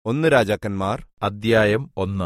ഒന്ന് രാജാക്കന്മാർ അദ്ധ്യായം 1.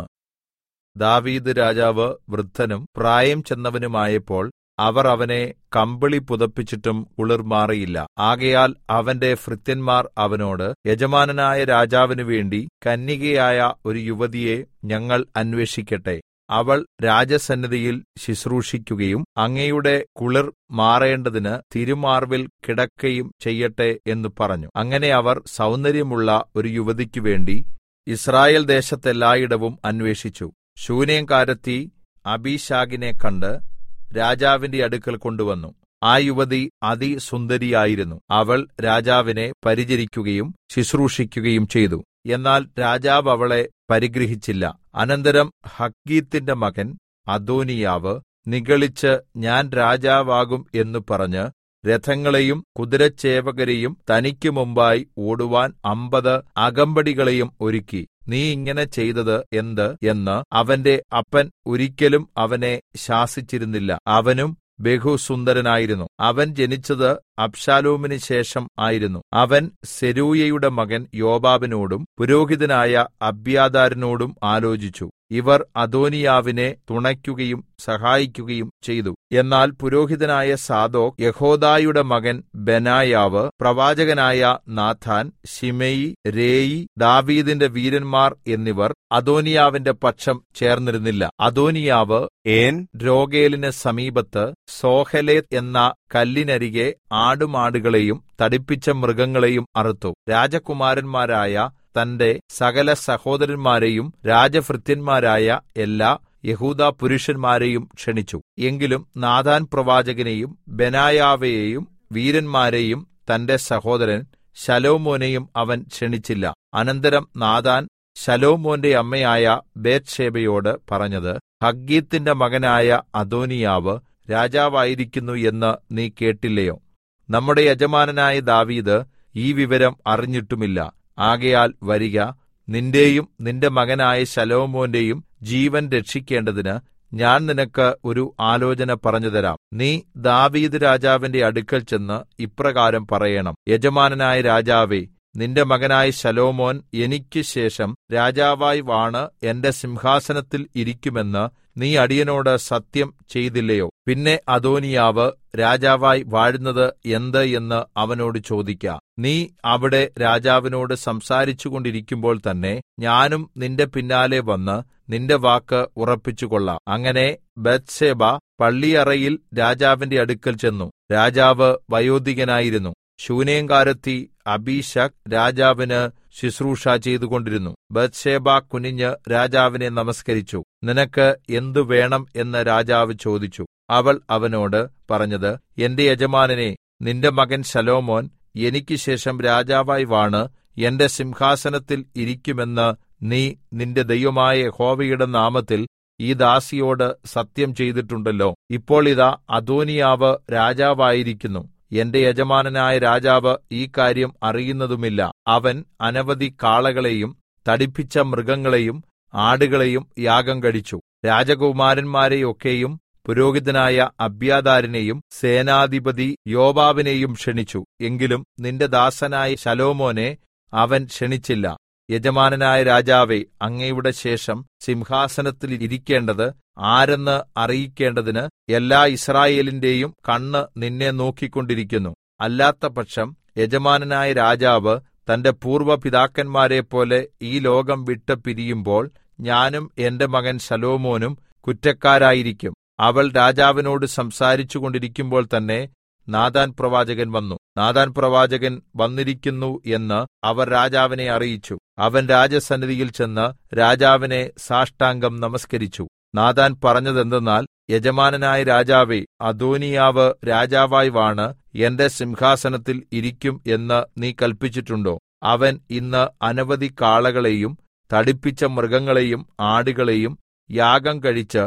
ദാവീദ് രാജാവ് വൃദ്ധനും പ്രായം ചെന്നവനുമായപ്പോൾ അവർ അവനെ കമ്പിളി പുതപ്പിച്ചിട്ടും കുളിർ മാറിയില്ല. ആകയാൽ അവന്റെ ഭൃത്യന്മാർ അവനോട്, യജമാനനായ രാജാവിനു വേണ്ടി കന്യകയായ ഒരു യുവതിയെ ഞങ്ങൾ അന്വേഷിക്കട്ടെ. അവൾ രാജസന്നിധിയിൽ ശുശ്രൂഷിക്കുകയും അങ്ങയുടെ കുളിർ മാറേണ്ടതിന് തിരുമാർവിൽ കിടക്കയും ചെയ്യട്ടെ എന്ന് പറഞ്ഞു. അങ്ങനെ അവർ സൗന്ദര്യമുള്ള ഒരു യുവതിക്കു വേണ്ടി യിസ്രായേൽ ദേശത്തെല്ലായിടവും അന്വേഷിച്ചു. ശൂനേംകാരത്തി അബീശാഗിനെ കണ്ട് രാജാവിന്റെ അടുക്കൽ കൊണ്ടുവന്നു. ആ യുവതി അതിസുന്ദരിയായിരുന്നു. അവൾ രാജാവിനെ പരിചരിക്കുകയും ശുശ്രൂഷിക്കുകയും ചെയ്തു. എന്നാൽ രാജാവ് അവളെ പരിഗ്രഹിച്ചില്ല. അനന്തരം ഹഗ്ഗീത്തിന്റെ മകൻ അദോനീയാവ് നിഗളിച്ച്, ഞാൻ രാജാവാകും എന്ന് പറഞ്ഞ് രഥങ്ങളെയും കുതിരച്ചേവകരെയും തനിക്ക് മുമ്പായി ഓടുവാൻ 50 അകമ്പടികളെയും ഒരുക്കി. നീ ഇങ്ങനെ ചെയ്തത് എന്ത് എന്ന് അവന്റെ അപ്പൻ ഒരിക്കലും അവനെ ശാസിച്ചിരുന്നില്ല. അവനും ബഹുസുന്ദരനായിരുന്നു. അവൻ ജനിച്ചത് അബ്ശാലോമിന് ശേഷം ആയിരുന്നു. അവൻ സെരൂയയുടെ മകൻ യോവാബിനോടും പുരോഹിതനായ അബ്യാഥാരിനോടും ആലോചിച്ചു. ഇവർ അദോനീയാവിനെ തുണയ്ക്കുകയും സഹായിക്കുകയും ചെയ്തു. എന്നാൽ പുരോഹിതനായ സാദോക്ക്, യെഹോദായുടെ മകൻ ബെനായാവ്, പ്രവാചകനായ നാഥാൻ, ശിമെയി, രേയി, ദാവീദിന്റെ വീരന്മാർ എന്നിവർ അദോനീയാവിന്റെ പക്ഷം ചേർന്നിരുന്നില്ല. അദോനീയാവ് ഏൻ രോഗേലിന് സമീപത്ത് സോഹലേത്ത് എന്ന കല്ലിനരികെ ആടുമാടുകളെയും തടിപ്പിച്ച മൃഗങ്ങളെയും അറുത്തു. രാജകുമാരന്മാരായ തന്റെ സകല സഹോദരന്മാരെയും രാജഭൃത്യന്മാരായ എല്ലാ യഹൂദാ പുരുഷന്മാരെയും ക്ഷണിച്ചു. എങ്കിലും നാഥാൻ പ്രവാചകനെയും ബെനായാവെയും വീരന്മാരെയും തന്റെ സഹോദരൻ ശലോമോനെയും അവൻ ക്ഷണിച്ചില്ല. അനന്തരം നാഥാൻ ശലോമോന്റെ അമ്മയായ ബേത്ത്ശേബയോട് പറഞ്ഞത്, ഹഗ്ഗീത്തിന്റെ മകനായ അദോനീയാവ് രാജാവായിരിക്കുന്നു എന്ന് നീ കേട്ടില്ലയോ? നമ്മുടെ യജമാനനായ ദാവീദ് ഈ വിവരം അറിഞ്ഞിട്ടുമില്ല. ആകയാൽ വരിക, നിന്റെയും നിന്റെ മകനായ ശലോമോന്റെയും ജീവൻ രക്ഷിക്കേണ്ടതിന് ഞാൻ നിനക്ക് ഒരു ആലോചന പറഞ്ഞുതരാം. നീ ദാവീദ് രാജാവിന്റെ അടുക്കൽ ചെന്ന് ഇപ്രകാരം പറയണം, യജമാനനായ രാജാവേ, നിന്റെ മകനായ ശലോമോൻ എനിക്ക് ശേഷം രാജാവായി വാണ് എന്റെ സിംഹാസനത്തിൽ ഇരിക്കുമെന്ന് നീ അടിയനോട് സത്യം ചെയ്തില്ലയോ? പിന്നെ അദോനീയാവ് രാജാവായി വാഴുന്നത് എന്ത് എന്ന് അവനോട് ചോദിക്ക. നീ അവിടെ രാജാവിനോട് സംസാരിച്ചുകൊണ്ടിരിക്കുമ്പോൾ തന്നെ ഞാനും നിന്റെ പിന്നാലെ വന്ന് നിന്റെ വാക്ക് ഉറപ്പിച്ചുകൊള്ളാം. അങ്ങനെ ബത്ത്ശേബ പള്ളിയറയിൽ രാജാവിന്റെ അടുക്കൽ ചെന്നു. രാജാവ് വയോധികനായിരുന്നു. ശൂനേംകാരത്തി അബീശഗ് രാജാവിന് ശുശ്രൂഷ ചെയ്തുകൊണ്ടിരുന്നു. ബത്ത്ശേബ കുനിഞ്ഞ് രാജാവിനെ നമസ്കരിച്ചു. നിനക്ക് എന്തു വേണം എന്ന് രാജാവ് ചോദിച്ചു. അവൾ അവനോട് പറഞ്ഞത്, എന്റെ യജമാനനെ, നിന്റെ മകൻ ശലോമോൻ എനിക്ക് ശേഷം രാജാവായി വാണ് എന്റെ സിംഹാസനത്തിൽ ഇരിക്കുമെന്ന് നീ നിന്റെ ദൈവമായ യഹോവയുടെ നാമത്തിൽ ഈ ദാസിയോട് സത്യം ചെയ്തിട്ടുണ്ടല്ലോ. ഇപ്പോൾ ഇതാ അദോനീയാവ് രാജാവായിരിക്കുന്നു. എന്റെ യജമാനനായ രാജാവ് ഈ കാര്യം അറിയുന്നതുമില്ല. അവൻ അനവധി കാളകളെയും തടിപ്പിച്ച മൃഗങ്ങളെയും ആടുകളെയും യാഗം കഴിച്ചു. രാജകുമാരന്മാരെയൊക്കെയും പുരോഹിതനായ അബ്യാഥാരിനെയും സേനാധിപതി യോവാബിനെയും ക്ഷണിച്ചു. എങ്കിലും നിന്റെ ദാസനായ ശലോമോനെ അവൻ ക്ഷണിച്ചില്ല. യജമാനനായ രാജാവേ, അങ്ങയുടെ ശേഷം സിംഹാസനത്തിൽ ഇരിക്കേണ്ടത് ആരെന്ന് അറിയിക്കേണ്ടതിന് എല്ലാ യിസ്രായേലിന്റെയും കണ്ണ് നിന്നെ നോക്കിക്കൊണ്ടിരിക്കുന്നു. അല്ലാത്തപക്ഷം യജമാനനായ രാജാവ് തന്റെ പൂർവ്വ പിതാക്കന്മാരെപ്പോലെ ഈ ലോകം വിട്ട് പിരിയുമ്പോൾ ഞാനും എന്റെ മകൻ ശലോമോനും കുറ്റക്കാരായിരിക്കും. അവൾ രാജാവിനോട് സംസാരിച്ചു കൊണ്ടിരിക്കുമ്പോൾ തന്നെ നാഥാൻ പ്രവാചകൻ വന്നു. നാഥാൻ പ്രവാചകൻ വന്നിരിക്കുന്നു എന്ന് അവർ രാജാവിനെ അറിയിച്ചു. അവൻ രാജസന്നിധിയിൽ ചെന്ന് രാജാവിനെ സാഷ്ടാംഗം നമസ്കരിച്ചു. നാഥാൻ പറഞ്ഞതെന്തെന്നാൽ, യജമാനനായ രാജാവേ, അദോനീയാവ് രാജാവായി വാണ് എന്റെ സിംഹാസനത്തിൽ ഇരിക്കും എന്ന് നീ കല്പിച്ചിട്ടുണ്ടോ? അവൻ ഇന്ന് അനവധി കാളകളെയും തടിപ്പിച്ച മൃഗങ്ങളെയും ആടുകളെയും യാഗം കഴിച്ച്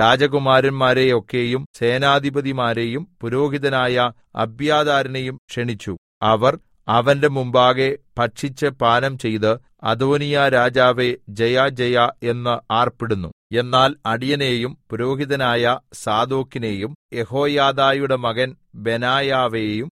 രാജകുമാരന്മാരെയൊക്കെയും സേനാധിപതിമാരെയും പുരോഹിതനായ അബ്യാഥാരിനെയും ക്ഷണിച്ചു. അവർ അവന്റെ മുമ്പാകെ ഭക്ഷിച്ച് പാനം ചെയ്ത് അദോനീയാ രാജാവേ, ജയ ജയ എന്ന് ആർപ്പിടുന്നു. എന്നാൽ അടിയനെയും പുരോഹിതനായ സാദോക്കിനെയും യെഹോയാദായുടെ മകൻ ബെനായാവെയും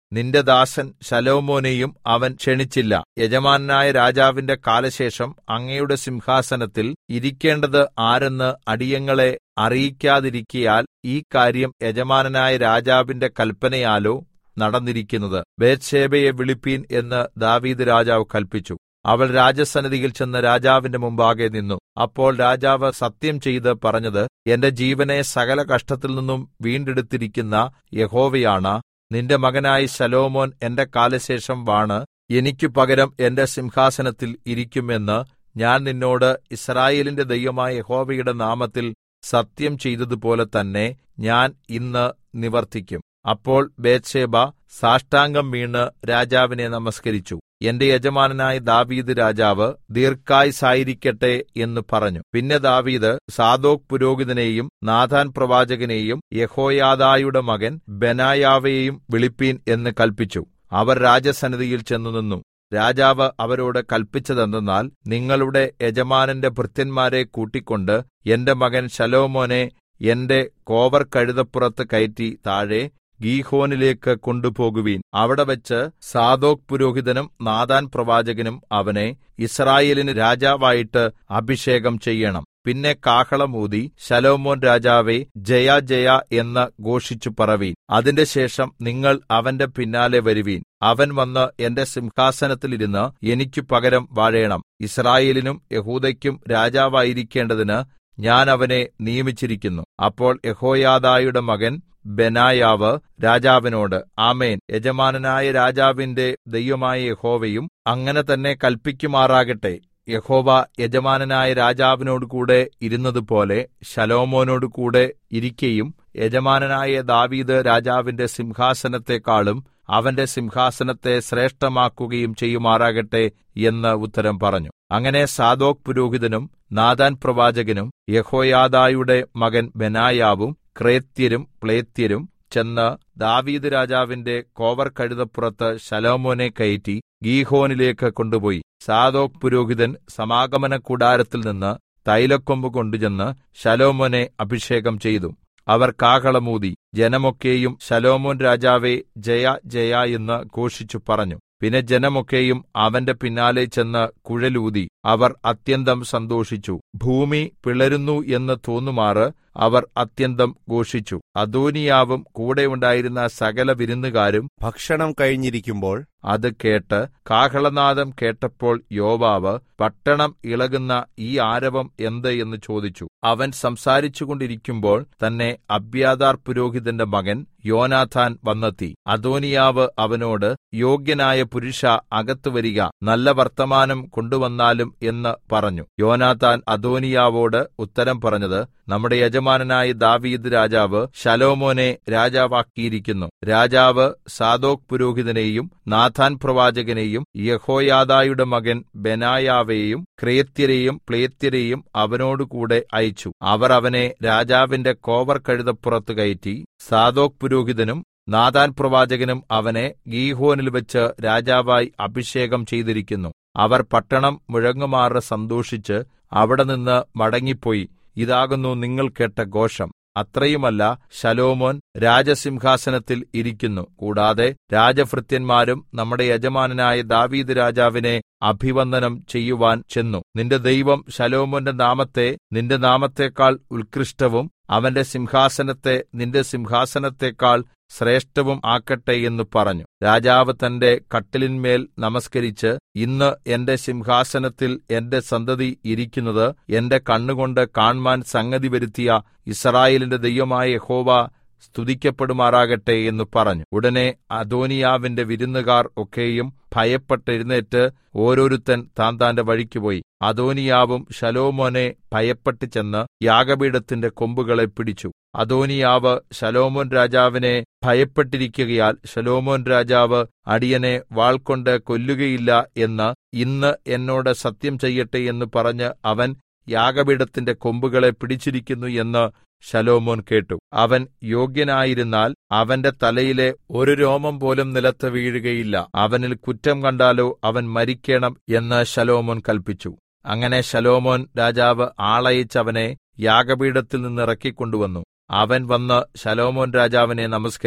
നിന്റെ ദാസൻ ശലോമോനെയും അവൻ ക്ഷണിച്ചില്ല. യജമാനനായ രാജാവിന്റെ കാലശേഷം അങ്ങയുടെ സിംഹാസനത്തിൽ ഇരിക്കേണ്ടത് ആരെന്ന് അടിയങ്ങളെ അറിയിക്കാതിരിക്കയാൽ ഈ കാര്യം യജമാനനായ രാജാവിന്റെ കല്പനയാലോ നടന്നിരിക്കുന്നത്. ബത്ത്ശേബയെ വിളിപ്പീൻ എന്ന് ദാവീദ് രാജാവ് കല്പിച്ചു. അവൾ രാജസന്നിധിയിൽ ചെന്ന് രാജാവിന്റെ മുമ്പാകെ നിന്നു. അപ്പോൾ രാജാവ് സത്യം ചെയ്ത് പറഞ്ഞത്, എന്റെ ജീവനെ സകല കഷ്ടത്തിൽ നിന്നും വീണ്ടെടുത്തിരിക്കുന്ന യഹോവയാണ. നിന്റെ മകനായ ശലോമോൻ എന്റെ കാലശേഷം വാണ് എനിക്ക് പകരം എന്റെ സിംഹാസനത്തിൽ ഇരിക്കും എന്ന് ഞാൻ നിന്നോട് യിസ്രായേലിന്റെ ദൈവമായ യഹോവയുടെ നാമത്തിൽ സത്യം ചെയ്തതുപോലെ തന്നെ ഞാൻ ഇന്ന് നിവർത്തിക്കും. അപ്പോൾ ബത്ത്ശേബ സാഷ്ടാംഗം വീണ് രാജാവിനെ നമസ്കരിച്ചു. എന്റെ യജമാനനായ ദാവീദ് രാജാവ് ദീർഘായുസ്സായിരിക്കട്ടെ എന്ന് പറഞ്ഞു. പിന്നെ ദാവീദ് സാദോക് പുരോഹിതനെയും നാഥാൻ പ്രവാചകനെയും യെഹോയാദായുടെ മകൻ ബെനായാവെയും വിളിപ്പീൻ എന്ന് കല്പിച്ചു. അവർ രാജസന്നിധിയിൽ ചെന്നു നിന്നു. രാജാവ് അവരോട് കല്പിച്ചതെന്തെന്നാൽ, നിങ്ങളുടെ യജമാനന്റെ ഭൃത്യന്മാരെ കൂട്ടിക്കൊണ്ട് എന്റെ മകൻ ശലോമോനെ എന്റെ കോവർ കഴുതപ്പുറത്ത് കയറ്റി താഴെ ഗീഹോനിലേക്ക് കൊണ്ടുപോകുവീൻ. അവിടെവെച്ച് സാദോക് പുരോഹിതനും നാഥാൻ പ്രവാചകനും അവനെ യിസ്രായേലിന് രാജാവായിട്ട് അഭിഷേകം ചെയ്യണം. പിന്നെ കാഹളം ഊതി ശലോമോൻ രാജാവേ ജയ ജയ എന്ന് ഘോഷിച്ചു പറവീൻ. അതിന്റെ ശേഷം നിങ്ങൾ അവന്റെ പിന്നാലെ വരുവീൻ. അവൻ വന്ന് എന്റെ സിംഹാസനത്തിൽ ഇരുന്ന് എനിക്ക് പകരം വാഴേണം. യിസ്രായേലിനും യഹൂദയ്ക്കും രാജാവായിരിക്കേണ്ടതിന് ഞാൻ അവനെ നിയമിച്ചിരിക്കുന്നു. അപ്പോൾ യെഹോയാദായുടെ മകൻ ബെനായാവ് രാജാവിനോട്, ആമേൻ, യജമാനനായ രാജാവിന്റെ ദൈവമായ യഹോവയും അങ്ങനെ തന്നെ കല്പിക്കുമാറാകട്ടെ. യഹോവ യജമാനനായ രാജാവിനോടുകൂടെ ഇരുന്നതുപോലെ ശലോമോനോടുകൂടെ ഇരിക്കയും യജമാനനായ ദാവീദ് രാജാവിന്റെ സിംഹാസനത്തെക്കാളും അവന്റെ സിംഹാസനത്തെ ശ്രേഷ്ഠമാക്കുകയും ചെയ്യുമാറാകട്ടെ എന്ന് ഉത്തരം പറഞ്ഞു. അങ്ങനെ സാദോക് പുരോഹിതനും നാഥാൻ പ്രവാചകനും യെഹോയാദായുടെ മകൻ ബെനായാവും ക്രേത്യരും പ്ലേത്യരും ചെന്ന് ദാവീദ് രാജാവിന്റെ കോവർ കഴുതപ്പുറത്ത് ശലോമോനെ കയറ്റി ഗീഹോനിലേക്ക് കൊണ്ടുപോയി. സാദോക് പുരോഹിതൻ സമാഗമന കൂടാരത്തിൽ നിന്ന് തൈലക്കൊമ്പ് കൊണ്ടുചെന്ന് ശലോമോനെ അഭിഷേകം ചെയ്തു. അവർ കാഹളമൂതി ജനമൊക്കെയും ശലോമോൻ രാജാവേ ജയ ജയ എന്ന് ഘോഷിച്ചു പറഞ്ഞു. പിന്നെ ജനമൊക്കെയും അവന്റെ പിന്നാലെ ചെന്ന് കുഴലൂതി അവർ അത്യന്തം സന്തോഷിച്ചു. ഭൂമി പിളരുന്നു എന്ന് തോന്നുമാറ് അവർ അത്യന്തം ഘോഷിച്ചു. അദോനിയാവും കൂടെ ഉണ്ടായിരുന്ന സകല വിരുന്നുകാരും ഭക്ഷണം കഴിഞ്ഞിരിക്കുമ്പോൾ അത് കേട്ട് കാഹളനാദം കേട്ടപ്പോൾ യോവാബ്, പട്ടണം ഇളകുന്ന ഈ ആരവം എന്ത് എന്ന് ചോദിച്ചു. അവൻ സംസാരിച്ചുകൊണ്ടിരിക്കുമ്പോൾ തന്നെ അബ്യാഥാർ പുരോഹിതന്റെ മകൻ യോനാഥാൻ വന്നെത്തി. അദോനിയാവ് അവനോട്, യോഗ്യനായ പുരുഷാ, അകത്ത് വരിക, നല്ല വർത്തമാനം കൊണ്ടുവന്നാലും എന്ന് പറഞ്ഞു. യോനാഥാൻ അദോനിയാവോട് ഉത്തരം പറഞ്ഞത്, നമ്മുടെ യജമാനനായ ദാവീദ് രാജാവ് ശലോമോനെ രാജാവാക്കിയിരിക്കുന്നു. രാജാവ് സാദോക് പുരോഹിതനെയും നാഥാൻ പ്രവാചകനെയും യെഹോയാദായുടെ മകൻ ബെനായാവെയും ക്രേത്യരെയും പ്ലേത്യരെയും അവനോടുകൂടെ അയച്ചു. അവർ അവനെ രാജാവിന്റെ കോവർ കഴുതപ്പുറത്ത് കയറ്റി. സാദോക് പുരോഹിതനും നാഥാൻ പ്രവാചകനും അവനെ ഗീഹോനിൽ വെച്ച് രാജാവായി അഭിഷേകം ചെയ്തിരിക്കുന്നു. അവർ പട്ടണം മുഴങ്ങുമാറ് സന്തോഷിച്ച് അവിടെ നിന്ന് മടങ്ങിപ്പോയി. ഇതാകുന്നു നിങ്ങൾ കേട്ട ഘോഷം. അത്രയുമല്ല, ശലോമോൻ രാജസിംഹാസനത്തിൽ ഇരിക്കുന്നു. കൂടാതെ രാജഭൃത്യന്മാരും നമ്മുടെ യജമാനനായ ദാവീദ് രാജാവിനെ അഭിവന്ദനം ചെയ്യുവാൻ ചെന്നു. നിന്റെ ദൈവം ശലോമോന്റെ നാമത്തെ നിന്റെ നാമത്തെക്കാൾ ഉത്കൃഷ്ടവും അവന്റെ സിംഹാസനത്തെ നിന്റെ സിംഹാസനത്തെക്കാൾ ശ്രേഷ്ഠവും ആക്കട്ടെ എന്ന് പറഞ്ഞു. രാജാവ് തന്റെ കട്ടിലിന്മേൽ നമസ്കരിച്ച്, ഇന്ന് എന്റെ സിംഹാസനത്തിൽ എന്റെ സന്തതി ഇരിക്കുന്നത് എന്റെ കണ്ണുകൊണ്ട് കാൺമാൻ സംഗതി വരുത്തിയ യിസ്രായേലിന്റെ ദൈവമായ യഹോവ സ്തുതിക്കപ്പെടുമാറാകട്ടെ എന്ന് പറഞ്ഞു. ഉടനെ അദോനിയാവിന്റെ വിരുന്നുകാർ ഒക്കെയും ഭയപ്പെട്ടെഴുന്നേറ്റ് ഓരോരുത്തൻ താന്താന്റെ വഴിക്കുപോയി. അദോനിയാവും ശലോമോനെ ഭയപ്പെട്ട് ചെന്ന് യാഗപീഠത്തിന്റെ കൊമ്പുകളെ പിടിച്ചു. അദോനിയാവ് ശലോമോൻ രാജാവിനെ ഭയപ്പെട്ടിരിക്കുകയാൽ ശലോമോൻ രാജാവ് അടിയനെ വാൾകൊണ്ട് കൊല്ലുകയില്ല എന്ന് ഇന്ന് എന്നോട് സത്യം ചെയ്യട്ടെ എന്ന് പറഞ്ഞ് അവൻ യാഗപീഠത്തിന്റെ കൊമ്പുകളെ പിടിച്ചിരിക്കുന്നു എന്ന് ശലോമോൻ കേട്ടു. അവൻ യോഗ്യനായിരുന്നാൽ അവന്റെ തലയിലെ ഒരു രോമം പോലും നിലത്ത് വീഴുകയില്ല. അവനിൽ കുറ്റം കണ്ടാലോ അവൻ മരിക്കണം എന്ന് ശലോമോൻ കല്പിച്ചു. അങ്ങനെ ശലോമോൻ രാജാവ് ആളയച്ച് അവനെ യാഗപീഠത്തിൽ നിന്ന് ഇറക്കിക്കൊണ്ടുവന്നു. അവൻ വന്ന് ശലോമോൻ രാജാവിനെ നമസ്കരിച്ചു.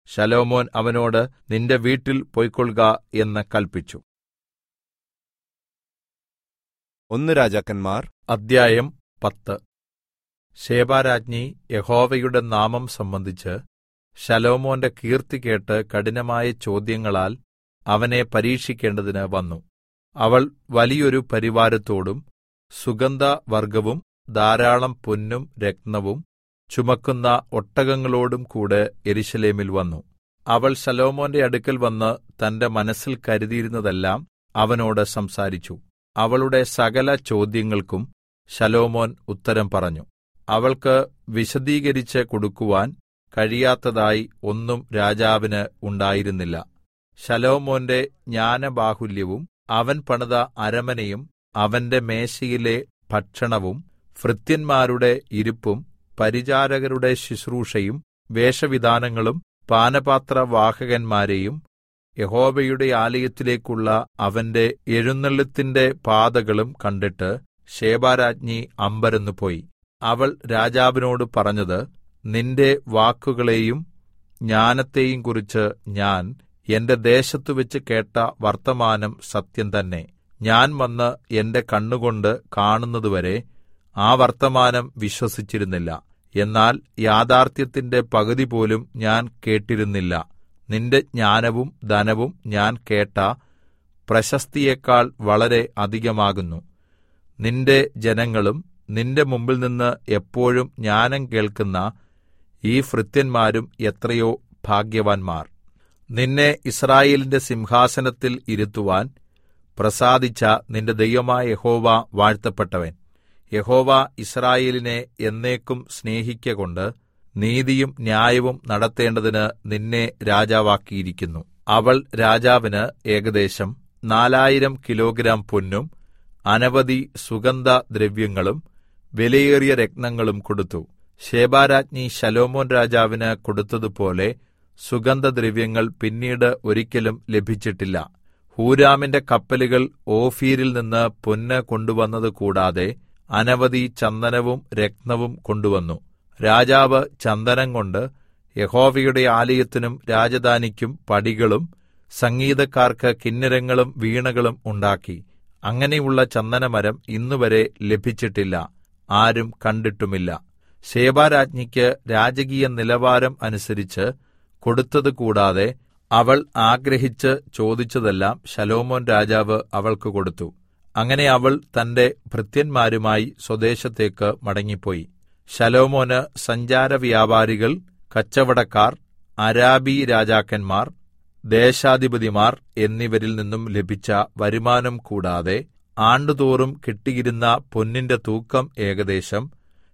ശലോമോൻ അവനോട്, നിന്റെ വീട്ടിൽ പൊയ്ക്കൊൾക എന്ന് കല്പിച്ചു. 1 രാജാക്കന്മാർ അദ്ധ്യായം 10. ശേബാരാജ്ഞി യഹോവയുടെ നാമം സംബന്ധിച്ച് ശലോമോന്റെ കീർത്തി കേട്ട് കഠിനമായ ചോദ്യങ്ങളാൽ അവനെ പരീക്ഷിക്കേണ്ടതിന് വന്നു. അവൾ വലിയൊരു പരിവാരത്തോടും സുഗന്ധവർഗ്ഗവും ധാരാളം പൊന്നും രത്നവും ചുമക്കുന്ന ഒട്ടകങ്ങളോടും കൂടെ യെരൂശലേമിൽ വന്നു. അവൾ ശലോമോന്റെ അടുക്കൽ വന്ന് തന്റെ മനസ്സിൽ കരുതിയിരുന്നതെല്ലാം അവനോട് സംസാരിച്ചു. അവളുടെ സകല ചോദ്യങ്ങൾക്കും ശലോമോൻ ഉത്തരം പറഞ്ഞു. അവൾക്ക് വിശദീകരിച്ച് കൊടുക്കുവാൻ കഴിയാത്തതായി ഒന്നും രാജാവിന് ഉണ്ടായിരുന്നില്ല. ശലോമോന്റെ ജ്ഞാനബാഹുല്യവും അവൻ പണിത അരമനയും അവന്റെ മേശയിലെ ഭക്ഷണവും ഭൃത്യന്മാരുടെ ഇരിപ്പും പരിചാരകരുടെ ശുശ്രൂഷയും വേഷവിധാനങ്ങളും പാനപാത്രവാഹകന്മാരെയും യഹോവയുടെ ആലയത്തിലേക്കുള്ള അവന്റെ എഴുന്നള്ളത്തിന്റെ പാതകളും കണ്ടിട്ട് ശേബാരാജ്ഞി അമ്പരന്നുപോയി. അവൾ രാജാവിനോട് പറഞ്ഞത്, നിന്റെ വാക്കുകളെയും ജ്ഞാനത്തെയും കുറിച്ച് ഞാൻ എന്റെ ദേശത്തുവെച്ച് കേട്ട വർത്തമാനം സത്യം തന്നെ. ഞാൻ വന്ന് എന്റെ കണ്ണുകൊണ്ട് കാണുന്നതുവരെ ആ വർത്തമാനം വിശ്വസിച്ചിരുന്നില്ല. എന്നാൽ യാഥാർത്ഥ്യത്തിന്റെ പകുതി പോലും ഞാൻ കേട്ടിരുന്നില്ല. നിന്റെ ജ്ഞാനവും ധനവും ഞാൻ കേട്ട പ്രശസ്തിയേക്കാൾ വളരെ അധികമാകുന്നു. നിന്റെ ജനങ്ങളും നിന്റെ മുമ്പിൽനിന്ന് എപ്പോഴും ജ്ഞാനം കേൾക്കുന്ന ഈ ഭൃത്യന്മാരും എത്രയോ ഭാഗ്യവാന്മാർ. നിന്നെ യിസ്രായേലിന്റെ സിംഹാസനത്തിൽ ഇരുത്തുവാൻ പ്രസാദിച്ച നിന്റെ ദൈവമായ യഹോവ വാഴ്ത്തപ്പെട്ടവൻ. യഹോവ യിസ്രായേലിനെ എന്നേക്കും സ്നേഹിക്കകൊണ്ട് നീതിയും ന്യായവും നടത്തേണ്ടതിന് നിന്നെ രാജാവാക്കിയിരിക്കുന്നു. അവൾ രാജാവിന് ഏകദേശം 4000 കിലോഗ്രാം പൊന്നും അനവധി സുഗന്ധദ്രവ്യങ്ങളും വിലയേറിയ രത്നങ്ങളും കൊടുത്തു. ശേബാരാജ്ഞി ശലോമോൻ രാജാവിന് കൊടുത്തതുപോലെ സുഗന്ധദ്രവ്യങ്ങൾ പിന്നീട് ഒരിക്കലും ലഭിച്ചിട്ടില്ല. ഹൂരാമിന്റെ കപ്പലുകൾ ഓഫീരിൽ നിന്ന് പൊന്ന് കൊണ്ടുവന്നത് കൂടാതെ അനവധി ചന്ദനവും രത്നവും കൊണ്ടുവന്നു. രാജാവ് ചന്ദനം കൊണ്ട് യഹോവയുടെ ആലയത്തിനും രാജധാനിക്കും പടികളും സംഗീതക്കാർക്ക് കിന്നരങ്ങളും വീണകളും ഉണ്ടാക്കി. അങ്ങനെയുള്ള ചന്ദനമരം ഇന്നുവരെ ലഭിച്ചിട്ടില്ല, ആരും കണ്ടിട്ടുമില്ല. ശേബാരാജ്ഞിക്ക് രാജകീയ നിലവാരം അനുസരിച്ച് കൊടുത്തത് കൂടാതെ അവൾ ആഗ്രഹിച്ച് ചോദിച്ചതെല്ലാം ശലോമോൻ രാജാവ് അവൾക്ക് കൊടുത്തു. അങ്ങനെ അവൾ തന്റെ ഭൃത്യന്മാരുമായി സ്വദേശത്തേക്ക് മടങ്ങിപ്പോയി. ശലോമോന് സഞ്ചാരവ്യാപാരികൾ, കച്ചവടക്കാർ, അരാബി രാജാക്കന്മാർ, ദേശാധിപതിമാർ എന്നിവരിൽ നിന്നും ലഭിച്ച വരുമാനം കൂടാതെ ആണ്ടുതോറും കിട്ടിയിരുന്ന പൊന്നിന്റെ തൂക്കം ഏകദേശം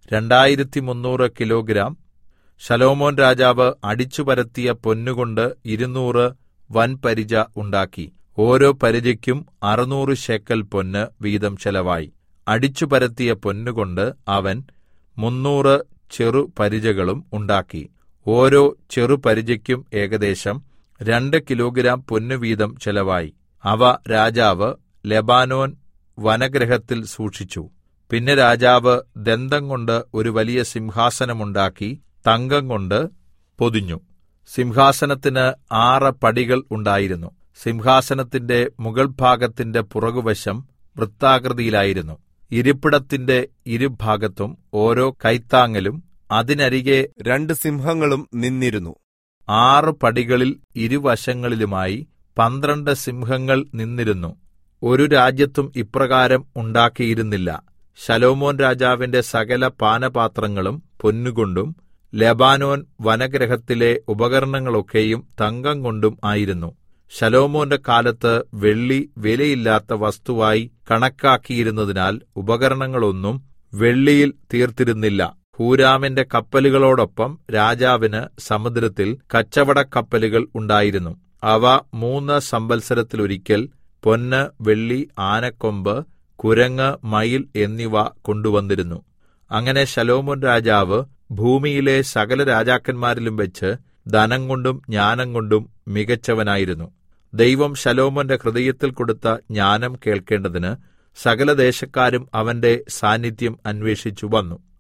2300 കിലോഗ്രാം. ശലോമോൻ രാജാവ് അടിച്ചുപരത്തിയ പൊന്നുകൊണ്ട് 200 വൻപരിച ഉണ്ടാക്കി. ഓരോ പരിചയ്ക്കും 600 ശേക്കെൽ പൊന്ന് വീതം ചെലവായി. അടിച്ചുപരത്തിയ പൊന്നുകൊണ്ട് അവൻ 300 ചെറുപരിചകളും ഉണ്ടാക്കി. ഓരോ ചെറുപരിചയ്ക്കും ഏകദേശം 2 കിലോഗ്രാം പൊന്നു വീതം ചെലവായി. അവ രാജാവ് ലെബാനോൻ വനഗൃഹത്തിൽ സൂക്ഷിച്ചു. പിന്നെ രാജാവ് ദന്തം കൊണ്ട് ഒരു വലിയ സിംഹാസനമുണ്ടാക്കി തങ്കം കൊണ്ട് പൊതിഞ്ഞു. സിംഹാസനത്തിന് 6 പടികൾ ഉണ്ടായിരുന്നു. സിംഹാസനത്തിന്റെ മുകൾഭാഗത്തിന്റെ പുറകുവശം വൃത്താകൃതിയിലായിരുന്നു. ഇരിപ്പിടത്തിന്റെ ഇരുഭാഗത്തും ഓരോ കൈത്താങ്ങലും അതിനരികെ 2 സിംഹങ്ങളും നിന്നിരുന്നു. 6 പടികളിൽ ഇരുവശങ്ങളിലുമായി 12 സിംഹങ്ങൾ നിന്നിരുന്നു. ഒരു രാജ്യത്തും ഇപ്രകാരം ഉണ്ടാക്കിയിരുന്നില്ല. ശലോമോൻ രാജാവിന്റെ സകല പാനപാത്രങ്ങളും പൊന്നുകൊണ്ടും ലെബാനോൻ വനഗൃഹത്തിലെ ഉപകരണങ്ങളൊക്കെയും തങ്കം കൊണ്ടും ആയിരുന്നു. ശലോമോന്റെ കാലത്ത് വെള്ളി വിലയില്ലാത്ത വസ്തുവായി കണക്കാക്കിയിരുന്നതിനാൽ ഉപകരണങ്ങളൊന്നും വെള്ളിയിൽ തീർത്തിരുന്നില്ല. ഹൂരാമിന്റെ കപ്പലുകളോടൊപ്പം രാജാവിന് സമുദ്രത്തിൽ കച്ചവടക്കപ്പലുകൾ ഉണ്ടായിരുന്നു. അവ 3 സംവത്സരത്തിലൊരിക്കൽ പൊന്ന്, വെള്ളി, ആനക്കൊമ്പ്, കുരങ്ങ്, മയിൽ എന്നിവ കൊണ്ടുവന്നിരുന്നു. അങ്ങനെ ശലോമോൻ രാജാവ് ഭൂമിയിലെ സകല രാജാക്കന്മാരിലും വെച്ച് ധനം കൊണ്ടും ജ്ഞാനം കൊണ്ടും മികച്ചവനായിരുന്നു. ദൈവം ശലോമോന്റെ ഹൃദയത്തിൽ കൊടുത്ത ജ്ഞാനം കേൾക്കേണ്ടതിന് സകല ദേശക്കാരും അവന്റെ സാന്നിധ്യം അന്വേഷിച്ചു വന്നു.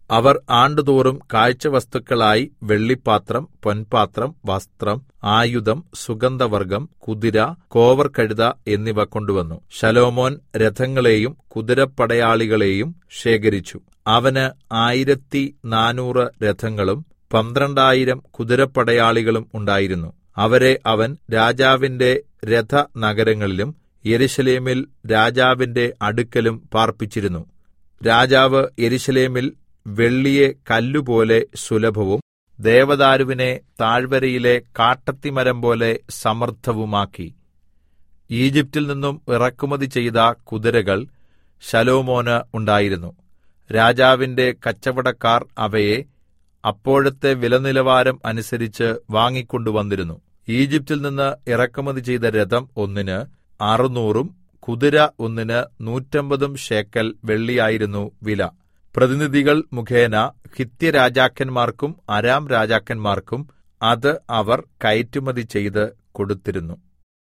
അവർ ആണ്ടുതോറും കാഴ്ചവസ്തുക്കളായി വെള്ളിപ്പാത്രം, പൊൻപാത്രം, വസ്ത്രം, ആയുധം, സുഗന്ധവർഗ്ഗം, കുതിര, കോവർകഴുത എന്നിവ കൊണ്ടുവന്നു. ശലോമോൻ രഥങ്ങളെയും കുതിരപ്പടയാളികളെയും ശേഖരിച്ചു. അവന് 1400 രഥങ്ങളും 12,000 കുതിരപ്പടയാളികളും ഉണ്ടായിരുന്നു. അവരെ അവൻ രാജാവിന്റെ രഥനഗരങ്ങളിലും യെരൂശലേമിൽ രാജാവിന്റെ അടുക്കലും പാർപ്പിച്ചിരുന്നു. രാജാവ് യെരൂശലേമിൽ വെള്ളിയെ കല്ലുപോലെ സുലഭവും ദേവദാരുവിനെ താഴ്വരയിലെ കാട്ടത്തിമരം പോലെ സമർത്ഥവുമാക്കി. ഈജിപ്റ്റിൽ നിന്നും ഇറക്കുമതി ചെയ്ത കുതിരകൾ ശലോമോന് ഉണ്ടായിരുന്നു. രാജാവിന്റെ കച്ചവടക്കാർ അവയെ അപ്പോഴത്തെ വിലനിലവാരം അനുസരിച്ച് വാങ്ങിക്കൊണ്ടുവന്നിരുന്നു. ഈജിപ്റ്റിൽ നിന്ന് ഇറക്കുമതി ചെയ്ത രഥം ഒന്നിന് 600 കുതിര ഒന്നിന് 150 ശേക്കെൽ വെള്ളിയായിരുന്നു വില. പ്രതിനിധികൾ മുഖേന ഹിത്യരാജാക്കന്മാർക്കും അരാം രാജാക്കന്മാർക്കും അത് അവർ കയറ്റുമതി ചെയ്ത് കൊടുത്തിരുന്നു.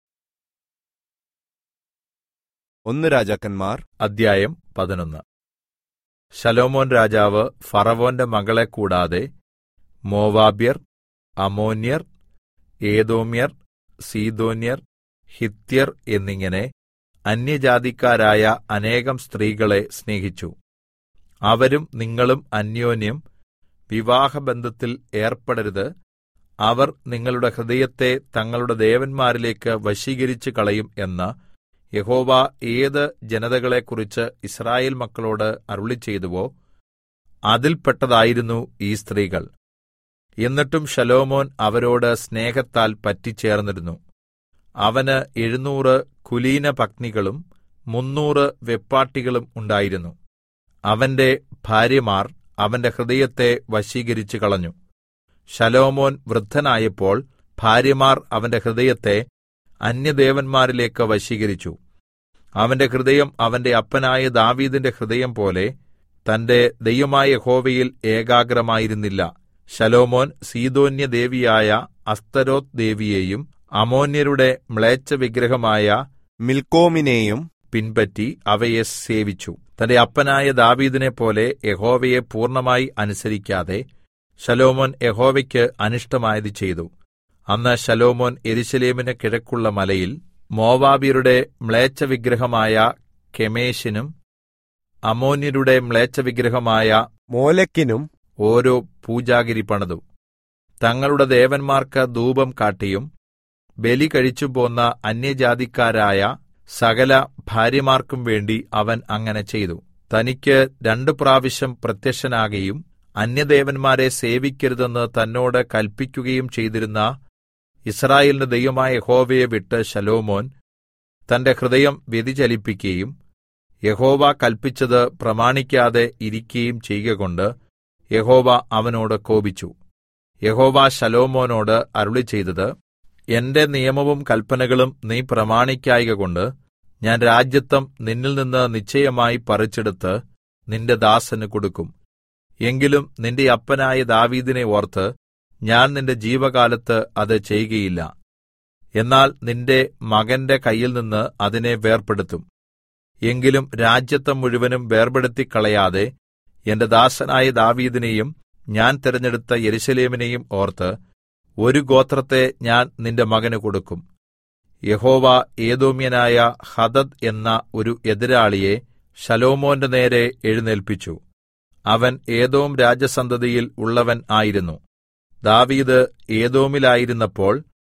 1 രാജാക്കന്മാർ അധ്യായം 11. ശലോമോൻ രാജാവ് ഫറവോന്റെ മകളെ കൂടാതെ മോവാബ്യർ, അമ്മോന്യർ, ഏദോമ്യർ, സീദോന്യർ, ഹിത്യർ എന്നിങ്ങനെ അന്യജാതിക്കാരായ അനേകം സ്ത്രീകളെ സ്നേഹിച്ചു. അവരും നിങ്ങളും അന്യോന്യം വിവാഹബന്ധത്തിൽ ഏർപ്പെടരുത്. അവർ നിങ്ങളുടെ ഹൃദയത്തെ തങ്ങളുടെ ദേവന്മാരിലേക്ക് വശീകരിച്ചു കളയും എന്ന് യഹോവ ഏത് ജനതകളെക്കുറിച്ച് യിസ്രായേൽ മക്കളോട് അരുളിച്ചെയ്തുവോ അതിൽപ്പെട്ടതായിരുന്നു ഈ സ്ത്രീകൾ. എന്നിട്ടും ശലോമോൻ അവരോട് സ്നേഹത്താൽ പറ്റിച്ചേർന്നിരുന്നു. അവന് 700 കുലീനപത്നികളും 300 വെപ്പാട്ടികളും ഉണ്ടായിരുന്നു. അവന്റെ ഭാര്യമാർ അവന്റെ ഹൃദയത്തെ വശീകരിച്ചു കളഞ്ഞു. ശലോമോൻ വൃദ്ധനായപ്പോൾ ഭാര്യമാർ അവന്റെ ഹൃദയത്തെ അന്യദേവന്മാരിലേക്ക് വശീകരിച്ചു. അവന്റെ ഹൃദയം അവന്റെ അപ്പനായ ദാവീദിന്റെ ഹൃദയം പോലെ തന്റെ ദൈവമായ യഹോവയിൽ ഏകാഗ്രമായിരുന്നില്ല. ശലോമോൻ സീദോന്യദേവിയായ അസ്തരോത്ത് ദേവിയെയും അമ്മോന്യരുടെ മ്ലേച്ഛവിഗ്രഹമായ മിൽക്കോമിനെയും പിൻപറ്റി അവയെ സേവിച്ചു. തന്റെ അപ്പനായ ദാവീദിനെ പോലെ യഹോവയെ പൂർണ്ണമായി അനുസരിക്കാതെ ശലോമോൻ യഹോവയ്ക്ക് അനിഷ്ടമായത് ചെയ്തു. അന്ന് ശലോമോൻ യെരൂശലേമിന് കിഴക്കുള്ള മലയിൽ മോവാബ്യരുടെ മ്ലേച്ഛവിഗ്രഹമായ കെമേശിനും അമ്മോന്യരുടെ മ്ലേച്ഛവിഗ്രഹമായ മോലെക്കിനും ഓരോ പൂജാഗിരി പണിതു. തങ്ങളുടെ ദേവന്മാർക്ക് ധൂപം കാട്ടിയും ബലി കഴിച്ചുപോന്ന അന്യജാതിക്കാരായ സകല ഭാര്യമാർക്കും വേണ്ടി അവൻ അങ്ങനെ ചെയ്തു. തനിക്ക് 2 പ്രാവശ്യം പ്രത്യക്ഷനാകുകയും അന്യദേവന്മാരെ സേവിക്കരുതെന്ന് തന്നോട് കല്പിക്കുകയും ചെയ്തിരുന്ന യിസ്രായേലിന്റെ ദൈവമായ യഹോവയെ വിട്ട് ശലോമോൻ തന്റെ ഹൃദയം വ്യതിചലിപ്പിക്കുകയും യഹോവ കല്പിച്ചത് പ്രമാണിക്കാതെ ഇരിക്കുകയും ചെയ്കകൊണ്ട് യഹോവ അവനോട് കോപിച്ചു. യഹോവ ശലോമോനോട് അരുളിച്ചെയ്തത്, എന്റെ നിയമവും കല്പനകളും നീ പ്രമാണിക്കായ്കകൊണ്ട് ഞാൻ രാജത്വം നിന്നിൽ നിന്ന് നിശ്ചയമായി പറിച്ചെടുത്ത് നിന്റെ ദാസന് കൊടുക്കും. എങ്കിലും നിന്റെ അപ്പനായ ദാവീദിനെ ഓർത്ത് ഞാൻ നിന്റെ ജീവകാലത്ത് അത് ചെയ്യുകയില്ല. എന്നാൽ നിന്റെ മകന്റെ കയ്യിൽനിന്ന് അതിനെ വേർപെടുത്തും. എങ്കിലും രാജത്വം മുഴുവനും വേർപെടുത്തിക്കളയാതെ എന്റെ ദാസനായ ദാവീദിനെയും ഞാൻ തിരഞ്ഞെടുത്ത യെരൂശലേമിനെയും ഓർത്ത് 1 ഗോത്രത്തെ ഞാൻ നിന്റെ മകന് കൊടുക്കും. യഹോവ ഏദോമ്യനായ ഹദദ് എന്ന ഒരു എതിരാളിയെ ശലോമോന്റെ നേരെ എഴുന്നേൽപ്പിച്ചു. അവൻ ഏദോം രാജസന്തതിയിൽ ഉള്ളവൻ ആയിരുന്നു. ദാവീദ് ഏദോമിലായിരുന്നപ്പോൾ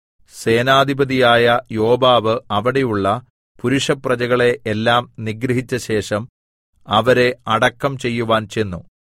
സേനാധിപതിയായ യോവാബ് അവിടെയുള്ള പുരുഷപ്രജകളെ എല്ലാം നിഗ്രഹിച്ച ശേഷം അവരെ അടക്കം ചെയ്യുവാൻ ചെന്നു.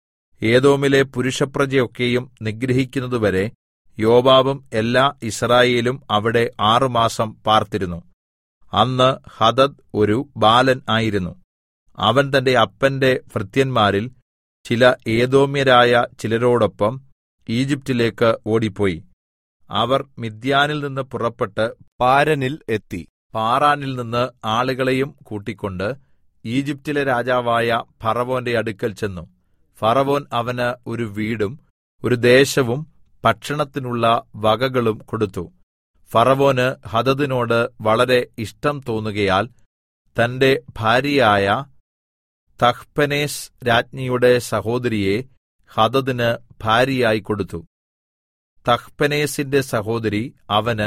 ഏദോമിലെ പുരുഷപ്രജയൊക്കെയും നിഗ്രഹിക്കുന്നതുവരെ യോവാബും എല്ലാ യിസ്രായേലും അവിടെ 6 മാസം പാർത്തിരുന്നു. അന്ന് ഹദദ് ഒരു ബാലൻ ആയിരുന്നു. അവൻ തന്റെ അപ്പന്റെ ഭൃത്യന്മാരിൽ ചില ഏദോമ്യരായ ചിലരോടൊപ്പം ഈജിപ്റ്റിലേക്ക് ഓടിപ്പോയി. അവർ മിദ്യാനിൽ നിന്ന് പുറപ്പെട്ട് പാരനിൽ എത്തി. പാറാനിൽ നിന്ന് ആളുകളെയും കൂട്ടിക്കൊണ്ട് ഈജിപ്റ്റിലെ രാജാവായ ഫറവോന്റെ അടുക്കൽ ചെന്നു. ഫറവോൻ അവന് ഒരു വീടും ഒരു ദേശവും ഭക്ഷണത്തിനുള്ള വകകളും കൊടുത്തു. ഫറവോന് ഹദദിനോട് വളരെ ഇഷ്ടം തോന്നുകയാൽ തന്റെ ഭാര്യയായ തഹ്പെനേസ് രാജ്ഞിയുടെ സഹോദരിയെ ഹദദിന് ഭാര്യയായി കൊടുത്തു. തഹ്പെനേസിന്റെ സഹോദരി അവന്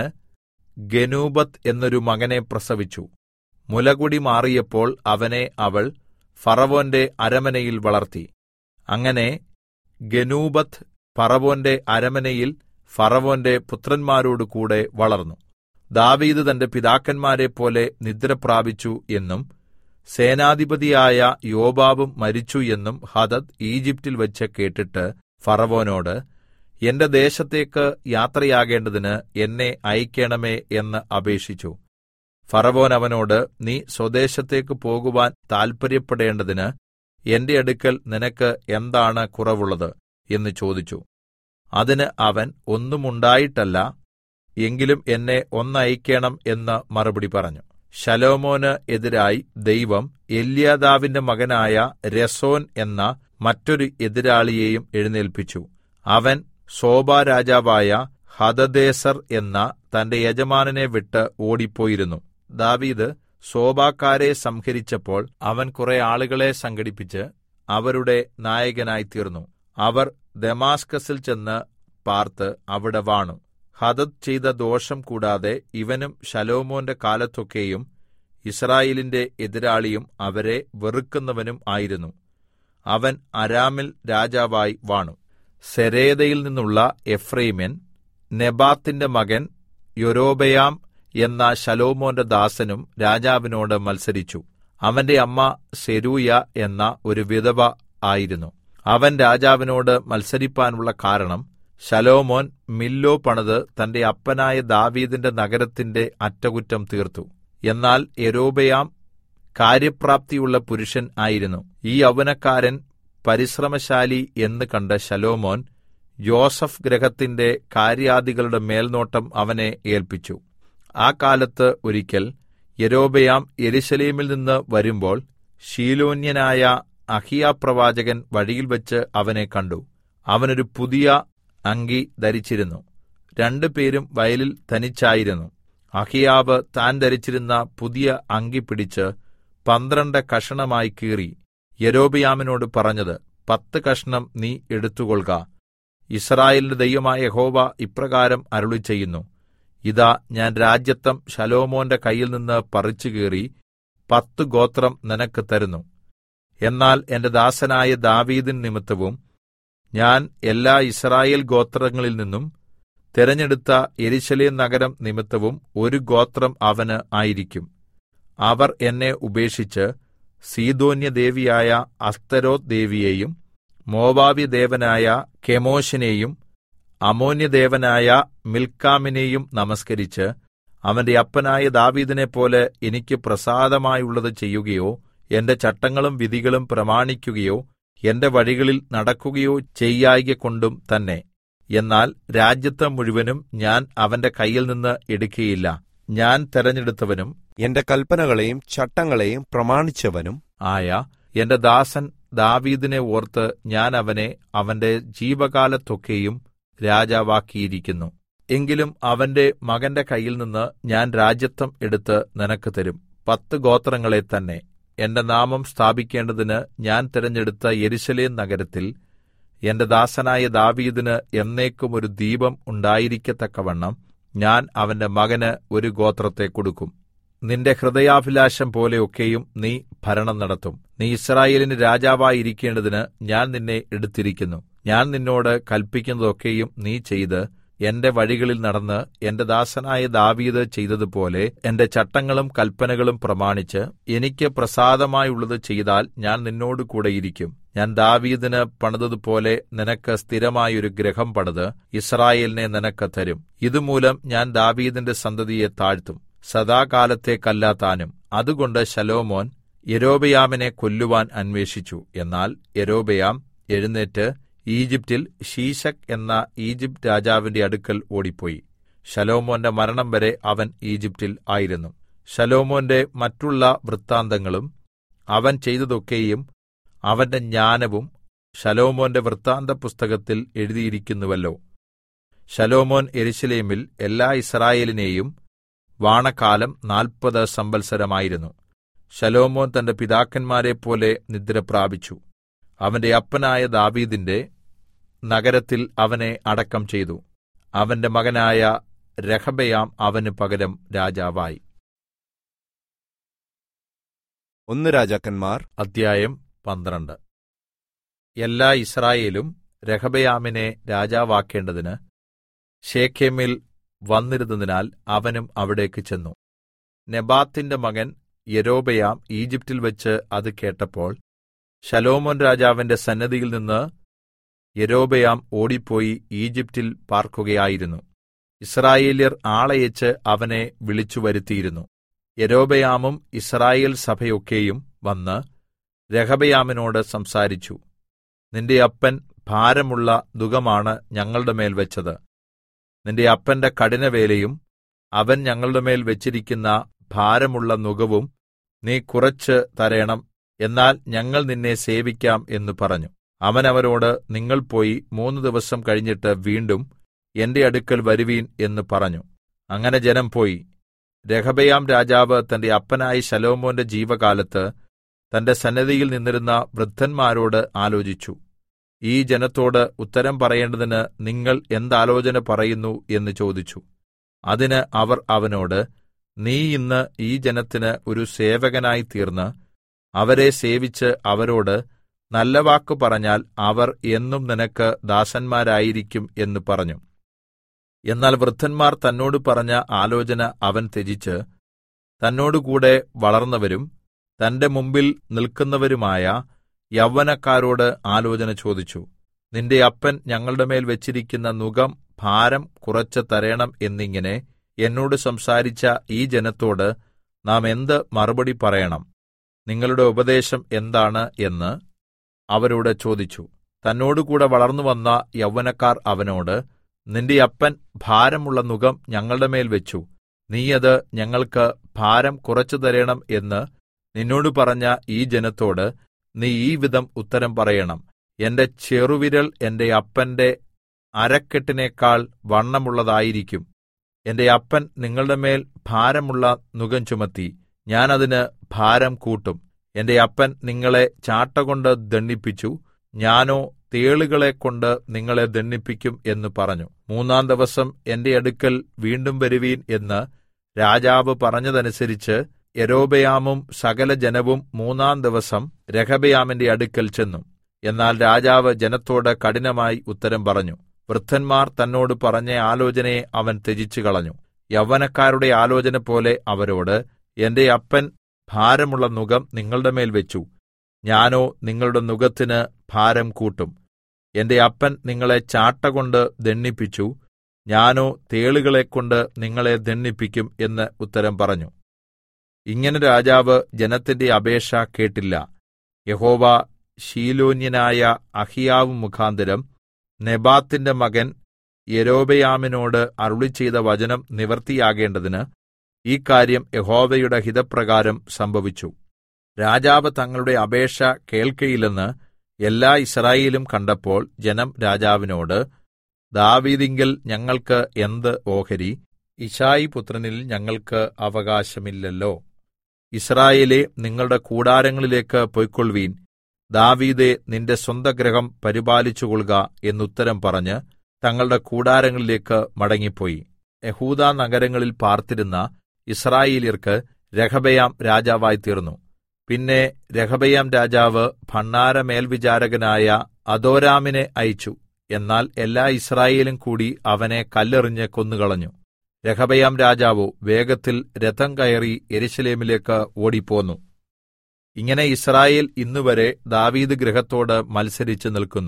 ഗെനൂബത്ത് എന്നൊരു മകനെ പ്രസവിച്ചു. മുലകുടി മാറിയപ്പോൾ അവനെ അവൾ ഫറവോന്റെ അരമനയിൽ വളർത്തി. അങ്ങനെ ഗെനൂബത്ത് ഫറവോന്റെ അരമനയിൽ ഫറവോന്റെ പുത്രന്മാരോടുകൂടെ വളർന്നു. ദാവീദ് തന്റെ പിതാക്കന്മാരെപ്പോലെ നിദ്രപ്രാപിച്ചു എന്നും സേനാധിപതിയായ യോബാബും മരിച്ചു എന്നും ഹദദ് ഈജിപ്റ്റിൽ വെച്ച് കേട്ടിട്ട് ഫറവോനോട്, എന്റെ ദേശത്തേക്ക് യാത്രയാകേണ്ടതിന് എന്നെ അയക്കേണമേ എന്ന് അപേക്ഷിച്ചു. ഫറവോൻ അവനോട്, നീ സ്വദേശത്തേക്ക് പോകുവാൻ താൽപര്യപ്പെടേണ്ടതിന് എന്റെ അടുക്കൽ നിനക്ക് എന്താണ് കുറവുള്ളത് എന്ന് ചോദിച്ചു. അതിന് അവൻ, ഒന്നുമുണ്ടായിട്ടല്ല, എങ്കിലും എന്നെ ഒന്നയക്കേണം എന്ന് മറുപടി പറഞ്ഞു. ശലോമോന് എതിരായി ദൈവം എല്യാദാവിന്റെ മകനായ രസോൻ എന്ന മറ്റൊരു എതിരാളിയെയും എഴുന്നേൽപ്പിച്ചു. അവൻ സോബാ രാജാവായ ഹദദേസർ എന്ന തന്റെ യജമാനനെ വിട്ട് ഓടിപ്പോയിരുന്നു. ദാവീദ് സോബാക്കാരെ സംഹരിച്ചപ്പോൾ അവൻ കുറെ ആളുകളെ സംഘടിപ്പിച്ച് അവരുടെ നായകനായി തീർന്നു. അവർ ദമാസ്കസിൽ ചെന്ന് പാർത്ത് അവിടെ വാണു. ഹദദ് ചെയ്ത ദോഷം കൂടാതെ ഇവനും ശലോമോന്റെ കാലത്തൊക്കെയും യിസ്രായേലിന്റെ എതിരാളിയും അവരെ വെറുക്കുന്നവനും ആയിരുന്നു. അവൻ അരാമിൽ രാജാവായി വാണു. സെരേദയിൽ നിന്നുള്ള എഫ്രയീമ്യൻ നെബാത്തിന്റെ മകൻ യൊരോബെയാം എന്ന ശലോമോന്റെ ദാസനും രാജാവിനോട് മത്സരിച്ചു. അവന്റെ അമ്മ സെരൂയ എന്ന ഒരു വിധവ ആയിരുന്നു. അവൻ രാജാവിനോട് മത്സരിപ്പാനുള്ള കാരണം, ശലോമോൻ മില്ലോ പണിത് തന്റെ അപ്പനായ ദാവീദിന്റെ നഗരത്തിന്റെ അറ്റകുറ്റം തീർത്തു. എന്നാൽ യൊരോബെയാം കാര്യപ്രാപ്തിയുള്ള പുരുഷൻ ആയിരുന്നു. ഈ യൗവനക്കാരൻ പരിശ്രമശാലി എന്ന് കണ്ട ശലോമോൻ യോസഫ് ഗൃഹത്തിന്റെ കാര്യാദികളുടെ മേൽനോട്ടം അവനെ ഏൽപ്പിച്ചു. ആ കാലത്ത് ഒരിക്കൽ യൊരോബെയാം യെരൂശലേമിൽ നിന്ന് വരുമ്പോൾ ശീലോന്യനായ അഹിയാ പ്രവാചകൻ വഴിയിൽവെച്ച് അവനെ കണ്ടു. അവനൊരു പുതിയ അങ്കി ധരിച്ചിരുന്നു. രണ്ടുപേരും വയലിൽ തനിച്ചായിരുന്നു. അഹിയാവ് താൻ ധരിച്ചിരുന്ന പുതിയ അങ്കി പിടിച്ച് 12 കഷണമായി കീറി യൊരോബെയാമിനോട് പറഞ്ഞത്, 10 കഷണം നീ എടുത്തുകൊൾക. യിസ്രായേലിന്റെ ദൈവമായ യഹോവ ഇപ്രകാരം അരുളിച്ചെയ്യുന്നു, ഇതാ ഞാൻ രാജത്വം ശലോമോന്റെ കയ്യിൽ നിന്ന് പറിച്ചു കീറി 10 ഗോത്രം നിനക്ക് തരുന്നു. എന്നാൽ എന്റെ ദാസനായ ദാവീദിൻ നിമിത്തവും ഞാൻ എല്ലാ യിസ്രായേൽ ഗോത്രങ്ങളിൽ നിന്നും തിരഞ്ഞെടുത്ത യെരൂശലേം നഗരം നിമിത്തവും 1 ഗോത്രം അവന് ആയിരിക്കും. അവർ എന്നെ ഉപേക്ഷിച്ച് സീദോന്യദേവിയായ അസ്തരോത്ത് ദേവിയെയും മോവാബ്യദേവനായ കെമോശിനെയും അമ്മോന്യദേവനായ മിൽക്കാമിനെയും നമസ്കരിച്ച് അവന്റെ അപ്പനായ ദാവീദിനെപ്പോലെ എനിക്ക് പ്രസാദമായുള്ളത് ചെയ്യുകയോ എന്റെ ചട്ടങ്ങളും വിധികളും പ്രമാണിക്കുകയോ എന്റെ വഴികളിൽ നടക്കുകയോ ചെയ്യായ്കകൊണ്ടും തന്നെ. എന്നാൽ രാജ്യത്വം മുഴുവനും ഞാൻ അവന്റെ കയ്യിൽ നിന്ന് എടുക്കുകയില്ല. ഞാൻ തെരഞ്ഞെടുത്തവനും എന്റെ കൽപ്പനകളെയും ചട്ടങ്ങളെയും പ്രമാണിച്ചവനും ആയ എന്റെ ദാസൻ ദാവീദിനെ ഓർത്ത് ഞാൻ അവനെ അവന്റെ ജീവകാലത്തൊക്കെയും രാജാവാക്കിയിരിക്കുന്നു. എങ്കിലും അവന്റെ മകന്റെ കയ്യിൽ നിന്ന് ഞാൻ രാജത്വം എടുത്ത് നിനക്ക് തരും. 10 ഗോത്രങ്ങളെ തന്നെ. എന്റെ നാമം സ്ഥാപിക്കേണ്ടതിന് ഞാൻ തിരഞ്ഞെടുത്ത യെരൂശലേം നഗരത്തിൽ എന്റെ ദാസനായ ദാവീദിന് എന്നേക്കും ഒരു ദീപം ഉണ്ടായിരിക്കത്തക്കവണ്ണം ഞാൻ അവന്റെ മകന് 1 ഗോത്രത്തെ കൊടുക്കും. നിന്റെ ഹൃദയാഭിലാഷം പോലെയൊക്കെയും നീ ഭരണം നടത്തും. നീ യിസ്രായേലിന് രാജാവായിരിക്കേണ്ടതിന് ഞാൻ നിന്നെ എടുത്തിരിക്കുന്നു. ഞാൻ നിന്നോട് കല്പിക്കുന്നതൊക്കെയും നീ ചെയ്ത് എന്റെ വഴികളിൽ നടന്ന് എന്റെ ദാസനായ ദാവീദ് ചെയ്തതുപോലെ എന്റെ ചട്ടങ്ങളും കൽപ്പനകളും പ്രമാണിച്ച് എനിക്ക് പ്രസാദമായുള്ളത് ചെയ്താൽ ഞാൻ നിന്നോട് കൂടെ ഇരിക്കും. ഞാൻ ദാവീദിന് പണിതതുപോലെ നിനക്ക് സ്ഥിരമായൊരു ഗൃഹം പണിത് യിസ്രായേലിനെ നിനക്ക് തരും. ഇതുമൂലം ഞാൻ ദാവീദിന്റെ സന്തതിയെ താഴ്ത്തും, സദാകാലത്തേക്കല്ല താനും. അതുകൊണ്ട് ശലോമോൻ യൊരോബെയാമിനെ കൊല്ലുവാൻ അന്വേഷിച്ചു. എന്നാൽ യൊരോബെയാം എഴുന്നേറ്റ് ഈജിപ്റ്റിൽ ശീശക്ക് എന്ന ഈജിപ്റ്റ് രാജാവിന്റെ അടുക്കൽ ഓടിപ്പോയി. ശലോമോന്റെ മരണം വരെ അവൻ ഈജിപ്റ്റിൽ ആയിരുന്നു. ശലോമോന്റെ മറ്റുള്ള വൃത്താന്തങ്ങളും അവൻ ചെയ്തതൊക്കെയും അവന്റെ ജ്ഞാനവും ശലോമോന്റെ വൃത്താന്ത പുസ്തകത്തിൽ എഴുതിയിരിക്കുന്നുവല്ലോ. ശലോമോൻ യെരൂശലേമിൽ എല്ലാ യിസ്രായേലിനെയും വാണകാലം 40 സംവത്സരമായിരുന്നു. ശലോമോൻ തന്റെ പിതാക്കന്മാരെപ്പോലെ നിദ്രപ്രാപിച്ചു. അവന്റെ അപ്പനായ ദാവീദിന്റെ നഗരത്തിൽ അവനെ അടക്കം ചെയ്തു. അവന്റെ മകനായ രെഹബെയാം അവന് പകരം രാജാവായി. 1 രാജാക്കന്മാർ അധ്യായം 12. എല്ലാ യിസ്രായേലും രെഹബെയാമിനെ രാജാവാക്കേണ്ടതിന് ശെഖേമിൽ വന്നിരുന്നതിനാൽ അവനും അവിടേക്ക് ചെന്നു. നെബാത്തിന്റെ മകൻ യൊരോബെയാം ഈജിപ്റ്റിൽ വെച്ച് അത് കേട്ടപ്പോൾ ശലോമോൻ രാജാവിന്റെ സന്നിധിയിൽ നിന്ന് യൊരോബെയാം ഓടിപ്പോയി ഈജിപ്റ്റിൽ പാർക്കുകയായിരുന്നു. യിസ്രായേല്യർ ആളയച്ച് അവനെ വിളിച്ചുവരുത്തിയിരുന്നു. യൊരോബെയാമും യിസ്രായേൽ സഭയൊക്കെയും വന്ന് രെഹബെയാമിനോട് സംസാരിച്ചു. നിന്റെ അപ്പൻ ഭാരമുള്ള നുകമാണ് ഞങ്ങളുടെ മേൽ വെച്ചത്. നിന്റെ അപ്പന്റെ കഠിനവേലയും അവൻ ഞങ്ങളുടെ മേൽ വെച്ചിരിക്കുന്ന ഭാരമുള്ള നുകവും നീ കുറച്ച് തരേണം, എന്നാൽ ഞങ്ങൾ നിന്നെ സേവിക്കാം എന്ന് പറഞ്ഞു. അവൻ അവരോട്, നിങ്ങൾ പോയി 3 ദിവസം കഴിഞ്ഞിട്ട് വീണ്ടും എന്റെ അടുക്കൽ വരുവീൻ എന്ന് പറഞ്ഞു. അങ്ങനെ ജനം പോയി. രെഹബെയാം രാജാവ് തന്റെ അപ്പനായ ശലോമോന്റെ ജീവകാലത്ത് തന്റെ സന്നിധിയിൽ നിന്നിരുന്ന വൃദ്ധന്മാരോട് ആലോചിച്ചു. ഈ ജനത്തോട് ഉത്തരം പറയേണ്ടതിന് നിങ്ങൾ എന്താലോചന പറയുന്നു എന്ന് ചോദിച്ചു. അതിന് അവർ അവനോട്, നീ ഇന്ന് ഈ ജനത്തിന് ഒരു സേവകനായി തീർന്ന് അവരെ സേവിച്ച് അവരോട് നല്ല വാക്ക് പറഞ്ഞാൽ അവർ എന്നും നിനക്ക് ദാസന്മാരായിരിക്കും എന്ന് പറഞ്ഞു. എന്നാൽ വൃദ്ധന്മാർ തന്നോട് പറഞ്ഞ ആലോചന അവൻ ത്യജിച്ച് തന്നോടുകൂടെ വളർന്നവരും തന്റെ മുമ്പിൽ നിൽക്കുന്നവരുമായ യൗവനക്കാരോട് ആലോചന ചോദിച്ചു. നിന്റെ അപ്പൻ ഞങ്ങളുടെ മേൽ വെച്ചിരിക്കുന്ന നുകം ഭാരം കുറച്ച് തരേണം എന്നിങ്ങനെ എന്നോട് സംസാരിച്ച ഈ ജനത്തോട് നാം എന്ത് മറുപടി പറയണം? നിങ്ങളുടെ ഉപദേശം എന്താണ് എന്ന് അവരോട് ചോദിച്ചു. തന്നോടുകൂടെ വളർന്നുവന്ന യൗവനക്കാർ അവനോട്, നിന്റെ അപ്പൻ ഭാരമുള്ള നുകം ഞങ്ങളുടെ മേൽ വെച്ചു. നീ അത് ഞങ്ങൾക്ക് ഭാരം കുറച്ചു തരേണം എന്ന് നിന്നോട് പറഞ്ഞ ഈ ജനത്തോട് നീ ഈ വിധം ഉത്തരം പറയണം. എന്റെ ചെറുവിരൽ എന്റെ അപ്പന്റെ അരക്കെട്ടിനേക്കാൾ വണ്ണമുള്ളതായിരിക്കും. എന്റെ അപ്പൻ നിങ്ങളുടെ മേൽ ഭാരമുള്ള നുകം ചുമത്തി, ഞാൻ അതിന് ഭാരം കൂട്ടും. എന്റെ അപ്പൻ നിങ്ങളെ ചാട്ടകൊണ്ട് ദണ്ഡിപ്പിച്ചു, ഞാനോ തേളുകളെക്കൊണ്ട് നിങ്ങളെ ദണ്ഡിപ്പിക്കും എന്ന് പറഞ്ഞു. 3-ാം ദിവസം എന്റെ അടുക്കൽ വീണ്ടും വരുവീൻ എന്ന് രാജാവ് പറഞ്ഞതനുസരിച്ച് യൊരോബെയാമും സകല ജനവും 3-ാം ദിവസം രെഹബെയാമിന്റെ അടുക്കൽ ചെന്നു. എന്നാൽ രാജാവ് ജനത്തോട് കഠിനമായി ഉത്തരം പറഞ്ഞു. വൃദ്ധന്മാർ തന്നോട് പറഞ്ഞ ആലോചനയെ അവൻ ത്യജിച്ചു കളഞ്ഞു. യൗവനക്കാരുടെ ആലോചന പോലെ അവരോട്, എന്റെ അപ്പൻ ഭാരമുള്ള നുകം നിങ്ങളുടെ മേൽ വെച്ചു, ഞാനോ നിങ്ങളുടെ നുകത്തിന് ഭാരം കൂട്ടും. എന്റെ അപ്പൻ നിങ്ങളെ ചാട്ടകൊണ്ട് ദണ്ഡിപ്പിച്ചു, ഞാനോ തേളുകളെക്കൊണ്ട് നിങ്ങളെ ദണ്ഡിപ്പിക്കും എന്ന് ഉത്തരം പറഞ്ഞു. ഇങ്ങനെ രാജാവ് ജനത്തിന്റെ അപേക്ഷ കേട്ടില്ല. യഹോവ ശീലോന്യനായ അഹിയാവ് മുഖാന്തരം നെബാത്തിന്റെ മകൻ യൊരോബെയാമിനോട് അരുളിച്ചെയ്ത വചനം നിവൃത്തിയാകേണ്ടതിന് ഈ കാര്യം യഹോവയുടെ ഹിതപ്രകാരം സംഭവിച്ചു. രാജാവ് തങ്ങളുടെ അപേക്ഷ കേൾക്കയില്ലെന്ന് എല്ലാ യിസ്രായേലും കണ്ടപ്പോൾ ജനം രാജാവിനോട്, ദാവീദിങ്കൽ ഞങ്ങൾക്ക് എന്ത് ഓഹരി? യിശ്ശായി പുത്രനിൽ ഞങ്ങൾക്ക് അവകാശമില്ലല്ലോ. യിസ്രായേലേ, നിങ്ങളുടെ കൂടാരങ്ങളിലേക്ക് പൊയ്ക്കൊൾവീൻ. ദാവീദേ, നിന്റെ സ്വന്തഗൃഹം പരിപാലിച്ചുകൊള്ളുക എന്നുത്തരം പറഞ്ഞ് തങ്ങളുടെ കൂടാരങ്ങളിലേക്ക് മടങ്ങിപ്പോയി. യെഹൂദാ നഗരങ്ങളിൽ പാർത്തിരുന്ന യിസ്രായേല്യർക്ക് രെഹബെയാം രാജാവായി തീർന്നു. പിന്നെ രെഹബെയാം രാജാവ് ഭണ്ഡാരമേൽവിചാരകനായ അദോരാമിനെ അയച്ചു. എന്നാൽ എല്ലാ യിസ്രായേലും കൂടി അവനെ കല്ലെറിഞ്ഞ് കൊന്നുകളഞ്ഞു. രെഹബെയാം രാജാവോ വേഗത്തിൽ രഥം കയറി യെരൂശലേമിലേക്ക് ഓടിപ്പോന്നു. ഇങ്ങനെ യിസ്രായേൽ ഇന്നുവരെ ദാവീദ് ഗൃഹത്തോട് മത്സരിച്ച് നിൽക്കുന്നു.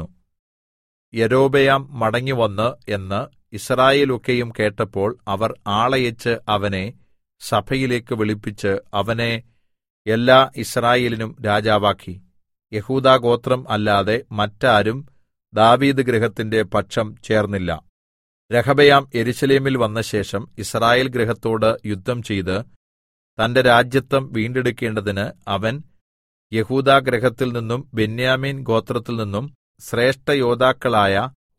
യൊരോബെയാം മടങ്ങിവന്ന് എന്ന് യിസ്രായേലൊക്കെയും കേട്ടപ്പോൾ അവർ ആളയച്ച് അവനെ സഭയിലേക്ക് വിളിപ്പിച്ച് അവനെ എല്ലാ യിസ്രായേലിനും രാജാവാക്കി. യെഹൂദാ ഗോത്രം അല്ലാതെ മറ്റാരും ദാവീദ് ഗൃഹത്തിന്റെ പക്ഷം ചേർന്നില്ല. രെഹബെയാം യെരൂശലേമിൽ വന്നശേഷം യിസ്രായേൽ ഗൃഹത്തോട് യുദ്ധം ചെയ്ത് തന്റെ രാജത്വം വീണ്ടെടുക്കേണ്ടതിന് അവൻ യെഹൂദാ ഗൃഹത്തിൽ നിന്നും ബെന്യാമീൻ ഗോത്രത്തിൽ നിന്നും ശ്രേഷ്ഠയോദ്ധാക്കളായ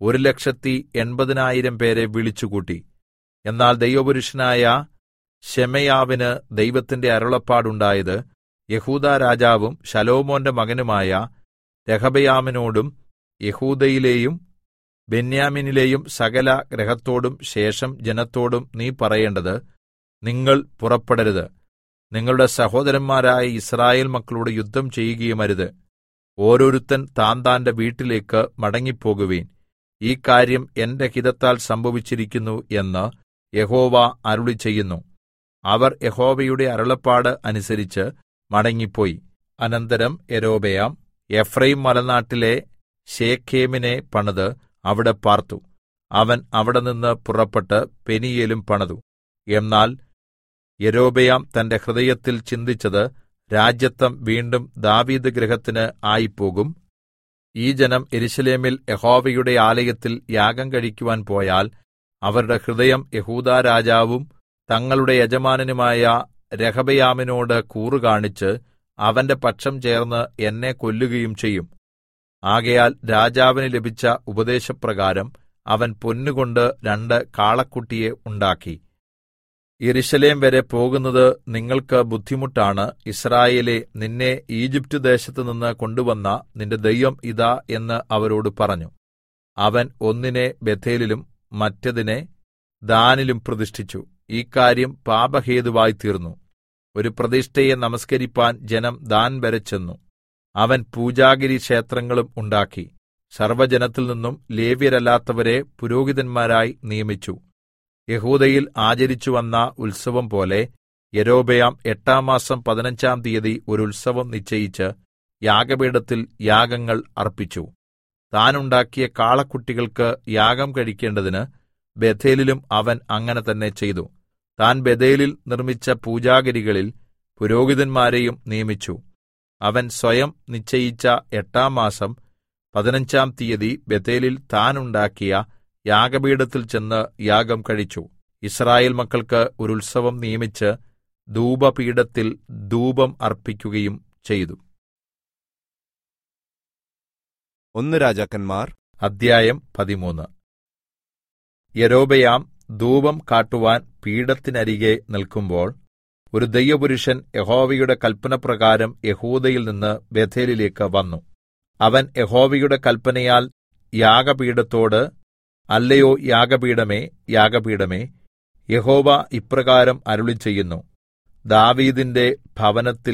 180,000 പേരെ വിളിച്ചുകൂട്ടി. എന്നാൽ ദൈവപുരുഷനായ ശെമയ്യാവിന് ദൈവത്തിന്റെ അരുളപ്പാടുണ്ടായത്, യെഹൂദാ രാജാവും ശലോമോന്റെ മകനുമായ രെഹബെയാമിനോടും യെഹൂദയിലെയും ബെന്യാമീനിലെയും സകല ഗൃഹത്തോടും ശേഷം ജനത്തോടും നീ പറയേണ്ടത്, നിങ്ങൾ പുറപ്പെടരുത്. നിങ്ങളുടെ സഹോദരന്മാരായ യിസ്രായേൽ മക്കളോട് യുദ്ധം ചെയ്യുകയുമരുത്. ഓരോരുത്തൻ താന്താന്റെ വീട്ടിലേക്ക് മടങ്ങിപ്പോകുവിൻ. ഈ കാര്യം എന്റെ ഹിതത്താൽ സംഭവിച്ചിരിക്കുന്നു എന്ന് യഹോവ അരുളിച്ചെയ്യുന്നു. അവർ യഹോവയുടെ അരുളപ്പാട് അനുസരിച്ച് മടങ്ങിപ്പോയി. അനന്തരം യൊരോബെയാം എഫ്രയീം മലനാട്ടിലെ ശെഖേമിനെ പണിത് അവിടെ പാർത്തു. അവൻ അവിടെനിന്ന് പുറപ്പെട്ട് പെനീയേലും പണിതു. എന്നാൽ യൊരോബെയാം തന്റെ ഹൃദയത്തിൽ ചിന്തിച്ചത്, രാജത്വം വീണ്ടും ദാവീദ് ഗൃഹത്തിന് ആയിപ്പോകും. ഈ ജനം യെരൂശലേമിൽ യഹോവയുടെ ആലയത്തിൽ യാഗം കഴിക്കുവാൻ പോയാൽ അവരുടെ ഹൃദയം യെഹൂദാ രാജാവും തങ്ങളുടെ യജമാനനുമായ രെഹബെയാമിനോട് കൂറുകാണിച്ച് അവന്റെ പക്ഷം ചേർന്ന് എന്നെ കൊല്ലുകയും ചെയ്യും. ആകയാൽ രാജാവിന് ലഭിച്ച ഉപദേശപ്രകാരം അവൻ പൊന്നുകൊണ്ട് 2 കാളക്കുട്ടിയെ ഉണ്ടാക്കി. യെരൂശലേം വരെ പോകുന്നത് നിങ്ങൾക്ക് ബുദ്ധിമുട്ടാണ്. യിസ്രായേലേ, നിന്നെ ഈജിപ്റ്റ് ദേശത്തുനിന്ന് കൊണ്ടുവന്ന നിന്റെ ദൈവം ഇതാ എന്ന് അവരോട് പറഞ്ഞു. അവൻ ഒന്നിനെ ബേഥേലിലും മറ്റതിനെ ദാനിലും പ്രതിഷ്ഠിച്ചു. ഈ കാര്യം പാപഹേതുവായി തീർന്നു. ഒരു പ്രതിഷ്ഠയെ നമസ്കരിപ്പാൻ ജനം ദാൻ വരെ ചെന്നു. അവൻ പൂജാഗിരി ക്ഷേത്രങ്ങളും ഉണ്ടാക്കി. സർവ്വജനത്തിൽ നിന്നും ലേവ്യരല്ലാത്തവരെ പുരോഹിതന്മാരായി നിയമിച്ചു. യെഹൂദയിൽ ആചരിച്ചുവന്ന ഉത്സവം പോലെ യൊരോബെയാം 8-ാം മാസം 15-ാം തീയതി ഒരു ഉത്സവം നിശ്ചയിച്ച് യാഗപീഠത്തിൽ യാഗങ്ങൾ അർപ്പിച്ചു. താൻ ഉണ്ടാക്കിയ കാളക്കുട്ടികൾക്ക് യാഗം കഴിക്കേണ്ടതിന് ബേഥേലിലും അവൻ അങ്ങനെ തന്നെ ചെയ്തു. താൻ ബേഥേലിൽ നിർമ്മിച്ച പൂജാഗിരികളിൽ പുരോഹിതന്മാരെയും നിയമിച്ചു. അവൻ സ്വയം നിശ്ചയിച്ച 8-ാം മാസം 15-ാം തീയതി ബേഥേലിൽ താൻ ഉണ്ടാക്കിയ യാഗപീഠത്തിൽ ചെന്ന് യാഗം കഴിച്ചു. യിസ്രായേൽ മക്കൾക്ക് ഒരു ഉത്സവം നിയമിച്ച് ധൂപപീഠത്തിൽ ധൂപം അർപ്പിക്കുകയും ചെയ്തു. 1 രാജാക്കന്മാർ അധ്യായം 13. യൊരോബെയാം ധൂപം കാട്ടുവാൻ പീഠത്തിനരികെ നിൽക്കുമ്പോൾ ഒരു ദൈവപുരുഷൻ യഹോവയുടെ കല്പനപ്രകാരം യെഹൂദയിൽ നിന്ന് ബേഥേലിലേക്ക് വന്നു. അവൻ യഹോവയുടെ കല്പനയാൽ യാഗപീഠത്തോട്, അല്ലയോ യാഗപീഠമേ, യാഗപീഠമേ, യഹോവ ഇപ്രകാരം അരുളിച്ചെയ്യുന്നു, ദാവീദിന്റെ ഭവനത്തിൽ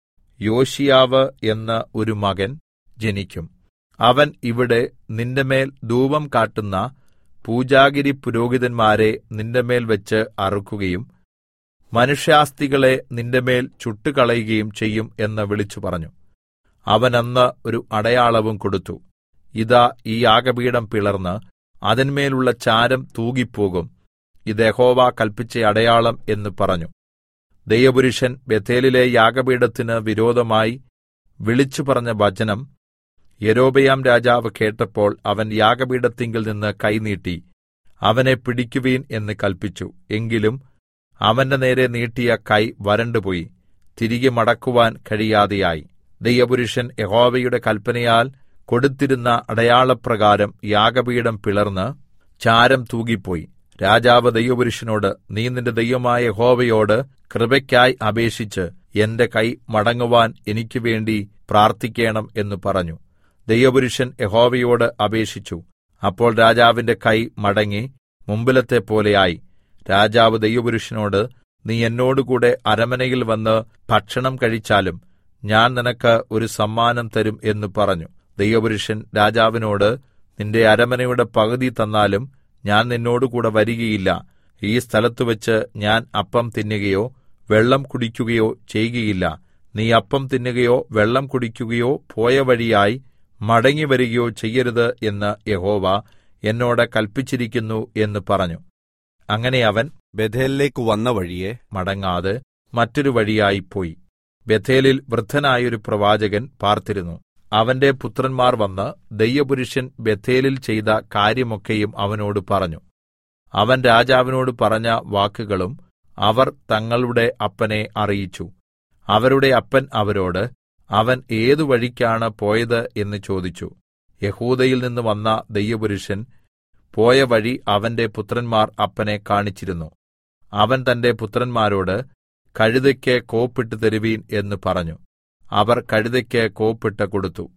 യോശിയാവ് എന്ന ഒരു മകൻ ജനിക്കും. അവൻ ഇവിടെ നിന്റെമേൽ ധൂപം കാട്ടുന്ന പൂജാഗിരി പുരോഹിതന്മാരെ നിന്റെമേൽ വെച്ച് അറുക്കുകയും മനുഷ്യാസ്തികളെ നിന്റെമേൽ ചുട്ടുകളയുകയും ചെയ്യും എന്ന് വിളിച്ചു പറഞ്ഞു. അവൻ അന്ന് ഒരു അടയാളവും കൊടുത്തു. ഇതാ, ഈ യാഗപീഠം പിളർന്ന് അതിന്മേലുള്ള ചാരം തൂകിപ്പോകും. ഇത് യഹോവ കല്പിച്ച അടയാളം എന്ന് പറഞ്ഞു. ദൈവപുരുഷൻ ബേഥേലിലെ യാഗപീഠത്തിന് വിരോധമായി വിളിച്ചു പറഞ്ഞ വചനം യൊരോബെയാം രാജാവ് കേട്ടപ്പോൾ അവൻ യാഗപീഠത്തിങ്കൽ നിന്ന് കൈ നീട്ടി, അവനെ പിടിക്കുവീൻ എന്ന് കല്പിച്ചു. എങ്കിലും അവന്റെ നേരെ നീട്ടിയ കൈ വരണ്ടുപോയി, തിരികെ മടക്കുവാൻ കഴിയാതെയായി. ദൈവപുരുഷൻ യഹോവയുടെ കല്പനയാൽ കൊടുത്തിരുന്ന അടയാളപ്രകാരം യാഗപീഠം പിളർന്ന് ചാരം തൂകിപ്പോയി. രാജാവ് ദൈവപുരുഷനോട്, നീ നിന്റെ ദൈവമായ യഹോവയോട് കൃപയ്ക്കായി അപേക്ഷിച്ച് എന്റെ കൈ മടങ്ങുവാൻ എനിക്ക് വേണ്ടി പ്രാർത്ഥിക്കേണം എന്ന് പറഞ്ഞു. ദൈവപുരുഷൻ യഹോവയോട് അപേക്ഷിച്ചു. അപ്പോൾ രാജാവിന്റെ കൈ മടങ്ങി മുമ്പിലത്തെ പോലെയായി. രാജാവ് ദൈവപുരുഷനോട്, നീ എന്നോടുകൂടെ അരമനയിൽ വന്ന് ഭക്ഷണം കഴിച്ചാലും ഞാൻ നിനക്ക് ഒരു സമ്മാനം തരും എന്ന് പറഞ്ഞു. ദൈവപുരുഷൻ രാജാവിനോട്, നിന്റെ അരമനയുടെ പകുതി തന്നാലും ഞാൻ നിന്നോടുകൂടെ വരികയില്ല. ഈ സ്ഥലത്തുവെച്ച് ഞാൻ അപ്പം തിന്നുകയോ വെള്ളം കുടിക്കുകയോ ചെയ്യുകയില്ല. നീ അപ്പം തിന്നുകയോ വെള്ളം കുടിക്കുകയോ പോയ വഴിയായി മടങ്ങിവരികയോ ചെയ്യരുത് എന്ന് യഹോവ എന്നോട് കല്പിച്ചിരിക്കുന്നു എന്ന് പറഞ്ഞു. അങ്ങനെ അവൻ ബേഥേലിലേക്ക് വന്ന വഴിയെ മടങ്ങാതെ മറ്റൊരു വഴിയായി പോയി. ബേഥേലിൽ വൃദ്ധനായൊരു പ്രവാചകൻ പാർത്തിരുന്നു. അവന്റെ പുത്രന്മാർ വന്ന് ദൈവപുരുഷൻ ബേഥേലിൽ ചെയ്ത കാര്യമൊക്കെയും അവനോട് പറഞ്ഞു. അവൻ രാജാവിനോട് പറഞ്ഞ വാക്കുകളും അവർ തങ്ങളുടെ അപ്പനെ അറിയിച്ചു. അവരുടെ അപ്പൻ അവരോട്, അവൻ ഏതു വഴിക്കാണ് പോയത് എന്ന് ചോദിച്ചു. യഹൂദയിൽ നിന്ന് വന്ന ദൈവപുരുഷൻ പോയ വഴി അവന്റെ പുത്രന്മാർ അപ്പനെ കാണിച്ചിരുന്നു. അവൻ തന്റെ പുത്രന്മാരോട്, കഴുതയ്ക്ക് കോപ്പിട്ട് തരുവീൻ എന്ന് പറഞ്ഞു. അവർ കഴുതയ്ക്ക് കോപ്പിട്ട് കൊടുത്തു.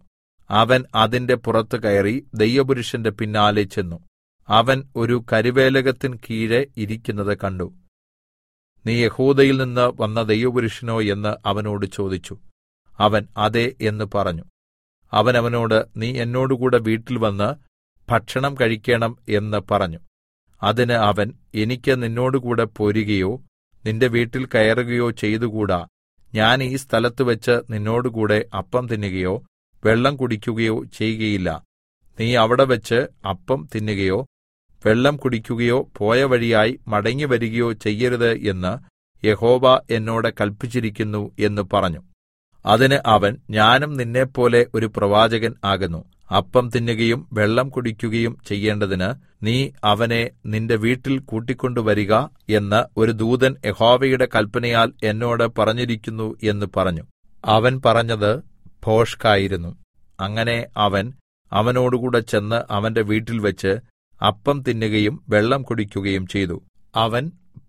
അവൻ അതിന്റെ പുറത്ത് കയറി ദൈവപുരുഷന്റെ പിന്നാലെ ചെന്നു. അവൻ ഒരു കരുവേലകത്തിൻ കീഴെ ഇരിക്കുന്നത് കണ്ടു. നീ യെഹൂദയിൽ നിന്ന് വന്ന ദൈവപുരുഷനോ എന്ന് അവനോട് ചോദിച്ചു. അവൻ അതെ എന്ന് പറഞ്ഞു. അവൻ അവനോട്, നീ എന്നോടുകൂടെ വീട്ടിൽ വന്ന് ഭക്ഷണം കഴിക്കണം എന്ന് പറഞ്ഞു. അതിന് അവൻ, എനിക്ക് നിന്നോടുകൂടെ പോരുകയോ നിന്റെ വീട്ടിൽ കയറുകയോ ചെയ്തുകൂടാ. ഞാൻ ഈ സ്ഥലത്തുവെച്ച് നിന്നോടുകൂടെ അപ്പം തിന്നുകയോ വെള്ളം കുടിക്കുകയോ ചെയ്യുകയില്ല. നീ അവിടെ വെച്ച് അപ്പം തിന്നുകയോ വെള്ളം കുടിക്കുകയോ പോയ വഴിയായി മടങ്ങിവരികയോ ചെയ്യരുത് എന്ന് യഹോവ എന്നോട് കല്പിച്ചിരിക്കുന്നു എന്ന് പറഞ്ഞു. അതിന് അവൻ, ഞാനും നിന്നെപ്പോലെ ഒരു പ്രവാചകൻ ആകുന്നു. അപ്പം തിന്നുകയും വെള്ളം കുടിക്കുകയും ചെയ്യേണ്ടതിന് നീ അവനെ നിന്റെ വീട്ടിൽ കൂട്ടിക്കൊണ്ടുവരിക എന്ന് ഒരു ദൂതൻ യഹോവയുടെ കല്പനയാൽ എന്നോട് പറഞ്ഞിരിക്കുന്നു എന്ന് പറഞ്ഞു. അവൻ പറഞ്ഞത് ഭോഷ്കായിരുന്നു. അങ്ങനെ അവൻ അവനോടുകൂടെ ചെന്ന് അവന്റെ വീട്ടിൽ വെച്ച് അപ്പം തിന്നുകയും വെള്ളം കുടിക്കുകയും ചെയ്തു. അവൻ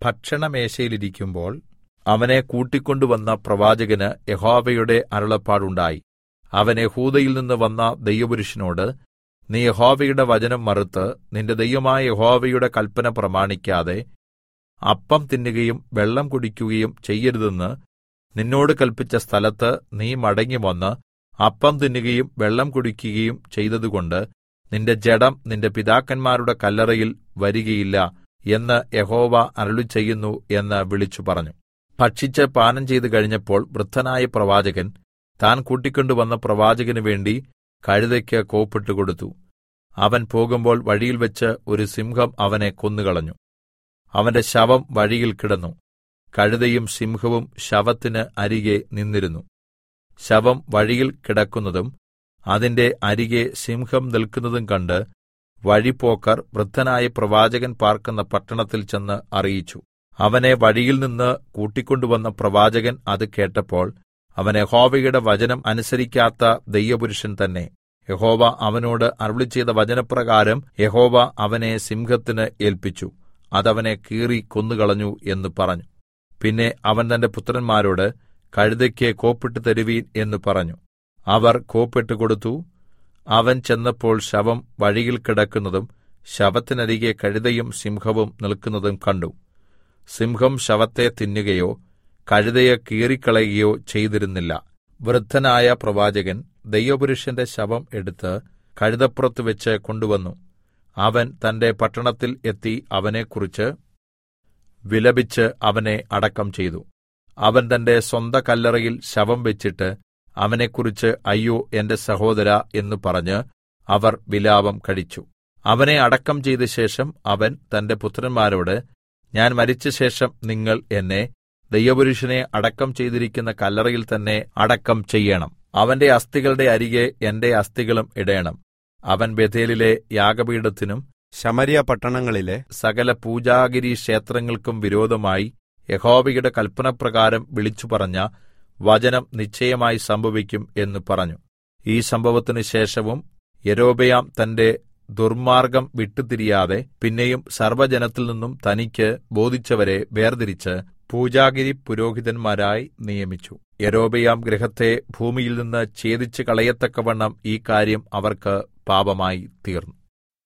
ഭക്ഷണമേശയിലിരിക്കുമ്പോൾ അവനെ കൂട്ടിക്കൊണ്ടുവന്ന പ്രവാചകന് യഹോവയുടെ അരുളപ്പാടുണ്ടായി. അവൻ യെഹൂദയിൽ നിന്ന് വന്ന ദൈവപുരുഷനോട്, നീ യഹോവയുടെ വചനം മറുത്ത് നിന്റെ ദൈവമായ യഹോവയുടെ കല്പന പ്രമാണിക്കാതെ അപ്പം തിന്നുകയും വെള്ളം കുടിക്കുകയും ചെയ്യരുതെന്ന് നിന്നോട് കല്പിച്ച സ്ഥലത്ത് നീ മടങ്ങിവന്ന് അപ്പം തിന്നുകയും വെള്ളം കുടിക്കുകയും ചെയ്തതുകൊണ്ട് നിന്റെ ജഡം നിന്റെ പിതാക്കന്മാരുടെ കല്ലറയിൽ വരികയില്ല എന്ന് യഹോവ അരുളിച്ചെയ്യുന്നു എന്ന് വിളിച്ചു പറഞ്ഞു. ഭക്ഷിച്ച് പാനം ചെയ്തു കഴിഞ്ഞപ്പോൾ വൃദ്ധനായ പ്രവാചകൻ താൻ കൂട്ടിക്കൊണ്ടുവന്ന പ്രവാചകന് വേണ്ടി കഴുതയ്ക്ക് കോപ്പിട്ട് കൊടുത്തു. അവൻ പോകുമ്പോൾ വഴിയിൽവെച്ച് ഒരു സിംഹം അവനെ കൊന്നുകളഞ്ഞു. അവന്റെ ശവം വഴിയിൽ കിടന്നു. കഴുതയും സിംഹവും ശവത്തിന് അരികെ നിന്നിരുന്നു. ശവം വഴിയിൽ കിടക്കുന്നതും അതിന്റെ അരികെ സിംഹം നിൽക്കുന്നതും കണ്ട് വഴിപോക്കർ വൃദ്ധനായ പ്രവാചകൻ പാർക്കുന്ന പട്ടണത്തിൽ ചെന്ന് അറിയിച്ചു. അവനെ വഴിയിൽ നിന്ന് കൂട്ടിക്കൊണ്ടുവന്ന പ്രവാചകൻ അത് കേട്ടപ്പോൾ അവൻ യഹോവയുടെ വചനം അനുസരിക്കാത്ത ദൈവപുരുഷൻ തന്നെ. യഹോവ അവനോട് അരുളിച്ചെയ്ത വചനപ്രകാരം യഹോവ അവനെ സിംഹത്തിന് ഏല്പിച്ചു. അതവനെ കീറി കൊന്നുകളഞ്ഞു എന്ന് പറഞ്ഞു. പിന്നെ അവൻ തന്റെ പുത്രന്മാരോട്, കഴുതയ്ക്ക് കോപ്പിട്ട് തരുവീൻ എന്ന് പറഞ്ഞു. അവർ കോപ്പിട്ട് കൊടുത്തു. അവൻ ചെന്നപ്പോൾ ശവം വഴിയിൽ കിടക്കുന്നതും ശവത്തിനരികെ കഴുതയും സിംഹവും നിൽക്കുന്നതും കണ്ടു. സിംഹം ശവത്തെ തിന്നുകയോ കഴുതയെ കീറിക്കളയുകയോ ചെയ്തിരുന്നില്ല. വൃദ്ധനായ പ്രവാചകൻ ദൈവപുരുഷന്റെ ശവം എടുത്ത് കഴുതപ്പുറത്ത് വെച്ച് കൊണ്ടുവന്നു. അവൻ തന്റെ പട്ടണത്തിൽ എത്തി അവനെക്കുറിച്ച് വിലപിച്ച് അവനെ അടക്കം ചെയ്തു. അവൻ തന്റെ സ്വന്ത കല്ലറയിൽ ശവം വെച്ചിട്ട് അവനെക്കുറിച്ച് അയ്യോ എന്റെ സഹോദരാ എന്ന് പറഞ്ഞ് അവർ വിലാപം കഴിച്ചു. അവനെ അടക്കം ചെയ്ത ശേഷം അവൻ തന്റെ പുത്രന്മാരോട്, ഞാൻ മരിച്ചശേഷം നിങ്ങൾ എന്നെ ദൈവപുരുഷനെ അടക്കം ചെയ്തിരിക്കുന്ന കല്ലറയിൽ തന്നെ അടക്കം ചെയ്യണം. അവന്റെ അസ്ഥികളുടെ അരികെ എന്റെ അസ്ഥികളും ഇടേണം. അവൻ ബേഥേലിലെ യാഗപീഠത്തിനും ശമര്യ പട്ടണങ്ങളിലെ സകല പൂജാഗിരി ക്ഷേത്രങ്ങൾക്കും വിരോധമായി യഹോവയുടെ കല്പനപ്രകാരം വിളിച്ചു പറഞ്ഞ വചനം നിശ്ചയമായി സംഭവിക്കും എന്ന് പറഞ്ഞു. ഈ സംഭവത്തിന് ശേഷവും യൊരോബെയാം തന്റെ ദുർമാർഗം വിട്ടുതിരിയാതെ പിന്നെയും സർവ്വജനത്തിൽ നിന്നും തനിക്ക് ബോധിച്ചവരെ വേർതിരിച്ച് പൂജാഗിരി പുരോഹിതന്മാരായി നിയമിച്ചു. യൊരോബെയാം ഗൃഹത്തെ ഭൂമിയിൽ നിന്ന് ഛേദിച്ച് കളയത്തക്കവണ്ണം ഈ കാര്യം അവർക്ക് പാപമായി തീർന്നു.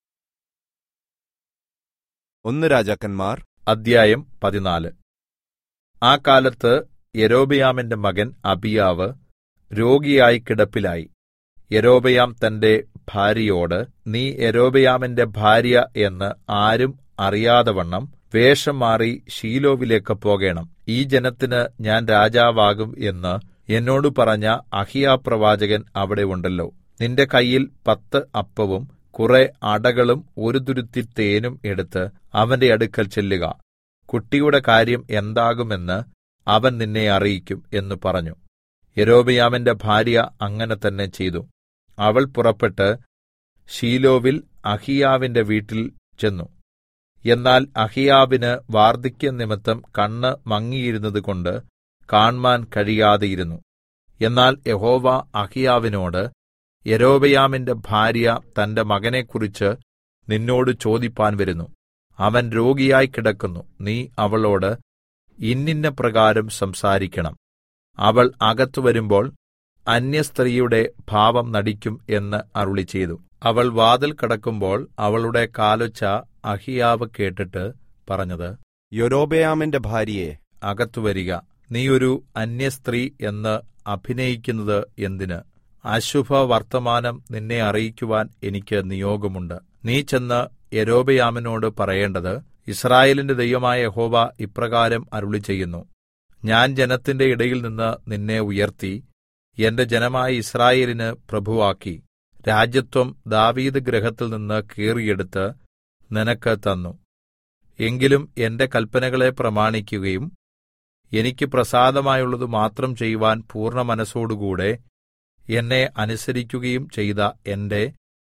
1 രാജാക്കന്മാർ അധ്യായം 14. ആ കാലത്ത് യൊരോബെയാമിന്റെ മകൻ അബീയാവ് രോഗിയായി കിടപ്പിലായി. യൊരോബെയാം തന്റെ ഭാര്യയോട്, നീ യൊരോബെയാമിന്റെ ഭാര്യ എന്ന് ആരും അറിയാതവണ്ണം വേഷം മാറി ശീലോവിലേക്ക് പോകേണം. ഈ ജനത്തിന് ഞാൻ രാജാവാകും എന്ന് എന്നോട് പറഞ്ഞ അഹിയാ പ്രവാചകൻ അവിടെ ഉണ്ടല്ലോ. നിന്റെ കയ്യിൽ 10 അപ്പവും കുറെ അടകളും ഒരു തുരുത്തി തേനും എടുത്ത് അവന്റെ അടുക്കൽ ചെല്ലുക. കുട്ടിയുടെ കാര്യം എന്താകുമെന്ന് അവൻ നിന്നെ അറിയിക്കും എന്ന് പറഞ്ഞു. യൊരോബെയാമിന്റെ ഭാര്യ അങ്ങനെ തന്നെ ചെയ്തു. അവൾ പുറപ്പെട്ട് ശീലോവിൽ അഹിയാവിന്റെ വീട്ടിൽ ചെന്നു. എന്നാൽ അഹിയാവിന് വാർദ്ധക്യം നിമിത്തം കണ്ണ് മങ്ങിയിരുന്നതുകൊണ്ട് കാണ്മാൻ കഴിയാതെയിരുന്നു. എന്നാൽ യഹോവ അഹിയാവിനോട്, യൊരോബെയാമിന്റെ ഭാര്യ തന്റെ മകനെക്കുറിച്ച് നിന്നോട് ചോദിപ്പാൻ വരുന്നു. അവൻ രോഗിയായി കിടക്കുന്നു. നീ അവളോട് ഇന്നിന്ന പ്രകാരം സംസാരിക്കണം. അവൾ അകത്ത് വരുമ്പോൾ അന്യസ്ത്രീയുടെ ഭാവം നടിക്കും എന്ന് അരുളിച്ചെയ്തു. അവൾ വാതിൽ കടക്കുമ്പോൾ അവളുടെ കാലൊച്ച അഹിയാവ് കേട്ടിട്ട് പറഞ്ഞത്, യൊരോബെയാമിന്റെ ഭാര്യയെ, അകത്തു വരിക. നീ ഒരു അന്യസ്ത്രീ എന്ന് അഭിനയിക്കുന്നത് എന്തിന്? അശുഭവർത്തമാനം നിന്നെ അറിയിക്കുവാൻ എനിക്ക് നിയോഗമുണ്ട്. നീ ചെന്ന് യൊരോബെയാമിനോട് പറയേണ്ടത്, യിസ്രായേലിന്റെ ദൈവമായ യഹോവ ഇപ്രകാരം അരുളിച്ചെയ്യുന്നു, ഞാൻ ജനത്തിന്റെ ഇടയിൽ നിന്ന് നിന്നെ ഉയർത്തി എന്റെ ജനമായ യിസ്രായേലിന് പ്രഭുവാക്കി രാജത്വം ദാവീദ് ഗൃഹത്തിൽ നിന്ന് കീറിയെടുത്ത് നിനക്ക് തന്നു. എങ്കിലും എന്റെ കല്പനകളെ പ്രമാണിക്കുകയും എനിക്ക് പ്രസാദമായുള്ളത് മാത്രം ചെയ്യുവാൻ പൂർണ്ണ മനസ്സോടുകൂടെ എന്നെ അനുസരിക്കുകയും ചെയ്ത എന്റെ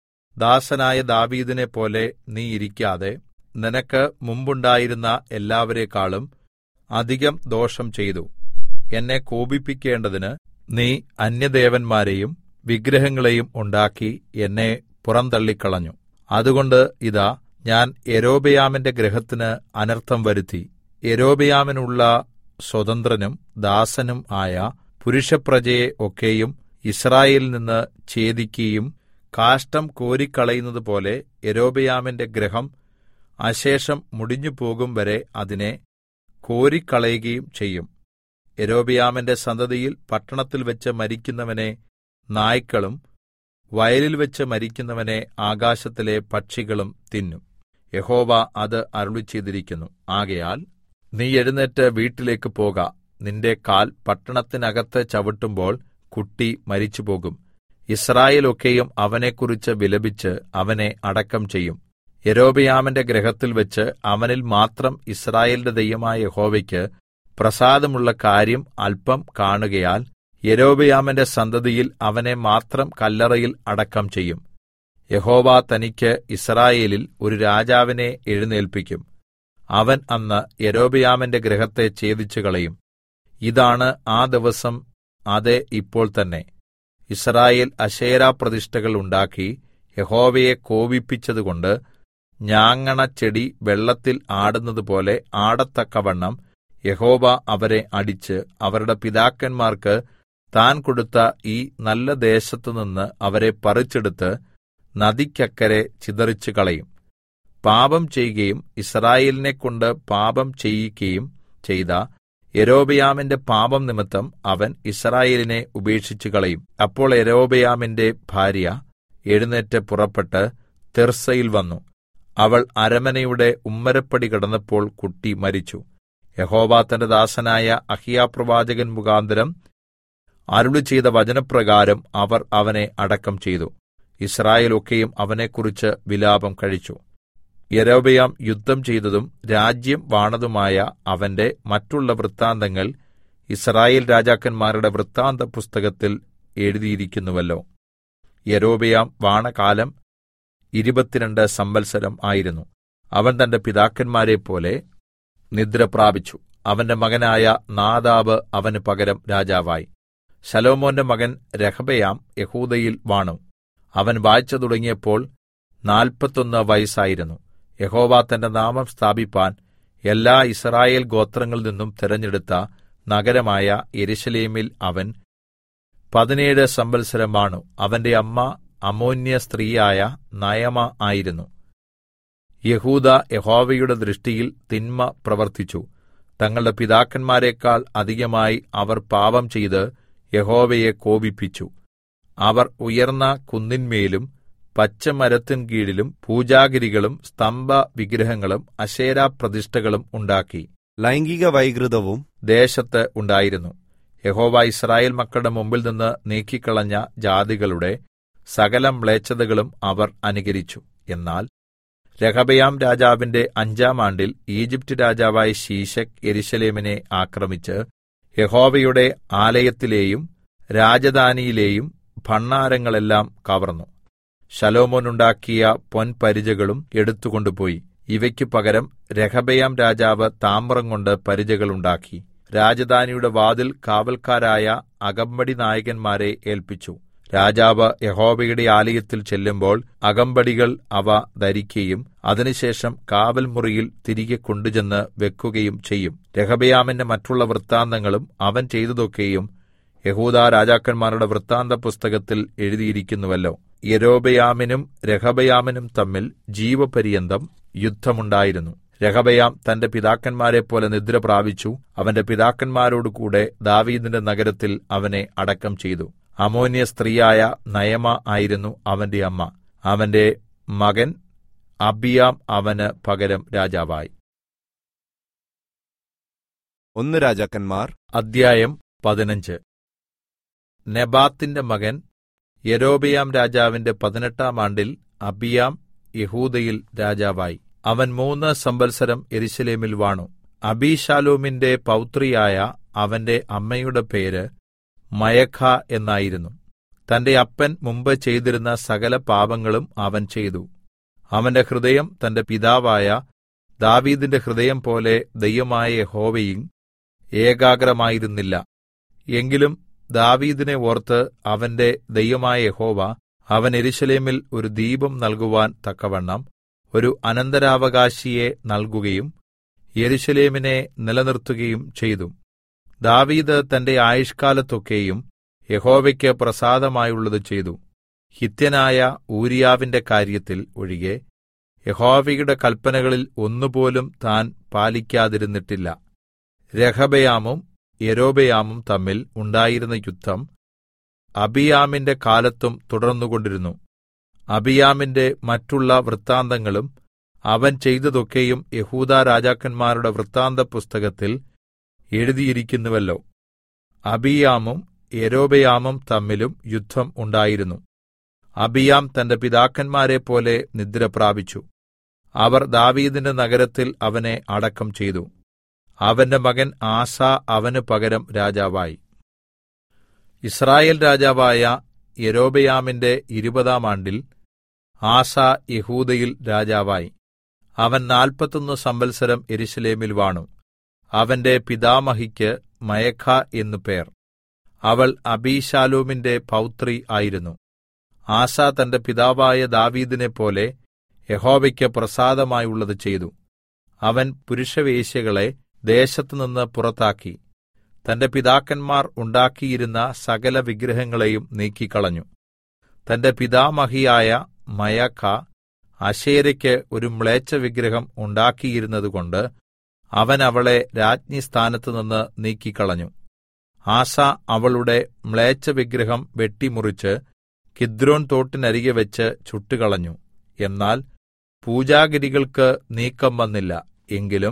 ദാസനായ ദാവീദിനെ പോലെ നീ ഇരിക്കാതെ നിനക്ക് മുമ്പുണ്ടായിരുന്ന എല്ലാവരെക്കാളും അധികം ദോഷം ചെയ്തു. എന്നെ കോപിപ്പിക്കേണ്ടതിന് നീ അന്യദേവന്മാരെയും വിഗ്രഹങ്ങളെയും ഉണ്ടാക്കി എന്നെ പുറന്തള്ളിക്കളഞ്ഞു. അതുകൊണ്ട് ഇതാ, ഞാൻ യൊരോബെയാമിന്റെ ഗൃഹത്തിന് അനർത്ഥം വരുത്തി. യൊരോബെയാമിനുള്ള സ്വതന്ത്രനും ദാസനും ആയ പുരുഷപ്രജയെ ഒക്കെയും യിസ്രായേലിൽ നിന്ന് ഛേദിക്കുകയും കാഷ്ഠം കോരിക്കളയുന്നതുപോലെ യൊരോബെയാമിന്റെ ഗൃഹം അശേഷം മുടിഞ്ഞുപോകും വരെ അതിനെ കോരിക്കളയുകയും ചെയ്യും. യൊരോബെയാമിന്റെ സന്തതിയിൽ പട്ടണത്തിൽ വെച്ച് മരിക്കുന്നവനെ നായ്ക്കളും വയലിൽ വെച്ച് മരിക്കുന്നവനെ ആകാശത്തിലെ പക്ഷികളും തിന്നും. യഹോവ അത് അരുളിച്ചെയ്തിരിക്കുന്നു. ആകയാൽ നീ എഴുന്നേറ്റ് വീട്ടിലേക്ക് പോക. നിന്റെ കാൽ പട്ടണത്തിനകത്ത് ചവിട്ടുമ്പോൾ കുട്ടി മരിച്ചുപോകും. യിസ്രായേൽ ഒക്കെയും അവനെക്കുറിച്ച് വിലപിച്ച് അവനെ അടക്കം ചെയ്യും. യൊരോബെയാമിന്റെ ഗൃഹത്തിൽ വെച്ച് അവനിൽ മാത്രം യിസ്രായേലിന്റെ ദൈവമായ യഹോവയ്ക്ക് പ്രസാദമുള്ള കാര്യം അല്പം കാണുകയാൽ യൊരോബെയാമിന്റെ സന്തതിയിൽ അവനെ മാത്രം കല്ലറയിൽ അടക്കം ചെയ്യും. യഹോവ തനിക്ക് യിസ്രായേലിൽ ഒരു രാജാവിനെ എഴുന്നേല്പിക്കും. അവൻ അന്ന് യൊരോബെയാമിന്റെ ഗൃഹത്തെ ഛേദിച്ചുകളയും. ഇതാണ് ആ ദിവസം, അതെ ഇപ്പോൾ തന്നെ. യിസ്രായേൽ അശേരാപ്രതിഷ്ഠകൾ ഉണ്ടാക്കി യഹോവയെ കോപിപ്പിച്ചതുകൊണ്ട് ഞാങ്ങണച്ചെടി വെള്ളത്തിൽ ആടുന്നതുപോലെ ആടത്തക്കവണ്ണം യഹോവ അവരെ അടിച്ച് അവരുടെ പിതാക്കന്മാർക്ക് താൻ കൊടുത്ത ഈ നല്ല ദേശത്തുനിന്ന് അവരെ പറിച്ചെടുത്ത് നദിക്കക്കരെ ചിതറിച്ചു കളയും. പാപം ചെയ്യുകയും യിസ്രായേലിനെക്കൊണ്ട് പാപം ചെയ്യിക്കുകയും ചെയ്ത യൊരോബെയാമിന്റെ പാപം നിമിത്തം അവൻ യിസ്രായേലിനെ ഉപേക്ഷിച്ചു കളയും. അപ്പോൾ യൊരോബെയാമിന്റെ ഭാര്യ എഴുന്നേറ്റ് പുറപ്പെട്ട് തിർസയിൽ വന്നു. അവൾ അരമനയുടെ ഉമ്മരപ്പടി കടന്നപ്പോൾ കുട്ടി മരിച്ചു. യഹോവ തന്റെ ദാസനായ അഹിയാപ്രവാചകൻ മുഖാന്തരം അരുളിച്ചെയ്ത വചനപ്രകാരം അവർ അവനെ അടക്കം ചെയ്തു. യിസ്രായേൽ ഒക്കെയും അവനെക്കുറിച്ച് വിലാപം കഴിച്ചു. യൊരോബെയാം യുദ്ധം ചെയ്തതും രാജ്യം വാണതുമായ അവന്റെ മറ്റുള്ള വൃത്താന്തങ്ങൾ യിസ്രായേൽ രാജാക്കന്മാരുടെ വൃത്താന്ത പുസ്തകത്തിൽ എഴുതിയിരിക്കുന്നുവല്ലോ. യൊരോബെയാം വാണകാലം 22 സംവത്സരം ആയിരുന്നു. അവൻ തന്റെ പിതാക്കന്മാരെപ്പോലെ നിദ്ര പ്രാപിച്ചു. അവന്റെ മകനായ നാദാബ് അവന് പകരം രാജാവായി. ശലോമോന്റെ മകൻ രഹബെയാം യെഹൂദയിൽ വാണു. അവൻ വാഴ്ച തുടങ്ങിയപ്പോൾ 41 വയസ്സായിരുന്നു. യഹോവ തന്റെ നാമം സ്ഥാപിപ്പാൻ എല്ലാ യിസ്രായേൽ ഗോത്രങ്ങളിൽ നിന്നും തിരഞ്ഞെടുത്ത നഗരമായ യെരൂശലേമിൽ അവൻ 17 സംവത്സരം വാണു. അവന്റെ അമ്മ അമ്മോന്യ സ്ത്രീയായ നയമ ആയിരുന്നു. യെഹൂദാ യഹോവയുടെ ദൃഷ്ടിയിൽ തിന്മ പ്രവർത്തിച്ചു. തങ്ങളുടെ പിതാക്കന്മാരെക്കാൾ അധികമായി അവർ പാപം ചെയ്ത് യഹോവയെ കോപിപ്പിച്ചു. അവർ ഉയർന്ന കുന്നിന്മേലും പച്ചമരത്തിൻ കീഴിലും പൂജാഗിരികളും സ്തംഭ വിഗ്രഹങ്ങളും അശേരാപ്രതിഷ്ഠകളും ഉണ്ടാക്കി. ലൈംഗിക വൈകൃതവും ദേശത്ത് ഉണ്ടായിരുന്നു. യഹോവ യിസ്രായേൽ മക്കളുടെ മുമ്പിൽ നിന്ന് നീക്കിക്കളഞ്ഞ ജാതികളുടെ സകല മ്ലേച്ഛതകളും അവർ അനുകരിച്ചു. എന്നാൽ രെഹബെയാം രാജാവിന്റെ 5-ാം ആണ്ടിൽ ഈജിപ്റ്റ് രാജാവായ ശീശക്ക് യെരൂശലേമിനെ ആക്രമിച്ച് യഹോവയുടെ ആലയത്തിലെയും രാജധാനിയിലെയും ഭണ്ഡാരങ്ങളെല്ലാം കവർന്നു. ശലോമോൻ ഉണ്ടാക്കിയ പൊൻപരിചകളും എടുത്തുകൊണ്ടുപോയി. ഇവയ്ക്ക് പകരം രെഹബെയാം രാജാവ് താമ്രംകൊണ്ട് പരിചകൾ ഉണ്ടാക്കി. രാജധാനിയുടെ വാതിൽ കാവൽക്കാരായ അകമ്പടി നായകന്മാരെ ഏൽപ്പിച്ചു. രാജാവ് യഹോവയുടെ ആലയത്തിൽ ചെല്ലുമ്പോൾ അകമ്പടികൾ അവ ധരിക്കുകയും അതിനുശേഷം കാവൽ മുറിയിൽ തിരികെ കൊണ്ടുചെന്ന് വെക്കുകയും ചെയ്യും. രെഹബെയാമിന്റെ മറ്റുള്ള വൃത്താന്തങ്ങളും അവൻ ചെയ്തതൊക്കെയും യെഹൂദാ രാജാക്കന്മാരുടെ വൃത്താന്ത പുസ്തകത്തിൽ എഴുതിയിരിക്കുന്നുവല്ലോ. യൊരോബെയാമിനും രെഹബെയാമിനും തമ്മിൽ ജീവപര്യന്തം യുദ്ധമുണ്ടായിരുന്നു. രെഹബെയാം തന്റെ പിതാക്കന്മാരെപ്പോലെ നിദ്ര പ്രാപിച്ചു. അവന്റെ പിതാക്കന്മാരോടുകൂടെ ദാവീദിന്റെ നഗരത്തിൽ അവനെ അടക്കം ചെയ്തു. അമ്മോന്യ സ്ത്രീയായ നയമ ആയിരുന്നു അവന്റെ അമ്മ. അവന്റെ മകൻ അബിയാം അവന് പകരം രാജാവായി. 1 രാജാക്കന്മാർ അധ്യായം 15. നെബാത്തിന്റെ മകൻ യൊരോബെയാം രാജാവിന്റെ 18-ാം ആണ്ടിൽ അബിയാം യെഹൂദയിൽ രാജാവായി. അവൻ 3 സംവത്സരം യെരൂശലേമിൽ വാണു. അബീശാലോമിന്റെ പൗത്രിയായ അവന്റെ അമ്മയുടെ പേര് മയഖ എന്നായിരുന്നു. തന്റെ അപ്പൻ മുമ്പ് ചെയ്തിരുന്ന സകല പാപങ്ങളും അവൻ ചെയ്തു. അവന്റെ ഹൃദയം തന്റെ പിതാവായ ദാവീദിന്റെ ഹൃദയം പോലെ ദൈവമായ യഹോവയിൽ ഏകാഗ്രമായിരുന്നില്ല. എങ്കിലും ദാവീദിനെ ഓർത്ത് അവന്റെ ദൈവമായ യഹോവ അവൻ യെരൂശലേമിൽ ഒരു ദീപം നൽകുവാൻ തക്കവണ്ണം ഒരു അനന്തരാവകാശിയെ നൽകുകയും യെരൂശലേമിനെ നിലനിർത്തുകയും ചെയ്തു. ദാവീദ് തന്റെ ആയുഷ്കാലത്തൊക്കെയും യഹോവയ്ക്ക് പ്രസാദമായുള്ളത് ചെയ്തു. ഹിത്യനായ ഊരിയാവിന്റെ കാര്യത്തിൽ ഒഴികെ യഹോവയുടെ കല്പനകളിൽ ഒന്നുപോലും താൻ പാലിക്കാതിരുന്നിട്ടില്ല. രെഹബെയാമും യൊരോബെയാമും തമ്മിൽ ഉണ്ടായിരുന്ന യുദ്ധം അബിയാമിന്റെ കാലത്തും തുടർന്നുകൊണ്ടിരുന്നു. അബിയാമിന്റെ മറ്റുള്ള വൃത്താന്തങ്ങളും അവൻ ചെയ്തതൊക്കെയും യെഹൂദാ രാജാക്കന്മാരുടെ വൃത്താന്ത പുസ്തകത്തിൽ എഴുതിയിരിക്കുന്നുവല്ലോ. അബിയാമും യൊരോബെയാമും തമ്മിലും യുദ്ധം ഉണ്ടായിരുന്നു. അബിയാം തന്റെ പിതാക്കന്മാരെപ്പോലെ നിദ്ര പ്രാപിച്ചു. അവർ ദാവീദിന്റെ നഗരത്തിൽ അവനെ അടക്കം ചെയ്തു. അവന്റെ മകൻ ആസ അവന് പകരം രാജാവായി. യിസ്രായേൽ രാജാവായ യൊരോബെയാമിന്റെ 20-ാം ആണ്ടിൽ ആസ യെഹൂദയിൽ രാജാവായി. അവൻ 41 സംവത്സരം യെരൂശലേമിൽ വാണു. അവന്റെ പിതാമഹിക്ക് മയഖ എന്നു പേർ. അവൾ അബീശാലോമിന്റെ പൗത്രി ആയിരുന്നു. ആസ തന്റെ പിതാവായ ദാവീദിനെപ്പോലെ യഹോവയ്ക്ക് പ്രസാദമായുള്ളത് ചെയ്തു. അവൻ പുരുഷവേശ്യകളെ ദേശത്തുനിന്ന് പുറത്താക്കി. തന്റെ പിതാക്കന്മാർ ഉണ്ടാക്കിയിരുന്ന സകല വിഗ്രഹങ്ങളെയും നീക്കിക്കളഞ്ഞു. തന്റെ പിതാമഹിയായ മയഖ അശേരയ്ക്ക് ഒരു മ്ലേച്ഛവിഗ്രഹം ഉണ്ടാക്കിയിരുന്നതുകൊണ്ട് അവൻ അവളെ രാജ്ഞിസ്ഥാനത്തുനിന്ന് നീക്കിക്കളഞ്ഞു. ആസ അവളുടെ മ്ലേച്ഛവിഗ്രഹം വെട്ടിമുറിച്ച് കിദ്രോൻ തോട്ടിനരികെ വെച്ച് ചുട്ടുകളഞ്ഞു. എന്നാൽ പൂജാഗിരികൾക്ക് നീക്കം വന്നില്ല. എങ്കിലും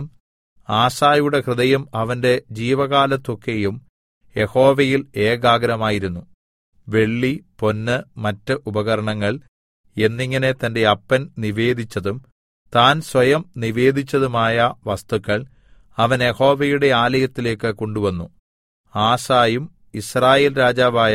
ആസായുടെ ഹൃദയം അവന്റെ ജീവകാലത്തൊക്കെയും യഹോവയിൽ ഏകാഗ്രമായിരുന്നു. വെള്ളി, പൊന്ന്, മറ്റ് ഉപകരണങ്ങൾ എന്നിങ്ങനെ തന്റെ അപ്പൻ നിവേദിച്ചതും താൻ സ്വയം നിവേദിച്ചതുമായ വസ്തുക്കൾ അവൻ യഹോവയുടെ ആലയത്തിലേക്ക് കൊണ്ടുവന്നു. ആസായും യിസ്രായേൽ രാജാവായ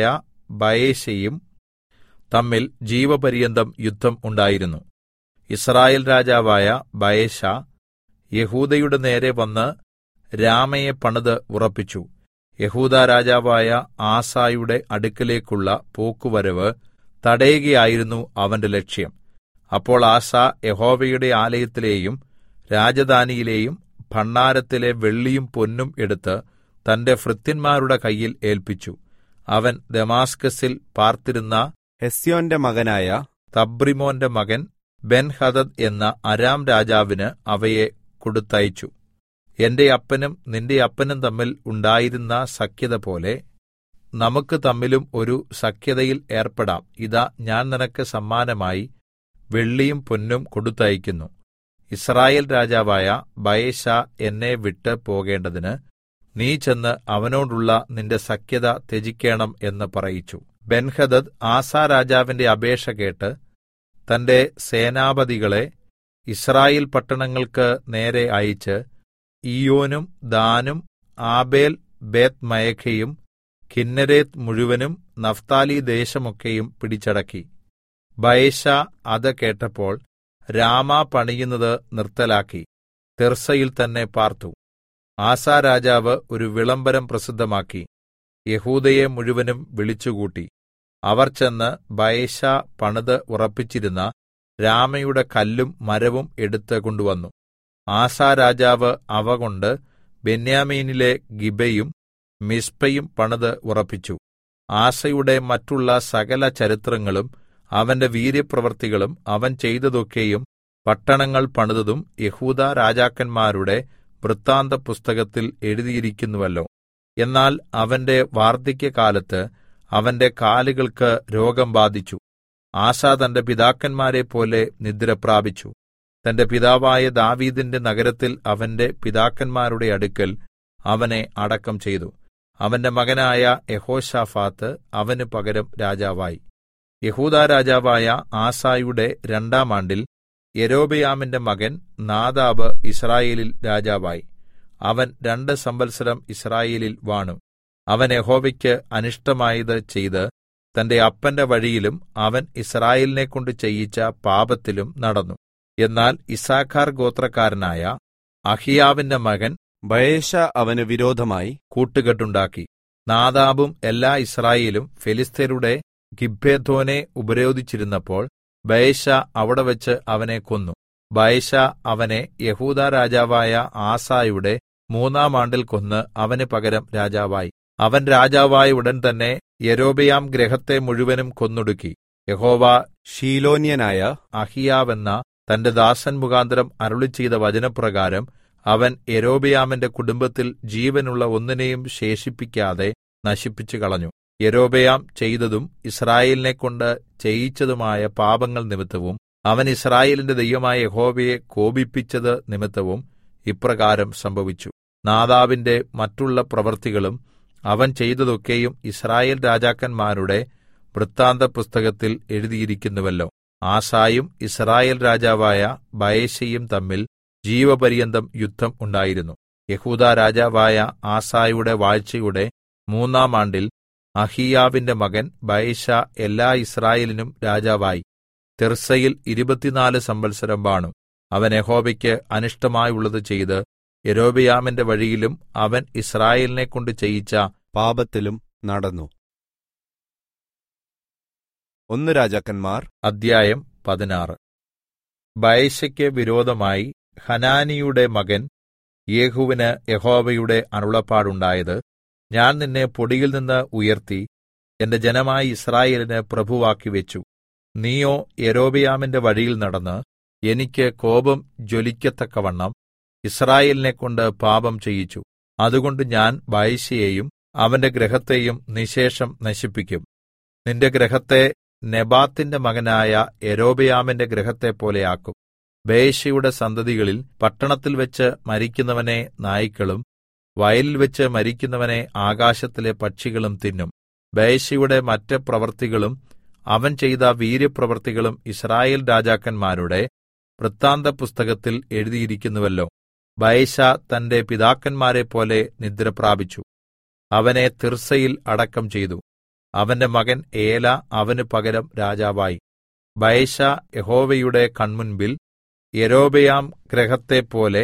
ബയെശയും തമ്മിൽ ജീവപര്യന്തം യുദ്ധം ഉണ്ടായിരുന്നു. യിസ്രായേൽ രാജാവായ ബയെശ യെഹൂദയുടെ നേരെ വന്ന് രാമയെ പണിത് ഉറപ്പിച്ചു. യെഹൂദാ രാജാവായ ആസായുടെ അടുക്കലേക്കുള്ള പോക്കുവരവ് തടയുകയായിരുന്നു അവന്റെ ലക്ഷ്യം. അപ്പോൾ ആസ യഹോവയുടെ ആലയത്തിലെയും രാജധാനിയിലെയും ഭണ്ഡാരത്തിലെ വെള്ളിയും പൊന്നും എടുത്ത് തന്റെ ഭൃത്യന്മാരുടെ കയ്യിൽ ഏല്പിച്ചു. അവൻ ദമാസ്കസിൽ പാർത്തിരുന്ന ഹെസ്യോന്റെ മകനായ തബ്രിമോന്റെ മകൻ ബെൻഹദദ് എന്ന അരാം രാജാവിന് അവയെ കൊടുത്തയച്ചു. എന്റെ അപ്പനും നിന്റെ അപ്പനും തമ്മിൽ ഉണ്ടായിരുന്ന സഖ്യത പോലെ നമുക്ക് തമ്മിലും ഒരു സഖ്യതയിൽ ഏർപ്പെടാം. ഇതാ, ഞാൻ നിനക്ക് സമ്മാനമായി വെള്ളിയും പൊന്നും കൊടുത്തയക്കുന്നു. യിസ്രായേൽ രാജാവായ ബയെശ എന്നെ വിട്ട് പോകേണ്ടതിന് നീ ചെന്ന് അവനോടുള്ള നിന്റെ സഖ്യത ത്യജിക്കേണം എന്ന് പറയിച്ചു. ബെൻഹദദ് ആസാ രാജാവിന്റെ അപേക്ഷ കേട്ട് തന്റെ സേനാപതികളെ യിസ്രായേൽ പട്ടണങ്ങൾക്ക് നേരെ അയച്ച് ഈയോനും ദാനും ആബേൽ ബേത് മയഖയും കിന്നരേത്ത് മുഴുവനും നഫ്താലി ദേശമൊക്കെയും പിടിച്ചടക്കി. ബയെശ അത് കേട്ടപ്പോൾ രാമ പണിയുന്നത് നിർത്തലാക്കി തിർസയിൽ തന്നെ പാർത്തു. ആസാ രാജാവ് ഒരു വിളംബരം പ്രസിദ്ധമാക്കി യഹൂദയെ മുഴുവനും വിളിച്ചുകൂട്ടി. അവർ ചെന്ന് ബയെശ പണിത് ഉറപ്പിച്ചിരുന്ന രാമയുടെ കല്ലും മരവും എടുത്ത് കൊണ്ടുവന്നു. ആസാ രാജാവ് അവ കൊണ്ട് ബെന്യാമീനിലെ ഗിബയും മിസ്പയും പണിത് ഉറപ്പിച്ചു. ആസയുടെ മറ്റുള്ള സകല ചരിത്രങ്ങളും അവന്റെ വീര്യപ്രവൃത്തികളും അവൻ ചെയ്തതൊക്കെയും പട്ടണങ്ങൾ പണിതതും യെഹൂദാ രാജാക്കന്മാരുടെ വൃത്താന്തപുസ്തകത്തിൽ എഴുതിയിരിക്കുന്നുവല്ലോ. എന്നാൽ അവന്റെ വാർദ്ധക്യകാലത്ത് അവന്റെ കാലുകൾക്ക് രോഗം ബാധിച്ചു. ആസ തന്റെ പിതാക്കന്മാരെപ്പോലെ നിദ്രപ്രാപിച്ചു. തന്റെ പിതാവായ ദാവീദിന്റെ നഗരത്തിൽ അവന്റെ പിതാക്കന്മാരുടെ അടുക്കൽ അവനെ അടക്കം ചെയ്തു. അവന്റെ മകനായ യെഹോശാഫാത്ത് അവന് പകരം രാജാവായി. യെഹൂദാ രാജാവായ ആസയുടെ 2-ാം ആണ്ടിൽ യൊരോബെയാമിന്റെ മകൻ നാദാബ് യിസ്രായേലിൽ രാജാവായി. അവൻ 2 സംവത്സരം യിസ്രായേലിൽ വാണു. അവൻ യഹോവയ്ക്ക് അനിഷ്ടമായത് ചെയ്ത് തന്റെ അപ്പന്റെ വഴിയിലും അവൻ യിസ്രായേലിനെക്കൊണ്ട് ചെയ്യിച്ച പാപത്തിലും നടന്നു. എന്നാൽ യിസ്സാഖാർ ഗോത്രക്കാരനായ അഹിയാവിന്റെ മകൻ ബയെശാ അവന് വിരോധമായി കൂട്ടുകെട്ടുണ്ടാക്കി. നാദാബും എല്ലാ യിസ്രായേലും ഫെലിസ്ത്യരുടെ ഗിബ്ബെഥോനെ ഉപരോധിച്ചിരുന്നപ്പോൾ ബയെശാ അവിടെവെച്ച് അവനെ കൊന്നു. ബയെശാ അവനെ യെഹൂദാ രാജാവായ ആസയുടെ 3-ാം ആണ്ടിൽ കൊന്ന് അവന് പകരം രാജാവായി. അവൻ രാജാവായ ഉടൻ തന്നെ യൊരോബെയാം ഗൃഹത്തെ മുഴുവനും കൊന്നൊടുക്കി. യഹോവ ശീലോന്യനായ അഹിയാവെന്ന തന്റെ ദാസൻ മുഖാന്തരം അരുളിച്ചെയ്ത വചനപ്രകാരം അവൻ യൊരോബെയാമിന്റെ കുടുംബത്തിൽ ജീവനുള്ള ഒന്നിനെയും ശേഷിപ്പിക്കാതെ നശിപ്പിച്ചു കളഞ്ഞു. യൊരോബെയാം ചെയ്തതും യിസ്രായേലിനെക്കൊണ്ട് ചെയ്യിച്ചതുമായ പാപങ്ങൾ നിമിത്തവും അവൻ യിസ്രായേലിന്റെ ദൈവമായ യഹോവയെ കോപിപ്പിച്ചത് നിമിത്തവും ഇപ്രകാരം സംഭവിച്ചു. നാദാബിന്റെ മറ്റുള്ള പ്രവൃത്തികളും അവൻ ചെയ്തതൊക്കെയും യിസ്രായേൽ രാജാക്കന്മാരുടെ വൃത്താന്തപുസ്തകത്തിൽ എഴുതിയിരിക്കുന്നുവല്ലോ. ആസായും യിസ്രായേൽ രാജാവായ ബയെശയും തമ്മിൽ ജീവപര്യന്തം യുദ്ധം ഉണ്ടായിരുന്നു. യെഹൂദാ രാജാവായ ആസായുടെ വാഴ്ചയുടെ 3-ാം ആണ്ടിൽ അഹിയാവിന്റെ മകൻ ബയെശാ എല്ലാ യിസ്രായേലിനും രാജാവായി. തിർസയിൽ 24 സംവത്സരം വാണു. അവൻ യഹോവയ്ക്ക് അനിഷ്ടമായുള്ളത് ചെയ്ത് യൊരോബെയാമിന്റെ വഴിയിലും അവൻ യിസ്രായേലിനെക്കൊണ്ട് ചെയ്യിച്ച പാപത്തിലും നടന്നു. 1 രാജാക്കന്മാർ അധ്യായം 16. ബയെശയ്ക്ക് വിരോധമായി ഹനാനിയുടെ മകൻ യേഹൂവിന് യഹോവയുടെ അരുളപ്പാടുണ്ടായത്: ഞാൻ നിന്നെ പൊടിയിൽ നിന്ന് ഉയർത്തി എന്റെ ജനമായ യിസ്രായേലിന് പ്രഭുവാക്കി വെച്ചു. നീയോ യൊരോബെയാമിന്റെ വഴിയിൽ നടന്ന് എനിക്ക് കോപം ജ്വലിക്കത്തക്കവണ്ണം യിസ്രായേലിനെക്കൊണ്ട് പാപം ചെയ്യിച്ചു. അതുകൊണ്ട് ഞാൻ ബയെശയെയും അവന്റെ ഗൃഹത്തെയും നിശേഷം നശിപ്പിക്കും. നിന്റെ ഗൃഹത്തെ നെബാത്തിന്റെ മകനായ യൊരോബെയാമിന്റെ ഗൃഹത്തെപ്പോലെയാക്കും. ബയെശയുടെ സന്തതികളിൽ പട്ടണത്തിൽ വെച്ച് മരിക്കുന്നവനെ നായ്ക്കളും വയലിൽ വെച്ച് മരിക്കുന്നവനെ ആകാശത്തിലെ പക്ഷികളും തിന്നും. ബയെശയുടെ മറ്റ് പ്രവൃത്തികളും അവൻ ചെയ്ത വീര്യപ്രവൃത്തികളും യിസ്രായേൽ രാജാക്കന്മാരുടെ വൃത്താന്തപുസ്തകത്തിൽ എഴുതിയിരിക്കുന്നുവല്ലോ. ബയെശാ തന്റെ പിതാക്കന്മാരെപ്പോലെ നിദ്രപ്രാപിച്ചു. അവനെ തിർസയിൽ അടക്കം ചെയ്തു. അവന്റെ മകൻ ഏല അവന് പകരം രാജാവായി. ബയെശാ യഹോവയുടെ കൺമുൻപിൽ യൊരോബെയാം ഗൃഹത്തെപ്പോലെ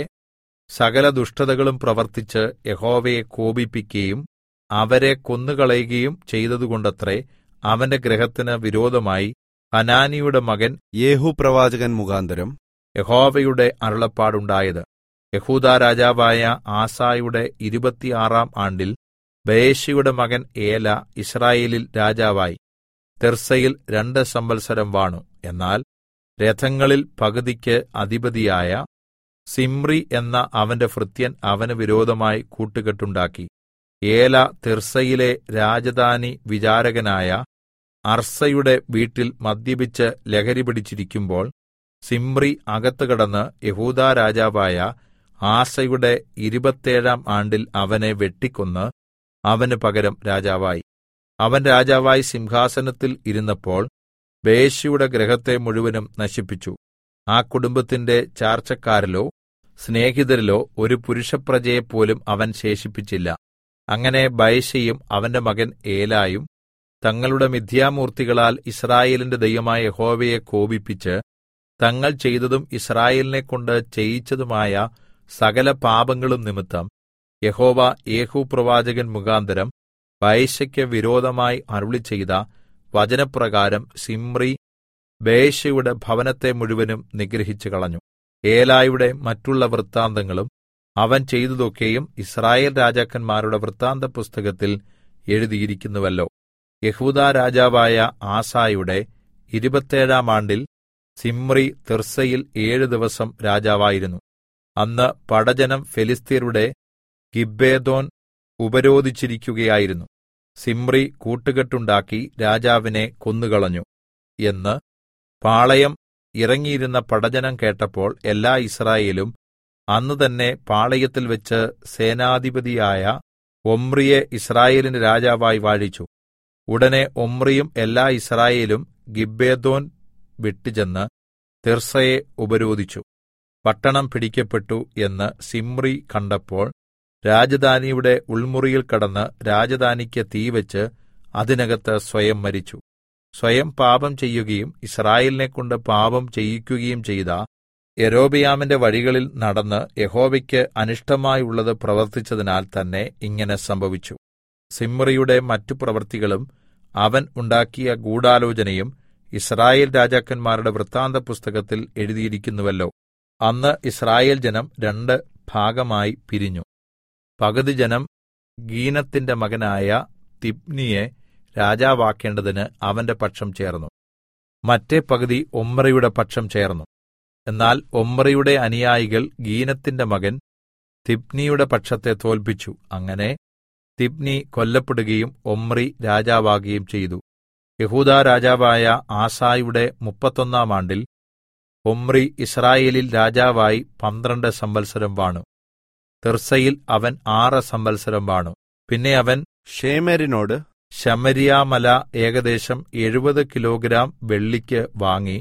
സകല ദുഷ്ടതകളും പ്രവർത്തിച്ച് യഹോവയെ കോപിപ്പിക്കുകയും അവരെ കൊന്നുകളയുകയും ചെയ്തതുകൊണ്ടത്രേ അവന്റെ ഗൃഹത്തിന് വിരോധമായി ഹനാനിയുടെ മകൻ യേഹൂ പ്രവാചകൻ മുഖാന്തരം യഹോവയുടെ അരുളപ്പാടുണ്ടായത്. യെഹൂദാ രാജാവായ ആസായുടെ 26-ാം ആണ്ടിൽ ബയെശയുടെ മകൻ ഏല യിസ്രായേലിൽ രാജാവായി. തിർസയിൽ 2 സംവത്സരം വാണു. എന്നാൽ രഥങ്ങളിൽ പകുതിക്ക് അധിപതിയായ സിമ്രി എന്ന അവന്റെ ഭൃത്യൻ അവന് വിരോധമായി കൂട്ടുകെട്ടുണ്ടാക്കി. ഏല തിർസയിലെ രാജധാനി വിചാരകനായ അർസയുടെ വീട്ടിൽ മദ്യപിച്ച് ലഹരി പിടിച്ചിരിക്കുമ്പോൾ സിമ്രി അകത്ത് കടന്ന് യെഹൂദാ രാജാവായ ആസയുടെ 27-ാം ആണ്ടിൽ അവനെ വെട്ടിക്കൊന്ന് അവന് പകരം രാജാവായി. അവൻ രാജാവായി സിംഹാസനത്തിൽ ഇരുന്നപ്പോൾ ബയെശയുടെ ഗൃഹത്തെ മുഴുവനും നശിപ്പിച്ചു. ആ കുടുംബത്തിന്റെ ചാർച്ചക്കാരിലോ സ്നേഹിതരിലോ ഒരു പുരുഷപ്രജയെപ്പോലും അവൻ ശേഷിപ്പിച്ചില്ല. അങ്ങനെ ബയെശയും അവന്റെ മകൻ ഏലായും തങ്ങളുടെ മിഥ്യാമൂർത്തികളാൽ യിസ്രായേലിന്റെ ദൈവമായ യഹോവയെ കോപിപ്പിച്ച് തങ്ങൾ ചെയ്തതും യിസ്രായേലിനെക്കൊണ്ട് ചെയ്യിച്ചതുമായ സകല പാപങ്ങളും നിമിത്തം യഹോവ യേഹൂ പ്രവാചകൻ മുഖാന്തരം ബയെശയ്ക്ക് വിരോധമായി അരുളിച്ചെയ്ത വചനപ്രകാരം സിമ്രി ബയെശയുടെ ഭവനത്തെ മുഴുവനും നിഗ്രഹിച്ചു കളഞ്ഞു. ഏലായുടെ മറ്റുള്ള വൃത്താന്തങ്ങളും അവൻ ചെയ്തതൊക്കെയും യിസ്രായേൽ രാജാക്കന്മാരുടെ വൃത്താന്തപുസ്തകത്തിൽ എഴുതിയിരിക്കുന്നുവല്ലോ. യെഹൂദാ രാജാവായ ആസയുടെ 27-ാം ആണ്ടിൽ സിമ്രി തിർസയിൽ 7 ദിവസം രാജാവായിരുന്നു. അന്ന് പടജ്ജനം ഫെലിസ്ത്യരുടെ ഗിബ്ബെഥോൻ ഉപരോധിച്ചിരിക്കുകയായിരുന്നു. സിമ്രി കൂട്ടുകെട്ടുണ്ടാക്കി രാജാവിനെ കൊന്നുകളഞ്ഞു എന്ന് പാളയം ഇറങ്ങിയിരുന്ന പടജ്ജനം കേട്ടപ്പോൾ എല്ലാ യിസ്രായേലും അന്ന് തന്നെ പാളയത്തിൽ വെച്ച് സേനാധിപതിയായ ഒമ്രിയെ യിസ്രായേലിന് രാജാവായി വാഴിച്ചു. ഉടനെ ഒമ്രിയും എല്ലാ യിസ്രായേലും ഗിബ്ബെഥോൻ വിട്ടുചെന്ന് തിർസയെ ഉപരോധിച്ചു. പട്ടണം പിടിക്കപ്പെട്ടു എന്ന് സിമ്രി കണ്ടപ്പോൾ രാജധാനിയുടെ ഉൾമുറിയിൽ കടന്ന് രാജധാനിക്ക് തീവെച്ച് അതിനകത്ത് സ്വയം മരിച്ചു. സ്വയം പാപം ചെയ്യുകയും യിസ്രായേലിനെക്കൊണ്ട് പാപം ചെയ്യിക്കുകയും ചെയ്ത യൊരോബെയാമിന്റെ വഴികളിൽ നടന്ന് യഹോവയ്ക്ക് അനിഷ്ടമായുള്ളത് പ്രവർത്തിച്ചതിനാൽ തന്നെ ഇങ്ങനെ സംഭവിച്ചു. സിമ്രിയുടെ മറ്റു പ്രവൃത്തികളും അവൻ ഉണ്ടാക്കിയ ഗൂഢാലോചനയും യിസ്രായേൽ രാജാക്കന്മാരുടെ വൃത്താന്തപുസ്തകത്തിൽ എഴുതിയിരിക്കുന്നുവല്ലോ. അന്ന് യിസ്രായേൽ ജനം 2 ഭാഗമായി പിരിഞ്ഞു. പകുതി ജനം ഗീനത്തിന്റെ മകനായ തിബ്നിയെ രാജാവാക്കേണ്ടതിന് അവന്റെ പക്ഷം ചേർന്നു. മറ്റേ പകുതി ഒമ്രിയുടെ പക്ഷം ചേർന്നു. എന്നാൽ ഒമ്രിയുടെ അനുയായികൾ ഗീനത്തിന്റെ മകൻ തിബ്നിയുടെ പക്ഷത്തെ തോൽപ്പിച്ചു. അങ്ങനെ തിബ്നി കൊല്ലപ്പെടുകയും ഒമ്രി രാജാവാകുകയും ചെയ്തു. യെഹൂദാ രാജാവായ ആസയുടെ 31-ാം ആണ്ടിൽ ഒമ്രി യിസ്രായേലിൽ രാജാവായി 12 സംവത്സരം വാണു. തിർസയിൽ അവൻ 6 സംവത്സരം വാണു. പിന്നെ അവൻ ഷേമെരിനോട് ശമര്യാമല ഏകദേശം 70 കിലോഗ്രാം വെള്ളിക്ക് വാങ്ങി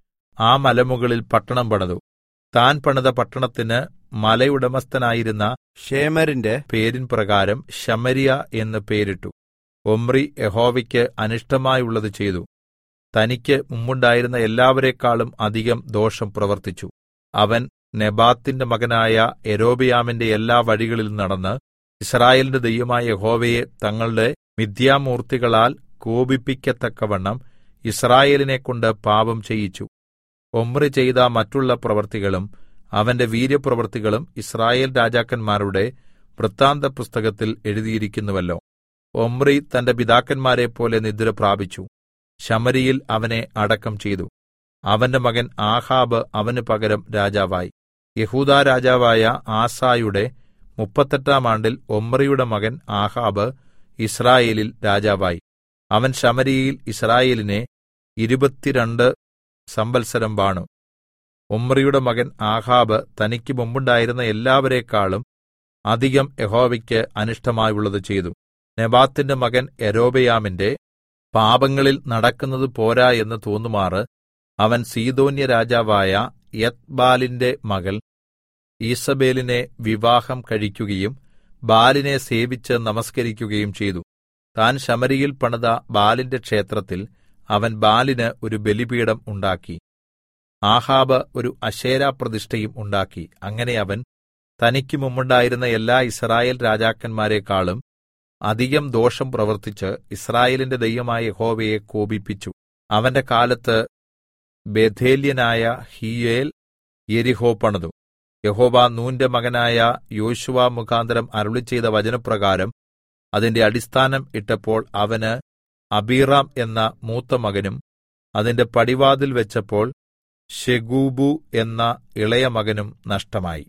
ആ മലമുകളിൽ പട്ടണം പണിതു. താൻ പണിത പട്ടണത്തിന് മലയുടമസ്ഥനായിരുന്ന ഷേമെരിന്റെ പേരിൻ പ്രകാരം ശമര്യ എന്ന് പേരിട്ടു. ഒമ്രി യഹോവയ്ക്ക് അനിഷ്ടമായുള്ളത് ചെയ്തു. തനിക്ക് മുമ്പുണ്ടായിരുന്ന എല്ലാവരെക്കാളും അധികം ദോഷം പ്രവർത്തിച്ചു. അവൻ നെബാത്തിന്റെ മകനായ യൊരോബെയാമിന്റെ എല്ലാ വഴികളിലും നടന്ന് യിസ്രായേലിന്റെ ദൈവമായ യഹോവയെ തങ്ങളുടെ മിഥ്യാമൂർത്തികളാൽ കോപിപ്പിക്കത്തക്കവണ്ണം യിസ്രായേലിനെക്കൊണ്ട് പാപം ചെയ്യിച്ചു. ഒമ്രി ചെയ്ത മറ്റുള്ള പ്രവൃത്തികളും അവന്റെ വീര്യപ്രവൃത്തികളും യിസ്രായേൽ രാജാക്കന്മാരുടെ വൃത്താന്തപുസ്തകത്തിൽ എഴുതിയിരിക്കുന്നുവല്ലോ. ഒമ്രി തന്റെ പിതാക്കന്മാരെപ്പോലെ നിദ്ര പ്രാപിച്ചു. ശമര്യയിൽ അവനെ അടക്കം ചെയ്തു. അവന്റെ മകൻ ആഹാബ് അവന് പകരം രാജാവായി. യെഹൂദാ രാജാവായ ആസയുടെ 38-ാം ആണ്ടിൽ ഒമ്രിയുടെ മകൻ ആഹാബ് യിസ്രായേലിൽ രാജാവായി. അവൻ ശമര്യയിൽ യിസ്രായേലിനെ 22 സംവത്സരം വാണു. ഒമ്രിയുടെ മകൻ ആഹാബ് തനിക്ക് മുമ്പുണ്ടായിരുന്ന എല്ലാവരെക്കാളും അധികം യഹോവയ്ക്ക് അനിഷ്ടമായുള്ളത് ചെയ്തു. നെബാത്തിന്റെ മകൻ യൊരോബെയാമിന്റെ പാപങ്ങളിൽ നടക്കുന്നത് പോരാ എന്ന് തോന്നുമാറ് അവൻ സീദോന്യ രാജാവായ യെത്ബാലിന്റെ മകൾ ഈസബേലിനെ വിവാഹം കഴിക്കുകയും ബാലിനെ സേവിച്ച് നമസ്കരിക്കുകയും ചെയ്തു. താൻ ശമര്യയിൽ പണിത ബാലിന്റെ ക്ഷേത്രത്തിൽ അവൻ ബാലിന് ഒരു ബലിപീഠം ഉണ്ടാക്കി. ആഹാബ് ഒരു അശേരാപ്രതിഷ്ഠയും ഉണ്ടാക്കി. അങ്ങനെ അവൻ തനിക്ക് മുമ്പുണ്ടായിരുന്ന എല്ലാ യിസ്രായേൽ രാജാക്കന്മാരെക്കാളും അധികം ദോഷം പ്രവർത്തിച്ച് യിസ്രായേലിന്റെ ദൈവമായ യഹോവയെ കോപിപ്പിച്ചു. അവന്റെ കാലത്ത് ബേഥേല്യനായ ഹീയേൽ യെരിഹോ പണിതു. യഹോവ നൂന്റെ മകനായ യോശുവ മുഖാന്തരം അരുളിച്ചെയ്ത വചനപ്രകാരം അതിന്റെ അടിസ്ഥാനം ഇട്ടപ്പോൾ അവന് അബീറാം എന്ന മൂത്ത മകനും അതിന്റെ പടിവാതിൽ വെച്ചപ്പോൾ ശെഗൂബു എന്ന ഇളയ മകനും നഷ്ടമായി.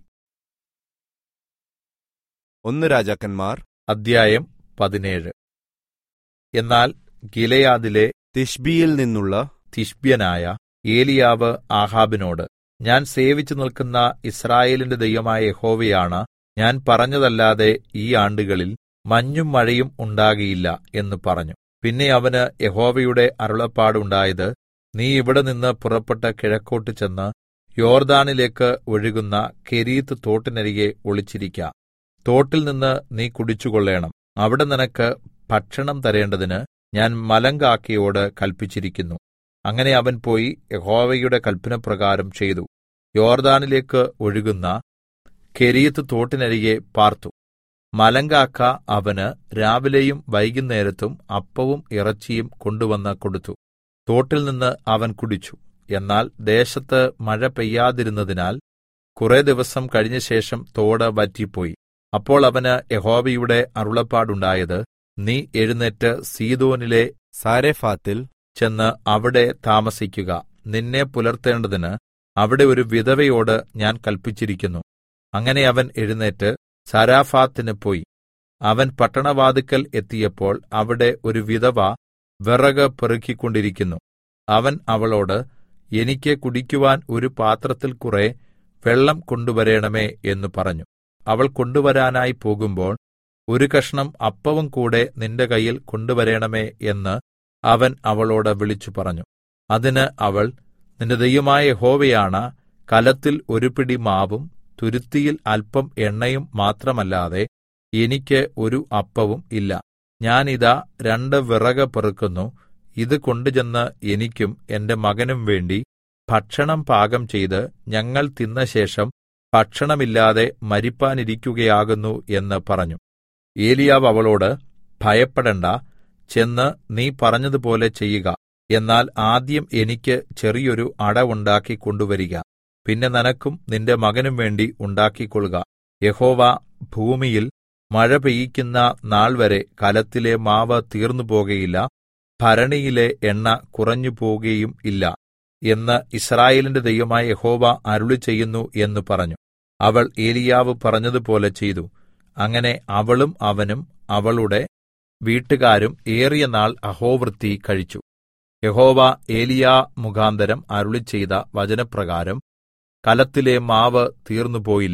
1 രാജാക്കന്മാർ അധ്യായം 17. എന്നാൽ ഗിലെയാദിലെ തിശ്ബിയിൽ നിന്നുള്ള തിശ്ബ്യനായ ഏലിയാവ് ആഹാബിനോട്, ഞാൻ സേവിച്ചു നിൽക്കുന്ന യിസ്രായേലിന്റെ ദൈവമായ യഹോവയാണ് ഞാൻ പറഞ്ഞതല്ലാതെ ഈ ആണ്ടുകളിൽ മഞ്ഞും മഴയും ഉണ്ടാകിയില്ല എന്ന് പറഞ്ഞു. പിന്നെ അവന് യഹോവയുടെ അരുളപ്പാടുണ്ടായത്, നീ ഇവിടെ നിന്ന് പുറപ്പെട്ട് കിഴക്കോട്ട് ചെന്ന് യോർദാനിലേക്ക് ഒഴുകുന്ന കെരീത്ത് തോട്ടിനരികെ ഒളിച്ചിരിക്ക. തോട്ടിൽ നിന്ന് നീ കുടിച്ചുകൊള്ളേണം. അവിടെ നിനക്ക് ഭക്ഷണം തരേണ്ടതിന് ഞാൻ മലങ്കാക്കയോട് കല്പിച്ചിരിക്കുന്നു. അങ്ങനെ അവൻ പോയി യഹോവയുടെ കല്പനപ്രകാരം ചെയ്തു. യോർദാനിലേക്ക് ഒഴുകുന്ന കെരീത്ത് തോട്ടിനരികെ പാർത്തു. മലങ്കാക്ക അവന് രാവിലെയും വൈകുന്നേരത്തും അപ്പവും ഇറച്ചിയും കൊണ്ടുവന്ന് കൊടുത്തു. തോട്ടിൽ നിന്ന് അവൻ കുടിച്ചു. എന്നാൽ ദേശത്ത് മഴ പെയ്യാതിരുന്നതിനാൽ കുറെ ദിവസം കഴിഞ്ഞശേഷം തോട് വറ്റിപ്പോയി. അപ്പോൾ അവന് യഹോവയുടെ അരുളപ്പാടുണ്ടായത്, നീ എഴുന്നേറ്റ് സീദോനിലെ സാരെഫാത്തിൽ ചെന്ന് അവിടെ താമസിക്കുക. നിന്നെ പുലർത്തേണ്ടതിന് അവിടെ ഒരു വിധവയോട് ഞാൻ കല്പിച്ചിരിക്കുന്നു. അങ്ങനെ അവൻ എഴുന്നേറ്റ് സാരാഫാത്തിന് പോയി. അവൻ പട്ടണവാതിക്കൽ എത്തിയപ്പോൾ അവിടെ ഒരു വിധവ വിറക് പെറുക്കിക്കൊണ്ടിരിക്കുന്നു. അവൻ അവളോട്, എനിക്ക് കുടിക്കുവാൻ ഒരു പാത്രത്തിൽ കുറെ വെള്ളം കൊണ്ടുവരേണമേ എന്ന് പറഞ്ഞു. അവൾ കൊണ്ടുവരാനായി പോകുമ്പോൾ, ഒരു കഷണം അപ്പവും കൂടെ നിന്റെ കയ്യിൽ കൊണ്ടുവരേണമേ എന്ന് അവൻ അവളോട് വിളിച്ചു പറഞ്ഞു. അതിന് അവൾ, നിന്റെ ദൈവമായ യഹോവയാണ, കലത്തിൽ ഒരു പിടി മാവും തുരുത്തിയിൽ അല്പം എണ്ണയും മാത്രമല്ലാതെ എനിക്ക് ഒരു അപ്പവും ഇല്ല. ഞാൻ ഇതാ 2 വിറക് പെറുക്കുന്നു. ഇത് കൊണ്ടുചെന്ന് എനിക്കും എന്റെ മകനും വേണ്ടി ഭക്ഷണം പാകം ചെയ്ത് ഞങ്ങൾ തിന്നശേഷം ഭക്ഷണമില്ലാതെ മരിപ്പാനിരിക്കുകയാകുന്നു എന്ന് പറഞ്ഞു. ഏലിയാവ് അവളോട്, ഭയപ്പെടേണ്ടാ, ചെന്ന് നീ പറഞ്ഞതുപോലെ ചെയ്യുക. എന്നാൽ ആദ്യം എനിക്ക് ചെറിയൊരു അട ഉണ്ടാക്കി കൊണ്ടുവരിക. പിന്നെ നിനക്കും നിന്റെ മകനും വേണ്ടി ഉണ്ടാക്കിക്കൊള്ളുക. യഹോവ ഭൂമിയിൽ മഴ പെയ്യിക്കുന്ന നാൾവരെ കലത്തിലെ മാവ് തീർന്നുപോകയില്ല, ഭരണിയിലെ എണ്ണ കുറഞ്ഞുപോകുകയും ഇല്ല എന്ന് യിസ്രായേലിന്റെ ദൈവമായ യഹോവ അരുളിച്ചെയ്യുന്നു എന്ന് പറഞ്ഞു. അവൾ ഏലിയാവ് പറഞ്ഞതുപോലെ ചെയ്തു. അങ്ങനെ അവളും അവനും അവളുടെ വീട്ടുകാരും ഏറിയ നാൾ അഹോവൃത്തി കഴിച്ചു. യഹോവ ഏലിയാ മുഖാന്തരം അരുളിച്ചെയ്ത വചനപ്രകാരം കലത്തിലെ മാവ് തീർന്നുപോയില്ല,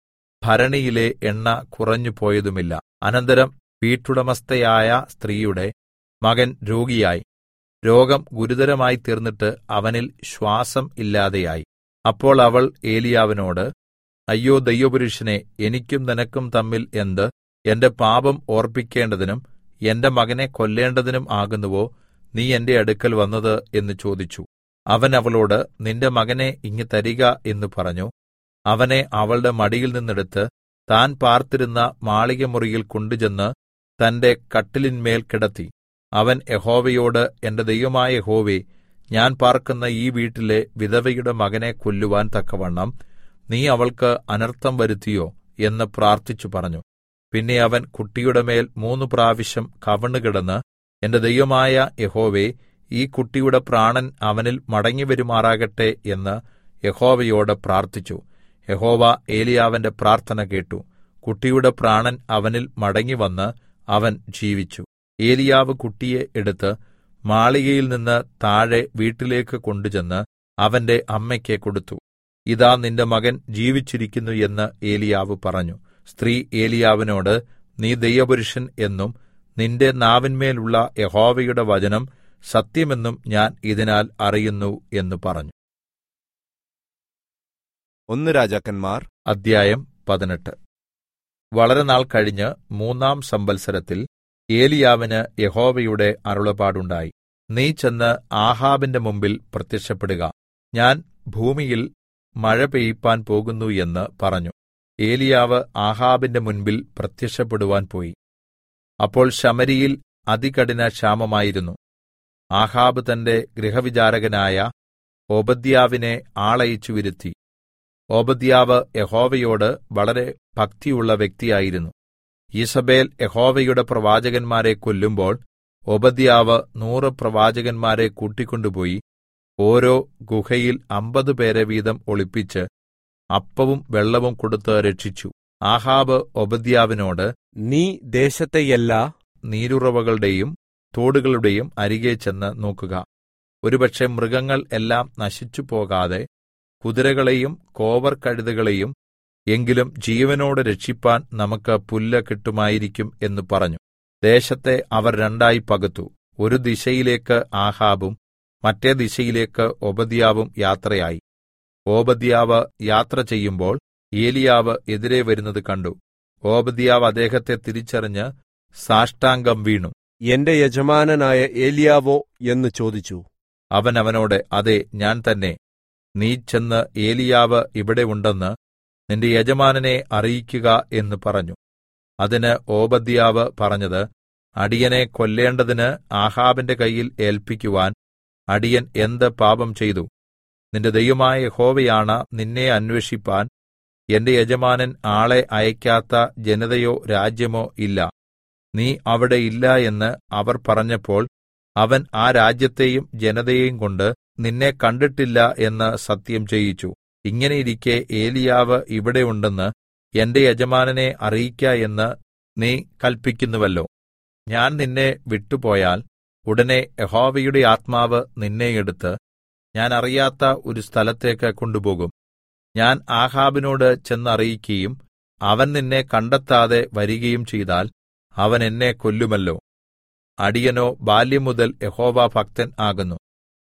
ഭരണിയിലെ എണ്ണ കുറഞ്ഞുപോയതുമില്ല. അനന്തരം വീട്ടുടമസ്ഥയായ സ്ത്രീയുടെ മകൻ രോഗിയായി. രോഗം ഗുരുതരമായി തീർന്നിട്ട് അവനിൽ ശ്വാസം ഇല്ലാതെയായി. അപ്പോൾ അവൾ ഏലിയാവിനോട്, അയ്യോ ദൈവപുരുഷനെ, എനിക്കും നിനക്കും തമ്മിൽ എന്ത്? എന്റെ പാപം ഓർപ്പിക്കേണ്ടതിനും എന്റെ മകനെ കൊല്ലേണ്ടതിനും ആകുന്നുവോ നീ എന്റെ അടുക്കൽ വന്നത് എന്ന് ചോദിച്ചു. അവൻ അവളോട്, നിന്റെ മകനെ ഇങ്ങ് തരിക എന്ന് പറഞ്ഞു. അവനെ അവളുടെ മടിയിൽ നിന്നെടുത്ത് താൻ പാർത്തിരുന്ന മാളികമുറിയിൽ കൊണ്ടുചെന്ന് തന്റെ കട്ടിലിന്മേൽ കിടത്തി. അവൻ യഹോവയോട്, എന്റെ ദൈവമായ യഹോവേ, ഞാൻ പാർക്കുന്ന ഈ വീട്ടിലെ വിധവയുടെ മകനെ കൊല്ലുവാൻ തക്കവണ്ണം നീ അവൾക്ക് അനർത്ഥം വരുത്തിയോ എന്ന് പ്രാർത്ഥിച്ചു പറഞ്ഞു. പിന്നെ അവൻ കുട്ടിയുടെ മേൽ 3 പ്രാവശ്യം കവിണ്ണുകിടന്ന്, എന്റെ ദൈവമായ യഹോവേ, ഈ കുട്ടിയുടെ പ്രാണൻ അവനിൽ മടങ്ങിവരുമാറാകട്ടെ എന്ന് യഹോവയോട് പ്രാർത്ഥിച്ചു. യഹോവ ഏലിയാവിന്റെ പ്രാർത്ഥന കേട്ടു. കുട്ടിയുടെ പ്രാണൻ അവനിൽ മടങ്ങിവന്ന് അവൻ ജീവിച്ചു. ഏലിയാവ് കുട്ടിയെ എടുത്ത് മാളികയിൽ നിന്ന് താഴെ വീട്ടിലേക്ക് കൊണ്ടുചെന്ന് അവന്റെ അമ്മയ്ക്ക് കൊടുത്തു. ഇതാ നിന്റെ മകൻ ജീവിച്ചിരിക്കുന്നു എന്ന് ഏലിയാവ് പറഞ്ഞു. സ്ത്രീ ഏലിയാവിനോട്, നീ ദൈവപുരുഷൻ എന്നും നിന്റെ നാവിന്മേലുള്ള യഹോവയുടെ വചനം സത്യമെന്നും ഞാൻ ഇതിനാൽ അറിയുന്നു എന്ന് പറഞ്ഞു. 1 രാജാക്കന്മാർ അധ്യായം 18. വളരെ നാൾ കഴിഞ്ഞ് 3-ാം സംവത്സരത്തിൽ ഏലിയാവിന് യഹോവയുടെ അരുളപ്പാടുണ്ടായി. നീ ചെന്ന് ആഹാബിന്റെ മുമ്പിൽ പ്രത്യക്ഷപ്പെടുക. ഞാൻ ഭൂമിയിൽ മഴ പെയ്യിപ്പാൻ പോകുന്നു എന്ന് പറഞ്ഞു. ഏലിയാവ് ആഹാബിന്റെ മുൻപിൽ പ്രത്യക്ഷപ്പെടുവാൻ പോയി. അപ്പോൾ ശമര്യയിൽ അതികഠിന ക്ഷാമമായിരുന്നു. ആഹാബ് തന്റെ ഗൃഹവിചാരകനായ ഓബദ്യാവിനെ ആളയച്ചു വരുത്തി. ഓബദ്യാവ് യഹോവയോട് വളരെ ഭക്തിയുള്ള വ്യക്തിയായിരുന്നു. ഈസബേൽ യഹോവയുടെ പ്രവാചകന്മാരെ കൊല്ലുമ്പോൾ ഓബദ്യാവ് 100 പ്രവാചകന്മാരെ കൂട്ടിക്കൊണ്ടുപോയി ഓരോ ഗുഹയിൽ 50 പേരെ വീതം ഒളിപ്പിച്ച് അപ്പവും വെള്ളവും കൊടുത്ത് രക്ഷിച്ചു. ആഹാബ് ഓബദ്യാവിനോട്, നീ ദേശത്തെ എല്ലാ നീരുറവുകളുടെയും തോടുകളുടെയും അരികെ ചെന്ന് നോക്കുക. ഒരുപക്ഷെ മൃഗങ്ങൾ എല്ലാം നശിച്ചു പോകാതെ കുതിരകളെയും കോവർ കഴുതകളെയും എങ്കിലും ജീവനോടെ രക്ഷിപ്പാൻ നമുക്ക് പുല്ല് കിട്ടുമായിരിക്കും എന്ന് പറഞ്ഞു. ദേശത്തെ അവർ 2 പകുത്തു. ഒരു ദിശയിലേക്ക് ആഹാബും മറ്റേ ദിശയിലേക്ക് ഓബദ്യാവും യാത്രയായി. ഓബദ്യാവ് യാത്ര ചെയ്യുമ്പോൾ ഏലിയാവ് എതിരെ വരുന്നത് കണ്ടു. ഓബദ്യാവ് അദ്ദേഹത്തെ തിരിച്ചറിഞ്ഞ് സാഷ്ടാംഗം വീണു. എന്റെ യജമാനനായ ഏലിയാവോ എന്ന് ചോദിച്ചു. അവൻ അവനോട്, അതെ, ഞാൻ തന്നെ. നീ ചെന്ന് ഏലിയാവ് ഇവിടെ ഉണ്ടെന്ന് നിന്റെ യജമാനനെ അറിയിക്കുക എന്ന് പറഞ്ഞു. അതിന് ഓബദ്യാവ് പറഞ്ഞത്, അടിയനെ കൊല്ലേണ്ടതിന് ആഹാബിന്റെ കയ്യിൽ ഏൽപ്പിക്കുവാൻ അടിയൻ എന്ത് പാപം ചെയ്തു? നിന്റെ ദൈവമായ യഹോവയാണ നിന്നെ അന്വേഷിപ്പാൻ എന്റെ യജമാനൻ ആളെ അയക്കാത്ത ജനതയോ രാജ്യമോ ഇല്ല. നീ അവിടെ ഇല്ല എന്ന് അവർ പറഞ്ഞപ്പോൾ അവൻ ആ രാജ്യത്തെയും ജനതയെയും കൊണ്ട് നിന്നെ കണ്ടിട്ടില്ല എന്ന് സത്യം ചെയ്യിച്ചു. ഇങ്ങനെയിരിക്കെ ഏലിയാവ് ഇവിടെ ഉണ്ടെന്ന് എന്റെ യജമാനനെ അറിയിക്ക എന്ന് നീ കല്പിക്കുന്നുവല്ലോ. ഞാൻ നിന്നെ വിട്ടുപോയാൽ ഉടനെ യഹോവയുടെ ആത്മാവ് നിന്നെ എടുത്ത് ഞാൻ അറിയാത്ത ഒരു സ്ഥലത്തേക്ക് കൊണ്ടുപോകും. ഞാൻ ആഹാബിനോട് ചെന്നറിയിക്കുകയും അവൻ നിന്നെ കണ്ടെത്താതെ വരികയും ചെയ്താൽ അവൻ എന്നെ കൊല്ലുമല്ലോ. അടിയനോ ബാല്യം മുതൽ യഹോവ ഭക്തൻ ആകുന്നു.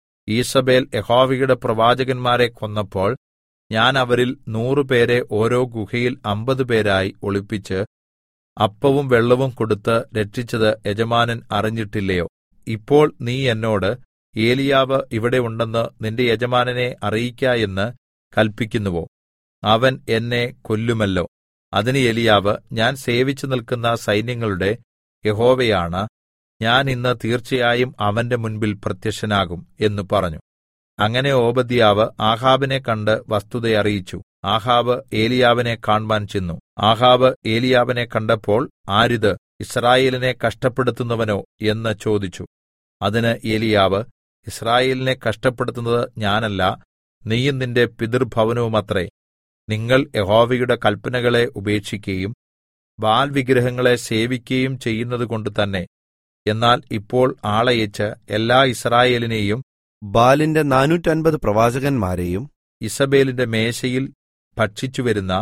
ഈസബേൽ യഹോവയുടെ പ്രവാചകന്മാരെ കൊന്നപ്പോൾ ഞാൻ അവരിൽ 100 പേരെ ഓരോ ഗുഹയിൽ 50 പേരായി ഒളിപ്പിച്ച് അപ്പവും വെള്ളവും കൊടുത്ത് രക്ഷിച്ചത് യജമാനൻ അറിഞ്ഞിട്ടില്ലയോ? ഇപ്പോൾ നീ എന്നോട് ഏലിയാവ് ഇവിടെ ഉണ്ടെന്ന് നിന്റെ യജമാനനെ അറിയിക്ക എന്ന് കല്പിക്കുന്നുവോ? അവൻ എന്നെ കൊല്ലുമല്ലോ. അതിന് ഏലിയാവ്, ഞാൻ സേവിച്ചു നിൽക്കുന്ന സൈന്യങ്ങളുടെ യഹോവയാണ്, ഞാൻ ഇന്ന് തീർച്ചയായും അവന്റെ മുൻപിൽ പ്രത്യക്ഷനാകും എന്ന് പറഞ്ഞു. അങ്ങനെ ഓബദ്യാവ് ആഹാബിനെ കണ്ട് വസ്തുത അറിയിച്ചു. ആഹാബ് ഏലിയാവിനെ കാണ്മാൻ ചെന്നു. ആഹാബ് ഏലിയാവിനെ കണ്ടപ്പോൾ, ആരിത്, യിസ്രായേലിനെ കഷ്ടപ്പെടുത്തുന്നവനോ എന്ന് ചോദിച്ചു. അതിന് ഏലിയാവ്, യിസ്രായേലിനെ കഷ്ടപ്പെടുത്തുന്നത് ഞാനല്ല, നീയും നിന്റെ പിതൃഭവനവുമത്രേ. നിങ്ങൾ യഹോവയുടെ കല്പനകളെ ഉപേക്ഷിക്കുകയും ബാൽ വിഗ്രഹങ്ങളെ സേവിക്കുകയും ചെയ്യുന്നതുകൊണ്ട് തന്നെ. എന്നാൽ ഇപ്പോൾ ആളയച്ച് എല്ലാ യിസ്രായേലിനെയും ബാലിന്റെ 450 പ്രവാചകന്മാരെയും ഇസബേലിന്റെ മേശയിൽ ഭക്ഷിച്ചുവരുന്ന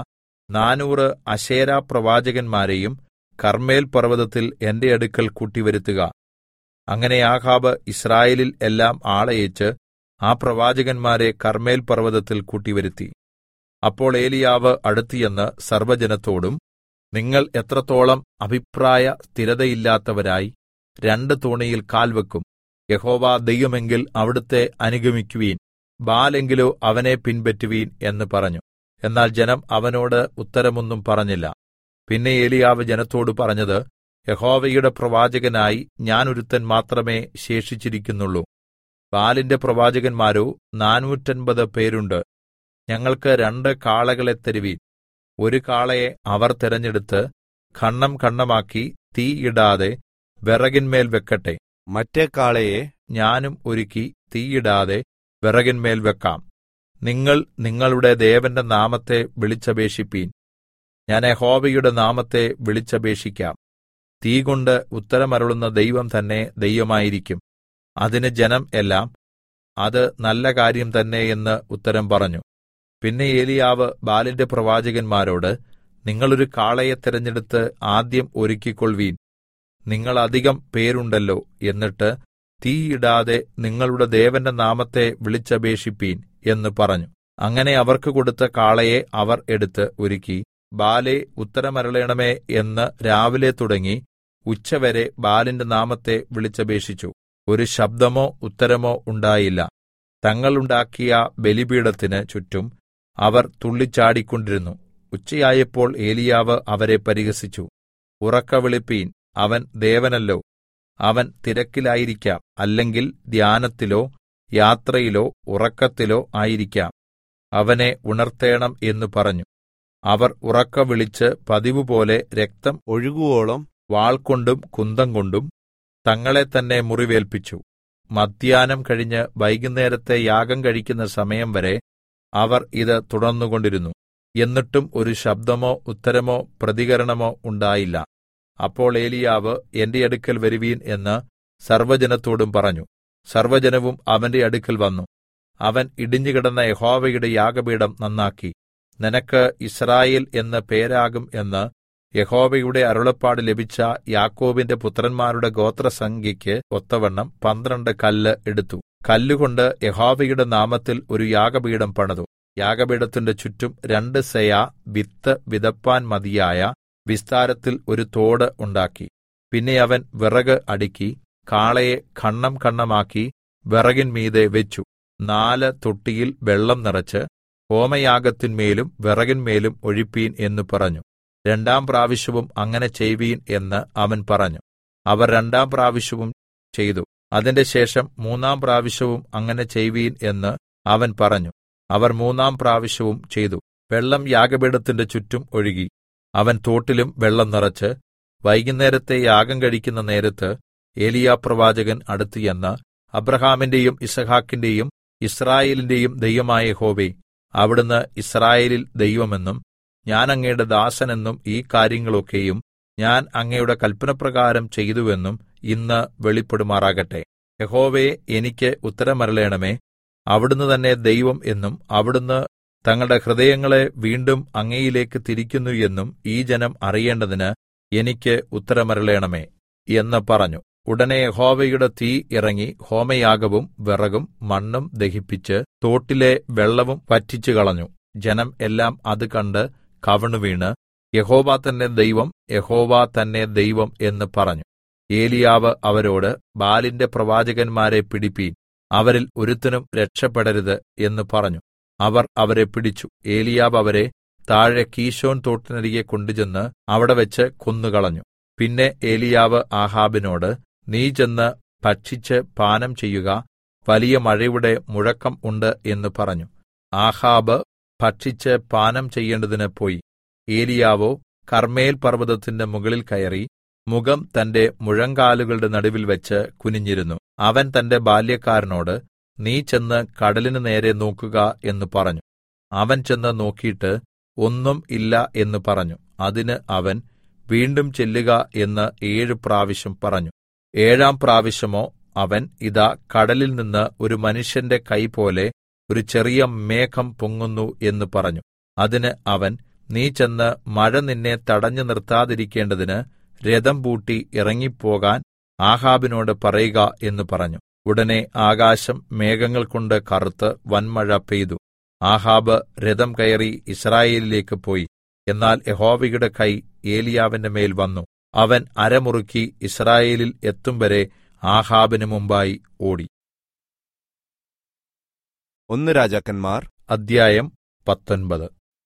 400 അശേരാ പ്രവാചകന്മാരെയും കർമ്മേൽ പർവ്വതത്തിൽ എന്റെ അടുക്കൽ കൂട്ടിവരുത്തുക. അങ്ങനെ ആഹാബ് യിസ്രായേലിൽ എല്ലാം ആളയച്ച് ആ പ്രവാചകന്മാരെ കർമ്മേൽ പർവ്വതത്തിൽ കൂട്ടിവരുത്തി. അപ്പോൾ ഏലിയാവ് അടുത്തുചെന്ന് സർവ്വജനത്തോടും, നിങ്ങൾ എത്രത്തോളം അഭിപ്രായ സ്ഥിരതയില്ലാത്തവരായി 2 തോണിയിൽ കാൽ വെക്കും. യഹോവ ദൈവമെങ്കിൽ അവിടുത്തെ അനുഗമിക്കുവീൻ, ബാലെങ്കിലോ അവനെ പിൻപറ്റുവീൻ എന്ന് പറഞ്ഞു. എന്നാൽ ജനം അവനോട് ഉത്തരമൊന്നും പറഞ്ഞില്ല. പിന്നെ ഏലിയാവ് ജനത്തോട് പറഞ്ഞത്, യഹോവയുടെ പ്രവാചകനായി ഞാൻ ഒരുത്തൻ മാത്രമേ ശേഷിച്ചിരിക്കുന്നുള്ളൂ. ബാലിന്റെ പ്രവാചകന്മാരോ 450 പേരുണ്ട്. ഞങ്ങൾക്ക് 2 കാളകളെ തരുവീൻ. ഒരു കാളയെ അവർ തിരഞ്ഞെടുത്ത് ഖണ്ഡം ഖണ്ഡമാക്കി തീ ഇടാതെ വിറകിന്മേൽ വെക്കട്ടെ. മറ്റേ കാളയെ ഞാനും ഒരുക്കി തീയിടാതെ വിറകിന്മേൽ വെക്കാം. നിങ്ങൾ നിങ്ങളുടെ ദേവന്റെ നാമത്തെ വിളിച്ചപേക്ഷിപ്പീൻ. ഞാൻ യഹോവയുടെ നാമത്തെ വിളിച്ചപേക്ഷിക്കാം. തീകൊണ്ട് ഉത്തരമരുളുന്ന ദൈവം തന്നെ ദൈവമായിരിക്കും. അതിന് ജനം എല്ലാം അത് നല്ല കാര്യം തന്നെ എന്ന് ഉത്തരം പറഞ്ഞു. പിന്നെ ഏലിയാവ് ബാലിന്റെ പ്രവാചകന്മാരോട്, നിങ്ങളൊരു കാളയെ തിരഞ്ഞെടുത്ത് ആദ്യം ഒരുക്കിക്കൊള്ളുവീൻ. നിങ്ങൾ അധികം പേരുണ്ടല്ലോ. എന്നിട്ട് തീയിടാതെ നിങ്ങളുടെ ദേവന്റെ നാമത്തെ വിളിച്ചപേക്ഷിപ്പീൻ എന്ന് പറഞ്ഞു. അങ്ങനെ അവർക്ക് കൊടുത്ത കാളയെ അവർ എടുത്ത് ഒരുക്കി. ബാലേ, ഉത്തരമരുളേണമേ എന്ന് രാവിലെ തുടങ്ങി ഉച്ചവരെ ബാലിന്റെ നാമത്തെ വിളിച്ചപേക്ഷിച്ചു. ഒരു ശബ്ദമോ ഉത്തരമോ ഉണ്ടായില്ല. തങ്ങളുണ്ടാക്കിയ ബലിപീഠത്തിന് ചുറ്റും അവർ തുള്ളിച്ചാടിക്കൊണ്ടിരുന്നു. ഉച്ചയായപ്പോൾ ഏലിയാവ് അവരെ പരിഹസിച്ചു. ഉറക്കെ വിളിപ്പീൻ, അവൻ ദേവനല്ലോ. അവൻ തിരക്കിലായിരിക്കാം, അല്ലെങ്കിൽ ധ്യാനത്തിലോ യാത്രയിലോ ഉറക്കത്തിലോ ആയിരിക്കാം. അവനെ ഉണർത്തേണം എന്ന് പറഞ്ഞു. അവർ ഉറക്കെ വിളിച്ച് പതിവുപോലെ രക്തം ഒഴുകുവോളം വാൾകൊണ്ടും കുന്തം കൊണ്ടും തങ്ങളെ തന്നെ മുറിവേൽപ്പിച്ചു. മധ്യാഹ്നം കഴിഞ്ഞ് വൈകുന്നേരത്തെ യാഗം കഴിക്കുന്ന സമയം വരെ അവർ ഇത് തുടർന്നുകൊണ്ടിരുന്നു. എന്നിട്ടും ഒരു ശബ്ദമോ ഉത്തരമോ പ്രതികരണമോ ഉണ്ടായില്ല. അപ്പോൾ ഏലിയാവ്, എന്റെ അടുക്കൽ വരുവീൻ എന്ന് സർവ്വജനത്തോടും പറഞ്ഞു. സർവ്വജനവും അവന്റെ അടുക്കൽ വന്നു. അവൻ ഇടിഞ്ഞുകിടന്ന യഹോവയുടെ യാഗപീഠം നന്നാക്കി. നിനക്ക് യിസ്രായേൽ എന്ന് പേരാകും എന്ന് യഹോവയുടെ അരുളപ്പാട് ലഭിച്ച യാക്കോബിന്റെ പുത്രന്മാരുടെ ഗോത്രസംഖ്യയ്ക്ക് ഒത്തവണ്ണം 12 കല്ല് എടുത്തു. കല്ലുകൊണ്ട് യഹോവയുടെ നാമത്തിൽ ഒരു യാഗപീഠം പണിതു. യാഗപീഠത്തിന്റെ ചുറ്റും 2 സെയാ വിത്ത് വിതപ്പാൻ മതിയായ വിസ്താരത്തിൽ ഒരു തോട് ഉണ്ടാക്കി. പിന്നെ അവൻ വിറക് അടുക്കി കാളയെ ഖണ്ഡം ഖണ്ഡമാക്കി വിറകിന്മീതെ വെച്ചു. 4 തൊട്ടിയിൽ വെള്ളം നിറച്ച് ഹോമയാഗത്തിന്മേലും വിറകിന്മേലും ഒഴിപ്പീൻ എന്ന് പറഞ്ഞു. 2 പ്രാവശ്യവും അങ്ങനെ ചെയ്വീൻ എന്ന് അവൻ പറഞ്ഞു. അവർ 2 പ്രാവശ്യവും ചെയ്തു. അതിന്റെ ശേഷം 3 പ്രാവശ്യവും അങ്ങനെ ചെയ്വീൻ എന്ന് അവൻ പറഞ്ഞു. അവർ 3 പ്രാവശ്യവും ചെയ്തു. വെള്ളം യാഗപീഠത്തിന്റെ ചുറ്റും ഒഴുകി. അവൻ തോട്ടിലും വെള്ളം നിറച്ച് വൈകുന്നേരത്തെ യാഗം കഴിക്കുന്ന നേരത്ത് ഏലീയാപ്രവാചകൻ അടുത്ത് ചെന്ന്, അബ്രാഹാമിന്റെയും യിസ്ഹാക്കിന്റെയും യിസ്രായേലിന്റെയും ദൈവമായ യഹോവേ, അവിടുന്ന് യിസ്രായേലിൽ ദൈവമെന്നും ഞാൻ അങ്ങയുടെ ദാസനെന്നും ഈ കാര്യങ്ങളൊക്കെയും ഞാൻ അങ്ങയുടെ കല്പനപ്രകാരം ചെയ്തുവെന്നും ഇന്ന് വെളിപ്പെടുമാറാകട്ടെ. യഹോവേ, എനിക്ക് ഉത്തരമരുളേണമേ. അവിടുന്ന് തന്നെ ദൈവം എന്നും അവിടുന്ന് തങ്ങളുടെ ഹൃദയങ്ങളെ വീണ്ടും അങ്ങയിലേക്ക് തിരിക്കുന്നു എന്നും ഈ ജനം അറിയേണ്ടതിന് എനിക്ക് ഉത്തരമരുളേണമേ എന്ന് പറഞ്ഞു. ഉടനെ യഹോവയുടെ തീ ഇറങ്ങി ഹോമയാഗവും വിറകും മണ്ണും ദഹിപ്പിച്ച് തോട്ടിലെ വെള്ളവും വറ്റിച്ചുകളഞ്ഞു. ജനം എല്ലാം അത് കണ്ട് കവിണ്ണുവീണ്, യഹോവ തന്നെ ദൈവം, യഹോവ തന്നെ ദൈവം എന്ന് പറഞ്ഞു. ഏലിയാവ് അവരോട്, ബാലിന്റെ പ്രവാചകന്മാരെ പിടിപ്പീൻ, അവരിൽ ഒരുത്തനും രക്ഷപ്പെടരുത് എന്ന് പറഞ്ഞു. അവർ അവരെ പിടിച്ചു. ഏലിയാവ് അവരെ താഴെ കീശോൻ തോട്ടിനരികെ കൊണ്ടുചെന്ന് അവിടെ വെച്ച് കൊന്നുകളഞ്ഞു. പിന്നെ ഏലിയാവ് ആഹാബിനോട്, നീ ചെന്ന് ഭക്ഷിച്ച് പാനം ചെയ്യുക, വലിയ മഴയുടെ മുഴക്കം ഉണ്ട് എന്ന് പറഞ്ഞു. ആഹാബ് ഭക്ഷിച്ച് പാനം ചെയ്യേണ്ടതിന് പോയി. ഏലിയാവോ കർമ്മേൽ പർവ്വതത്തിന്റെ മുകളിൽ കയറി മുഖം തന്റെ മുഴങ്കാലുകളുടെ നടുവിൽ വെച്ച് കുനിഞ്ഞിരുന്നു. അവൻ തന്റെ ബാല്യക്കാരനോട്, നീ ചെന്ന് കടലിന് നേരെ നോക്കുക എന്ന് പറഞ്ഞു. അവൻ ചെന്ന് നോക്കിയിട്ട് ഒന്നും ഇല്ല എന്ന് പറഞ്ഞു. അതിന് അവൻ, വീണ്ടും ചെല്ലുക എന്ന് 7 പ്രാവശ്യം പറഞ്ഞു. 7-ാം പ്രാവശ്യമോ അവൻ, ഇതാ കടലിൽ നിന്ന് ഒരു മനുഷ്യന്റെ കൈ പോലെ ഒരു ചെറിയ മേഘം പൊങ്ങുന്നു എന്ന് പറഞ്ഞു. അതിന് അവൻ, നീ ചെന്ന് മഴ നിന്നെ തടഞ്ഞു നിർത്താതിരിക്കേണ്ടതിന് രഥം പൂട്ടി ഇറങ്ങിപ്പോകാൻ ആഹാബിനോട് പറയുക എന്ന് പറഞ്ഞു. ഉടനെ ആകാശം മേഘങ്ങൾ കൊണ്ട് കറുത്ത് വൻമഴ പെയ്തു. ആഹാബ് രഥം കയറി യിസ്രായേലിലേക്ക് പോയി. എന്നാൽ യഹോവയുടെ കൈ ഏലിയാവിന്റെ മേൽ വന്നു. അവൻ അരമുറുക്കി യിസ്രായേലിൽ എത്തുംവരെ ആഹാബിന് മുമ്പായി ഓടി. 1 രാജാക്കന്മാർ അധ്യായം 19.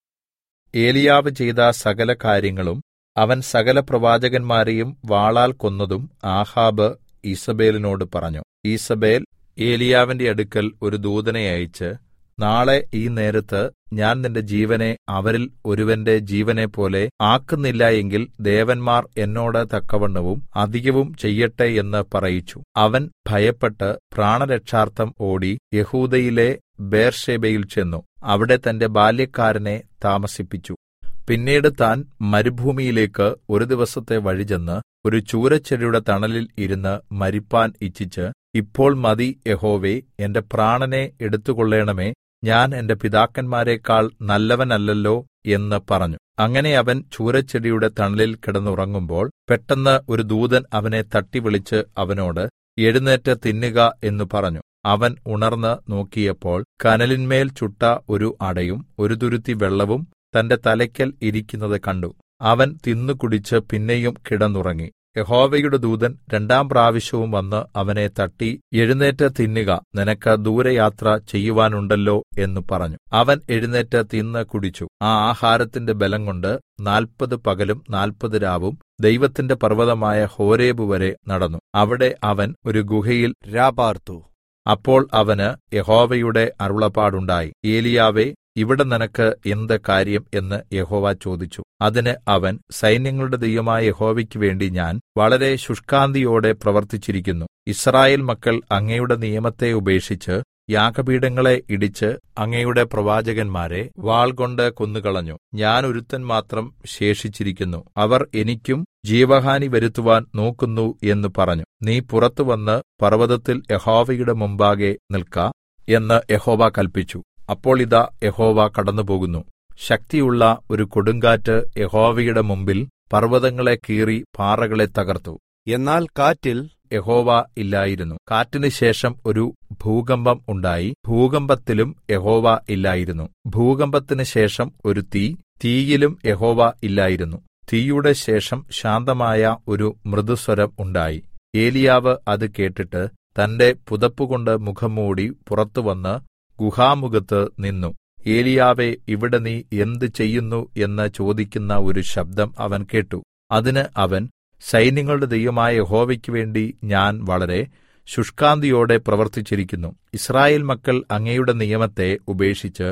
ഏലിയാവ് ചെയ്ത സകല കാര്യങ്ങളും അവൻ സകല പ്രവാചകന്മാരെയും വാളാൽ കൊന്നതും ആഹാബ് ഈസബേലിനോട് പറഞ്ഞു. ഈസബേൽ ഏലിയാവിന്റെ അടുക്കൽ ഒരു ദൂതനെ അയച്ച്, നാളെ ഈ നേരത്ത് ഞാൻ നിന്റെ ജീവനെ അവരിൽ ഒരുവന്റെ ജീവനെപ്പോലെ ആക്കുന്നില്ല എങ്കിൽ ദേവന്മാർ എന്നോട് തക്കവണ്ണവും അധികവും ചെയ്യട്ടെ എന്ന് പറയിച്ചു. അവൻ ഭയപ്പെട്ട് പ്രാണരക്ഷാർത്ഥം ഓടി യെഹൂദയിലെ ബേർശേബയിൽ ചെന്നു. അവിടെ തന്റെ ബാല്യക്കാരനെ താമസിപ്പിച്ചു. പിന്നീട് താൻ മരുഭൂമിയിലേക്ക് ഒരു ദിവസത്തെ വഴിചെന്ന് ഒരു ചൂരച്ചെടിയുടെ തണലിൽ ഇരുന്ന് മരിപ്പാൻ ഇച്ഛിച്ച്, ഇപ്പോൾ മതി യഹോവേ, എന്റെ പ്രാണനെ എടുത്തുകൊള്ളേണമേ, ഞാൻ എന്റെ പിതാക്കന്മാരെക്കാൾ നല്ലവനല്ലല്ലോ എന്ന് പറഞ്ഞു. അങ്ങനെ അവൻ ചൂരച്ചെടിയുടെ തണലിൽ കിടന്നുറങ്ങുമ്പോൾ പെട്ടെന്ന് ഒരു ദൂതൻ അവനെ തട്ടി വിളിച്ച് അവനോട്, എഴുന്നേറ്റ് തിന്നുക എന്ന് പറഞ്ഞു. അവൻ ഉണർന്ന് നോക്കിയപ്പോൾ കനലിന്മേൽ ചുട്ട ഒരു അടയും ഒരു തുരുത്തി വെള്ളവും തന്റെ തലയ്ക്കൽ ഇരിക്കുന്നത് കണ്ടു. അവൻ തിന്നു കുടിച്ച് പിന്നെയും കിടന്നുറങ്ങി. യഹോവയുടെ ദൂതൻ 2-ാം പ്രാവശ്യവും വന്ന് അവനെ തട്ടി, എഴുന്നേറ്റ് തിന്നുക, നിനക്ക് ദൂരയാത്ര ചെയ്യുവാനുണ്ടല്ലോ എന്ന് പറഞ്ഞു. അവൻ എഴുന്നേറ്റ് തിന്ന് കുടിച്ചു. ആ ആഹാരത്തിന്റെ ബലംകൊണ്ട് 40 പകലും 40 രാവും ദൈവത്തിന്റെ പർവ്വതമായ ഹോരേബ് വരെ നടന്നു. അവിടെ അവൻ ഒരു ഗുഹയിൽ രാപാർത്തു. അപ്പോൾ അവന് യഹോവയുടെ അരുളപ്പാടുണ്ടായി, ഏലിയാവേ, ഇവിടെ നിനക്ക് എന്ത് കാര്യം എന്ന് യഹോവ ചോദിച്ചു. അതിന് അവൻ, സൈന്യങ്ങളുടെ ദൈവമായ യഹോവയ്ക്ക് വേണ്ടി ഞാൻ വളരെ ശുഷ്കാന്തിയോടെ പ്രവർത്തിച്ചിരിക്കുന്നു. യിസ്രായേൽ മക്കൾ അങ്ങയുടെ നിയമത്തെ ഉപേക്ഷിച്ച് യാഗപീഠങ്ങളെ ഇടിച്ച് അങ്ങയുടെ പ്രവാചകന്മാരെ വാൾകൊണ്ട് കൊന്നുകളഞ്ഞു. ഞാൻ ഒരുത്തൻ മാത്രം ശേഷിച്ചിരിക്കുന്നു. അവർ എനിക്കും ജീവഹാനി വരുത്തുവാൻ നോക്കുന്നു എന്ന് പറഞ്ഞു. നീ പുറത്തുവന്ന് പർവ്വതത്തിൽ യഹോവയുടെ മുമ്പാകെ നിൽക്ക എന്ന് യഹോവ കല്പിച്ചു. അപ്പോൾ ഇതാ യഹോവ കടന്നുപോകുന്നു. ശക്തിയുള്ള ഒരു കൊടുങ്കാറ്റ് യഹോവയുടെ മുമ്പിൽ പർവ്വതങ്ങളെ കീറി പാറകളെ തകർത്തു. എന്നാൽ കാറ്റിൽ യഹോവ ഇല്ലായിരുന്നു. കാറ്റിന് ശേഷം ഒരു ഭൂകമ്പം ഉണ്ടായി. ഭൂകമ്പത്തിലും യഹോവ ഇല്ലായിരുന്നു. ഭൂകമ്പത്തിന് ശേഷം ഒരു തീ, തീയിലും യഹോവ ഇല്ലായിരുന്നു. തീയുടെ ശേഷം ശാന്തമായ ഒരു മൃദുസ്വരം ഉണ്ടായി. ഏലിയാവ് അത് കേട്ടിട്ട് തന്റെ പുതപ്പുകൊണ്ട് മുഖം മൂടി പുറത്തുവന്ന് ഗുഹാമുഖത്ത് നിന്നു. ഏലിയാവേ, ഇവിടെ നീ എന്ത് ചെയ്യുന്നു എന്ന് ചോദിക്കുന്ന ഒരു ശബ്ദം അവൻ കേട്ടു. അതിന് അവൻ, സൈന്യങ്ങളുടെ ദൈവമായ യഹോവയ്ക്ക് വേണ്ടി ഞാൻ വളരെ ശുഷ്കാന്തിയോടെ പ്രവർത്തിച്ചിരിക്കുന്നു. യിസ്രായേൽ മക്കൾ അങ്ങയുടെ നിയമത്തെ ഉപേക്ഷിച്ച്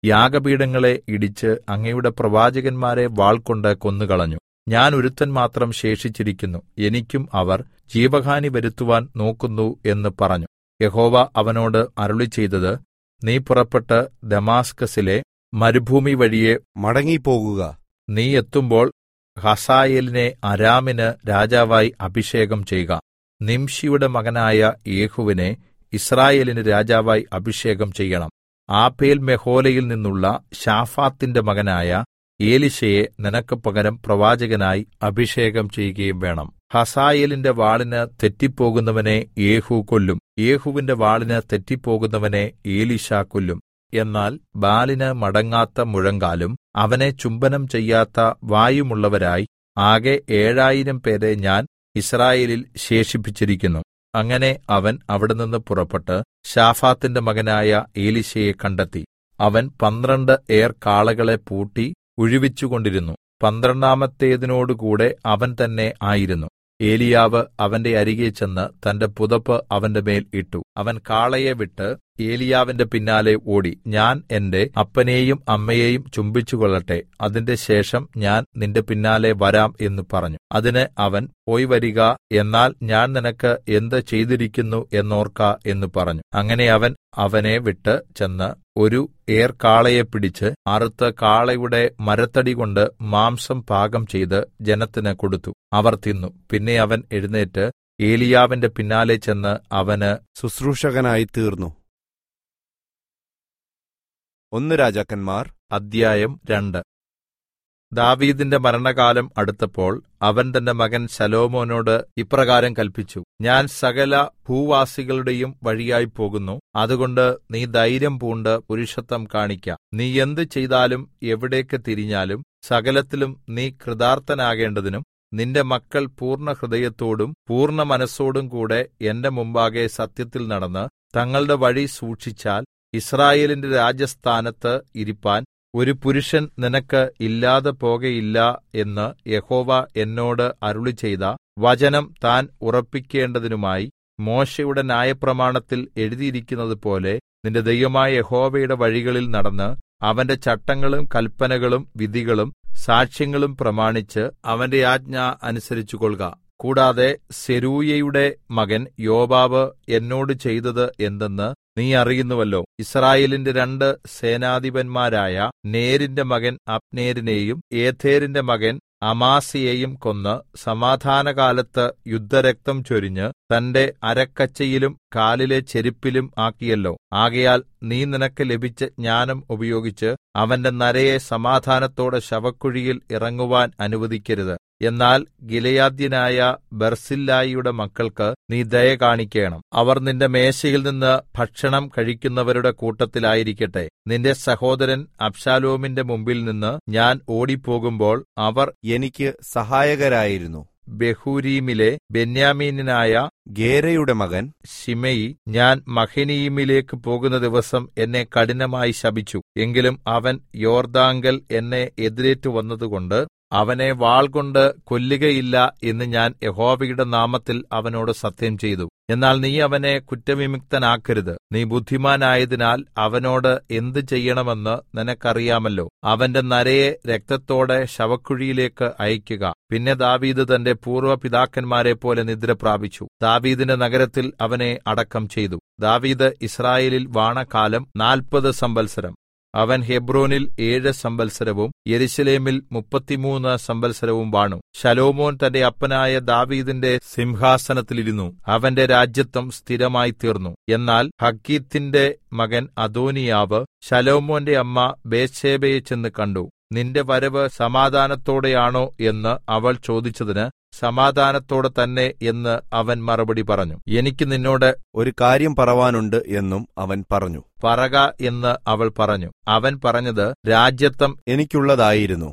യാഗപീഠങ്ങളെ ഇടിച്ച് അങ്ങയുടെ പ്രവാചകന്മാരെ വാൾകൊണ്ട് കൊന്നുകളഞ്ഞു. ഞാൻ ഒരുത്തൻ മാത്രം ശേഷിച്ചിരിക്കുന്നു, എനിക്കും അവർ ജീവഹാനി വരുത്തുവാൻ നോക്കുന്നു എന്ന് പറഞ്ഞു. യഹോവ അവനോട് അരുളിച്ചെയ്തത്, നീ പുറപ്പെട്ട് ദമാസ്കസിലെ മരുഭൂമി വഴിയെ മടങ്ങിപ്പോകുക. നീ എത്തുമ്പോൾ ഹസായേലിനെ അരാമിന് രാജാവായി അഭിഷേകം ചെയ്യുക. നിംശിയുടെ മകനായ യേഹൂവിനെ യിസ്രായേലിന് രാജാവായി അഭിഷേകം ചെയ്യണം. ആബേൽ മെഹോലയിൽ നിന്നുള്ള ശാഫാത്തിന്റെ മകനായ എലീശയെ നിനക്ക് പകരം പ്രവാചകനായി അഭിഷേകം ചെയ്യുകയും വേണം. ഹസായേലിന്റെ വാളിന് തെറ്റിപ്പോകുന്നവനെ യേഹൂ കൊല്ലും, യേഹൂവിന്റെ വാളിന് തെറ്റിപ്പോകുന്നവനെ എലീശാ കൊല്ലും. എന്നാൽ ബാലിന് മടങ്ങാത്ത മുഴങ്കാലും അവനെ ചുംബനം ചെയ്യാത്ത വായുമുള്ളവരായി ആകെ 7000 പേരെ ഞാൻ യിസ്രായേലിൽ ശേഷിപ്പിച്ചിരിക്കുന്നു. അങ്ങനെ അവൻ അവിടെനിന്ന് പുറപ്പെട്ട് ശാഫാത്തിന്റെ മകനായ എലീശയെ കണ്ടെത്തി. അവൻ 12 ഏർ കാളകളെ പൂട്ടി ഉഴുവിച്ചുകൊണ്ടിരുന്നു. 12ാമത്തേതിനോടുകൂടെ അവൻ തന്നെ ആയിരുന്നു. ഏലീയാവ് അവന്റെ അരികെ ചെന്ന് തന്റെ പുതപ്പ് അവന്റെ മേൽ ഇട്ടു. അവൻ കാളയെ വിട്ട് ഏലീയാവിന്റെ പിന്നാലെ ഓടി. ഞാൻ എന്റെ അപ്പനെയും അമ്മയെയും ചുംബിച്ചുകൊള്ളട്ടെ, അതിന്റെ ശേഷം ഞാൻ നിന്റെ പിന്നാലെ വരാം എന്ന് പറഞ്ഞു. അതിന് അവൻ, പോയി വരിക, എന്നാൽ ഞാൻ നിനക്ക് എന്ത് ചെയ്തിരിക്കുന്നു എന്നോർക്ക എന്ന് പറഞ്ഞു. അങ്ങനെ അവൻ അവനെ വിട്ട് ചെന്ന് ഒരു ഏർ കാളയെ പിടിച്ച് അറുത്ത് കാളയുടെ മരത്തടികൊണ്ട് മാംസം പാകം ചെയ്ത് ജനത്തിന് കൊടുത്തു. അവർ തിന്നു. പിന്നെ അവൻ എഴുന്നേറ്റ് ഏലീയാവിന്റെ പിന്നാലെ ചെന്ന് അവന് ശുശ്രൂഷകനായി തീർന്നു. 1 രാജാക്കന്മാർ അദ്ധ്യായം 2. ദാവീദിന്റെ മരണകാലം അടുത്തപ്പോൾ അവൻ തന്റെ മകൻ ശലോമോനോട് ഇപ്രകാരം കല്പിച്ചു: ഞാൻ സകല ഭൂവാസികളുടെയും വഴിയായി പോകുന്നു. അതുകൊണ്ട് നീ ധൈര്യം പൂണ്ട് പുരുഷത്വം കാണിക്ക. നീ എന്ത് ചെയ്താലും എവിടേക്ക് തിരിഞ്ഞാലും സകലത്തിലും നീ കൃതാർത്ഥനാകേണ്ടതിനും നിന്റെ മക്കൾ പൂർണ്ണ ഹൃദയത്തോടും പൂർണ്ണ മനസ്സോടും കൂടെ എന്റെ മുമ്പാകെ സത്യത്തിൽ നടന്ന് തങ്ങളുടെ വഴി സൂക്ഷിച്ചാൽ യിസ്രായേലിന്റെ രാജസ്ഥാനത്ത് ഇരിപ്പാൻ ഒരു പുരുഷൻ നിനക്ക് ഇല്ലാതെ പോകയില്ല എന്ന് യഹോവ എന്നോട് അരുളിച്ചെയ്ത വചനം താൻ ഉറപ്പിക്കേണ്ടതിനുമായി മോശെയുടെ ന്യായപ്രമാണത്തിൽ എഴുതിയിരിക്കുന്നതുപോലെ നിന്റെ ദൈവമായ യഹോവയുടെ വഴികളിൽ നടന്ന് അവന്റെ ചട്ടങ്ങളും കല്പനകളും വിധികളും സാക്ഷ്യങ്ങളും പ്രമാണിച്ച് അവന്റെ ആജ്ഞ അനുസരിച്ചുകൊള്ളുക. കൂടാതെ സെരൂയയുടെ മകൻ യോവാബ് എന്നോട് ചെയ്തത് എന്തെന്ന് നീ അറിയുന്നുവല്ലോ. യിസ്രായേലിന്റെ 2 സേനാധിപന്മാരായ നേരിന്റെ മകൻ അബ്നേരിനെയും ഏഥേരിന്റെ മകൻ അമാസിയെയും കൊന്ന് സമാധാനകാലത്ത് യുദ്ധരക്തം ചൊരിഞ്ഞ് തന്റെ അരക്കച്ചയിലും കാലിലെ ചെരിപ്പിലും ആക്കിയല്ലോ. ആകയാൽ നീ നിനക്ക് ലഭിച്ച ജ്ഞാനം ഉപയോഗിച്ച് അവന്റെ നരയെ സമാധാനത്തോടെ ശവക്കുഴിയിൽ ഇറങ്ങുവാൻ അനുവദിക്കരുത്. എന്നാൽ ഗിലെയാദ്യനായ ബർസില്ലായിയുടെ മക്കൾക്ക് നീ ദയ കാണിക്കേണം. അവർ നിന്റെ മേശയിൽ നിന്ന് ഭക്ഷണം കഴിക്കുന്നവരുടെ കൂട്ടത്തിലായിരിക്കട്ടെ. നിന്റെ സഹോദരൻ അബ്ശാലോമിന്റെ മുമ്പിൽ നിന്ന് ഞാൻ ഓടിപ്പോകുമ്പോൾ അവർ എനിക്ക് സഹായകരായിരുന്നു. ബഹൂരീമിലെ ബെന്യാമീനായ ഗേരയുടെ മകൻ ശിമെയി ഞാൻ മഹനയീമിലേക്ക് പോകുന്ന ദിവസം എന്നെ കഠിനമായി ശപിച്ചു. എങ്കിലും അവൻ യോർദ്ദാങ്കൽ എന്നെ എതിരേറ്റു വന്നതുകൊണ്ട് അവനെ വാൾകൊണ്ട് കൊല്ലുകയില്ല എന്ന് ഞാൻ യഹോവയുടെ നാമത്തിൽ അവനോട് സത്യം ചെയ്തു. എന്നാൽ നീ അവനെ കുറ്റവിമുക്തനാക്കരുത്. നീ ബുദ്ധിമാനായതിനാൽ അവനോട് എന്ത് ചെയ്യണമെന്ന് നിനക്കറിയാമല്ലോ. അവന്റെ നരയെ രക്തത്തോടെ ശവക്കുഴിയിലേക്ക് അയക്കുക. പിന്നെ ദാവീദ് തന്റെ പൂർവ്വ പിതാക്കന്മാരെപ്പോലെ നിദ്ര പ്രാപിച്ചു. ദാവീദിന്റെ നഗരത്തിൽ അവനെ അടക്കം ചെയ്തു. ദാവീദ് യിസ്രായേലിൽ വാണകാലം 40 സംവത്സരം. അവൻ ഹെബ്രോനിൽ 7 സംവത്സരവും യെരൂശലേമിൽ 33 സംവത്സരവും വാണു. ശലോമോൻ തന്റെ അപ്പനായ ദാവീദിന്റെ സിംഹാസനത്തിലിരുന്നു. അവന്റെ രാജത്വം സ്ഥിരമായി തീർന്നു. എന്നാൽ ഹഗ്ഗീത്തിന്റെ മകൻ അദോനിയാവ് ശലോമോന്റെ അമ്മ ബത്ശേബയെ ചെന്ന് കണ്ടു. നിന്റെ വരവ് സമാധാനത്തോടെയാണോ എന്ന് അവൾ ചോദിച്ചതിന് സമാധാനത്തോടെ തന്നെ എന്ന് അവൻ മറുപടി പറഞ്ഞു. എനിക്ക് നിന്നോട് ഒരു കാര്യം പറവാനുണ്ട് എന്നും അവൻ പറഞ്ഞു. പറക എന്ന് അവൾ പറഞ്ഞു. അവൻ പറഞ്ഞത്, രാജത്വം എനിക്കുള്ളതായിരുന്നു.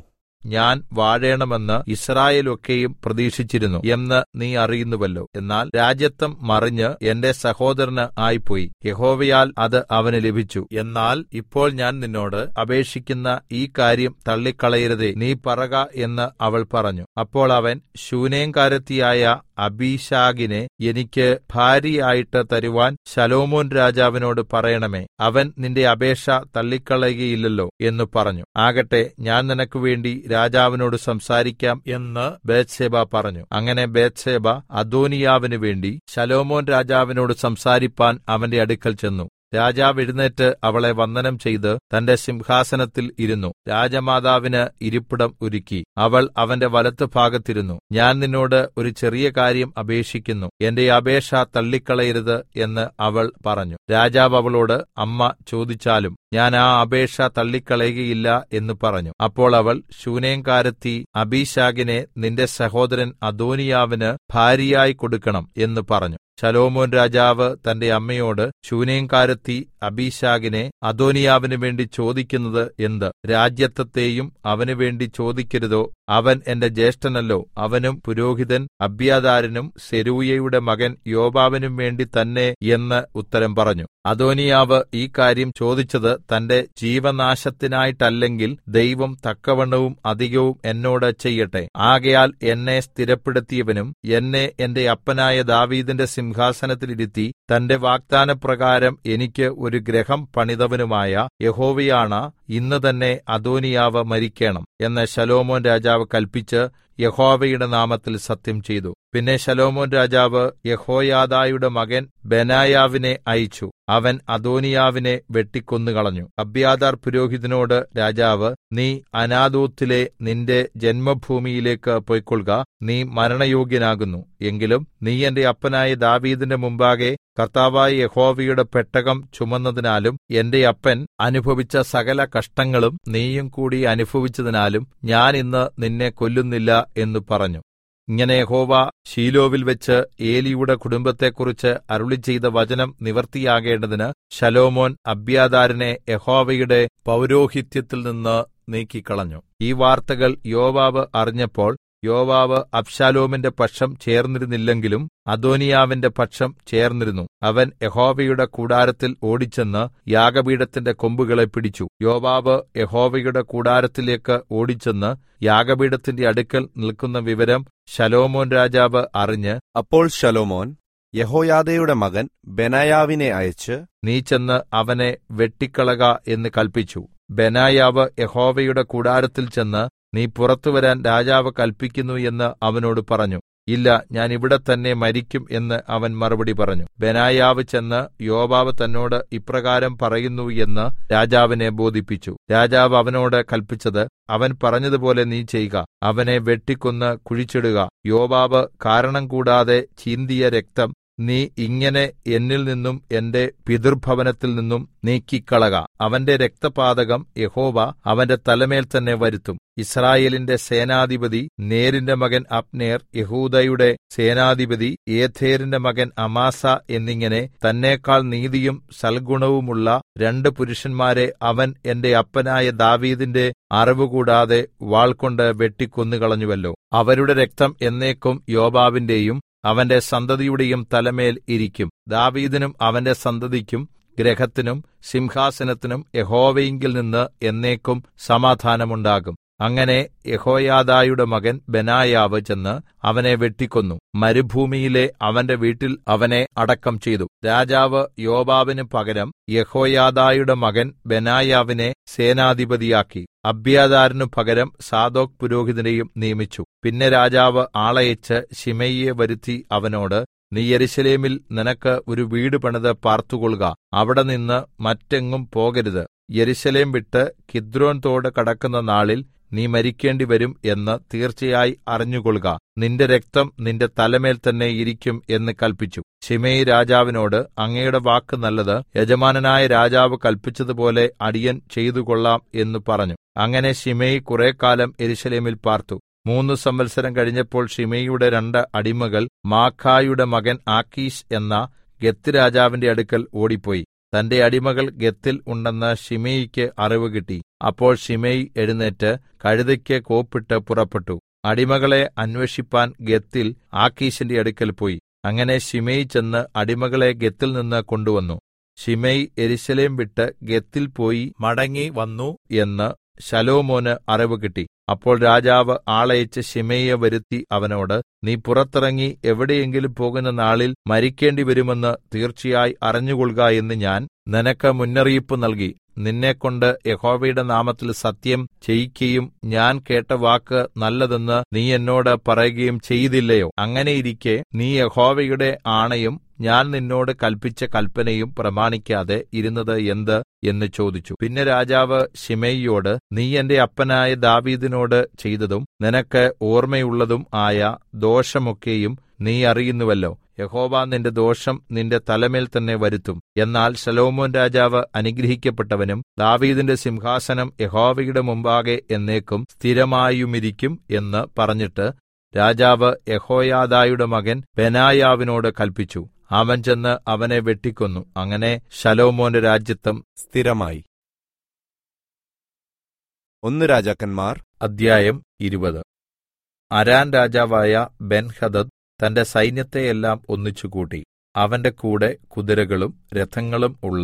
ഞാൻ വാഴേണമെന്ന് യിസ്രായേലൊക്കെയും പ്രതീക്ഷിച്ചിരുന്നു എന്ന് നീ അറിയുന്നുവല്ലോ. എന്നാൽ രാജത്വം മറിഞ്ഞ് എന്റെ സഹോദരന് ആയിപ്പോയി. യഹോവയാൽ അത് അവന് ലഭിച്ചു. എന്നാൽ ഇപ്പോൾ ഞാൻ നിന്നോട് അപേക്ഷിക്കുന്ന ഈ കാര്യം തള്ളിക്കളയരുതേ, നീ പറക എന്ന് അവൾ പറഞ്ഞു. അപ്പോൾ അവൻ, ശൂനേംകാരത്തിയായ അബീശാഗിനെ എനിക്ക് ഭാര്യയായിട്ട് തരുവാൻ ശലോമോൻ രാജാവിനോട് പറയണമേ, അവൻ നിന്റെ അപേക്ഷ തള്ളിക്കളയുകയില്ലല്ലോ എന്ന് പറഞ്ഞു. ആകട്ടെ, ഞാൻ നിനക്ക് വേണ്ടി രാജാവിനോട് സംസാരിക്കാം എന്ന് ബത്ശേബ പറഞ്ഞു. അങ്ങനെ ബത്ശേബ അദോനിയാവിന് വേണ്ടി ശലോമോൻ രാജാവിനോട് സംസാരിപ്പാൻ അവന്റെ അടുക്കൽ ചെന്നു. രാജാവ് എഴുന്നേറ്റ് അവളെ വന്ദനം ചെയ്ത് തന്റെ സിംഹാസനത്തിൽ ഇരുന്നു. രാജമാതാവിന് ഇരിപ്പിടം ഒരുക്കി. അവൾ അവന്റെ വലത്തുഭാഗത്തിരുന്നു. ഞാൻ നിന്നോട് ഒരു ചെറിയ കാര്യം അപേക്ഷിക്കുന്നു, എന്റെ അപേക്ഷ തള്ളിക്കളയരുത് എന്ന് അവൾ പറഞ്ഞു. രാജാവ് അവളോട്, അമ്മ ചോദിച്ചാലും ഞാൻ ആ അപേക്ഷ തള്ളിക്കളയുകയില്ല എന്ന് പറഞ്ഞു. അപ്പോൾ അവൾ, ശൂനേംകാരത്തി അബീശാഗിനെ നിന്റെ സഹോദരൻ അദോനിയാവിന് ഭാര്യയായി കൊടുക്കണം എന്ന് പറഞ്ഞു. ശലോമോൻ രാജാവ് തന്റെ അമ്മയോട്, ശൂനേംകാരത്തി അബീശാഗിനെ അദോനിയാവിന് വേണ്ടി ചോദിക്കുന്നത് എന്ത്? രാജ്യത്വത്തെയും അവന് വേണ്ടി ചോദിക്കരുതോ? അവൻ എന്റെ ജ്യേഷ്ഠനല്ലോ. അവനും പുരോഹിതൻ അബ്യാഥാരിനും സെരൂയയുടെ മകൻ യോവാബിനും വേണ്ടി തന്നെ എന്ന് ഉത്തരം പറഞ്ഞു. അദോനിയാവ് ഈ കാര്യം ചോദിച്ചത് തന്റെ ജീവനാശത്തിനായിട്ടല്ലെങ്കിൽ ദൈവം തക്കവണ്ണവും അധികവും എന്നോട് ചെയ്യട്ടെ. ആകയാൽ എന്നെ സ്ഥിരപ്പെടുത്തിയവനും എന്നെ എന്റെ അപ്പനായ ദാവീദിന്റെ സിംഹാസനത്തിലിരുത്തി തന്റെ വാഗ്ദാനപ്രകാരം എനിക്ക് ഒരു ഗൃഹം പണിതവനുമായ യഹോവയാണ ഇന്ന് തന്നെ അദോനിയാവ് മരിക്കേണം എന്ന് ശലോമോൻ രാജാവ് കല്പിച്ച് യഹോവയുടെ നാമത്തിൽ സത്യം ചെയ്തു. പിന്നെ ശലോമോൻ രാജാവ് യെഹോയാദായുടെ മകൻ ബെനായാവിനെ അയച്ചു. അവൻ അദോനിയാവിനെ വെട്ടിക്കൊന്നുകളഞ്ഞു. അബ്യാഥാർ പുരോഹിതനോട് രാജാവ്, നീ അനാഥോത്തിലെ നിന്റെ ജന്മഭൂമിയിലേക്ക് പൊയ്ക്കൊള്ളുക, നീ മരണയോഗ്യനാകുന്നു. എങ്കിലും നീ എന്റെ അപ്പനായ ദാവീദിന്റെ മുമ്പാകെ കർത്താവായ യഹോവയുടെ പെട്ടകം ചുമന്നതിനാലും എന്റെ അപ്പൻ അനുഭവിച്ച സകല കഷ്ടങ്ങളും നീയും കൂടി അനുഭവിച്ചതിനാലും ഞാൻ ഇന്ന് നിന്നെ കൊല്ലുന്നില്ല എന്ന് പറഞ്ഞു. ഇങ്ങനെ യഹോവ ശീലോവിൽ വെച്ച് ഏലിയുടെ കുടുംബത്തെക്കുറിച്ച് അരുളിച്ചെയ്ത വചനം നിവൃത്തിയാകേണ്ടതിന് ശലോമോൻ അബ്യാഥാരിനെ യഹോവയുടെ പൗരോഹിത്യത്തിൽ നിന്ന് നീക്കിക്കളഞ്ഞു. ഈ വാർത്തകൾ യോവാബ് അറിഞ്ഞപ്പോൾ യോവാബ് അബ്ശാലോമിന്റെ പക്ഷം ചേർന്നിരുന്നില്ലെങ്കിലും അദോനിയാവിന്റെ പക്ഷം ചേർന്നിരുന്നു. അവൻ യഹോവയുടെ കൂടാരത്തിൽ ഓടിച്ചെന്ന് യാഗപീഠത്തിന്റെ കൊമ്പുകളെ പിടിച്ചു. യോവാബ് യഹോവയുടെ കൂടാരത്തിലേക്ക് ഓടിച്ചെന്ന് യാഗപീഠത്തിന്റെ അടുക്കൽ നിൽക്കുന്ന വിവരം ശലോമോൻ രാജാവ് അറിഞ്ഞ്, അപ്പോൾ ശലോമോൻ യെഹോയാദയുടെ മകൻ ബെനായാവിനെ അയച്ച്, നീ ചെന്ന് അവനെ വെട്ടിക്കളക എന്ന് കല്പിച്ചു. ബെനായാവ് യഹോവയുടെ കൂടാരത്തിൽ ചെന്ന്, നീ പുറത്തുവരാൻ രാജാവ് കല്പിക്കുന്നു എന്ന് അവനോട് പറഞ്ഞു. ഇല്ല, ഞാൻ ഇവിടെ തന്നെ മരിക്കും എന്ന് അവൻ മറുപടി പറഞ്ഞു. ബെനായാവ് ചെന്ന് യോവാബ് തന്നോട് ഇപ്രകാരം പറയുന്നു എന്ന് രാജാവിനെ ബോധിപ്പിച്ചു. രാജാവ് അവനോട് കല്പിച്ചത്, അവൻ പറഞ്ഞതുപോലെ നീ ചെയ്യുക. അവനെ വെട്ടിക്കൊന്ന് കുഴിച്ചിടുക. യോവാബ് കാരണം കൂടാതെ ചീന്തിയ രക്തം നീ ഇങ്ങനെ എന്നിൽ നിന്നും എന്റെ പിതൃഭവനത്തിൽ നിന്നും നീക്കിക്കളക. അവന്റെ രക്തപാതകം യഹോവ അവന്റെ തലമേൽ തന്നെ വരുത്തും. യിസ്രായേലിന്റെ സേനാധിപതി നേരിന്റെ മകൻ അബ്നേർ, യെഹൂദയുടെ സേനാധിപതി യേഥേരിന്റെ മകൻ അമാസ എന്നിങ്ങനെ തന്നേക്കാൾ നീതിയും സൽഗുണവുമുള്ള 2 പുരുഷന്മാരെ അവൻ എന്റെ അപ്പനായ ദാവീദിന്റെ അറിവുകൂടാതെ വാൾകൊണ്ട് വെട്ടിക്കൊന്നുകളഞ്ഞുവല്ലോ. അവരുടെ രക്തം എന്നേക്കും യോവാബിന്റെയും അവന്റെ സന്തതിയുടെയും തലമേൽ ഇരിക്കും. ദാവീദിനും അവന്റെ സന്തതിക്കും ഗൃഹത്തിനും സിംഹാസനത്തിനും യഹോവയിങ്കൽ നിന്ന് എന്നേക്കും സമാധാനമുണ്ടാകും. അങ്ങനെ യെഹോയാദായുടെ മകൻ ബെനായാവ് ചെന്ന് അവനെ വെട്ടിക്കൊന്നു. മരുഭൂമിയിലെ അവന്റെ വീട്ടിൽ അവനെ അടക്കം ചെയ്തു. രാജാവ് യോവാബിന് പകരം യെഹോയാദായുടെ മകൻ ബെനായാവിനെ സേനാധിപതിയാക്കി. അബ്യാഥാരിനു പകരം സാദോക് പുരോഹിതനെയും നിയമിച്ചു. പിന്നെ രാജാവ് ആളയച്ച് ശിമെയിയെ വരുത്തി അവനോട്, നീ യെരൂശലേമിൽ നിനക്ക് ഒരു വീട് പണിത് പാർത്തുകൊള്ളുക. അവിടെ നിന്ന് മറ്റെങ്ങും പോകരുത്. യെരൂശലേം വിട്ട് കിദ്രോൻ തോട് കടക്കുന്ന നാളിൽ നീ മരിക്കേണ്ടി വരും എന്ന് തീർച്ചയായി അറിഞ്ഞുകൊള്ളുക. നിന്റെ രക്തം നിന്റെ തലമേൽ തന്നെ ഇരിക്കും എന്ന് കല്പിച്ചു. ശിമെയി രാജാവിനോട്, അങ്ങയുടെ വാക്ക് നല്ലത്. യജമാനനായ രാജാവ് കല്പിച്ചതുപോലെ അടിയൻ ചെയ്തുകൊള്ളാം എന്ന് പറഞ്ഞു. അങ്ങനെ ശിമെയി കുറെക്കാലം യെരൂശലേമിൽ പാർത്തു. 3 സംവത്സരം കഴിഞ്ഞപ്പോൾ ശിമെയിയുടെ 2 അടിമകൾ മാഖായുടെ മകൻ ആക്കീശ് എന്ന ഗത്ത് രാജാവിന്റെ അടുക്കൽ ഓടിപ്പോയി. തന്റെ അടിമകൾ ഗത്തിൽ ഉണ്ടെന്ന് ശിമെയിക്ക് അറിവ് കിട്ടി. അപ്പോൾ ശിമെയി എഴുന്നേറ്റ് കഴുതയ്ക്ക് കോപ്പിട്ട് പുറപ്പെട്ടു. അടിമകളെ അന്വേഷിപ്പാൻ ഗത്തിൽ ആഖീശിന്റെ അടുക്കൽ പോയി. അങ്ങനെ ശിമെയി ചെന്ന് അടിമകളെ ഗത്തിൽ നിന്ന് കൊണ്ടുവന്നു. ശിമെയി യെരൂശലേം വിട്ട് ഗത്തിൽ പോയി മടങ്ങി വന്നു എന്ന് ശലോമോന് അറിവ് കിട്ടി. അപ്പോൾ രാജാവ് ആളയച്ച് ശിമെയിയെ വരുത്തി അവനോട്, നീ പുറത്തിറങ്ങി എവിടെയെങ്കിലും പോകുന്ന നാളിൽ മരിക്കേണ്ടി വരുമെന്ന് തീർച്ചയായി അറിഞ്ഞുകൊള്ളുക എന്ന് ഞാൻ നിനക്ക് മുന്നറിയിപ്പ് നൽകി. നിന്നെക്കൊണ്ട് യഹോവയുടെ നാമത്തിൽ സത്യം ചെയ്യിക്കയും ഞാൻ കേട്ട വാക്ക് നല്ലതെന്ന് നീ എന്നോട് പറയുകയും ചെയ്തില്ലയോ? അങ്ങനെയിരിക്കെ നീ യഹോവയുടെ ആണയും ഞാൻ നിന്നോട് കല്പിച്ച കല്പനയും പ്രമാണിക്കാതെ ഇരുന്നത് എന്ത് എന്ന് ചോദിച്ചു. പിന്നെ രാജാവ് ശിമെയിയോട്, നീ എന്റെ അപ്പനായ ദാവീദിനോട് ചെയ്തതും നിനക്ക് ഓർമ്മയുള്ളതും ആയ ദോഷമൊക്കെയും നീ അറിയുന്നുവല്ലോ. യഹോവ നിന്റെ ദോഷം നിന്റെ തലമേൽ തന്നെ വരുത്തും. എന്നാൽ ശലോമോൻ രാജാവ് അനുഗ്രഹിക്കപ്പെട്ടവനും ദാവീദിന്റെ സിംഹാസനം യഹോവയുടെ മുമ്പാകെ എന്നേക്കും സ്ഥിരമായുമിരിക്കും എന്ന് പറഞ്ഞിട്ട് രാജാവ് യെഹോയാദയുടെ മകൻ ബെനായാവിനോട് കല്പിച്ചു. അവൻ ചെന്ന് അവനെ വെട്ടിക്കൊന്നു. അങ്ങനെ ശലോമോന്റെ രാജ്യത്വം സ്ഥിരമായി. 1 രാജാക്കന്മാർ അദ്ധ്യായം 20. അരാൻ രാജാവായ ബെൻഹദദ് തന്റെ സൈന്യത്തെയെല്ലാം ഒന്നിച്ചുകൂട്ടി. അവന്റെ കൂടെ കുതിരകളും രഥങ്ങളും ഉള്ള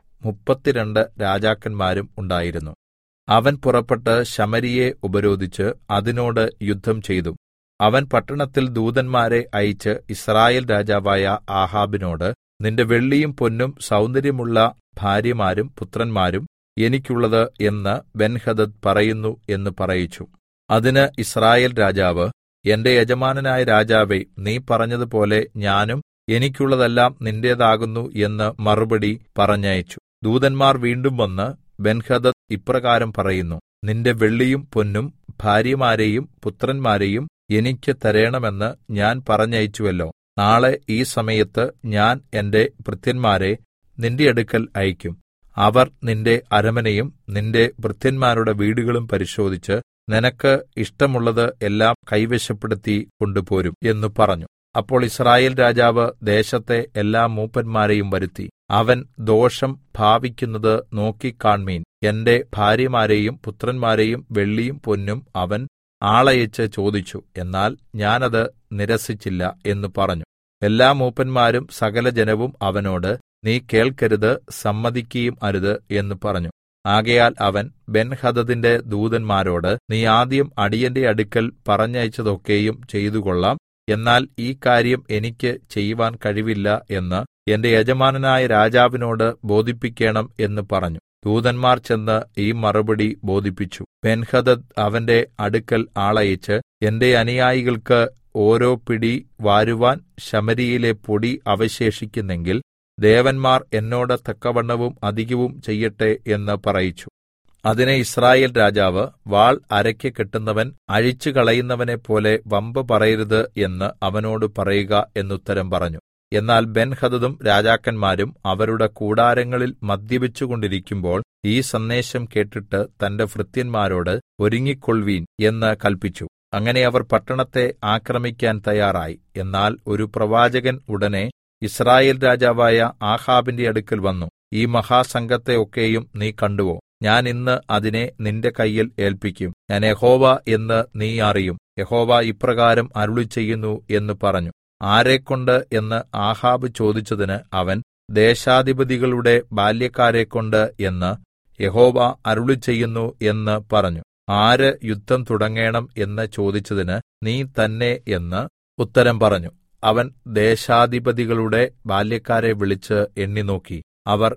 32 രാജാക്കന്മാരും ഉണ്ടായിരുന്നു. അവൻ പുറപ്പെട്ട് ശമര്യയെ ഉപരോധിച്ച് അതിനോട് യുദ്ധം ചെയ്തു. അവൻ പട്ടണത്തിൽ ദൂതന്മാരെ അയച്ച് യിസ്രായേൽ രാജാവായ ആഹാബിനോട്, നിന്റെ വെള്ളിയും പൊന്നും സൗന്ദര്യമുള്ള ഭാര്യമാരും പുത്രന്മാരും എനിക്കുള്ളത് എന്ന് ബെൻഹദദ് പറയുന്നു എന്ന് പറയിച്ചു. അതിന് യിസ്രായേൽ രാജാവ്, എന്റെ യജമാനനായ രാജാവേ, നീ പറഞ്ഞതുപോലെ ഞാനും എനിക്കുള്ളതെല്ലാം നിന്റേതാകുന്നു എന്ന് മറുപടി പറഞ്ഞയച്ചു. ദൂതന്മാർ വീണ്ടും വന്ന് ബെൻഹദദ് ഇപ്രകാരം പറയുന്നു, നിന്റെ വെള്ളിയും പൊന്നും ഭാര്യമാരെയും പുത്രന്മാരെയും എനിക്ക് തരേണമെന്ന് ഞാൻ പറഞ്ഞയച്ചുവല്ലോ. നാളെ ഈ സമയത്ത് ഞാൻ എന്റെ ഭൃത്യന്മാരെ നിന്റെ അടുക്കൽ അയക്കും. അവർ നിന്റെ അരമനയും നിന്റെ ഭൃത്യന്മാരുടെ വീടുകളും പരിശോധിച്ച് നിനക്ക് ഇഷ്ടമുള്ളത് എല്ലാം കൈവശപ്പെടുത്തി കൊണ്ടുപോരും എന്ന് പറഞ്ഞു. അപ്പോൾ യിസ്രായേൽ രാജാവ് ദേശത്തെ എല്ലാ മൂപ്പന്മാരെയും വരുത്തി, അവൻ ദോഷം ഭാവിക്കുന്നത് നോക്കിക്കാൺമീൻ. എന്റെ ഭാര്യമാരെയും പുത്രന്മാരെയും വെള്ളിയും പൊന്നും അവൻ ആളയച്ച് ചോദിച്ചു. എന്നാൽ ഞാനത് നിരസിച്ചില്ല എന്ന് പറഞ്ഞു. എല്ലാ മൂപ്പന്മാരും സകല ജനവും അവനോട്, നീ കേൾക്കരുത്, സമ്മതിക്കുകയും അരുത് എന്ന് പറഞ്ഞു. ആകയാൽ അവൻ ബെൻഹദദിന്റെ ദൂതന്മാരോട്, നീ ആദ്യം അടിയന്റെ അടുക്കൽ പറഞ്ഞയച്ചതൊക്കെയും ചെയ്തുകൊള്ളാം. എന്നാൽ ഈ കാര്യം എനിക്ക് ചെയ്യുവാൻ കഴിവില്ല എന്ന് എന്റെ യജമാനനായ രാജാവിനോട് ബോധിപ്പിക്കണം എന്ന് പറഞ്ഞു. ദൂതന്മാർ ചെന്ന് ഈ മറുപടി ബോധിപ്പിച്ചു. ബെൻഹദദ് അവന്റെ അടുക്കൽ ആളയച്ച്, എന്റെ അനുയായികൾക്ക് ഓരോ പിടി വാരുവാൻ ശമര്യയിലെ പൊടി അവശേഷിക്കുന്നെങ്കിൽ ദേവന്മാർ എന്നോട് തക്കവണ്ണവും അധികവും ചെയ്യട്ടെ എന്ന് പറയിച്ചു. അതിന് യിസ്രായേൽ രാജാവ്, വാൾ അരയ്ക്ക് കെട്ടുന്നവൻ അഴിച്ചുകളയുന്നവനെപ്പോലെ വമ്പ് പറയരുത് എന്ന് അവനോട് പറയുക എന്നുത്തരം പറഞ്ഞു. എന്നാൽ ബെൻഹദദും രാജാക്കന്മാരും അവരുടെ കൂടാരങ്ങളിൽ മദ്യപിച്ചുകൊണ്ടിരിക്കുമ്പോൾ ഈ സന്ദേശം കേട്ടിട്ട് തന്റെ ഭൃത്യന്മാരോട്, ഒരുങ്ങിക്കൊൾവീൻ എന്ന് കല്പിച്ചു. അങ്ങനെ അവർ പട്ടണത്തെ ആക്രമിക്കാൻ തയ്യാറായി. എന്നാൽ ഒരു പ്രവാചകൻ ഉടനെ യിസ്രായേൽ രാജാവായ ആഹാബിന്റെ അടുക്കൽ വന്നു. ഈ മഹാസംഘത്തെ ഒക്കെയും നീ കണ്ടുവോ? ഞാൻ ഇന്ന് അതിനെ നിന്റെ കയ്യിൽ ഏല്പിക്കും. ഞാൻ യഹോവ എന്ന് നീ അറിയും. യഹോവ ഇപ്രകാരം അരുളിച്ചെയ്യുന്നു എന്ന് പറഞ്ഞു. ആരെക്കൊണ്ട് എന്ന് ആഹാബ് ചോദിച്ചതിന് അവൻ, ദേശാധിപതികളുടെ ബാല്യക്കാരെക്കൊണ്ട് എന്ന് യഹോവ അരുളിച്ചെയ്യുന്നു എന്ന് പറഞ്ഞു. ആര് യുദ്ധം തുടങ്ങേണം എന്ന് ചോദിച്ചതിന് നീ തന്നെ എന്ന് ഉത്തരം പറഞ്ഞു. അവൻ ദേശാധിപതികളുടെ ബാല്യക്കാരെ വിളിച്ച് എണ്ണിനോക്കി. അവർ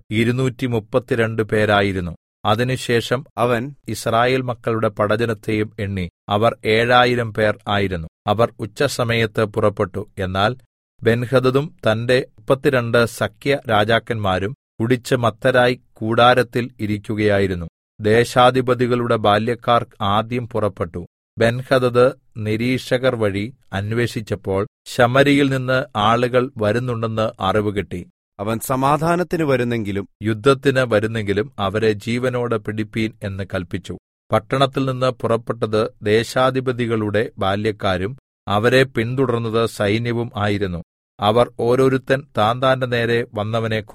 232 പേരായിരുന്നു. അതിനുശേഷം അവൻ യിസ്രായേൽ മക്കളുടെ പടജ്ജനത്തെയും എണ്ണി. അവർ 7000 പേർ ആയിരുന്നു. അവർ ഉച്ചസമയത്ത് പുറപ്പെട്ടു. എന്നാൽ ബെൻഹദദും തന്റെ 32 സഖ്യ രാജാക്കന്മാരും കുടിച്ച് മത്തരായി കൂടാരത്തിൽ ഇരിക്കുകയായിരുന്നു. ദേശാധിപതികളുടെ ബാല്യക്കാർ ആദ്യം പുറപ്പെട്ടു. ബെൻഹദദ് നിരീക്ഷകർ വഴി അന്വേഷിച്ചപ്പോൾ ശമര്യയിൽ നിന്ന് ആളുകൾ വരുന്നുണ്ടെന്ന് അറിവ് കിട്ടി. അവൻ സമാധാനത്തിന് വരുന്നെങ്കിലും യുദ്ധത്തിന് വരുന്നെങ്കിലും അവരെ ജീവനോടെ പിടിപ്പീൻ എന്ന് കല്പിച്ചു. പട്ടണത്തിൽ നിന്ന് പുറപ്പെട്ടത് ദേശാധിപതികളുടെ ബാല്യക്കാരും അവരെ പിന്തുടർന്നത് സൈന്യവും ആയിരുന്നു. അവർ ഓരോരുത്തൻ താന്താന്റെ നേരെ വന്നവനെ കൊന്നു.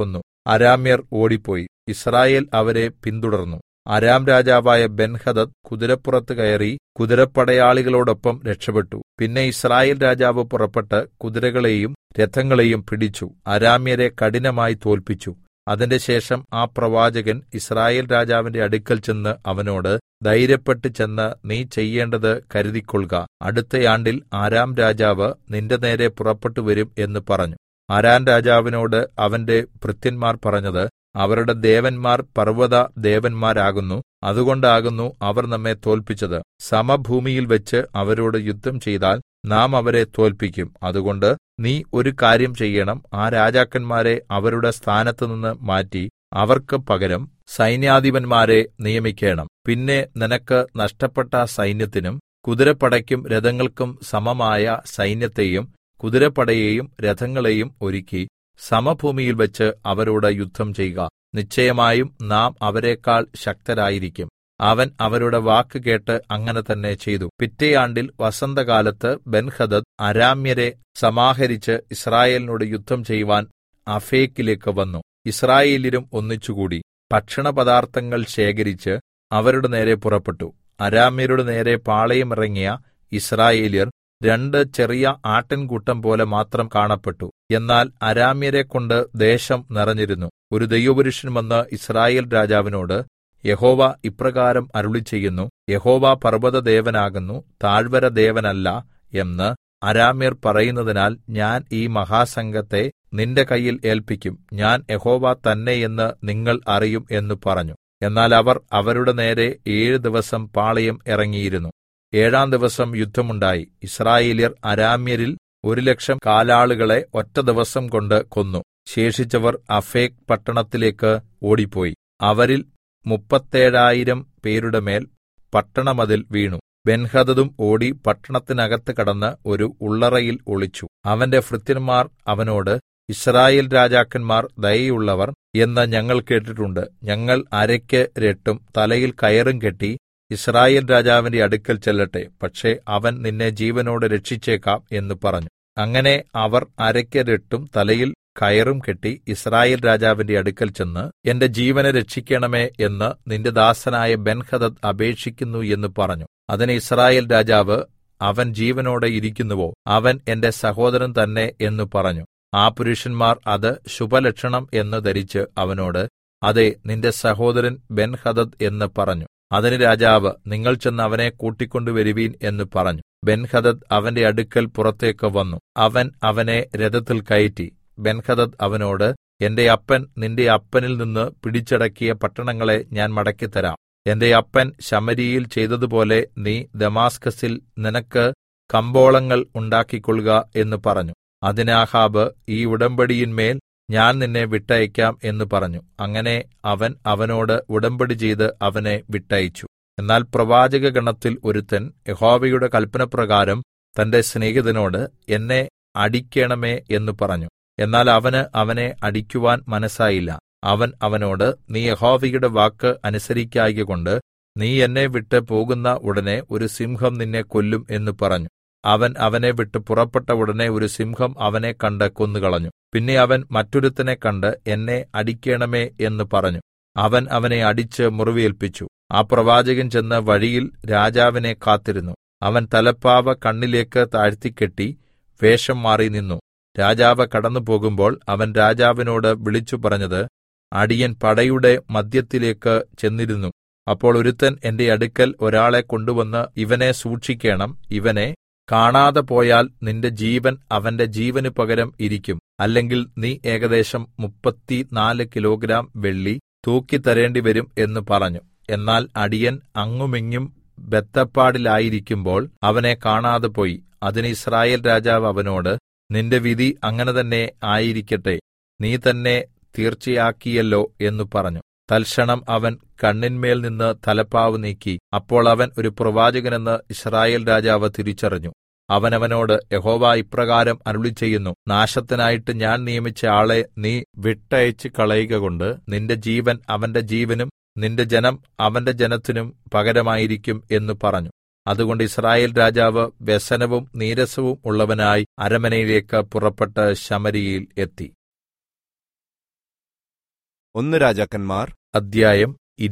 അരാമ്യർ ഓടിപ്പോയി. യിസ്രായേൽ അവരെ പിന്തുടർന്നു. അരാം രാജാവായ ബെൻഹദദ് കുതിരപ്പുറത്ത് കയറി കുതിരപ്പടയാളികളോടൊപ്പം രക്ഷപ്പെട്ടു. പിന്നെ യിസ്രായേൽ രാജാവ് പുറപ്പെട്ട് കുതിരകളെയും രഥങ്ങളെയും പിടിച്ചു, അരാമ്യരെ കഠിനമായി തോല്പിച്ചു. അതിൻറെശേഷം ആ പ്രവാചകൻ യിസ്രായേൽ രാജാവിന്റെ അടുക്കൽ ചെന്ന് അവനോട്, ധൈര്യപ്പെട്ട് ചെന്ന് നീ ചെയ്യേണ്ടത് കരുതിക്കൊൾക. അടുത്ത ആണ്ടിൽ ആരാം രാജാവ് നിന്റെ നേരെ പുറപ്പെട്ടുവരും എന്ന് പറഞ്ഞു. ആരാം രാജാവിനോട് അവന്റെ ഭൃത്യന്മാർ പറഞ്ഞത്, അവരുടെ ദേവന്മാർ പർവ്വത ദേവന്മാരാകുന്നു, അതുകൊണ്ടാകുന്നു അവർ നമ്മെ തോല്പിച്ചത്. സമഭൂമിയിൽ വെച്ച് അവരോട് യുദ്ധം ചെയ്താൽ നാം അവരെ തോല്പിക്കും. അതുകൊണ്ട് നീ ഒരു കാര്യം ചെയ്യണം, ആ രാജാക്കന്മാരെ അവരുടെ സ്ഥാനത്തുനിന്ന് മാറ്റി അവർക്ക് പകരം സൈന്യാധിപന്മാരെ നിയമിക്കേണം. പിന്നെ നിനക്ക് നഷ്ടപ്പെട്ട സൈന്യത്തിനും കുതിരപ്പടയ്ക്കും രഥങ്ങൾക്കും സമമായ സൈന്യത്തെയും കുതിരപ്പടയെയും രഥങ്ങളെയും ഒരുക്കി സമഭൂമിയിൽ വെച്ച് അവരോട് യുദ്ധം ചെയ്യുക. നിശ്ചയമായും നാം അവരെക്കാൾ ശക്തരായിരിക്കും. അവൻ അവരുടെ വാക്ക് കേട്ട് അങ്ങനെ തന്നെ ചെയ്തു. പിറ്റേ ആണ്ടിൽ വസന്തകാലത്ത് ബെൻഹദദ് അരാമ്യരെ സമാഹരിച്ച് യിസ്രായേലിനോട് യുദ്ധം ചെയ്യുവാൻ അഫേക്കിലേക്ക് വന്നു. യിസ്രായേല്യരും ഒന്നിച്ചുകൂടി ഭക്ഷണപദാർത്ഥങ്ങൾ ശേഖരിച്ച് അവരുടെ നേരെ പുറപ്പെട്ടു. അരാമ്യരുടെ നേരെ പാളയമിറങ്ങിയ യിസ്രായേല്യർ 2 ചെറിയ ആട്ടിൻകൂട്ടം പോലെ മാത്രം കാണപ്പെട്ടു. എന്നാൽ അരാമ്യരെക്കൊണ്ട് ദേശം നിറഞ്ഞിരുന്നു. ഒരു ദൈവപുരുഷൻ വന്ന് യിസ്രായേൽ രാജാവിനോട്, യഹോവ ഇപ്രകാരം അരുളിച്ചെയ്യുന്നു, യഹോവ പർവ്വതദേവനാകുന്നു, താഴ്വര ദേവനല്ല എന്ന് അരാമ്യർ പറയുന്നതിനാൽ ഞാൻ ഈ മഹാസംഘത്തെ നിന്റെ കയ്യിൽ ഏല്പിക്കും. ഞാൻ യഹോവ തന്നെ എന്ന് നിങ്ങൾ അറിയും എന്ന് പറഞ്ഞു. എന്നാൽ അവർ അവരുടെ നേരെ 7 ദിവസം പാളയം ഇറങ്ങിയിരുന്നു. 7-ാം ദിവസം യുദ്ധമുണ്ടായി. യിസ്രായേല്യർ അരാമ്യരിൽ 100,000 കാലാളുകളെ ഒറ്റ ദിവസം കൊണ്ട് കൊന്നു. ശേഷിച്ചവർ അഫേക്ക് പട്ടണത്തിലേക്ക് ഓടിപ്പോയി. അവരിൽ 37,000 പേരുടെ മേൽ പട്ടണമതിൽ വീണു. ബെൻഹദദും ഓടി പട്ടണത്തിനകത്ത് കടന്ന് ഒരു ഉള്ളറയിൽ ഒളിച്ചു. അവന്റെ ഭൃത്യന്മാർ അവനോട്, യിസ്രായേൽ രാജാക്കന്മാർ ദയയുള്ളവർ എന്ന് ഞങ്ങൾ കേട്ടിട്ടുണ്ട്. ഞങ്ങൾ അരയ്ക്ക് രട്ടും തലയിൽ കയറും കെട്ടി യിസ്രായേൽ രാജാവിന്റെ അടുക്കൽ ചെല്ലട്ടെ, പക്ഷേ അവൻ നിന്നെ ജീവനോടെ രക്ഷിച്ചേക്കാം എന്ന് പറഞ്ഞു. അങ്ങനെ അവർ അരയ്ക്ക് രട്ടും തലയിൽ കയറും കെട്ടി യിസ്രായേൽ രാജാവിന്റെ അടുക്കൽ ചെന്ന്, എന്റെ ജീവനെ രക്ഷിക്കണമേ എന്ന് നിന്റെ ദാസനായ ബെൻഹദദ് അപേക്ഷിക്കുന്നു എന്ന് പറഞ്ഞു. അതിന് യിസ്രായേൽ രാജാവ്, അവൻ ജീവനോടെ ഇരിക്കുന്നുവോ? അവൻ എന്റെ സഹോദരൻ തന്നെ എന്ന് പറഞ്ഞു. ആ പുരുഷന്മാർ അത് ശുഭലക്ഷണം എന്ന് ധരിച്ച് അവനോട്, അതെ, നിന്റെ സഹോദരൻ ബെൻഹദദ് എന്ന് പറഞ്ഞു. അതിന് രാജാവ്, നിങ്ങൾ ചെന്ന് അവനെ കൂട്ടിക്കൊണ്ടുവരുവീൻ എന്ന് പറഞ്ഞു. ബെൻഹദദ് അവന്റെ അടുക്കൽ പുറത്തേക്ക് വന്നു. അവൻ അവനെ രഥത്തിൽ കയറ്റി. ബെൻഹദദ് അവനോട്, എന്റെ അപ്പൻ നിന്റെ അപ്പനിൽ നിന്ന് പിടിച്ചടക്കിയ പട്ടണങ്ങളെ ഞാൻ മടക്കിത്തരാം. എന്റെ അപ്പൻ ശമര്യയിൽ ചെയ്തതുപോലെ നീ ദമാസ്കസിൽ നിനക്ക് കമ്പോളങ്ങൾ ഉണ്ടാക്കിക്കൊള്ളുക എന്ന് പറഞ്ഞു. അതിന് ആഹാബ്, ഈ ഉടമ്പടിയിന്മേൽ ഞാൻ നിന്നെ വിട്ടയക്കാം എന്ന് പറഞ്ഞു. അങ്ങനെ അവൻ അവനോട് ഉടമ്പടി ചെയ്ത് അവനെ വിട്ടയച്ചു. എന്നാൽ പ്രവാചകഗണത്തിൽ ഒരുത്തൻ യഹോവയുടെ കല്പനപ്രകാരം തന്റെ സ്നേഹിതനോട്, എന്നെ അടിക്കണമേ എന്ന് പറഞ്ഞു. എന്നാൽ അവനെ അടിക്കുവാൻ മനസ്സായില്ല. അവൻ അവനോട്, നീ യഹോവയുടെ വാക്ക് അനുസരിക്കായ്കകൊണ്ട് നീ എന്നെ വിട്ട് പോകുന്ന ഉടനെ ഒരു സിംഹം നിന്നെ കൊല്ലും എന്ന് പറഞ്ഞു. അവൻ അവനെ വിട്ട് പുറപ്പെട്ട ഉടനെ ഒരു സിംഹം അവനെ കണ്ട് കൊന്നുകളഞ്ഞു. പിന്നെ അവൻ മറ്റൊരുത്തനെ കണ്ട്, എന്നെ അടിക്കണമേ എന്ന് പറഞ്ഞു. അവൻ അവനെ അടിച്ച് മുറിവേൽപ്പിച്ചു. ആ പ്രവാചകൻ ചെന്ന് വഴിയിൽ രാജാവിനെ കാത്തിരുന്നു. അവൻ തലപ്പാവ് കണ്ണിലേക്ക് താഴ്ത്തിക്കെട്ടി വേഷം മാറി നിന്നു. രാജാവ് കടന്നുപോകുമ്പോൾ അവൻ രാജാവിനോട് വിളിച്ചു പറഞ്ഞത്, അടിയൻ പടയുടെ മദ്ധ്യത്തിലേക്ക് ചെന്നിരുന്നു. അപ്പോൾ ഒരുത്തൻ എന്റെ അടുക്കൽ ഒരാളെ കൊണ്ടുവന്ന്, ഇവനെ സൂക്ഷിക്കണം, ഇവനെ കാണാതെ പോയാൽ നിന്റെ ജീവൻ അവന്റെ ജീവന് പകരം ഇരിക്കും, അല്ലെങ്കിൽ നീ ഏകദേശം 34 കിലോഗ്രാം വെള്ളി തൂക്കിത്തരേണ്ടിവരും എന്ന് പറഞ്ഞു. എന്നാൽ അടിയൻ അങ്ങുമിങ്ങും ബദ്ധപ്പാടിലായിരിക്കുമ്പോൾ അവനെ കാണാതെ പോയി. അതിന് യിസ്രായേൽ രാജാവ് അവനോട്, നിന്റെ വിധി അങ്ങനെ തന്നെ ആയിരിക്കട്ടെ, നീ തന്നെ തീർച്ചയാക്കിയല്ലോ എന്ന് പറഞ്ഞു. തൽക്ഷണം അവൻ കണ്ണിന്മേൽ നിന്ന് തലപ്പാവ് നീക്കി. അപ്പോൾ അവൻ ഒരു പ്രവാചകനെന്ന് യിസ്രായേൽ രാജാവ് തിരിച്ചറിഞ്ഞു. അവൻ അവനോട്, യഹോവ ഇപ്രകാരം അരുളിച്ചെയ്യുന്നു, നാശത്തിനായിട്ട് ഞാൻ നിയമിച്ച ആളെ നീ വിട്ടയച്ച് കളയുകകൊണ്ട് നിന്റെ ജീവൻ അവന്റെ ജീവനും നിന്റെ ജനം അവന്റെ ജനത്തിനും പകരമായിരിക്കും എന്ന് പറഞ്ഞു. അതുകൊണ്ട് യിസ്രായേൽ രാജാവ് വ്യസനവും നീരസവും ഉള്ളവനായി അരമനയിലേക്ക് പുറപ്പെട്ട് ശമര്യയിൽ എത്തി. ഒന്ന് രാജാക്കന്മാർ അധ്യായം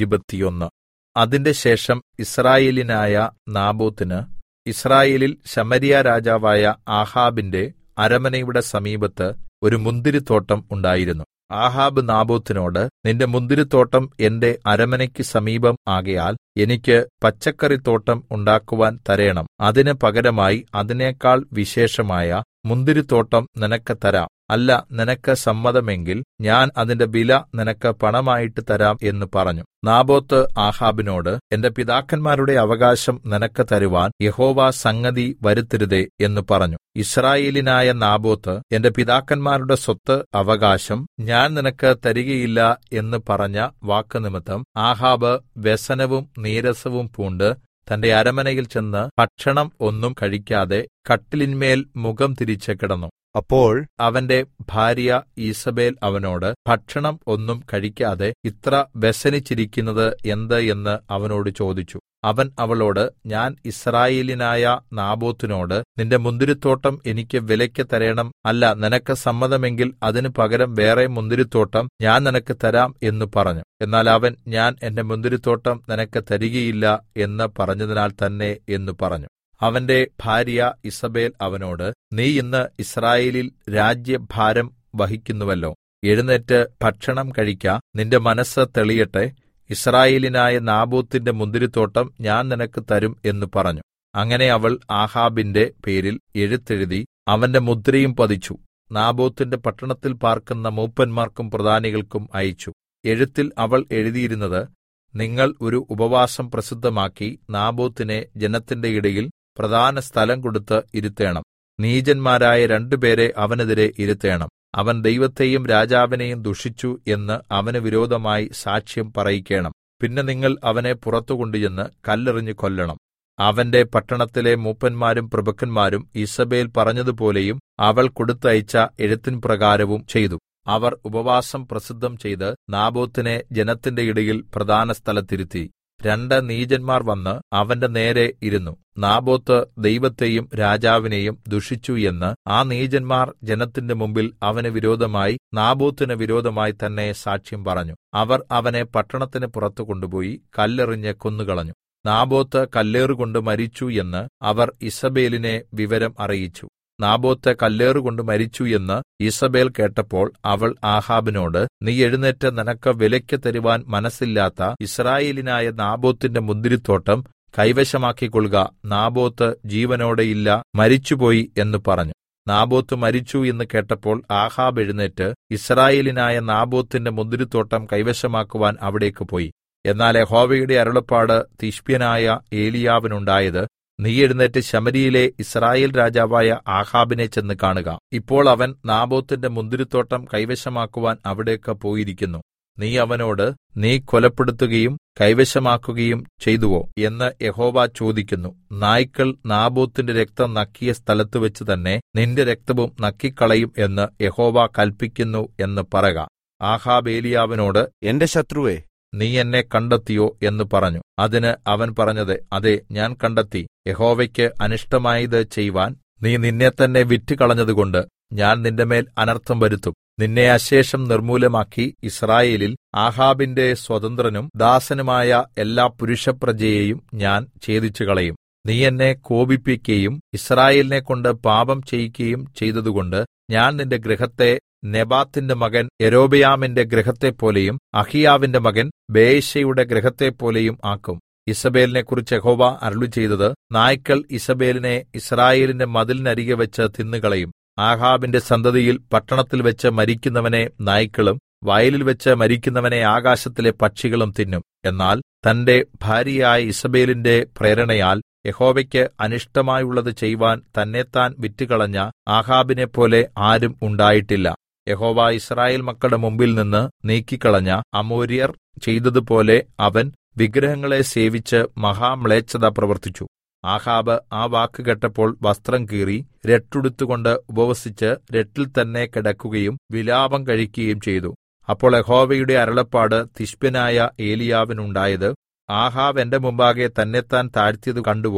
21. അതിന്റെ ശേഷം യിസ്രായേല്യനായ നാബോത്തിന് യിസ്രായേലിൽ ശമര്യ രാജാവായ ആഹാബിന്റെ അരമനയുടെ സമീപത്ത് ഒരു മുന്തിരിത്തോട്ടം ഉണ്ടായിരുന്നു. ആഹാബ് നാബോത്തിനോട്, നിന്റെ മുന്തിരിത്തോട്ടം എന്റെ അരമനയ്ക്ക് സമീപം ആകയാൽ എനിക്ക് പച്ചക്കറിത്തോട്ടം ഉണ്ടാക്കുവാൻ തരേണം. അതിന് പകരമായി അതിനേക്കാൾ വിശേഷമായ മുന്തിരിത്തോട്ടം നിനക്ക് തരാം. അല്ല, നിനക്ക് സമ്മതമെങ്കിൽ ഞാൻ അതിന്റെ വില നിനക്ക് പണമായിട്ട് തരാം എന്ന് പറഞ്ഞു. നാബോത്ത് ആഹാബിനോട്, എന്റെ പിതാക്കന്മാരുടെ അവകാശം നിനക്ക് തരുവാൻ യഹോവ സംഗതി വരുത്തരുതേ എന്ന് പറഞ്ഞു. യിസ്രായേല്യനായ നാബോത്ത്, എന്റെ പിതാക്കന്മാരുടെ സ്വത്ത് അവകാശം ഞാൻ നിനക്ക് തരികയില്ല എന്ന് പറഞ്ഞ വാക്കുനിമിത്തം ആഹാബ് വ്യസനവും നീരസവും പൂണ്ട് തന്റെ അരമനയിൽ ചെന്ന് ഭക്ഷണം ഒന്നും കഴിക്കാതെ കട്ടിലിന്മേൽ മുഖം തിരിച്ച് കിടന്നു. അപ്പോൾ അവന്റെ ഭാര്യ ഈസബേൽ അവനോട്, ഭക്ഷണം ഒന്നും കഴിക്കാതെ ഇത്ര വ്യസനിച്ചിരിക്കുന്നത് എന്ത് എന്ന് അവനോട് ചോദിച്ചു. അവൻ അവളോട്, ഞാൻ യിസ്രായേല്യനായ നാബോത്തിനോട്, നിന്റെ മുന്തിരിത്തോട്ടം എനിക്ക് വിലയ്ക്ക് തരേണം. അല്ല, നിനക്ക് സമ്മതമെങ്കിൽ അതിന് പകരം വേറെ മുന്തിരിത്തോട്ടം ഞാൻ നിനക്ക് തരാം എന്ന് പറഞ്ഞു. എന്നാൽ അവൻ, ഞാൻ എന്റെ മുന്തിരിത്തോട്ടം നിനക്ക് തരികയില്ല എന്ന് പറഞ്ഞതിനാൽ തന്നെ എന്ന് പറഞ്ഞു. അവന്റെ ഭാര്യ ഇസബേൽ അവനോട്, നീ ഇന്ന് യിസ്രായേലിൽ രാജ്യഭാരം വഹിക്കുന്നുവല്ലോ, എഴുന്നേറ്റ് ഭക്ഷണം കഴിക്ക, നിന്റെ മനസ്സ് തെളിയട്ടെ. യിസ്രായേല്യനായ നാബോത്തിന്റെ മുന്തിരിത്തോട്ടം ഞാൻ നിനക്ക് തരും എന്ന് പറഞ്ഞു. അങ്ങനെ അവൾ ആഹാബിന്റെ പേരിൽ എഴുത്തെഴുതി അവന്റെ മുദ്രയും പതിച്ചു. നാബോത്തിന്റെ പട്ടണത്തിൽ പാർക്കുന്ന മൂപ്പന്മാർക്കും പ്രധാനികൾക്കും അയച്ചു. എഴുത്തിൽ അവൾ എഴുതിയിരുന്നത്, നിങ്ങൾ ഒരു ഉപവാസം പ്രസിദ്ധമാക്കി നാബോത്തിനെ ജനത്തിന്റെ ഇടയിൽ പ്രധാന സ്ഥലം കൊടുത്ത് ഇരുത്തേണം. നീചന്മാരായ രണ്ടുപേരെ അവനെതിരെ ഇരുത്തേണം. അവൻ ദൈവത്തെയും രാജാവിനെയും ദുഷിച്ചു എന്ന് അവന് വിരോധമായി സാക്ഷ്യം പറയിക്കേണം. പിന്നെ നിങ്ങൾ അവനെ പുറത്തു കൊണ്ടുചെന്ന് കല്ലെറിഞ്ഞ് കൊല്ലണം. അവന്റെ പട്ടണത്തിലെ മൂപ്പന്മാരും പ്രഭുക്കന്മാരും ഈസബേൽ പറഞ്ഞതുപോലെയും അവൾ കൊടുത്തയച്ച എഴുത്തിൻ പ്രകാരവും ചെയ്തു. അവർ ഉപവാസം പ്രസിദ്ധം ചെയ്ത് നാബോത്തിനെ ജനത്തിന്റെ ഇടയിൽ പ്രധാന സ്ഥലത്തിരുത്തി. രണ്ട് നീചന്മാർ വന്ന് അവന്റെ നേരെ ഇരുന്നു. നാബോത്ത് ദൈവത്തെയും രാജാവിനെയും ദുഷിച്ചു എന്ന് ആ നീചന്മാർ ജനത്തിന്റെ മുമ്പിൽ അവന് വിരോധമായി നാബോത്തിന് വിരോധമായി തന്നെ സാക്ഷ്യം പറഞ്ഞു. അവർ അവനെ പട്ടണത്തിന് പുറത്തു കൊണ്ടുപോയി കല്ലെറിഞ്ഞ് കൊന്നുകളഞ്ഞു. നാബോത്ത് കല്ലേറുകൊണ്ട് മരിച്ചു എന്ന് അവർ ഇസബേലിനെ വിവരം അറിയിച്ചു. നാബോത്ത് കല്ലേറുകൊണ്ട് മരിച്ചു എന്ന് ഈസബേൽ കേട്ടപ്പോൾ അവൾ ആഹാബിനോട്, നീ എഴുന്നേറ്റ് നിനക്ക് വിലയ്ക്ക് തരുവാൻ മനസ്സില്ലാത്ത യിസ്രായേല്യനായ നാബോത്തിന്റെ മുന്തിരിത്തോട്ടം കൈവശമാക്കിക്കൊള്ളുക. നാബോത്ത് ജീവനോടെയില്ല, മരിച്ചുപോയി എന്ന് പറഞ്ഞു. നാബോത്ത് മരിച്ചു എന്ന് കേട്ടപ്പോൾ ആഹാബ് എഴുന്നേറ്റ് യിസ്രായേല്യനായ നാബോത്തിന്റെ മുന്തിരിത്തോട്ടം കൈവശമാക്കുവാൻ അവിടേക്ക് പോയി. എന്നാൽ യഹോവയുടെ അരുളപ്പാട് തിശ്ബ്യനായ ഏലീയാവിനുണ്ടായത്, നീ എഴുന്നേറ്റ് ശമര്യയിലെ യിസ്രായേൽ രാജാവായ ആഹാബിനെ ചെന്ന് കാണുക. ഇപ്പോൾ അവൻ നാബോത്തിന്റെ മുന്തിരിത്തോട്ടം കൈവശമാക്കുവാൻ അവിടേക്ക് പോയിരിക്കുന്നു. നീ അവനോട്, നീ കൊലപ്പെടുത്തുകയും കൈവശമാക്കുകയും ചെയ്തുവോ എന്ന് യഹോവ ചോദിക്കുന്നു. നായ്ക്കൾ നാബോത്തിന്റെ രക്തം നക്കിയ സ്ഥലത്തുവെച്ച് തന്നെ നിന്റെ രക്തവും നക്കിക്കളയും എന്ന് യഹോവ കല്പിക്കുന്നു എന്ന് പറക. ആഹാബ് ഏലീയാവിനോട്, എന്റെ ശത്രുവേ, നീ എന്നെ കണ്ടെത്തിയോ എന്ന് പറഞ്ഞു. അതിന് അവൻ പറഞ്ഞത്, അതെ, ഞാൻ കണ്ടെത്തി. യഹോവയ്ക്ക് അനിഷ്ടമായത് ചെയ്വാൻ നീ നിന്നെ തന്നെ വിറ്റുകളഞ്ഞതുകൊണ്ട് ഞാൻ നിന്റെമേൽ അനർത്ഥം വരുത്തും. നിന്നെ അശേഷം നിർമൂലമാക്കി യിസ്രായേലിൽ ആഹാബിന്റെ സ്വതന്ത്രനും ദാസനുമായ എല്ലാ പുരുഷപ്രജയെയും ഞാൻ ഛേദിച്ചുകളയും. നീ എന്നെ കോപിപ്പിക്കുകയും യിസ്രായേലിനെക്കൊണ്ട് പാപം ചെയ്യിക്കുകയും ചെയ്തതുകൊണ്ട് ഞാൻ നിന്റെ ഗൃഹത്തെ നെബാത്തിന്റെ മകൻ യൊരോബെയാമിന്റെ ഗൃഹത്തെപ്പോലെയും അഹിയാവിന്റെ മകൻ ബയെശയുടെ ഗൃഹത്തെപ്പോലെയും ആക്കും. ഇസബേലിനെക്കുറിച്ച് യഹോവ അരുളിച്ചെയ്തത്, നായ്ക്കൾ ഇസബേലിനെ യിസ്രായേലിന്റെ മതിലിനരികെ വെച്ച് തിന്നുകളയും. ആഹാബിന്റെ സന്തതിയിൽ പട്ടണത്തിൽ വെച്ച് മരിക്കുന്നവനെ നായ്ക്കളും വയലിൽ വെച്ച് മരിക്കുന്നവനെ ആകാശത്തിലെ പക്ഷികളും തിന്നും. എന്നാൽ തന്റെ ഭാര്യയായ ഇസബേലിന്റെ പ്രേരണയാൽ യഹോവയ്ക്ക് അനിഷ്ടമായുള്ളത് ചെയ്വാൻ തന്നെത്താൻ വിറ്റുകളഞ്ഞ ആഹാബിനെപ്പോലെ ആരും ഉണ്ടായിട്ടില്ല. യഹോവ യിസ്രായേൽ മക്കളുടെ മുമ്പിൽ നിന്ന് നീക്കിക്കളഞ്ഞ അമോര്യർ ചെയ്തതുപോലെ അവൻ വിഗ്രഹങ്ങളെ സേവിച്ച് മഹാമ്ലേച്ഛത പ്രവർത്തിച്ചു. ആഹാബ് ആ വാക്ക് കേട്ടപ്പോൾ വസ്ത്രം കീറി രട്ടുടുത്തുകൊണ്ട് ഉപവസിച്ച് രട്ടിൽ തന്നെ കിടക്കുകയും വിലാപം കഴിക്കുകയും ചെയ്തു. അപ്പോൾ യഹോവയുടെ അരുളപ്പാട് തിശ്ബ്യനായ ഏലീയാവിനുണ്ടായത്, ആഹാബ് എന്റെ മുമ്പാകെ തന്നെത്താൻ താഴ്ത്തിയത് കണ്ടുവോ?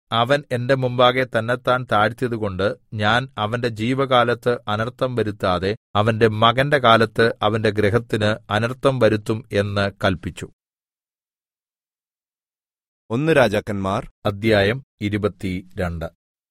അവൻ എന്റെ മുമ്പാകെ തന്നെത്താൻ താഴ്ത്തിയതുകൊണ്ട് ഞാൻ അവന്റെ ജീവകാലത്ത് അനർത്ഥം വരുത്താതെ അവന്റെ മകന്റെ കാലത്ത് അവന്റെ ഗൃഹത്തിന് അനർത്ഥം വരുത്തും എന്ന് കല്പിച്ചു. 1 രാജാക്കന്മാർ അധ്യായം 22.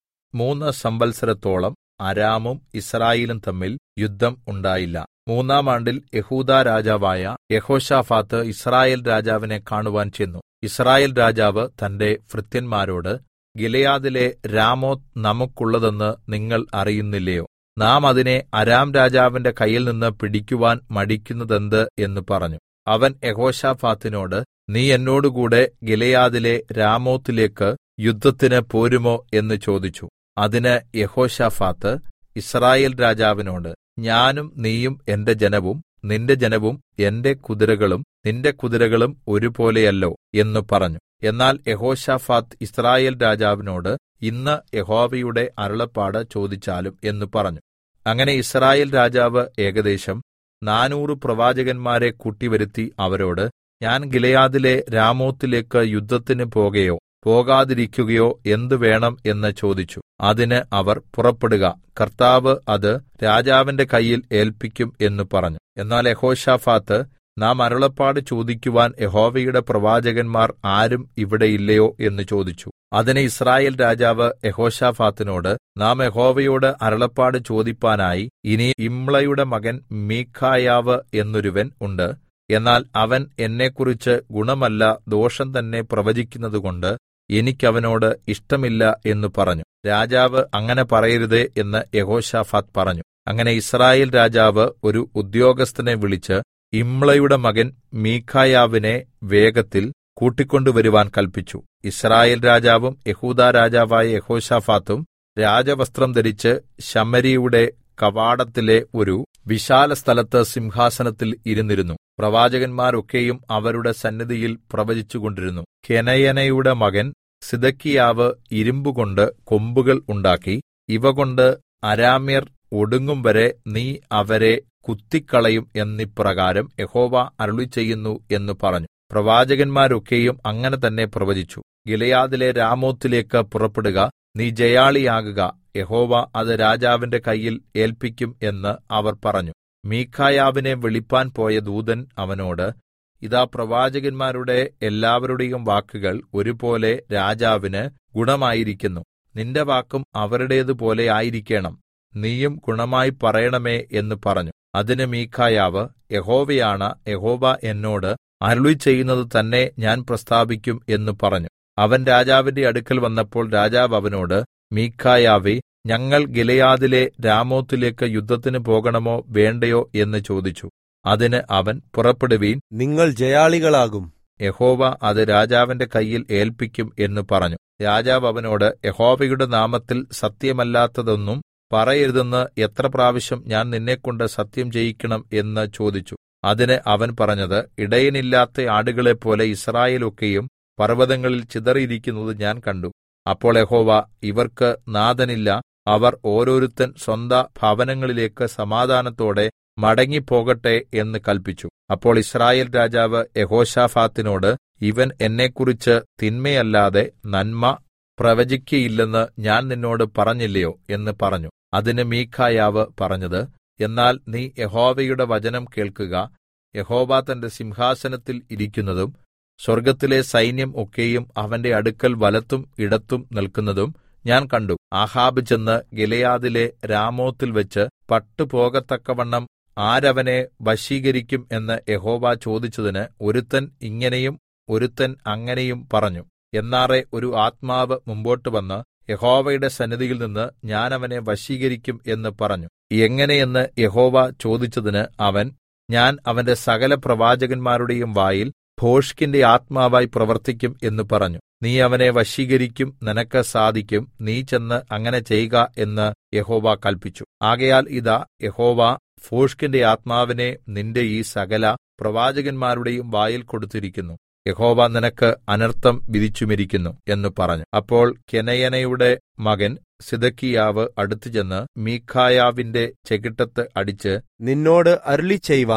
3 സംവത്സരത്തോളം അരാമും യിസ്രായേലും തമ്മിൽ യുദ്ധം ഉണ്ടായില്ല. 3-ാം ആണ്ടിൽ യെഹൂദാ രാജാവായ യെഹോശാഫാത്ത് യിസ്രായേൽ രാജാവിനെ കാണുവാൻ ചെന്നു. യിസ്രായേൽ രാജാവ് തന്റെ ഭൃത്യന്മാരോട്, ഗിലെയാദിലെ രാമോത്ത് നമുക്കുള്ളതെന്ന് നിങ്ങൾ അറിയുന്നില്ലയോ? നാം അതിനെ അരാം രാജാവിന്റെ കയ്യിൽനിന്ന് പിടിക്കുവാൻ മടിക്കുന്നതെന്ത് എന്ന് പറഞ്ഞു. അവൻ യെഹോശാഫാത്തിനോട്, നീ എന്നോടുകൂടെ ഗിലെയാദിലെ രാമോത്തിലേക്ക് യുദ്ധത്തിന് പോരുമോ എന്ന് ചോദിച്ചു. അതിന് യെഹോശാഫാത്ത് യിസ്രായേൽ രാജാവിനോട്, ഞാനും നീയും എന്റെ ജനവും നിന്റെ ജനവും എന്റെ കുതിരകളും നിന്റെ കുതിരകളും ഒരുപോലെയല്ലോ എന്ന് പറഞ്ഞു. എന്നാൽ യെഹോശാഫാത്ത് യിസ്രായേൽ രാജാവിനോട്, ഇന്ന് യഹോവയുടെ അരുളപ്പാട് ചോദിച്ചാലും എന്ന് പറഞ്ഞു. അങ്ങനെ യിസ്രായേൽ രാജാവ് ഏകദേശം 400 പ്രവാചകന്മാരെ കൂട്ടിവരുത്തി അവരോട്, ഞാൻ ഗിലെയാദിലെ രാമോത്തിലേക്ക് യുദ്ധത്തിന് പോകയോ പോകാതിരിക്കുകയോ എന്ത് വേണം എന്ന് ചോദിച്ചു. അതിന് അവർ, പുറപ്പെടുക, കർത്താവ് അത് രാജാവിന്റെ കയ്യിൽ ഏല്പിക്കും എന്ന് പറഞ്ഞു. എന്നാൽ യെഹോശാഫാത്ത്, നാം അരുളപ്പാട് ചോദിക്കുവാൻ യഹോവയുടെ പ്രവാചകന്മാർ ആരും ഇവിടെ ഇല്ലയോ എന്ന് ചോദിച്ചു. അതിന് യിസ്രായേൽ രാജാവ് യെഹോശാഫാത്തിനോട്, നാം യഹോവയോട് അരുളപ്പാട് ചോദിപ്പാനായി ഇനി ഇമ്ളയുടെ മകൻ മീഖായാവ് എന്നൊരുവൻ ഉണ്ട്. എന്നാൽ അവൻ എന്നെക്കുറിച്ച് ഗുണമല്ല ദോഷം തന്നെ പ്രവചിക്കുന്നതുകൊണ്ട് എനിക്കവനോട് ഇഷ്ടമില്ല എന്ന് പറഞ്ഞു. രാജാവ് അങ്ങനെ പറയരുതേ എന്ന് യെഹോശാഫാത്ത് പറഞ്ഞു. അങ്ങനെ യിസ്രായേൽ രാജാവ് ഒരു ഉദ്യോഗസ്ഥനെ വിളിച്ച് ഇമ്ളയുടെ മകൻ മീഖായാവിനെ വേഗത്തിൽ കൂട്ടിക്കൊണ്ടുവരുവാൻ കല്പിച്ചു. യിസ്രായേൽ രാജാവും യെഹൂദാ രാജാവായ യെഹോശാഫാത്തും രാജവസ്ത്രം ധരിച്ച് ശമര്യയുടെ കവാടത്തിലെ ഒരു വിശാലസ്ഥലത്ത് സിംഹാസനത്തിൽ ഇരുന്നിരുന്നു. പ്രവാചകന്മാരൊക്കെയും അവരുടെ സന്നിധിയിൽ പ്രവചിച്ചുകൊണ്ടിരുന്നു. കെനയനയുടെ മകൻ സിദെക്കീയാവ് ഇരുമ്പുകൊണ്ട് കൊമ്പുകൾ ഉണ്ടാക്കി, ഇവ കൊണ്ട് അരാമ്യർ ഒടുങ്ങും വരെ നീ അവരെ കുത്തിക്കളയും എന്നിപ്രകാരം യഹോവ അരുളിച്ചെയ്യുന്നു എന്ന് പറഞ്ഞു. പ്രവാചകന്മാരൊക്കെയും അങ്ങനെ തന്നെ പ്രവചിച്ചു. ഗിലെയാദിലെ രാമോത്തിലേക്ക് പുറപ്പെടുക, നീ ജയാളിയാകുക, യഹോവ അത് രാജാവിന്റെ കയ്യിൽ ഏല്പിക്കും എന്ന് അവർ പറഞ്ഞു. മീഖായാവിനെ വിളിപ്പാൻ പോയ ദൂതൻ അവനോട്, ഇതാ പ്രവാചകന്മാരുടെ എല്ലാവരുടെയും വാക്കുകൾ ഒരുപോലെ രാജാവിന് ഗുണമായിരിക്കുന്നു. നിന്റെ വാക്കും അവരുടേതുപോലെ ആയിരിക്കേണം. നീയും ഗുണമായി പറയണമേ എന്ന് പറഞ്ഞു. അതിന് മീഖായാവ്, യഹോവയാണ, യഹോവ എന്നോട് അരുളിച്ചെയ്യുന്നത് തന്നെ ഞാൻ പ്രസ്താവിക്കും എന്ന് പറഞ്ഞു. അവൻ രാജാവിന്റെ അടുക്കൽ വന്നപ്പോൾ രാജാവ് അവനോട്, മീഖായാവേ, ഞങ്ങൾ ഗിലെയാദിലെ രാമോത്തിലേക്ക് യുദ്ധത്തിന് പോകണമോ വേണ്ടയോ എന്ന് ചോദിച്ചു. അതിന് അവൻ, പുറപ്പെടുവീൻ, നിങ്ങൾ ജയാളികളാകും, യഹോവ അത് രാജാവിന്റെ കയ്യിൽ ഏല്പിക്കും എന്ന് പറഞ്ഞു. രാജാവ് അവനോട്, യഹോവയുടെ നാമത്തിൽ സത്യമല്ലാത്തതൊന്നും പറയരുതെന്ന് എത്ര പ്രാവശ്യം ഞാൻ നിന്നെക്കൊണ്ട് സത്യം ചെയ്യിക്കണം എന്ന് ചോദിച്ചു. അതിന് അവൻ പറഞ്ഞത്, ഇടയനില്ലാത്ത ആടുകളെപ്പോലെ യിസ്രായേലൊക്കെയും പർവ്വതങ്ങളിൽ ചിതറിയിരിക്കുന്നത് ഞാൻ കണ്ടു. അപ്പോൾ യഹോവ, ഇവർക്ക് നാഥനില്ല, അവർ ഓരോരുത്തൻ സ്വന്ത ഭവനങ്ങളിലേക്ക് സമാധാനത്തോടെ മടങ്ങിപ്പോകട്ടെ എന്ന് കല്പിച്ചു. അപ്പോൾ യിസ്രായേൽ രാജാവ് യെഹോശാഫാത്തിനോട്, ഇവൻ എന്നെക്കുറിച്ച് തിന്മയല്ലാതെ നന്മ പ്രവചിക്കയില്ലെന്ന് ഞാൻ നിന്നോട് പറഞ്ഞില്ലയോ എന്ന് പറഞ്ഞു. അതിന് മീഖായാവ് പറഞ്ഞത്, എന്നാൽ നീ യഹോവയുടെ വചനം കേൾക്കുക. യഹോവ തന്റെ സിംഹാസനത്തിൽ ഇരിക്കുന്നതും സ്വർഗ്ഗത്തിലെ സൈന്യം ഒക്കെയും അവന്റെ അടുക്കൽ വലത്തും ഇടത്തും നിൽക്കുന്നതും ഞാൻ കണ്ടു. ആഹാബ് ചെന്ന് ഗിലെയാദിലെ രാമോത്തിൽ വെച്ച് പട്ടുപോകത്തക്കവണ്ണം ആരവനെ വശീകരിക്കും എന്ന് യഹോവ ചോദിച്ചതിന് ഒരുത്തൻ ഇങ്ങനെയും ഒരുത്തൻ അങ്ങനെയും പറഞ്ഞു. എന്നാറെ ഒരു ആത്മാവ് മുമ്പോട്ട് വന്ന് യഹോവയുടെ സന്നിധിയിൽ നിന്ന് ഞാൻ അവനെ വശീകരിക്കും എന്ന് പറഞ്ഞു. എങ്ങനെയെന്ന് യഹോവ ചോദിച്ചതിന് അവൻ, ഞാൻ അവന്റെ സകല പ്രവാചകന്മാരുടെയും വായിൽ ഭോഷ്കിന്റെ ആത്മാവായി പ്രവർത്തിക്കും എന്ന് പറഞ്ഞു. നീ അവനെ വശീകരിക്കും, നിനക്ക് സാധിക്കും, നീ ചെന്ന് അങ്ങനെ ചെയ്ക എന്ന് യഹോവ കല്പിച്ചു. ആകയാൽ ഇതാ, യഹോവ ഭോഷ്കിന്റെ ആത്മാവിനെ നിന്റെ ഈ സകല പ്രവാചകന്മാരുടെയും വായിൽ കൊടുത്തിരിക്കുന്നു. യഹോവ നിനക്ക് അനർത്ഥം വിധിച്ചുമിരിക്കുന്നു എന്ന് പറഞ്ഞു. അപ്പോൾ കെനയനയുടെ മകൻ സിദെക്കീയാവ് അടുത്തുചെന്ന് മീഖായാവിന്റെ ചെകിട്ടത്ത് അടിച്ച്, നിന്നോട് അരുളിച്ചെയ്വാൻ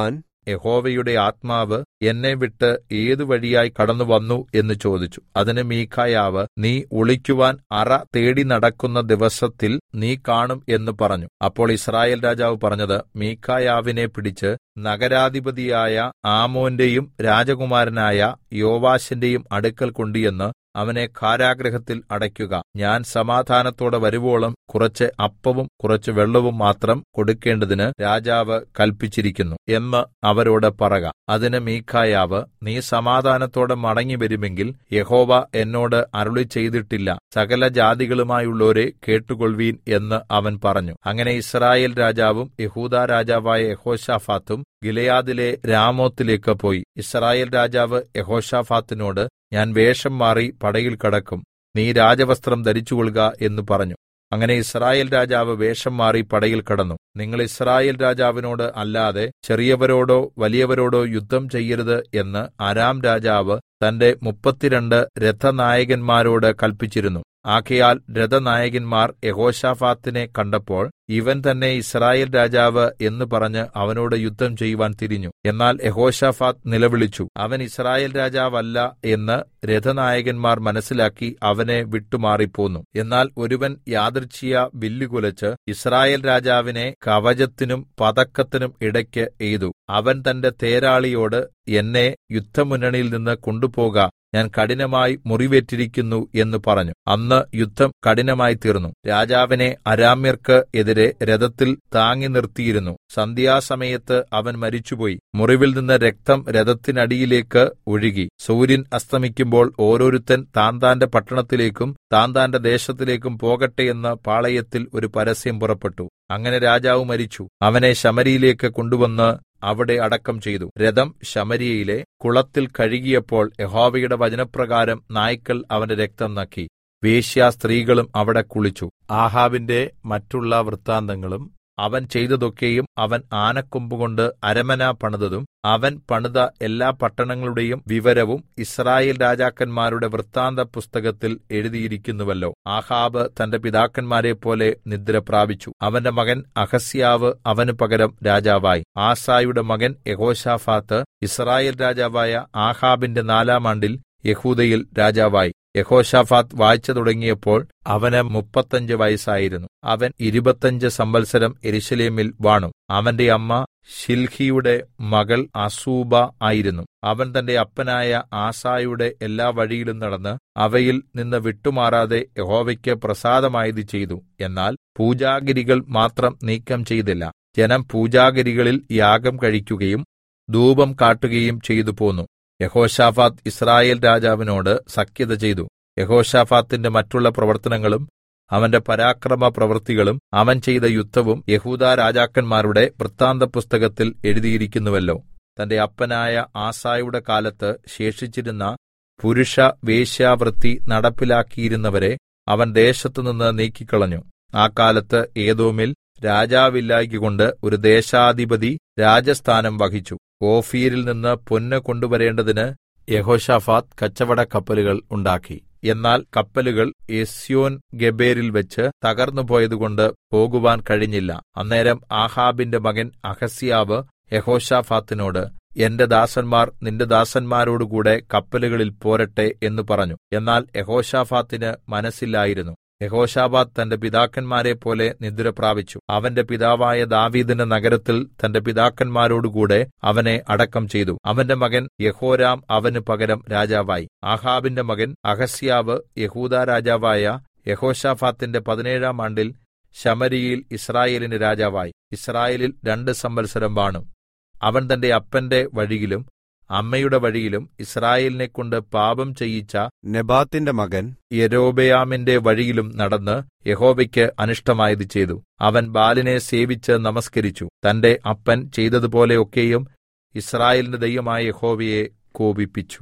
യഹോവയുടെ ആത്മാവ് എന്നെ വിട്ട് ഏതു വഴിയായി കടന്നുവന്നു എന്ന് ചോദിച്ചു. അതിന് മീഖായാവ്, നീ ഒളിക്കുവാൻ അറ തേടി നടക്കുന്ന ദിവസത്തിൽ നീ കാണും എന്ന് പറഞ്ഞു. അപ്പോൾ യിസ്രായേൽ രാജാവ് പറഞ്ഞത്, മീഖായാവിനെ പിടിച്ച് നഗരാധിപതിയായ ആമോന്റെയും രാജകുമാരനായ യോവാശിന്റെയും അടുക്കൽ കൊണ്ടുചെന്ന് അവനെ കാരാഗൃഹത്തിൽ അടയ്ക്കുക. ഞാൻ സമാധാനത്തോടെ വരുവോളം കുറച്ച് അപ്പവും കുറച്ച് വെള്ളവും മാത്രം കൊടുക്കേണ്ടതിന് രാജാവ് കല്പിച്ചിരിക്കുന്നു എന്ന് അവരോട് പറക. അതിന് മീഖായാവ്, നീ സമാധാനത്തോടെ മടങ്ങിവരുമെങ്കിൽ യഹോവ എന്നോട് അരുളി ചെയ്തിട്ടില്ല, സകല ജാതികളുമായുള്ളോരെ കേട്ടുകൊൾവീൻ എന്ന് അവൻ പറഞ്ഞു. അങ്ങനെ യിസ്രായേൽ രാജാവും യെഹൂദാ രാജാവായ യെഹോശാഫാത്തും ഗിലെയാദിലെ രാമോത്തിലേക്ക് പോയി. യിസ്രായേൽ രാജാവ് യെഹോശാഫാത്തിനോട്, ഞാൻ വേഷം മാറി പടയിൽ കടക്കും, നീ രാജവസ്ത്രം ധരിച്ചുകൊള്ളുക എന്ന് പറഞ്ഞു. അങ്ങനെ യിസ്രായേൽ രാജാവ് വേഷം മാറി പടയിൽ കടന്നു. നിങ്ങൾ യിസ്രായേൽ രാജാവിനോട് അല്ലാതെ ചെറിയവരോടോ വലിയവരോടോ യുദ്ധം ചെയ്യരുത് എന്ന് അരാം രാജാവ് തന്റെ 32 രഥനായകന്മാരോട് കല്പിച്ചിരുന്നു. ആകയാൽ രഥനായകന്മാർ യെഹോശാഫാത്തിനെ കണ്ടപ്പോൾ ഇവൻ തന്നെ യിസ്രായേൽ രാജാവ് എന്ന് പറഞ്ഞ് അവനോട് യുദ്ധം ചെയ്യുവാൻ തിരിഞ്ഞു. എന്നാൽ യെഹോശാഫാത്ത് നിലവിളിച്ചു. അവൻ യിസ്രായേൽ രാജാവല്ല എന്ന് രഥനായകന്മാർ മനസ്സിലാക്കി അവനെ വിട്ടുമാറിപ്പോന്നു. എന്നാൽ ഒരുവൻ യാദൃച്ഛിയാ വില്ലുകുലച്ച് യിസ്രായേൽ രാജാവിനെ കവചത്തിനും പതക്കത്തിനും ഇടയ്ക്ക് എയ്തു. അവൻ തന്റെ തേരാളിയോട്, എന്നെ യുദ്ധമുന്നണിയിൽ നിന്ന് കൊണ്ടുപോക, ഞാൻ കഠിനമായി മുറിവേറ്റിരിക്കുന്നു എന്ന് പറഞ്ഞു. അന്ന് യുദ്ധം കഠിനമായി തീർന്നു. രാജാവിനെ അരാമ്യർക്ക് എതിരെ രഥത്തിൽ താങ്ങി നിർത്തിയിരുന്നു. സന്ധ്യാസമയത്ത് അവൻ മരിച്ചുപോയി. മുറിവിൽ നിന്ന് രക്തം രഥത്തിനടിയിലേക്ക് ഒഴുകി. സൂര്യൻ അസ്തമിക്കുമ്പോൾ ഓരോരുത്തൻ താന്താന്റെ പട്ടണത്തിലേക്കും താന്താന്റെ ദേശത്തിലേക്കും പോകട്ടെ എന്ന് പാളയത്തിൽ ഒരു പരസ്യം പുറപ്പെട്ടു. അങ്ങനെ രാജാവ് മരിച്ചു. അവനെ ശമര്യയിലേക്ക് കൊണ്ടുവന്ന് അവിടെ അടക്കം ചെയ്തു. രഥം ശമര്യയിലെ കുളത്തിൽ കഴുകിയപ്പോൾ യഹോവയുടെ വചനപ്രകാരം നായ്ക്കൾ അവന്റെ രക്തം നക്കി. വേശ്യാസ്ത്രീകളും അവിടെ കുളിച്ചു. ആഹാബിന്റെ മറ്റുള്ള വൃത്താന്തങ്ങളും അവൻ ചെയ്തതൊക്കെയും, അവൻ ആനക്കൊമ്പുകൊണ്ട് അരമന പണിതതും അവൻ പണിത എല്ലാ പട്ടണങ്ങളുടെയും വിവരവും യിസ്രായേൽ രാജാക്കന്മാരുടെ വൃത്താന്ത പുസ്തകത്തിൽ എഴുതിയിരിക്കുന്നുവല്ലോ. ആഹാബ് തന്റെ പിതാക്കന്മാരെപ്പോലെ നിദ്ര പ്രാപിച്ചു. അവന്റെ മകൻ അഹസ്യാവ് അവന് പകരം രാജാവായി. ആസായുടെ മകൻ യെഹോശാഫാത്ത് യിസ്രായേൽ രാജാവായ ആഹാബിന്റെ 4-ാം ആണ്ടിൽ യെഹൂദയിൽ രാജാവായി. യെഹോശാഫാത്ത് വാഴ്ച തുടങ്ങിയപ്പോൾ അവന് 35 വയസ്സായിരുന്നു. അവൻ 25 സംവത്സരം യെരൂശലേമിൽ വാണു. അവന്റെ അമ്മ ശിൽഹിയുടെ മകൾ അസൂബ ആയിരുന്നു. അവൻ തന്റെ അപ്പനായ ആസായുടെ എല്ലാ വഴിയിലും നടന്ന് അവയിൽ നിന്ന് വിട്ടുമാറാതെ യഹോവയ്ക്ക് പ്രസാദമായത് ചെയ്തു. എന്നാൽ പൂജാഗിരികൾ മാത്രം നീക്കം ചെയ്തില്ല. ജനം പൂജാഗിരികളിൽ യാഗം കഴിക്കുകയും ധൂപം കാട്ടുകയും ചെയ്തു പോന്നു. യെഹോശാഫാത്ത് യിസ്രായേൽ രാജാവിനോട് സഖ്യത ചെയ്തു. യെഹോശാഫാത്തിന്റെ മറ്റുള്ള പ്രവർത്തനങ്ങളും അവന്റെ പരാക്രമ പ്രവൃത്തികളും അവൻ ചെയ്ത യുദ്ധവും യെഹൂദാ രാജാക്കന്മാരുടെ വൃത്താന്ത പുസ്തകത്തിൽ എഴുതിയിരിക്കുന്നുവല്ലോ. തന്റെ അപ്പനായ ആസായുടെ കാലത്ത് ശേഷിച്ചിരുന്ന പുരുഷ വേശ്യാവൃത്തി നടപ്പിലാക്കിയിരുന്നവരെ അവൻ ദേശത്തുനിന്ന് നീക്കിക്കളഞ്ഞു. ആ കാലത്ത് ഏദോമിൽ രാജാവില്ലായ്കകൊണ്ട് ഒരു ദേശാധിപതി രാജസ്ഥാനം വഹിച്ചു. ഓഫീരിൽ നിന്ന് പൊന്ന് കൊണ്ടുവരേണ്ടതിന് യെഹോശാഫാത്ത് കച്ചവട കപ്പലുകൾ ഉണ്ടാക്കി. എന്നാൽ കപ്പലുകൾ എസ്യോൻ ഗെബേരിൽ വെച്ച് തകർന്നുപോയതുകൊണ്ട് പോകുവാൻ കഴിഞ്ഞില്ല. അന്നേരം ആഹാബിന്റെ മകൻ അഹസ്യാവ് യെഹോശാഫാത്തിനോട്, എന്റെ ദാസന്മാർ നിന്റെ ദാസന്മാരോടുകൂടെ കപ്പലുകളിൽ പോരട്ടെ എന്ന് പറഞ്ഞു. എന്നാൽ യെഹോശാഫാത്തിന് മനസ്സില്ലായിരുന്നു. യെഹോശാഫാത്ത് തന്റെ പിതാക്കന്മാരെപ്പോലെ നിദ്ര പ്രാപിച്ചു. അവന്റെ പിതാവായ ദാവീദിന്റെ നഗരത്തിൽ തന്റെ പിതാക്കന്മാരോടുകൂടെ അവനെ അടക്കം ചെയ്തു. അവന്റെ മകൻ യെഹോരാം അവന് പകരം രാജാവായി. ആഹാബിന്റെ മകൻ അഹസ്യാവ് യെഹൂദാ രാജാവായ യെഹോശാഫാത്തിന്റെ 17-ാം ആണ്ടിൽ ശമര്യയിൽ യിസ്രായേലിന് രാജാവായി. യിസ്രായേലിൽ 2 സംവത്സരം വാണു. അവൻ തന്റെ അപ്പന്റെ വഴിയിലും അമ്മയുടെ വഴിയിലും യിസ്രായേലിനെക്കൊണ്ട് പാപം ചെയ്യിച്ച നെബാത്തിന്റെ മകൻ യൊരോബെയാമിന്റെ വഴിയിലും നടന്ന് യഹോവയ്ക്ക് അനിഷ്ടമായത് ചെയ്തു. അവൻ ബാലിനെ സേവിച്ച് നമസ്കരിച്ചു. തന്റെ അപ്പൻ ചെയ്തതുപോലെ ഒക്കെയും യിസ്രായേലിന്റെ ദൈവമായ യഹോവയെ കോപിപ്പിച്ചു.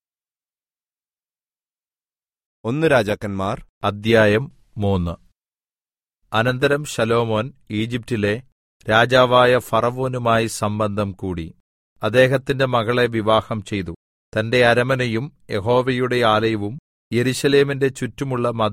1 രാജാക്കന്മാർ അധ്യായം 3. അനന്തരം ശലോമോൻ ഈജിപ്റ്റിലെ രാജാവായ ഫറവോനുമായി സംബന്ധം കൂടി. അദ്ദേഹത്തിന്റെ മകളെ വിവാഹം ചെയ്തു. തന്റെ അരമനയും യഹോവയുടെ ആലയവും യെരൂശലേമിന്റെ ചുറ്റുമുള്ള മതിലും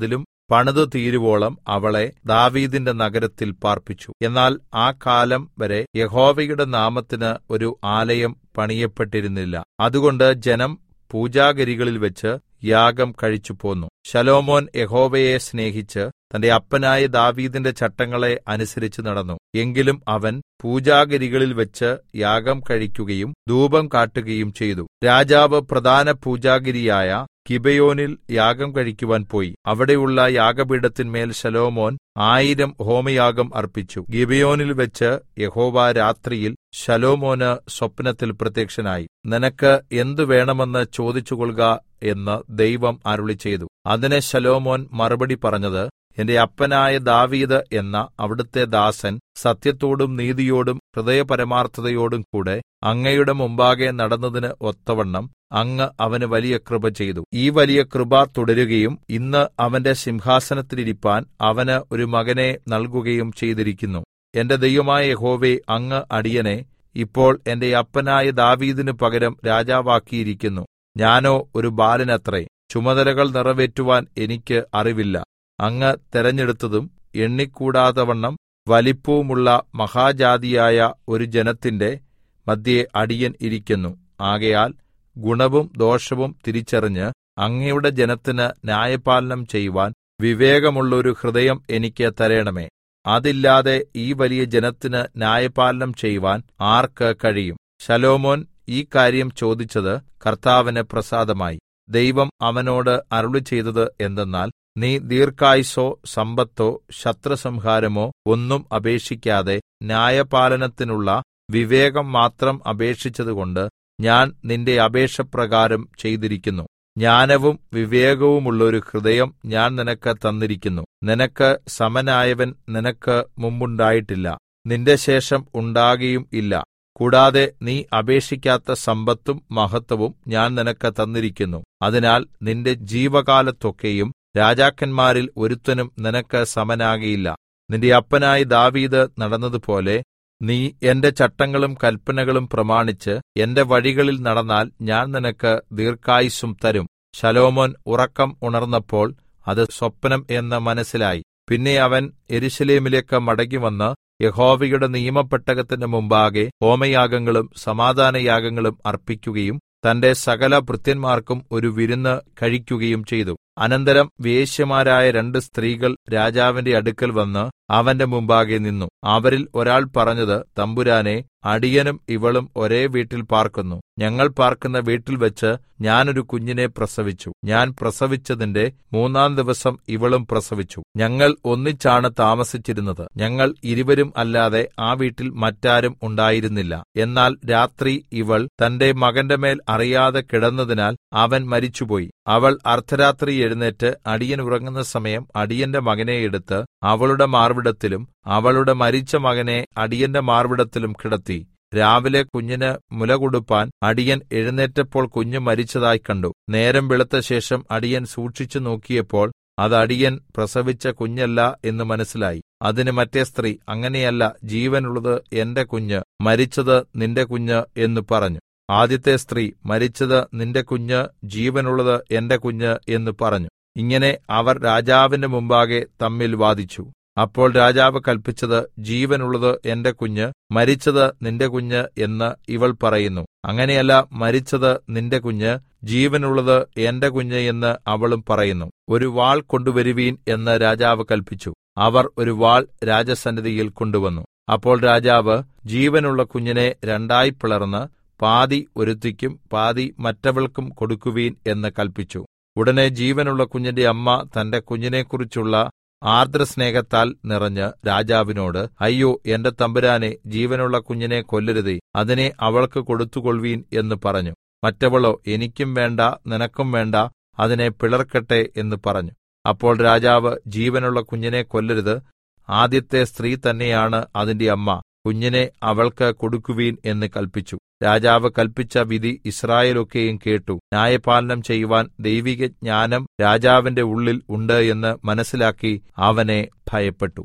പണിതു തീരുവോളം അവളെ ദാവീദിന്റെ നഗരത്തിൽ പാർപ്പിച്ചു. എന്നാൽ ആ കാലം വരെ യഹോവയുടെ നാമത്തിന് ഒരു ആലയം പണിയപ്പെട്ടിരുന്നില്ല. അതുകൊണ്ട് ജനം പൂജാഗിരികളിൽ വെച്ച് യാഗം കഴിച്ചുപോന്നു. ശലോമോൻ യഹോവയെ സ്നേഹിച്ച് തന്റെ അപ്പനായ ദാവീദിന്റെ ചട്ടങ്ങളെ അനുസരിച്ച് നടന്നു. എങ്കിലും അവൻ പൂജാഗിരികളിൽ വെച്ച് യാഗം കഴിക്കുകയും ധൂപം കാട്ടുകയും ചെയ്തു. രാജാവ് പ്രധാന പൂജാഗിരിയായ ഗിബെയോനിൽ യാഗം കഴിക്കുവാൻ പോയി. അവിടെയുള്ള യാഗപീഠത്തിന്മേൽ ശലോമോൻ 1000 ഹോമയാഗം അർപ്പിച്ചു. ഗിബെയോനിൽ വെച്ച് യഹോവ രാത്രിയിൽ ശലോമോന് സ്വപ്നത്തിൽ പ്രത്യക്ഷനായി. നിനക്ക് എന്തു വേണമെന്ന് ചോദിച്ചുകൊള്ളുക എന്ന് ദൈവം അരുളിച്ചെയ്തു. അതിന് ശലോമോൻ മറുപടി പറഞ്ഞത്, എന്റെ അപ്പനായ ദാവീദ് എന്ന അവിടുത്തെ ദാസൻ സത്യത്തോടും നീതിയോടും ഹൃദയപരമാർത്ഥതയോടും കൂടെ അങ്ങയുടെ മുമ്പാകെ നടന്നതിന് ഒത്തവണ്ണം അങ്ങ് അവന് വലിയ കൃപ ചെയ്തു. ഈ വലിയ കൃപ തുടരുകയും ഇന്ന് അവന്റെ സിംഹാസനത്തിലിരിപ്പാൻ അവന് ഒരു മകനെ നൽകുകയും ചെയ്തിരിക്കുന്നു. എന്റെ ദൈവമായ യഹോവേ, അങ്ങ് അടിയനെ ഇപ്പോൾ എന്റെ അപ്പനായ ദാവീദിന് പകരം രാജാവാക്കിയിരിക്കുന്നു. ഞാനോ ഒരു ബാലനത്രേ. ചുമതലകൾ നിറവേറ്റുവാൻ എനിക്ക് അറിവില്ല. അങ്ങ് തെരഞ്ഞെടുത്തതും എണ്ണിക്കൂടാതവണ്ണം വലിപ്പവുമുള്ള മഹാജാതിയായ ഒരു ജനത്തിന്റെ മദ്ധ്യേ അടിയൻ ഇരിക്കുന്നു. ആകയാൽ ഗുണവും ദോഷവും തിരിച്ചറിഞ്ഞ് അങ്ങയുടെ ജനത്തിന് ന്യായപാലനം ചെയ്യുവാൻ വിവേകമുള്ളൊരു ഹൃദയം എനിക്ക് തരേണമേ. അതില്ലാതെ ഈ വലിയ ജനത്തിന് ന്യായപാലനം ചെയ്യുവാൻ ആർക്ക് കഴിയും? ശലോമോൻ ഈ കാര്യം ചോദിച്ചത് കർത്താവിന് പ്രസാദമായി. ദൈവം അവനോട് അരുളിച്ചെയ്തത് എന്തെന്നാൽ, നീ ദീർഘായുസ്സോ സമ്പത്തോ ശത്രുസംഹാരമോ ഒന്നും അപേക്ഷിക്കാതെ ന്യായപാലനത്തിനുള്ള വിവേകം മാത്രം അപേക്ഷിച്ചതുകൊണ്ട് ഞാൻ നിന്റെ അപേക്ഷപ്രകാരം ചെയ്തിരിക്കുന്നു. ജ്ഞാനവും വിവേകവുമുള്ളൊരു ഹൃദയം ഞാൻ നിനക്ക് തന്നിരിക്കുന്നു. നിനക്ക് സമനായവൻ നിനക്ക് മുമ്പുണ്ടായിട്ടില്ല, നിന്റെ ശേഷം ഉണ്ടാകുകയും ഇല്ല. കൂടാതെ നീ അപേക്ഷിക്കാത്ത സമ്പത്തും മഹത്വവും ഞാൻ നിനക്ക് തന്നിരിക്കുന്നു. അതിനാൽ നിന്റെ ജീവകാലത്തൊക്കെയും രാജാക്കന്മാരിൽ ഒരുത്തനും നിനക്ക് സമനാകയില്ല. നിന്റെ അപ്പനായ ദാവീദ് നടന്നതുപോലെ നീ എന്റെ ചട്ടങ്ങളും കല്പനകളും പ്രമാണിച്ച് എന്റെ വഴികളിൽ നടന്നാൽ ഞാൻ നിനക്ക് ദീർഘായുസ്സും തരും. ശലോമോൻ ഉറക്കം ഉണർന്നപ്പോൾ അത് സ്വപ്നം എന്ന് മനസ്സിലായി. പിന്നെ അവൻ യെരൂശലേമിലേക്ക് മടങ്ങിവന്ന് യഹോവയുടെ നിയമപെട്ടകത്തിന്റെ മുമ്പാകെ ഹോമയാഗങ്ങളും സമാധാനയാഗങ്ങളും അർപ്പിക്കുകയും തന്റെ സകല ഭൃത്യന്മാർക്കും ഒരു വിരുന്ന് കഴിക്കുകയും ചെയ്തു. അനന്തരം വേശ്യമാരായ 2 സ്ത്രീകൾ രാജാവിന്റെ അടുക്കൽ വന്ന് അവന്റെ മുമ്പാകെ നിന്നു. അവരിൽ ഒരാൾ പറഞ്ഞത്, തമ്പുരാനെ, അടിയനും ഇവളും ഒരേ വീട്ടിൽ പാർക്കുന്നു. ഞങ്ങൾ പാർക്കുന്ന വീട്ടിൽ വെച്ച് ഞാനൊരു കുഞ്ഞിനെ പ്രസവിച്ചു. ഞാൻ പ്രസവിച്ചതിന്റെ 3-ാം ദിവസം ഇവളും പ്രസവിച്ചു. ഞങ്ങൾ ഒന്നിച്ചാണ് താമസിച്ചിരുന്നത്. ഞങ്ങൾ ഇരുവരും അല്ലാതെ ആ വീട്ടിൽ മറ്റാരും ഉണ്ടായിരുന്നില്ല. എന്നാൽ രാത്രി ഇവൾ തന്റെ മകന്റെ മേൽ അറിയാതെ കിടന്നതിനാൽ അവൻ മരിച്ചുപോയി. അവൾ അർദ്ധരാത്രി എഴുന്നേറ്റ് അടിയൻ ഉറങ്ങുന്ന സമയം അടിയന്റെ മകനെ എടുത്ത് അവളുടെ മാർവിടത്തിലും അവളുടെ മരിച്ച മകനെ അടിയന്റെ മാർവിടത്തിലും കിടത്തി. രാവിലെ കുഞ്ഞിന് മുല കൊടുപ്പാൻ അടിയൻ എഴുന്നേറ്റപ്പോൾ കുഞ്ഞ് മരിച്ചതായി കണ്ടു. നേരം വെളുത്ത ശേഷം അടിയൻ സൂക്ഷിച്ചു നോക്കിയപ്പോൾ അത് അടിയൻ പ്രസവിച്ച കുഞ്ഞല്ല എന്ന് മനസ്സിലായി. അതിന് മറ്റേ സ്ത്രീ, അങ്ങനെയല്ല, ജീവനുള്ളത് എന്റെ കുഞ്ഞ്, മരിച്ചത് നിന്റെ കുഞ്ഞ് എന്ന് പറഞ്ഞു. ആദ്യത്തെ സ്ത്രീ, മരിച്ചത് നിന്റെ കുഞ്ഞ്, ജീവനുള്ളത് എന്റെ കുഞ്ഞ് എന്ന് പറഞ്ഞു. ഇങ്ങനെ അവർ രാജാവിന്റെ മുമ്പാകെ തമ്മിൽ വാദിച്ചു. അപ്പോൾ രാജാവ് കല്പിച്ചത്, ജീവനുള്ളത് എന്റെ കുഞ്ഞ്, മരിച്ചത് നിന്റെ കുഞ്ഞ് എന്ന് ഇവൾ പറയുന്നു. അങ്ങനെയല്ല, മരിച്ചത് നിന്റെ കുഞ്ഞ്, ജീവനുള്ളത് എന്റെ കുഞ്ഞ് എന്ന് അവളും പറയുന്നു. ഒരു വാൾ കൊണ്ടുവരുവീൻ എന്ന് രാജാവ് കല്പിച്ചു. അവർ ഒരു വാൾ രാജസന്നിധിയിൽ കൊണ്ടുവന്നു. അപ്പോൾ രാജാവ്, ജീവനുള്ള കുഞ്ഞിനെ 2 പിളർന്ന് പാതി ഒരുത്തിക്കും പാതി മറ്റവൾക്കും കൊടുക്കുവീൻ എന്ന് കല്പിച്ചു. ഉടനെ ജീവനുള്ള കുഞ്ഞിന്റെ അമ്മ തന്റെ കുഞ്ഞിനെക്കുറിച്ചുള്ള ആർദ്രസ്നേഹത്താൽ നിറഞ്ഞ് രാജാവിനോട്, അയ്യോ, എന്റെ തമ്പുരാനെ, ജീവനുള്ള കുഞ്ഞിനെ കൊല്ലരുതേ, അതിനെ അവൾക്ക് കൊടുത്തുകൊള്ളുവീൻ എന്ന് പറഞ്ഞു. മറ്റവളോ, എനിക്കും വേണ്ട, നിനക്കും വേണ്ട, അതിനെ പിളർക്കട്ടെ എന്ന് പറഞ്ഞു. അപ്പോൾ രാജാവ്, ജീവനുള്ള കുഞ്ഞിനെ കൊല്ലരുത്, ആദ്യത്തെ സ്ത്രീ തന്നെയാണ് അതിന്റെ അമ്മ, കുഞ്ഞിനെ അവൾക്ക് കൊടുക്കുവീൻ എന്ന് കല്പിച്ചു. രാജാവ് കല്പിച്ച വിധി യിസ്രായേലൊക്കെയും കേട്ടു. ന്യായപാലനം ചെയ്യുവാൻ ദൈവിക ജ്ഞാനം രാജാവിന്റെ ഉള്ളിൽ ഉണ്ട് എന്ന് മനസ്സിലാക്കി അവനെ ഭയപ്പെട്ടു.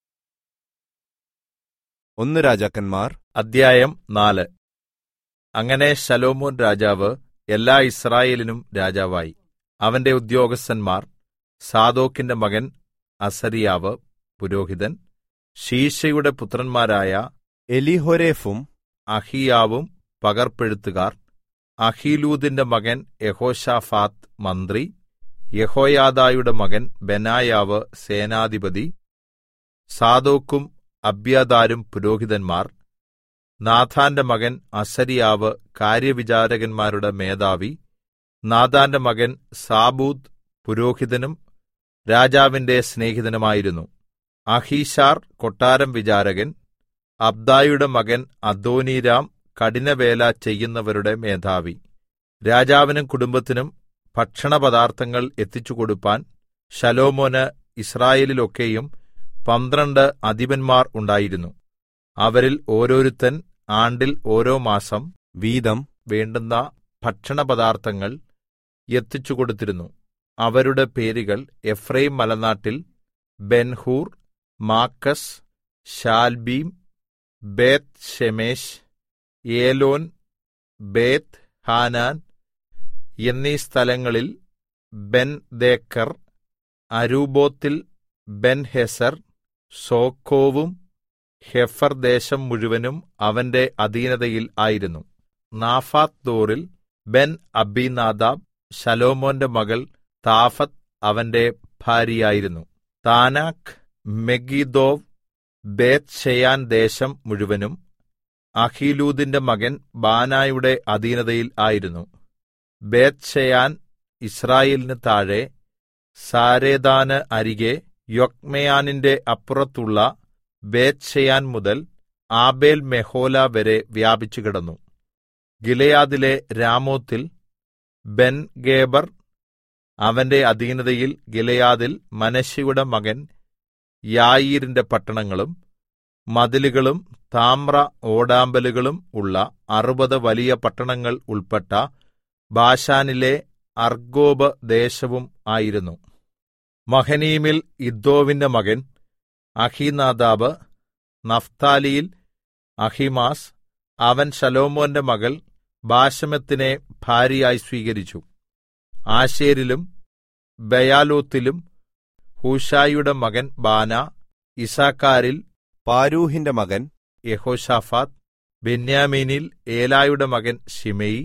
1 രാജാക്കന്മാർ അധ്യായം 4. അങ്ങനെ ശലോമോൻ രാജാവ് എല്ലാ യിസ്രായേലിനും രാജാവായി. അവന്റെ ഉദ്യോഗസ്ഥന്മാർ സാദോക്കിന്റെ മകൻ അസര്യാവ് പുരോഹിതൻ. ശീശയുടെ പുത്രന്മാരായ എലിഹോരേഫും അഹിയാവും പകർപ്പെഴുത്തുകാർ. അഹീലൂദിന്റെ മകൻ യെഹോശാഫാത്ത് മന്ത്രി. യെഹോയാദായുടെ മകൻ ബെനായാവ് സേനാധിപതി. സാദോക്കും അബ്യാഥാരും പുരോഹിതന്മാർ. നാഥാന്റെ മകൻ അസര്യാവ് കാര്യവിചാരകന്മാരുടെ മേധാവി. നാഥാന്റെ മകൻ സാബൂദ് പുരോഹിതനും രാജാവിന്റെ സ്നേഹിതനുമായിരുന്നു. അഹീശാർ കൊട്ടാരം വിചാരകൻ. അബ്ദായുടെ മകൻ അദോനീരാം കഠിനവേല ചെയ്യുന്നവരുടെ മേധാവി. രാജാവിനും കുടുംബത്തിനും ഭക്ഷണപദാർത്ഥങ്ങൾ എത്തിച്ചുകൊടുപ്പാൻ ശലോമോന് യിസ്രായേലിലൊക്കെയും 12 അധിപന്മാർ ഉണ്ടായിരുന്നു. അവരിൽ ഓരോരുത്തൻ ആണ്ടിൽ ഓരോ മാസം വീതം വേണ്ടുന്ന ഭക്ഷണപദാർത്ഥങ്ങൾ എത്തിച്ചുകൊടുത്തിരുന്നു. അവരുടെ പേരുകൾ എഫ്രയീം മലനാട്ടിൽ ബെൻഹൂർ, മാക്കസ്, ശാൽബീം, ബേത്ത് ഷെമേശ്, ഏലോൻ, ബേത്ത് ഹാനാൻ എന്നീ സ്ഥലങ്ങളിൽ ബെൻദേക്കർ, അരൂബോത്തിൽ ബെൻഹെസർ, സോക്കോവും ഹെഫർ ദേശം മുഴുവനും അവന്റെ അധീനതയിൽ ആയിരുന്നു. നാഫാത്ത് ദോറിൽ ബെൻ അബീനാദാബ്, ശലോമോന്റെ മകൾ താഫത്ത് അവന്റെ ഭാര്യയായിരുന്നു. താനാക്ക്, മെഗിദ്ദോവ്, ബേത്ത് ഷെയാൻ ദേശം മുഴുവനും അഹീലൂദിന്റെ മകൻ ബാനായുടെ അധീനതയിൽ ആയിരുന്നു. ബേത്ത് ഷെയാൻ യിസ്രായേലിന് താഴെ സാരെഥാന് അരികെ യൊക്മെയാനിന്റെ അപ്പുറത്തുള്ള ബേത്ത് ഷെയാൻ മുതൽ ആബേൽ മെഹോല വരെ വ്യാപിച്ചുകിടന്നു. ഗിലെയാദിലെ രാമോത്തിൽ ബെൻഗേബർ അവന്റെ അധീനതയിൽ. ഗിലെയാദിൽ മനശ്ശെയുടെ മകൻ യായീരിന്റെ പട്ടണങ്ങളും മതിലുകളും താമ്ര ഓടാമ്പലുകളും ഉള്ള 60 വലിയ പട്ടണങ്ങൾ ഉൾപ്പെട്ട ബാശാനിലെ അർഗോബ് ദേശവും ആയിരുന്നു. മഹനീമിൽ ഇദ്ദോവിന്റെ മകൻ അഹീനാദാബ്. നഫ്താലിയിൽ അഹിമാസ്. അവൻ ശലോമോന്റെ മകൾ ബാശെമത്തിനെ ഭാര്യയായി സ്വീകരിച്ചു. ആശേരിലും ബയാലോത്തിലും ഹൂശായിയുടെ മകൻ ബാന. ഇസാക്കാരിൽ പാരൂഹിന്റെ മകൻ യെഹോശാഫാത്ത്. ബെന്യാമീനിൽ ഏലായുടെ മകൻ ശിമെയി.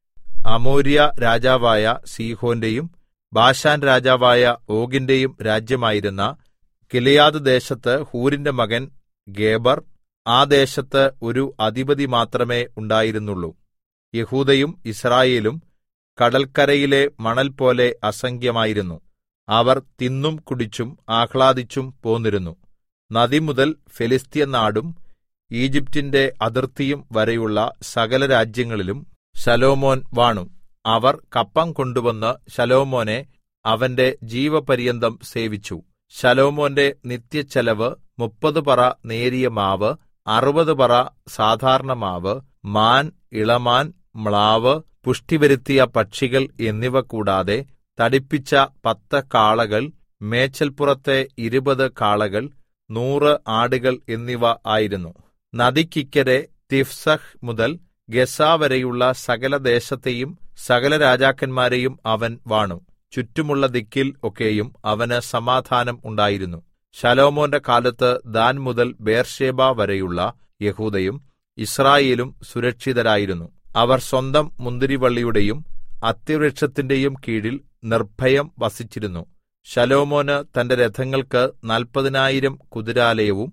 അമോര്യ രാജാവായ സീഹോന്റെയും ബാശാൻ രാജാവായ ഓഗിന്റെയും രാജ്യമായിരുന്ന ഗിലെയാദ് ദേശത്ത് ഹൂരിന്റെ മകൻ ഗേബർ. ആ ദേശത്ത് ഒരു അധിപതി മാത്രമേ ഉണ്ടായിരുന്നുള്ളൂ. യെഹൂദയും യിസ്രായേലും കടൽക്കരയിലെ മണൽ പോലെ അസംഖ്യമായിരുന്നു. അവർ തിന്നും കുടിച്ചും ആഹ്ലാദിച്ചും പോന്നിരുന്നു. നദി മുതൽ ഫെലിസ്ത്യ നാടും ഈജിപ്റ്റിന്റെ അതിർത്തിയും വരെയുള്ള സകല രാജ്യങ്ങളിലും ശലോമോൻ വാണു. അവർ കപ്പം കൊണ്ടുവന്ന് ശലോമോനെ അവന്റെ ജീവപര്യന്തം സേവിച്ചു. ശലോമോന്റെ നിത്യച്ചെലവ് 30 പറ നേരിയ മാവ്, 60 പറ സാധാരണ മാവ്, മാൻ, ഇളമാൻ, മ്ലാവ്, പുഷ്ടിവരുത്തിയ പക്ഷികൾ എന്നിവ കൂടാതെ തടിപ്പിച്ച 10 കാളകൾ, മേച്ചൽപ്പുറത്തെ 20 കാളകൾ, 100 ആടുകൾ എന്നിവ ആയിരുന്നു. നദിക്കിക്കരെ തിഫ്സഹ് മുതൽ ഗസ്സാ വരെയുള്ള സകല ദേശത്തെയും സകല രാജാക്കന്മാരെയും അവൻ വാണു. ചുറ്റുമുള്ള ദിക്കിൽ ഒക്കെയും അവന് സമാധാനം ഉണ്ടായിരുന്നു. ശലോമോന്റെ കാലത്ത് ദാൻ മുതൽ ബേർശേബ വരെയുള്ള യെഹൂദയും യിസ്രായേലും സുരക്ഷിതരായിരുന്നു. അവർ സ്വന്തം മുന്തിരിവള്ളിയുടെയും അത്തിവൃക്ഷത്തിന്റെയും കീഴിൽ നിർഭയം വസിച്ചിരുന്നു. ശലോമോന് തന്റെ രഥങ്ങൾക്ക് 40,000 കുതിരാലയവും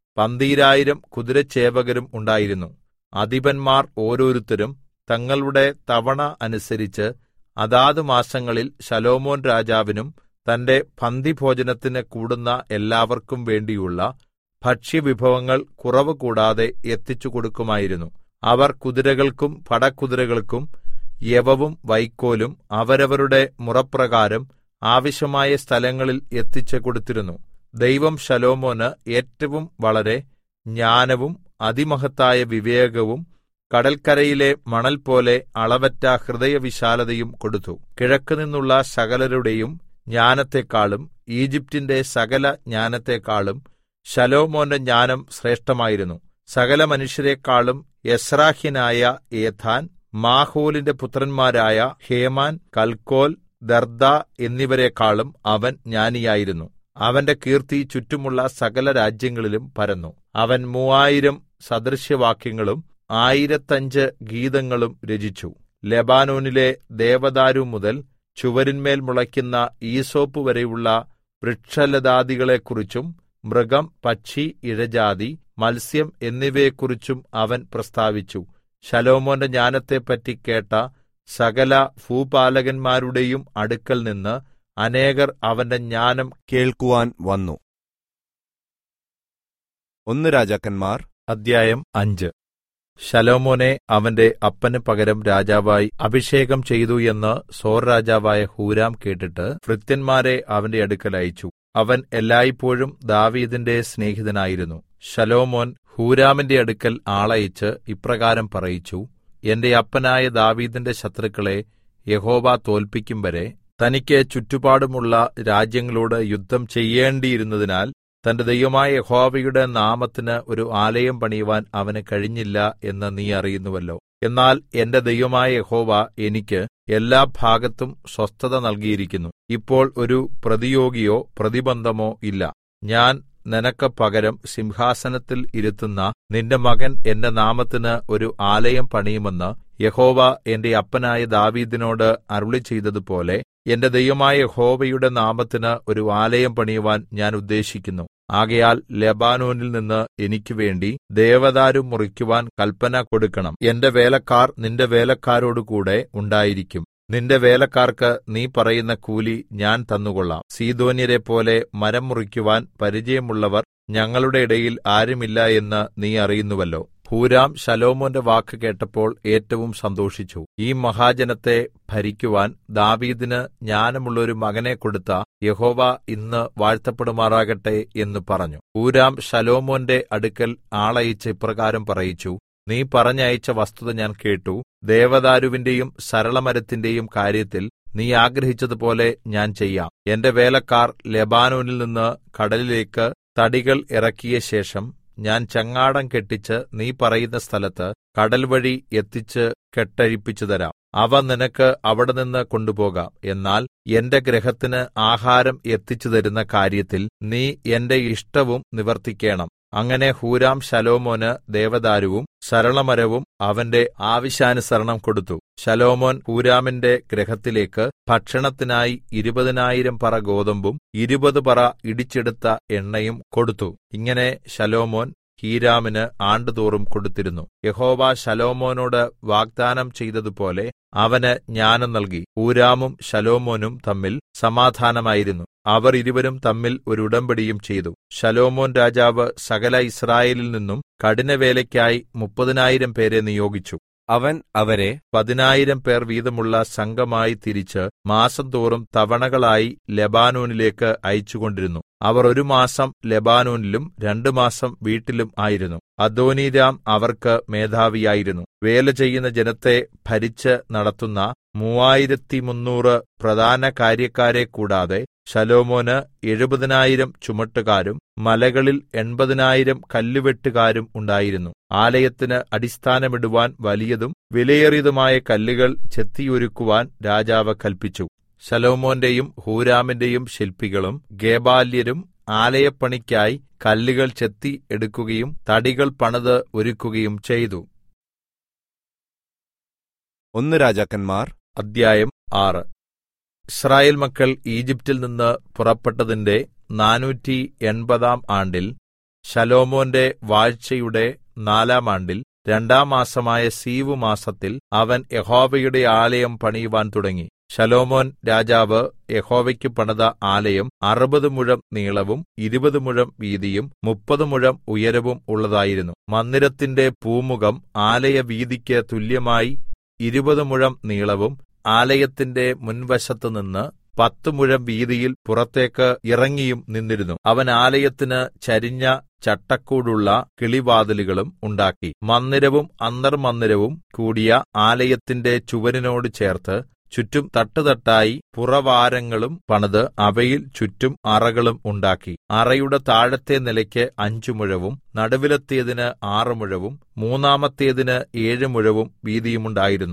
12,000 കുതിരച്ചേവകരും ഉണ്ടായിരുന്നു. അധിപന്മാർ ഓരോരുത്തരും തങ്ങളുടെ തവണ അനുസരിച്ച് അതാത് മാസങ്ങളിൽ ശലോമോൻ രാജാവിനും തന്റെ പന്തിഭോജനത്തിന് കൂടുന്ന എല്ലാവർക്കും വേണ്ടിയുള്ള ഭക്ഷ്യവിഭവങ്ങൾ കുറവ് കൂടാതെ എത്തിച്ചു കൊടുക്കുമായിരുന്നു. അവർ കുതിരകൾക്കും പടക്കുതിരകൾക്കും യവവും വൈക്കോലും അവരവരുടെ മുറപ്രകാരം ആവശ്യമായ സ്ഥലങ്ങളിൽ എത്തിച്ചു കൊടുത്തിരുന്നു. ദൈവം ശലോമോന് ഏറ്റവും വളരെ ജ്ഞാനവും അതിമഹത്തായ വിവേകവും കടൽക്കരയിലെ മണൽ പോലെ അളവറ്റ ഹൃദയവിശാലതയും കൊടുത്തു. കിഴക്കുനിന്നുള്ള സകലരുടെയും ജ്ഞാനത്തെക്കാളും ഈജിപ്റ്റിന്റെ സകല ജ്ഞാനത്തെക്കാളും ശലോമോന്റെ ജ്ഞാനം ശ്രേഷ്ഠമായിരുന്നു. സകല മനുഷ്യരെക്കാളും എസ്രാഹ്യനായ ഏഥാൻ, മാഹോലിന്റെ പുത്രന്മാരായ ഹേമാൻ, കൽക്കോൽ, ദർദ എന്നിവരെക്കാളും അവൻ ജ്ഞാനിയായിരുന്നു. അവന്റെ കീർത്തി ചുറ്റുമുള്ള സകല രാജ്യങ്ങളിലും പരന്നു. അവൻ 3000 സദൃശവാക്യങ്ങളും 1005 ഗീതങ്ങളും രചിച്ചു. ലെബാനോനിലെ ദേവദാരു മുതൽ ചുവരിന്മേൽ മുളയ്ക്കുന്ന ഈസോപ്പ് വരെയുള്ള വൃക്ഷലതാദികളെക്കുറിച്ചും മൃഗം, പക്ഷി, ഇഴജാതി, മത്സ്യം എന്നിവയെക്കുറിച്ചും അവൻ പ്രസ്താവിച്ചു. ശലോമോന്റെ ജ്ഞാനത്തെപ്പറ്റി കേട്ട സകല ഭൂപാലകന്മാരുടെയും അടുക്കൽ നിന്ന് അനേകർ അവന്റെ ജ്ഞാനം കേൾക്കുവാൻ വന്നു. 1 രാജാക്കന്മാർ അധ്യായം 5. ശലോമോനെ അവന്റെ അപ്പന് പകരം രാജാവായി അഭിഷേകം ചെയ്തു എന്ന് സോർ രാജാവായ ഹൂരാം കേട്ടിട്ട് ഭൃത്യന്മാരെ അവന്റെ അടുക്കൽ അയച്ചു. അവൻ എല്ലായ്പോഴും ദാവീദിന്റെ സ്നേഹിതനായിരുന്നു. ശലോമോൻ ഹൂരാമിന്റെ അടുക്കൽ ആളയച്ച് ഇപ്രകാരം പറയിച്ചു: എന്റെ അപ്പനായ ദാവീദിന്റെ ശത്രുക്കളെ യഹോവ തോൽപ്പിക്കും വരെ തനിക്ക് ചുറ്റുപാടുമുള്ള രാജ്യങ്ങളോട് യുദ്ധം ചെയ്യേണ്ടിയിരുന്നതിനാൽ തന്റെ ദൈവമായ യഹോവയുടെ നാമത്തിന് ഒരു ആലയം പണിയുവാൻ അവന് കഴിഞ്ഞില്ല എന്ന് നീ അറിയുന്നുവല്ലോ. എന്നാൽ എന്റെ ദൈവമായ യഹോവ എനിക്ക് എല്ലാ ഭാഗത്തും സ്വസ്ഥത നൽകിയിരിക്കുന്നു. ഇപ്പോൾ ഒരു പ്രതിയോഗിയോ പ്രതിബന്ധമോ ഇല്ല. ഞാൻ നിനക്ക് പകരം സിംഹാസനത്തിൽ ഇരുത്തുന്ന നിന്റെ മകൻ എന്റെ നാമത്തിന് ഒരു ആലയം പണിയുമെന്ന് യഹോവ എന്റെ അപ്പനായ ദാവീദിനോട് അരുളിച്ചെയ്തതുപോലെ എന്റെ ദൈവമായ യഹോവയുടെ നാമത്തിന് ഒരു ആലയം പണിയുവാൻ ഞാൻ ഉദ്ദേശിക്കുന്നു. ആകയാൽ ലെബാനോനിൽ നിന്ന് എനിക്ക് വേണ്ടി ദേവദാരു മുറിക്കുവാൻ കല്പന കൊടുക്കണം. എന്റെ വേലക്കാർ നിന്റെ വേലക്കാരോടുകൂടെ ഉണ്ടായിരിക്കും. നിന്റെ വേലക്കാർക്ക് നീ പറയുന്ന കൂലി ഞാൻ തന്നുകൊള്ളാം. സീദോന്യരെപ്പോലെ മരം മുറിക്കുവാൻ പരിചയമുള്ളവർ ഞങ്ങളുടെ ഇടയിൽ ആരുമില്ല എന്ന് നീ അറിയുന്നുവല്ലോ. ഹൂരാം ശലോമോന്റെ വാക്ക് കേട്ടപ്പോൾ ഏറ്റവും സന്തോഷിച്ചു. ഈ മഹാജനത്തെ ഭരിക്കുവാൻ ദാവീദിന് ജ്ഞാനമുള്ളൊരു മകനെ കൊടുത്ത യഹോവ ഇന്ന് വാഴ്ത്തപ്പെടുമാറാകട്ടെ എന്ന് പറഞ്ഞു. ഹൂരാം ശലോമോന്റെ അടുക്കൽ ആളയച്ച് ഇപ്രകാരം പറയിച്ചു: നീ പറഞ്ഞയച്ച വസ്തുത ഞാൻ കേട്ടു. ദേവദാരുവിന്റെയും സരളമരത്തിന്റെയും കാര്യത്തിൽ നീ ആഗ്രഹിച്ചതുപോലെ ഞാൻ ചെയ്യാം. എന്റെ വേലക്കാർ ലെബാനോനിൽ നിന്ന് കടലിലേക്ക് തടികൾ ഇറക്കിയ ശേഷം ഞാൻ ചങ്ങാടം കെട്ടിച്ച് നീ പറയുന്ന സ്ഥലത്ത് കടൽ വഴി എത്തിച്ച് കെട്ടഴിപ്പിച്ചു തരാം. അവ നിനക്ക് അവിടെനിന്ന് കൊണ്ടുപോകാം. എന്നാൽ എന്റെ ഗൃഹത്തിന് ആഹാരം എത്തിച്ചു തരുന്ന കാര്യത്തിൽ നീ എന്റെ ഇഷ്ടവും നിവർത്തിക്കേണം. അങ്ങനെ ഹൂരാം ശലോമോന് ദേവദാരുവും സരളമരവും അവന്റെ ആവശ്യാനുസരണം കൊടുത്തു. ശലോമോൻ ഹൂരാമിന്റെ ഗൃഹത്തിലേക്ക് ഭക്ഷണത്തിനായി 20,000 പറ ഗോതമ്പും 20 പറ ഇടിച്ചെടുത്ത എണ്ണയും കൊടുത്തു. ഇങ്ങനെ ശലോമോൻ ഹീരാമിന് ആണ്ടുതോറും കൊടുത്തിരുന്നു. യഹോവ ശലോമോനോട് വാഗ്ദാനം ചെയ്തതുപോലെ അവന് ജ്ഞാനം നൽകി. ഹൂരാമും ശലോമോനും തമ്മിൽ സമാധാനമായിരുന്നു. അവർ ഇരുവരും തമ്മിൽ ഒരു ഉടമ്പടിയും ചെയ്തു. ശലോമോൻ രാജാവ് സകല യിസ്രായേലിൽ നിന്നും കഠിനവേലയ്ക്കായി 30,000 പേരെ നിയോഗിച്ചു. അവൻ അവരെ 10,000 പേർ വീതമുള്ള സംഘമായി തിരിച്ച് മാസം തോറും തവണകളായി ലെബാനോനിലേക്ക് അയച്ചുകൊണ്ടിരുന്നു. അവർ 1 മാസം ലെബാനോനിലും 2 മാസം വീട്ടിലും ആയിരുന്നു. അദോനീരാം അവർക്ക് മേധാവിയായിരുന്നു. വേല ചെയ്യുന്ന ജനത്തെ ഭരിച്ച് നടത്തുന്ന 3300 പ്രധാന കാര്യക്കാരെ കൂടാതെ ശലോമോന് 70,000 ചുമട്ടുകാരും മലകളിൽ 80,000 കല്ലുവെട്ടുകാരും ഉണ്ടായിരുന്നു. ആലയത്തിന് അടിസ്ഥാനമിടുവാൻ വലിയതും വിലയേറിയതുമായ കല്ലുകൾ ചെത്തിയൊരുക്കുവാൻ രാജാവ് കല്പിച്ചു. ശലോമോന്റെയും ഹൂരാമിന്റെയും ശില്പികളും ഗേബാല്യരും ആലയപ്പണിക്കായി കല്ലുകൾ ചെത്തി എടുക്കുകയും തടികൾ പണിത് ഒരുക്കുകയും ചെയ്തു. 1 രാജാക്കന്മാർ അധ്യായം 6. ഇസ്രായേൽ മക്കൾ ഈജിപ്റ്റിൽ നിന്ന് പുറപ്പെട്ടതിന്റെ 480 ആണ്ടിൽ ശലോമോന്റെ വാഴ്ചയുടെ 4 ആണ്ടിൽ 2 മാസമായ സീവ് മാസത്തിൽ അവൻ യഹോവയുടെ ആലയം പണിയുവാൻ തുടങ്ങി. ശലോമോൻ രാജാവ് യഹോവയ്ക്ക് പണിത ആലയം 60 മുഴം നീളവും 20 മുഴം വീതിയും 30 മുഴം ഉയരവും ഉള്ളതായിരുന്നു. മന്ദിരത്തിന്റെ പൂമുഖം ആലയവീതിക്ക് തുല്യമായി 20 മുഴം നീളവും ആലയത്തിന്റെ മുൻവശത്തുനിന്ന് 10 മുഴം വീതിയിൽ പുറത്തേക്ക് ഇറങ്ങിയും നിന്നിരുന്നു. അവൻ ആലയത്തിന് ചരിഞ്ഞ ചട്ടക്കൂടുള്ള കിളിവാതിലുകളും ഉണ്ടാക്കി. മന്ദിരവും അന്തർമന്ദിരവും കൂടിയ ആലയത്തിന്റെ ചുവരിനോട് ചേർത്ത് ചുറ്റും തട്ടുതട്ടായി പുറവാരങ്ങളും പണിത് അവയിൽ ചുറ്റും അറകളും ഉണ്ടാക്കി. അറയുടെ താഴത്തെ നിലയ്ക്ക് 5 മുഴവും നടുവിലത്തേതിന് 6 മുഴവും മൂന്നാമത്തേതിന് 7 മുഴവും വീതിയുമുണ്ടായിരുന്നു.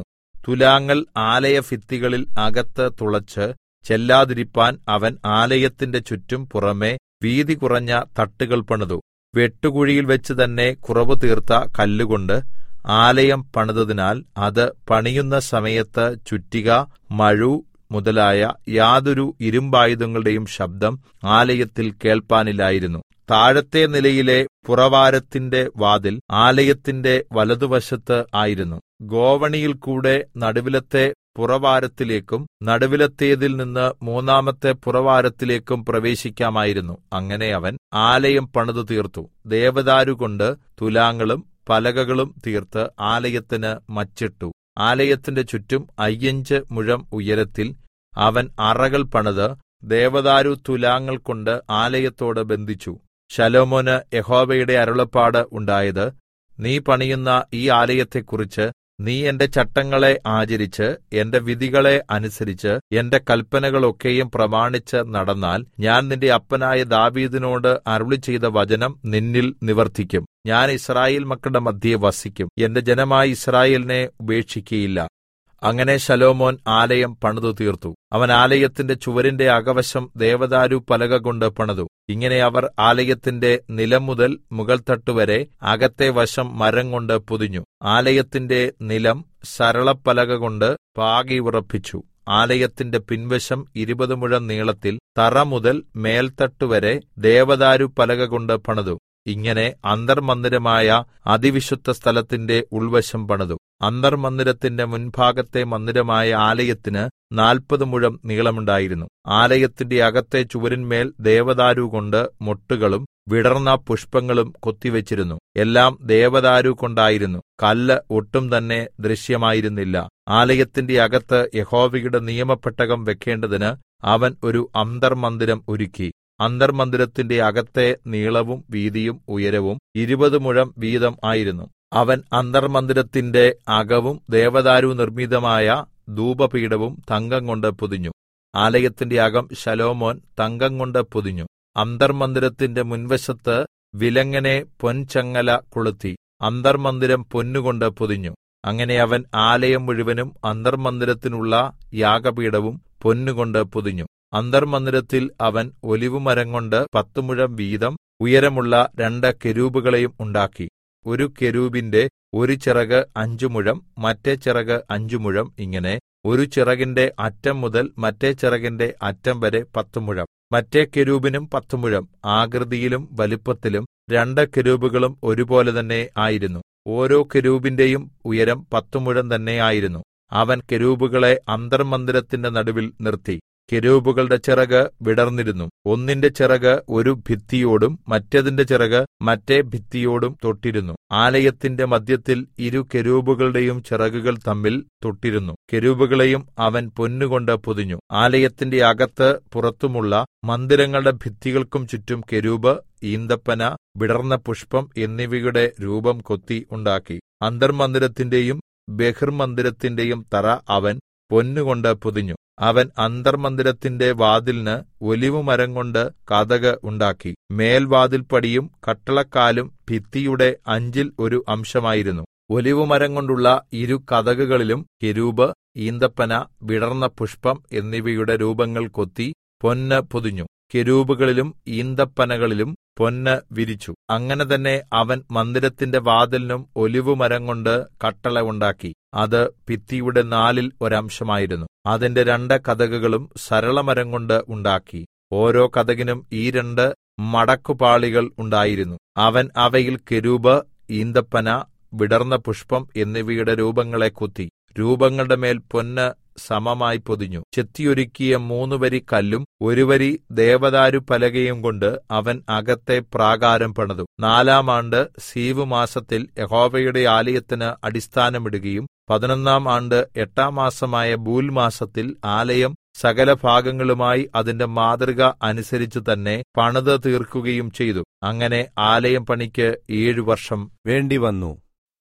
തുലാങ്ങൾ ആലയഭിത്തികളിൽ അകത്ത് തുളച്ച് ചെല്ലാതിരിപ്പാൻ അവൻ ആലയത്തിന്റെ ചുറ്റും പുറമെ വീതി കുറഞ്ഞ തട്ടുകൾ പണിതു. വെട്ടുകുഴിയിൽ വെച്ച് തന്നെ കുറവ് തീർത്ത കല്ലുകൊണ്ട് ആലയം പണിതതിനാൽ അത് പണിയുന്ന സമയത്ത് ചുറ്റിക, മഴു മുതലായ യാതൊരു ഇരുമ്പായുധങ്ങളുടെയും ശബ്ദം ആലയത്തിൽ കേൾപ്പാനില്ലായിരുന്നു. താഴത്തെ നിലയിലെ പുറവാരത്തിന്റെ വാതിൽ ആലയത്തിന്റെ വലതുവശത്ത് ആയിരുന്നു. ഗോവണിയിൽ കൂടെ നടുവിലത്തെ പുറവാരത്തിലേക്കും നടുവിലത്തേതിൽ നിന്ന് മൂന്നാമത്തെ പുറവാരത്തിലേക്കും പ്രവേശിക്കാമായിരുന്നു. അങ്ങനെ അവൻ ആലയം പണിതു തീർത്തു. ദേവദാരുകൊണ്ട് തുലാങ്ങളും പലകകളും തീർത്ത് ആലയത്തിന് മച്ചിട്ടു. ആലയത്തിന്റെ ചുറ്റും 5 മുഴം ഉയരത്തിൽ അവൻ അറകൾ പണിത് ദേവദാരു തുലാങ്ങൾ കൊണ്ട് ആലയത്തോട് ബന്ധിച്ചു. ശലോമോന് യഹോവയുടെ അരുളപ്പാട് ഉണ്ടായത്, നീ പണിയുന്ന ഈ ആലയത്തെക്കുറിച്ച് നീ എന്റെ ചട്ടങ്ങളെ ആചരിച്ച് എന്റെ വിധികളെ അനുസരിച്ച് എന്റെ കല്പനകളൊക്കെയും പ്രമാണിച്ച് നടന്നാൽ ഞാൻ നിന്റെ അപ്പനായ ദാവീദിനോട് അരുളിച്ചെയ്ത വചനം നിന്നിൽ നിവർത്തിക്കും. ഞാൻ യിസ്രായേൽ മക്കളുടെ മദ്ധ്യേ വസിക്കും. എന്റെ ജനമായ യിസ്രായേലിനെ ഉപേക്ഷിക്കയില്ല. അങ്ങനെ ശലോമോൻ ആലയം പണിതു തീർത്തു. അവൻ ആലയത്തിന്റെ ചുവരിന്റെ അകവശം ദേവദാരു പലക കൊണ്ട് പണിതു. ഇങ്ങനെ അവർ ആലയത്തിന്റെ നിലം മുതൽ മുകൾത്തട്ടുവരെ അകത്തെ വശം മരം കൊണ്ട് പൊതിഞ്ഞു. ആലയത്തിന്റെ നിലം സരളപ്പലക കൊണ്ട് പാകി ഉറപ്പിച്ചു. ആലയത്തിന്റെ പിൻവശം 20 മുഴം നീളത്തിൽ തറ മുതൽ മേൽത്തട്ടുവരെ ദേവദാരു പലക കൊണ്ട് പണിതു. ഇങ്ങനെ അന്തർമന്ദിരമായ അതിവിശുദ്ധ സ്ഥലത്തിന്റെ ഉൾവശം പണിതു. അന്തർമന്ദിരത്തിന്റെ മുൻഭാഗത്തെ മന്ദിരമായ ആലയത്തിന് 40 മുഴം നീളമുണ്ടായിരുന്നു. ആലയത്തിന്റെ അകത്തെ ചുവരിന്മേൽ ദേവദാരു കൊണ്ട് മൊട്ടുകളും വിടർന്ന പുഷ്പങ്ങളും കൊത്തിവെച്ചിരുന്നു. എല്ലാം ദേവദാരു കൊണ്ടായിരുന്നു. കല്ല് ഒട്ടും തന്നെ ദൃശ്യമായിരുന്നില്ല. ആലയത്തിന്റെ അകത്ത് യഹോവയുടെ നിയമപെട്ടകം വെക്കേണ്ടതിന് അവൻ ഒരു അന്തർമന്ദിരം ഒരുക്കി. അന്തർമന്ദിരത്തിന്റെ അകത്തെ നീളവും വീതിയും ഉയരവും 20 മുഴം വീതം ആയിരുന്നു. അവൻ അന്തർമന്ദിരത്തിന്റെ അകവും ദേവദാരു നിർമ്മിതമായ ധൂപപീഠവും തങ്കം കൊണ്ട് പൊതിഞ്ഞു. ആലയത്തിന്റെ അകം ശലോമോൻ തങ്കം കൊണ്ട് പൊതിഞ്ഞു. അന്തർമന്ദിരത്തിന്റെ മുൻവശത്ത് വിലങ്ങനെ പൊൻചങ്ങല കൊളുത്തി. അന്തർമന്ദിരം പൊന്നുകൊണ്ട് പൊതിഞ്ഞു. അങ്ങനെ അവൻ ആലയം മുഴുവനും അന്തർമന്ദിരത്തിനുള്ള യാഗപീഠവും പൊന്നുകൊണ്ട് പൊതിഞ്ഞു. അന്തർമന്ദിരത്തിൽ അവൻ ഒലിവുമരം കൊണ്ട് 10 മുഴം വീതം ഉയരമുള്ള 2 കെരൂബുകളെയും ഉണ്ടാക്കി. ഒരു കെരൂബിന്റെ ഒരു ചിറക് 5 മുഴം, മറ്റേ ചിറക് 5 മുഴം, ഇങ്ങനെ ഒരു ചിറകിന്റെ അറ്റം മുതൽ മറ്റേ ചിറകിന്റെ അറ്റം വരെ 10 മുഴം. മറ്റേ കെരൂബിനും 10 മുഴം. ആകൃതിയിലും വലിപ്പത്തിലും 2 കെരൂബുകളും ഒരുപോലെ തന്നെ ആയിരുന്നു. ഓരോ കെരൂബിന്റെയും ഉയരം 10 മുഴം തന്നെ ആയിരുന്നു. അവൻ കെരൂബുകളെ അന്തർമന്ദിരത്തിന്റെ നടുവിൽ നിർത്തി. കെരൂബുകളുടെ ചിറക് വിടർന്നിരുന്നു. ഒന്നിന്റെ ചിറക് ഒരു ഭിത്തിയോടും മറ്റേതിന്റെ ചിറക് മറ്റേ ഭിത്തിയോടും തൊട്ടിരുന്നു. ആലയത്തിന്റെ മദ്ധ്യത്തിൽ 2 കെരൂബുകളുടെയും ചിറകുകൾ തമ്മിൽ തൊട്ടിരുന്നു. കെരൂബുകളെയും അവൻ പൊന്നുകൊണ്ട് പൊതിഞ്ഞു. ആലയത്തിന്റെ അകത്ത് പുറത്തുമുള്ള മന്ദിരങ്ങളുടെ ഭിത്തികൾക്കും ചുറ്റും കെരൂബ്, ഈന്തപ്പന, വിടർന്ന പുഷ്പം എന്നിവയുടെ രൂപം കൊത്തി ഉണ്ടാക്കി. അന്തർമന്ദിരത്തിന്റെയും ബഹിർമന്ദിരത്തിന്റെയും തറ അവൻ പൊന്നുകൊണ്ട് പൊതിഞ്ഞു. അവൻ അന്തർമന്ദിരത്തിന്റെ വാതിലിന് ഒലിവുമരം കൊണ്ട് കതക് ഉണ്ടാക്കി. മേൽവാതിൽപ്പടിയും കട്ടളക്കാലും ഭിത്തിയുടെ 5ൽ 1 അംശമായിരുന്നു. ഒലിവുമരം കൊണ്ടുള്ള 2 കതകുകളിലും കെരൂബ്, ഈന്തപ്പന, വിടർന്ന പുഷ്പം എന്നിവയുടെ രൂപങ്ങൾ കൊത്തി പൊന്ന് പൊതിഞ്ഞു. കെരൂബുകളിലും ഈന്തപ്പനകളിലും പൊന്ന് വിരിച്ചു. അങ്ങനെ തന്നെ അവൻ മന്ദിരത്തിന്റെ വാതിലിനും ഒലിവുമരം കൊണ്ട് കട്ടള ഉണ്ടാക്കി. അത് ഭിത്തിയുടെ 4ൽ 1 അംശമായിരുന്നു. അതിന്റെ 2 കതകുകളും സരളമരം കൊണ്ട് ഉണ്ടാക്കി. ഓരോ കതകിനും ഈ 2 മടക്കുപാളികൾ ഉണ്ടായിരുന്നു. അവൻ അവയിൽ കെരൂബ്, ഈന്തപ്പന, വിടർന്ന പുഷ്പം എന്നിവയുടെ രൂപങ്ങളെ കൊത്തി. രൂപങ്ങളുടെ മേൽ പൊന്ന് സമമായി പൊതിഞ്ഞു. ചെത്തിയൊരുക്കിയ 3 വരി കല്ലും 1 വരി ദേവദാരു പലകയും കൊണ്ട് അവൻ അകത്തെ പ്രാകാരം പണിതു. 4-ാം ആണ്ട് സീവ് മാസത്തിൽ യഹോവയുടെ ആലയത്തിന് അടിസ്ഥാനമിടുകയും 11-ാം ആണ്ട് 8-ാം മാസമായ ബൂൽ മാസത്തിൽ ആലയം സകല ഭാഗങ്ങളുമായി അതിന്റെ മാതൃക അനുസരിച്ച് തന്നെ പണിത് തീർക്കുകയും ചെയ്തു. അങ്ങനെ ആലയം പണിക്ക് 7 വർഷം വേണ്ടിവന്നു.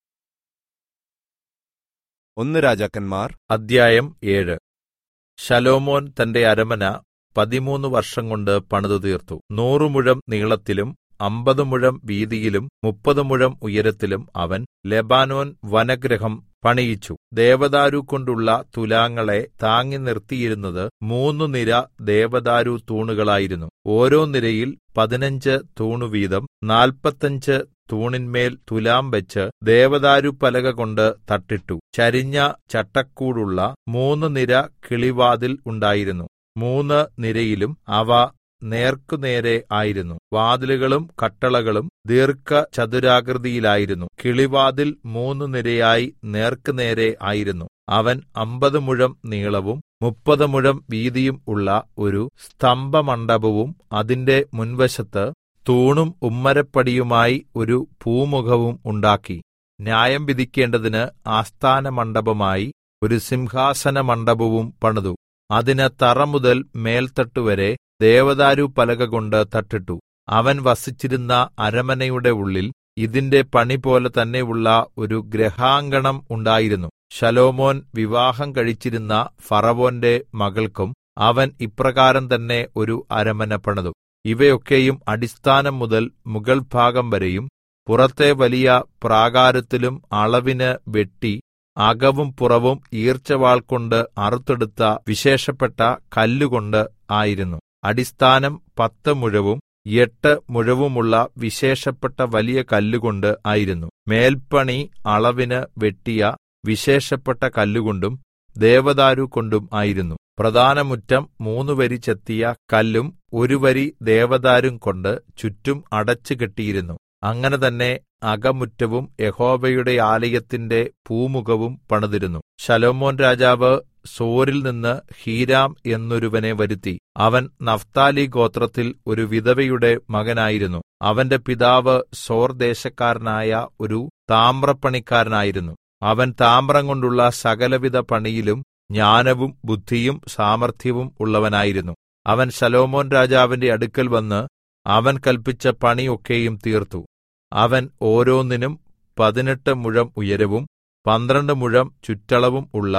1 രാജാക്കന്മാർ അദ്ധ്യായം 7. ശലോമോൻ തന്റെ അരമന 13 വർഷം കൊണ്ട് പണിതു തീർത്തു. 100 മുഴം നീളത്തിലും 50 മുഴം വീതിയിലും 30 മുഴം ഉയരത്തിലും അവൻ ലെബാനോൻ വനഗൃഹം പണിയിച്ചു. ദേവദാരു കൊണ്ടുള്ള തുലാങ്ങളെ താങ്ങി നിർത്തിയിരുന്നത് 3 നിര ദേവദാരു തൂണുകളായിരുന്നു. ഓരോ നിരയിൽ 15 തൂണു വീതം. 45 തൂണിന്മേൽ തുലാം വെച്ച് ദേവദാരു പലക കൊണ്ട് തട്ടിട്ടു. ചരിഞ്ഞ ചട്ടക്കൂടുള്ള 3 നിര കിളിവാതിൽ ഉണ്ടായിരുന്നു. 3 നിരയിലും അവ നേർക്കുനേരെ ആയിരുന്നു. വാതിലുകളും കട്ടളകളും ദീർഘചതുരാകൃതിയിലായിരുന്നു. കിളിവാതിൽ 3 നിരയായി നേർക്കുനേരെ ആയിരുന്നു. അവൻ 50 മുഴം നീളവും 30 മുഴം വീതിയും ഉള്ള ഒരു സ്തംഭമണ്ഡപവും അതിന്റെ മുൻവശത്ത് തൂണും ഉമ്മരപ്പടിയുമായി ഒരു പൂമുഖവും ഉണ്ടാക്കി. ന്യായം വിധിക്കേണ്ടതിന് ആസ്ഥാനമണ്ഡപമായി ഒരു സിംഹാസനമണ്ഡപവും പണിതു. അതിന് തറ മുതൽ മേൽത്തട്ടുവരെ ദേവദാരു പലക കൊണ്ട് തട്ടിട്ടു. അവൻ വസിച്ചിരുന്ന അരമനയുടെ ഉള്ളിൽ ഇതിന്റെ പണിപോലെ തന്നെയുള്ള ഒരു ഗൃഹാങ്കണം ഉണ്ടായിരുന്നു. ശലോമോൻ വിവാഹം കഴിച്ചിരുന്ന ഫറവോന്റെ മകൾക്കും അവൻ ഇപ്രകാരം തന്നെ ഒരു അരമന പണിതു. ഇവയൊക്കെയും അടിസ്ഥാനം മുതൽ മുകൾഭാഗം വരെയും പുറത്തെ വലിയ പ്രാകാരത്തിലും അളവിന് വെട്ടി അകവും പുറവും ഈർച്ചവാൾ കൊണ്ട് അറുത്തെടുത്ത വിശേഷപ്പെട്ട കല്ലുകൊണ്ട് ആയിരുന്നു. അടിസ്ഥാനം 10 മുഴവും 8 മുഴവുമുള്ള വിശേഷപ്പെട്ട വലിയ കല്ലുകൊണ്ട് ആയിരുന്നു. മേൽപ്പണി അളവിന് വെട്ടിയ വിശേഷപ്പെട്ട കല്ലുകൊണ്ടും ദേവദാരു കൊണ്ടും ആയിരുന്നു. പ്രധാന മുറ്റം 3 വരി ചെത്തിയ കല്ലും 1 വരി ദേവദാരും കൊണ്ട് ചുറ്റും അടച്ചു കെട്ടിയിരുന്നു. അങ്ങനെ തന്നെ അകമുറ്റവും യഹോവയുടെ ആലയത്തിന്റെ പൂമുഖവും പണിതിരുന്നു. ശലോമോൻ രാജാവ് സോരിൽ നിന്ന് ഹീരാം എന്നൊരുവനെ വരുത്തി. അവൻ നഫ്താലി ഗോത്രത്തിൽ ഒരു വിധവയുടെ മകനായിരുന്നു. അവന്റെ പിതാവ് സോർ ദേശക്കാരനായ ഒരു താമ്രപ്പണിക്കാരനായിരുന്നു. അവൻ താമ്രം കൊണ്ടുള്ള സകലവിധ പണിയിലും ജ്ഞാനവും ബുദ്ധിയും സാമർത്ഥ്യവും ഉള്ളവനായിരുന്നു. അവൻ ശലോമോൻ രാജാവിന്റെ അടുക്കൽ വന്ന് അവൻ കല്പിച്ച പണി ഒക്കെയും തീർത്തു. അവൻ ഓരോന്നിനും 18 മുഴം ഉയരവും 12 മുഴം ചുറ്റളവും ഉള്ള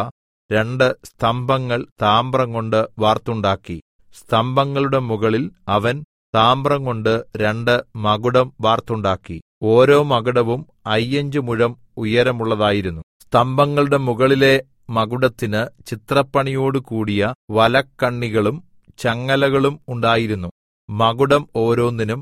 2 സ്തംഭങ്ങൾ താമ്രം കൊണ്ട് വാർത്തുണ്ടാക്കി. സ്തംഭങ്ങളുടെ മുകളിൽ അവൻ താമ്രം കൊണ്ട് 2 മകുടം വാർത്തുണ്ടാക്കി. ഓരോ മകുടവും 5 മുഴം ഉയരമുള്ളതായിരുന്നു. സ്തംഭങ്ങളുടെ മുകളിലെ മകുടത്തിന് ചിത്രപ്പണിയോട് കൂടിയ വലക്കണ്ണികളും ചങ്ങലകളും ഉണ്ടായിരുന്നു. മകുടം ഓരോന്നിനും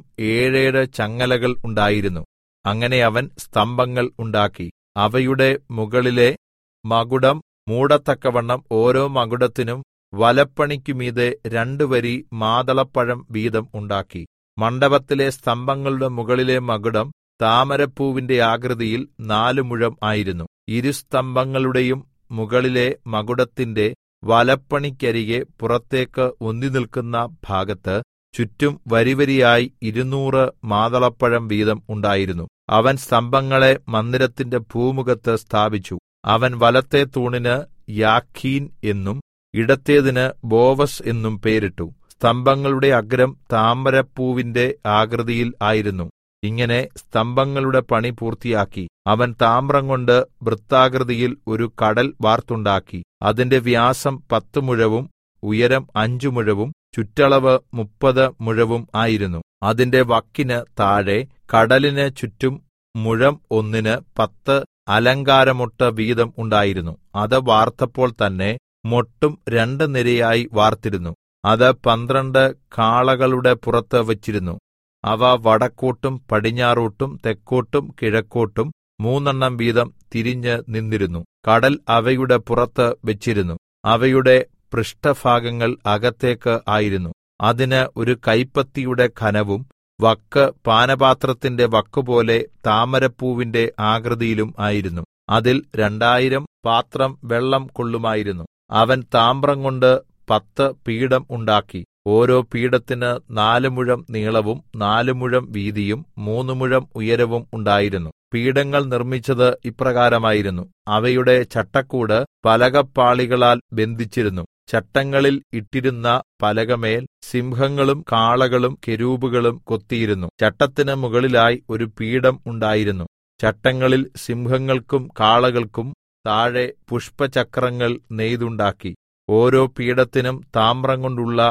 7 ചങ്ങലകൾ ഉണ്ടായിരുന്നു. അങ്ങനെ അവൻ സ്തംഭങ്ങൾ ഉണ്ടാക്കി. അവയുടെ മുകളിലെ മകുടം മൂടത്തക്കവണ്ണം ഓരോ മകുടത്തിനും വലപ്പണിക്കുമീതെ 2 വരി മാതളപ്പഴം വീതം ഉണ്ടാക്കി. മണ്ഡപത്തിലെ സ്തംഭങ്ങളുടെ മുകളിലെ മകുടം താമരപ്പൂവിന്റെ ആകൃതിയിൽ 4 മുഴം ആയിരുന്നു. ഇരുസ്തംഭങ്ങളുടെയും മുകളിലെ മകുടത്തിന്റെ വലപ്പണിക്കരികെ പുറത്തേക്ക് ഉന്തിനിൽക്കുന്ന ഭാഗത്ത് ചുറ്റും വരിവരിയായി 200 മാതളപ്പഴം വീതം ഉണ്ടായിരുന്നു. അവൻ സ്തംഭങ്ങളെ മന്ദിരത്തിന്റെ പൂമുഖത്ത് സ്ഥാപിച്ചു. അവൻ വലത്തെ തൂണിന് യാഖീൻ എന്നും ഇടത്തേതിന് ബോവസ് എന്നും പേരിട്ടു. സ്തംഭങ്ങളുടെ അഗ്രം താമരപ്പൂവിന്റെ ആകൃതിയിൽ ആയിരുന്നു. ഇങ്ങനെ സ്തംഭങ്ങളുടെ പണി പൂർത്തിയാക്കി. അവൻ താമ്രം കൊണ്ട് വൃത്താകൃതിയിൽ ഒരു കടൽ വാർത്തുണ്ടാക്കി. അതിന്റെ വ്യാസം 10 മുഴവും ഉയരം 5 മുഴവും ചുറ്റളവ് 30 മുഴവും ആയിരുന്നു. അതിന്റെ വക്കിന് താഴെ കടലിന് ചുറ്റും മുഴം ഒന്നിന് 10 അലങ്കാരമൊട്ട് വീതം ഉണ്ടായിരുന്നു. അത് വാർത്തപ്പോൾ തന്നെ മൊട്ടും 2 നിരയായി വാർത്തിരുന്നു. അത് 12 കാളകളുടെ പുറത്ത് വച്ചിരുന്നു. അവ വടക്കോട്ടും പടിഞ്ഞാറോട്ടും തെക്കോട്ടും കിഴക്കോട്ടും 3 വീതം തിരിഞ്ഞ് നിന്നിരുന്നു. കടൽ അവയുടെ പുറത്ത് വെച്ചിരുന്നു. അവയുടെ പൃഷ്ഠഭാഗങ്ങൾ അകത്തേക്ക് ആയിരുന്നു. അതിന് ഒരു കൈപ്പത്തിയുടെ ഘനവും വക്ക് പാനപാത്രത്തിന്റെ വക്കുപോലെ താമരപ്പൂവിന്റെ ആകൃതിയിലും ആയിരുന്നു. അതിൽ 2000 പാത്രം വെള്ളം കൊള്ളുമായിരുന്നു. അവൻ താമ്രം കൊണ്ട് 10 പീഠം ഉണ്ടാക്കി. ഓരോ പീഠത്തിന് 4 മുഴം നീളവും 4 മുഴം വീതിയും 3 മുഴം ഉയരവും ഉണ്ടായിരുന്നു. പീഠങ്ങൾ നിർമ്മിച്ചത് ഇപ്രകാരമായിരുന്നു. അവയുടെ ചട്ടക്കൂട് പലകപ്പാളികളാൽ ബന്ധിച്ചിരുന്നു. ചട്ടങ്ങളിൽ ഇട്ടിരുന്ന പലകമേൽ സിംഹങ്ങളും കാളകളും കെരൂബുകളും കൊത്തിയിരുന്നു. ചട്ടത്തിന് മുകളിലായി ഒരു പീഠം ഉണ്ടായിരുന്നു. ചട്ടങ്ങളിൽ സിംഹങ്ങൾക്കും കാളകൾക്കും താഴെ പുഷ്പചക്രങ്ങൾ നെയ്തുണ്ടാക്കി. ഓരോ പീഠത്തിനും താമ്രം കൊണ്ടുള്ള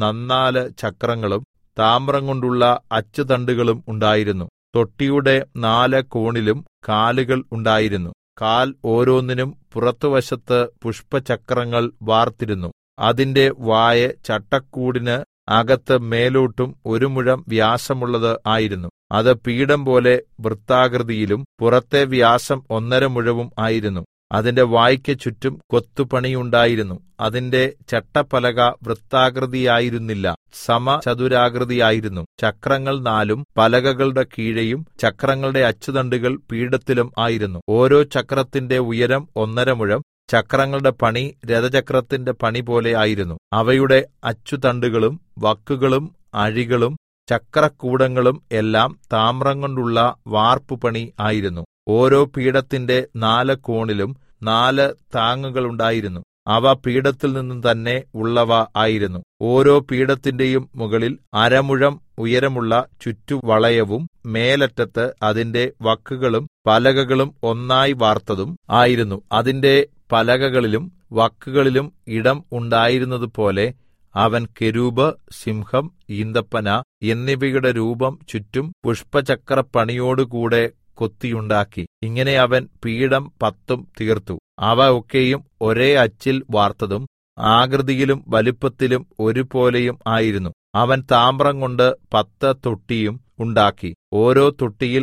4 ചക്രങ്ങളും താമ്രം കൊണ്ടുള്ള അച്ചുതണ്ടുകളും ഉണ്ടായിരുന്നു. തൊട്ടിയുടെ 4 കോണിലും കാലുകൾ ഉണ്ടായിരുന്നു. കാൽ ഓരോന്നിനും പുറത്തുവശത്ത് പുഷ്പചക്രങ്ങൾ വാർത്തിരുന്നു. അതിന്റെ വായ് ചട്ടക്കൂടിന് അകത്ത് മേലോട്ടും 1 മുഴം വ്യാസമുള്ളത് ആയിരുന്നു. അത് പീഠം പോലെ വൃത്താകൃതിയിലും പുറത്തെ വ്യാസം 1.5 മുഴവും ആയിരുന്നു. അതിന്റെ വായ്ക്ക് ചുറ്റും കൊത്തുപണിയുണ്ടായിരുന്നു. അതിന്റെ ചട്ടപ്പലക വൃത്താകൃതിയായിരുന്നില്ല, സമചതുരാകൃതിയായിരുന്നു. ചക്രങ്ങൾ 4 പലകകളുടെ കീഴെയും ചക്രങ്ങളുടെ അച്ചുതണ്ടുകൾ പീഠത്തിലും ആയിരുന്നു. ഓരോ ചക്രത്തിന്റെ ഉയരം 1.5 മുഴം. ചക്രങ്ങളുടെ പണി രഥചക്രത്തിന്റെ പണി പോലെ ആയിരുന്നു. അവയുടെ അച്ചുതണ്ടുകളും വക്കുകളും അഴികളും ചക്രക്കൂടങ്ങളും എല്ലാം താമ്രം കൊണ്ടുള്ള വാർപ്പുപണി ആയിരുന്നു. ഓരോ പീഠത്തിന്റെ 4 കോണിലും 4 താങ്ങുകളുണ്ടായിരുന്നു. അവ പീഠത്തിൽ നിന്നും തന്നെ ഉള്ളവ ആയിരുന്നു. ഓരോ പീഠത്തിന്റെയും മുകളിൽ 1/2 മുഴം ഉയരമുള്ള ചുറ്റുവളയവും മേലറ്റത്ത് അതിന്റെ വക്കുകളും പലകകളും ഒന്നായി വാർത്തതും ആയിരുന്നു. അതിന്റെ പലകകളിലും വക്കുകളിലും ഇടം ഉണ്ടായിരുന്നതുപോലെ അവൻ കെരൂബ്, സിംഹം, ഈന്തപ്പന എന്നിവയുടെ രൂപം ചുറ്റും പുഷ്പചക്രപ്പണിയോടുകൂടെ കൊത്തിയുണ്ടാക്കി. ഇങ്ങനെ അവൻ പീഠം 10 തീർത്തു. അവ ഒക്കെയും ഒരേ അച്ചിൽ വാർത്തതും ആകൃതിയിലും വലിപ്പത്തിലും ഒരുപോലെയും ആയിരുന്നു. അവൻ താമ്രം കൊണ്ട് 10 തൊട്ടിയും ഉണ്ടാക്കി. ഓരോ തൊട്ടിയിൽ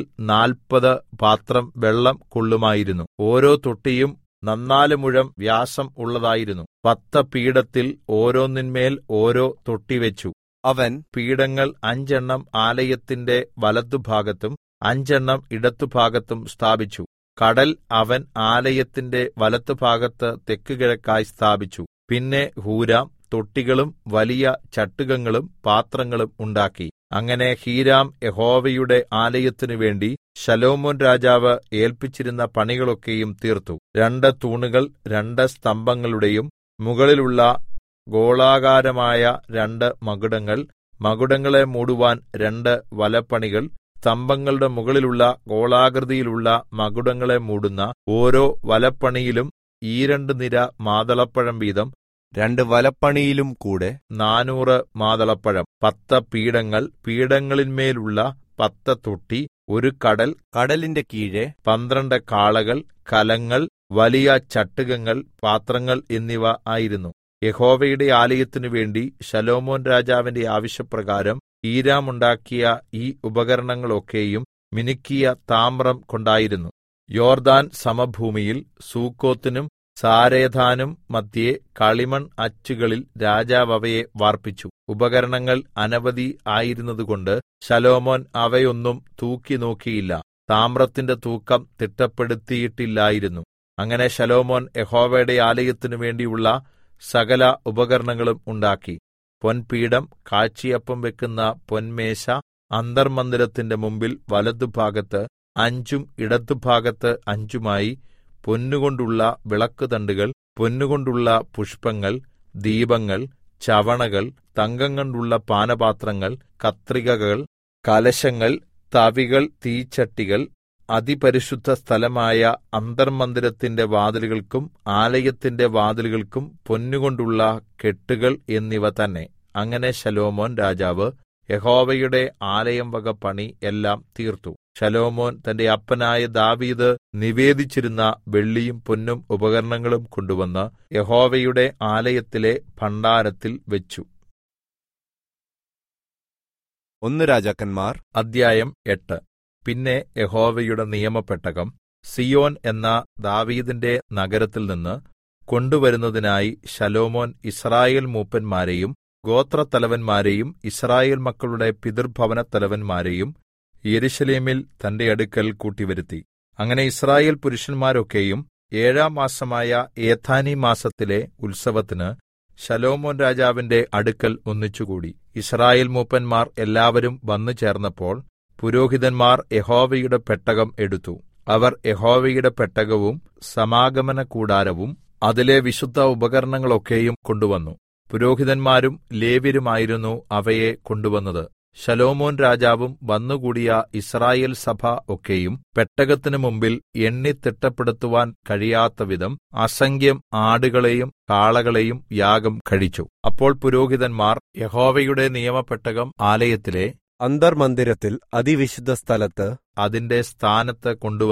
40 പാത്രം വെള്ളം കൊള്ളുമായിരുന്നു. ഓരോ തൊട്ടിയും 4 മുഴം വ്യാസം ഉള്ളതായിരുന്നു. 10 പീഠത്തിൽ ഓരോന്നിന്മേൽ ഓരോ തൊട്ടി വെച്ചു. അവൻ പീഠങ്ങൾ 5 എണ്ണം ആലയത്തിന്റെ വലത്തുഭാഗത്തും 5 എണ്ണം ഇടത്തുഭാഗത്തും സ്ഥാപിച്ചു. കടൽ അവൻ ആലയത്തിന്റെ വലത്തുഭാഗത്ത് തെക്കുകിഴക്കായി സ്ഥാപിച്ചു. പിന്നെ ഹൂരാം തൊട്ടികളും വലിയ ചട്ടുകങ്ങളും പാത്രങ്ങളും ഉണ്ടാക്കി. അങ്ങനെ ഹീരാം യഹോവയുടെ ആലയത്തിനു വേണ്ടി ശലോമോൻ രാജാവ് ഏല്പിച്ചിരുന്ന പണികളൊക്കെയും തീർത്തു. 2 തൂണുകൾ 2 സ്തംഭങ്ങളുടെയും മുകളിലുള്ള ഗോളാകാരമായ 2 മകുടങ്ങൾ, മകുടങ്ങളെ മൂടുവാൻ 2 വലപ്പണികൾ, സ്തംഭങ്ങളുടെ മുകളിലുള്ള ഗോളാകൃതിയിലുള്ള മകുടങ്ങളെ മൂടുന്ന ഓരോ വലപ്പണിയിലും 2 നിര മാതളപ്പഴം വീതം, 2 വലപ്പണിയിലും കൂടെ 400 മാതളപ്പഴം. 10 പീഠങ്ങൾ, പീഠങ്ങളിന്മേലുള്ള 10 തൊട്ടി, 1 കടൽ, കടലിന്റെ കീഴെ 12 കാളകൾ, കലങ്ങൾ, വലിയ ചട്ടുകങ്ങൾ, പാത്രങ്ങൾ എന്നിവ ആയിരുന്നു. യഹോവയുടെ ആലയത്തിനു വേണ്ടി ശലോമോൻ രാജാവിന്റെ ആവശ്യപ്രകാരം ഹീരാം ഉണ്ടാക്കിയ ഈ ഉപകരണങ്ങളൊക്കെയും മിനുക്കിയ താമ്രം കൊണ്ടായിരുന്നു. യോർദാൻ സമഭൂമിയിൽ സൂക്കോത്തിനും സാരേഥാനും മദ്ധ്യേ കളിമൺ അച്ചുകളിൽ രാജാവ് അവയെ വാർപ്പിച്ചു. ഉപകരണങ്ങൾ അനവധി ആയിരുന്നതുകൊണ്ട് ശലോമോൻ അവയൊന്നും തൂക്കി നോക്കിയില്ല. താമ്രത്തിന്റെ തൂക്കം തിട്ടപ്പെടുത്തിയിട്ടില്ലായിരുന്നു. അങ്ങനെ ശലോമോൻ യഹോവയുടെ ആലയത്തിനു വേണ്ടിയുള്ള സകല ഉപകരണങ്ങളും ഉണ്ടാക്കി. പൊൻപീഠം, കാഴ്ചയപ്പം വെക്കുന്ന പൊൻമേശ, അന്തർമ്മന്ദിരത്തിന്റെ മുമ്പിൽ വലത്തുഭാഗത്ത് 5ഉം ഇടത്തുഭാഗത്ത് 5ഉമായി പൊന്നുകൊണ്ടുള്ള വിളക്കുതണ്ടുകൾ, പൊന്നുകൊണ്ടുള്ള പുഷ്പങ്ങൾ, ദീപങ്ങൾ, ചവണകൾ, തങ്കംകൊണ്ടുള്ള പാനപാത്രങ്ങൾ, കത്രികകൾ, കലശങ്ങൾ, തവികൾ, തീച്ചട്ടികൾ, അതിപരിശുദ്ധ സ്ഥലമായ അന്തർമ്മന്ദിരത്തിന്റെ വാതിലുകൾക്കും ആലയത്തിന്റെ വാതിലുകൾക്കും പൊന്നുകൊണ്ടുള്ള കെട്ടുകൾ എന്നിവ തന്നെ. അങ്ങനെ ശലോമോൻ രാജാവ് യഹോവയുടെ ആലയം വക പണി എല്ലാം തീർത്തു. ശലോമോൻ തന്റെ അപ്പനായ ദാവീദ് നിവേദിച്ചിരുന്ന വെള്ളിയും പൊന്നും ഉപകരണങ്ങളും കൊണ്ടുവന്ന് യഹോവയുടെ ആലയത്തിലെ ഭണ്ഡാരത്തിൽ വെച്ചു. 1 രാജാക്കന്മാർ അധ്യായം 8. പിന്നെ യഹോവയുടെ നിയമപെട്ടകം സിയോൻ എന്ന ദാവീദിന്റെ നഗരത്തിൽ നിന്ന് കൊണ്ടുവരുന്നതിനായി ശലോമോൻ യിസ്രായേൽ മൂപ്പന്മാരെയും ഗോത്രത്തലവന്മാരെയും യിസ്രായേൽ മക്കളുടെ പിതൃഭവനത്തലവന്മാരെയും യെരൂശലേമിൽ തന്റെ അടുക്കൽ കൂട്ടിവരുത്തി. അങ്ങനെ യിസ്രായേൽ പുരുഷന്മാരൊക്കെയും 7-ാം മാസമായ ഏഥാനീ മാസത്തിലെ ഉത്സവത്തിന് ശലോമോൻ രാജാവിന്റെ അടുക്കൽ ഒന്നിച്ചുകൂടി. യിസ്രായേൽ മൂപ്പന്മാർ എല്ലാവരും വന്നു ചേർന്നപ്പോൾ പുരോഹിതന്മാർ യഹോവയുടെ പെട്ടകം എടുത്തു. അവർ യഹോവയുടെ പെട്ടകവും സമാഗമനകൂടാരവും അതിലെ വിശുദ്ധ ഉപകരണങ്ങളൊക്കെയും കൊണ്ടുവന്നു. പുരോഹിതന്മാരും ലേവ്യരുമായിരുന്നു അവയെ കൊണ്ടുവന്നത്. ശലോമോൻ രാജാവും വന്നുകൂടിയ യിസ്രായേൽ സഭ ഒക്കെയും പെട്ടകത്തിനു മുമ്പിൽ എണ്ണിത്തിട്ടപ്പെടുത്തുവാൻ കഴിയാത്തവിധം അസംഖ്യം ആടുകളെയും കാളകളെയും യാഗം കഴിച്ചു. അപ്പോൾ പുരോഹിതന്മാർ യഹോവയുടെ നിയമപെട്ടകം ആലയത്തിലെ അന്തർമന്ദിരത്തിൽ അതിവിശുദ്ധ സ്ഥലത്ത് അതിന്റെ സ്ഥാനത്ത് കൊണ്ടുവന്ന്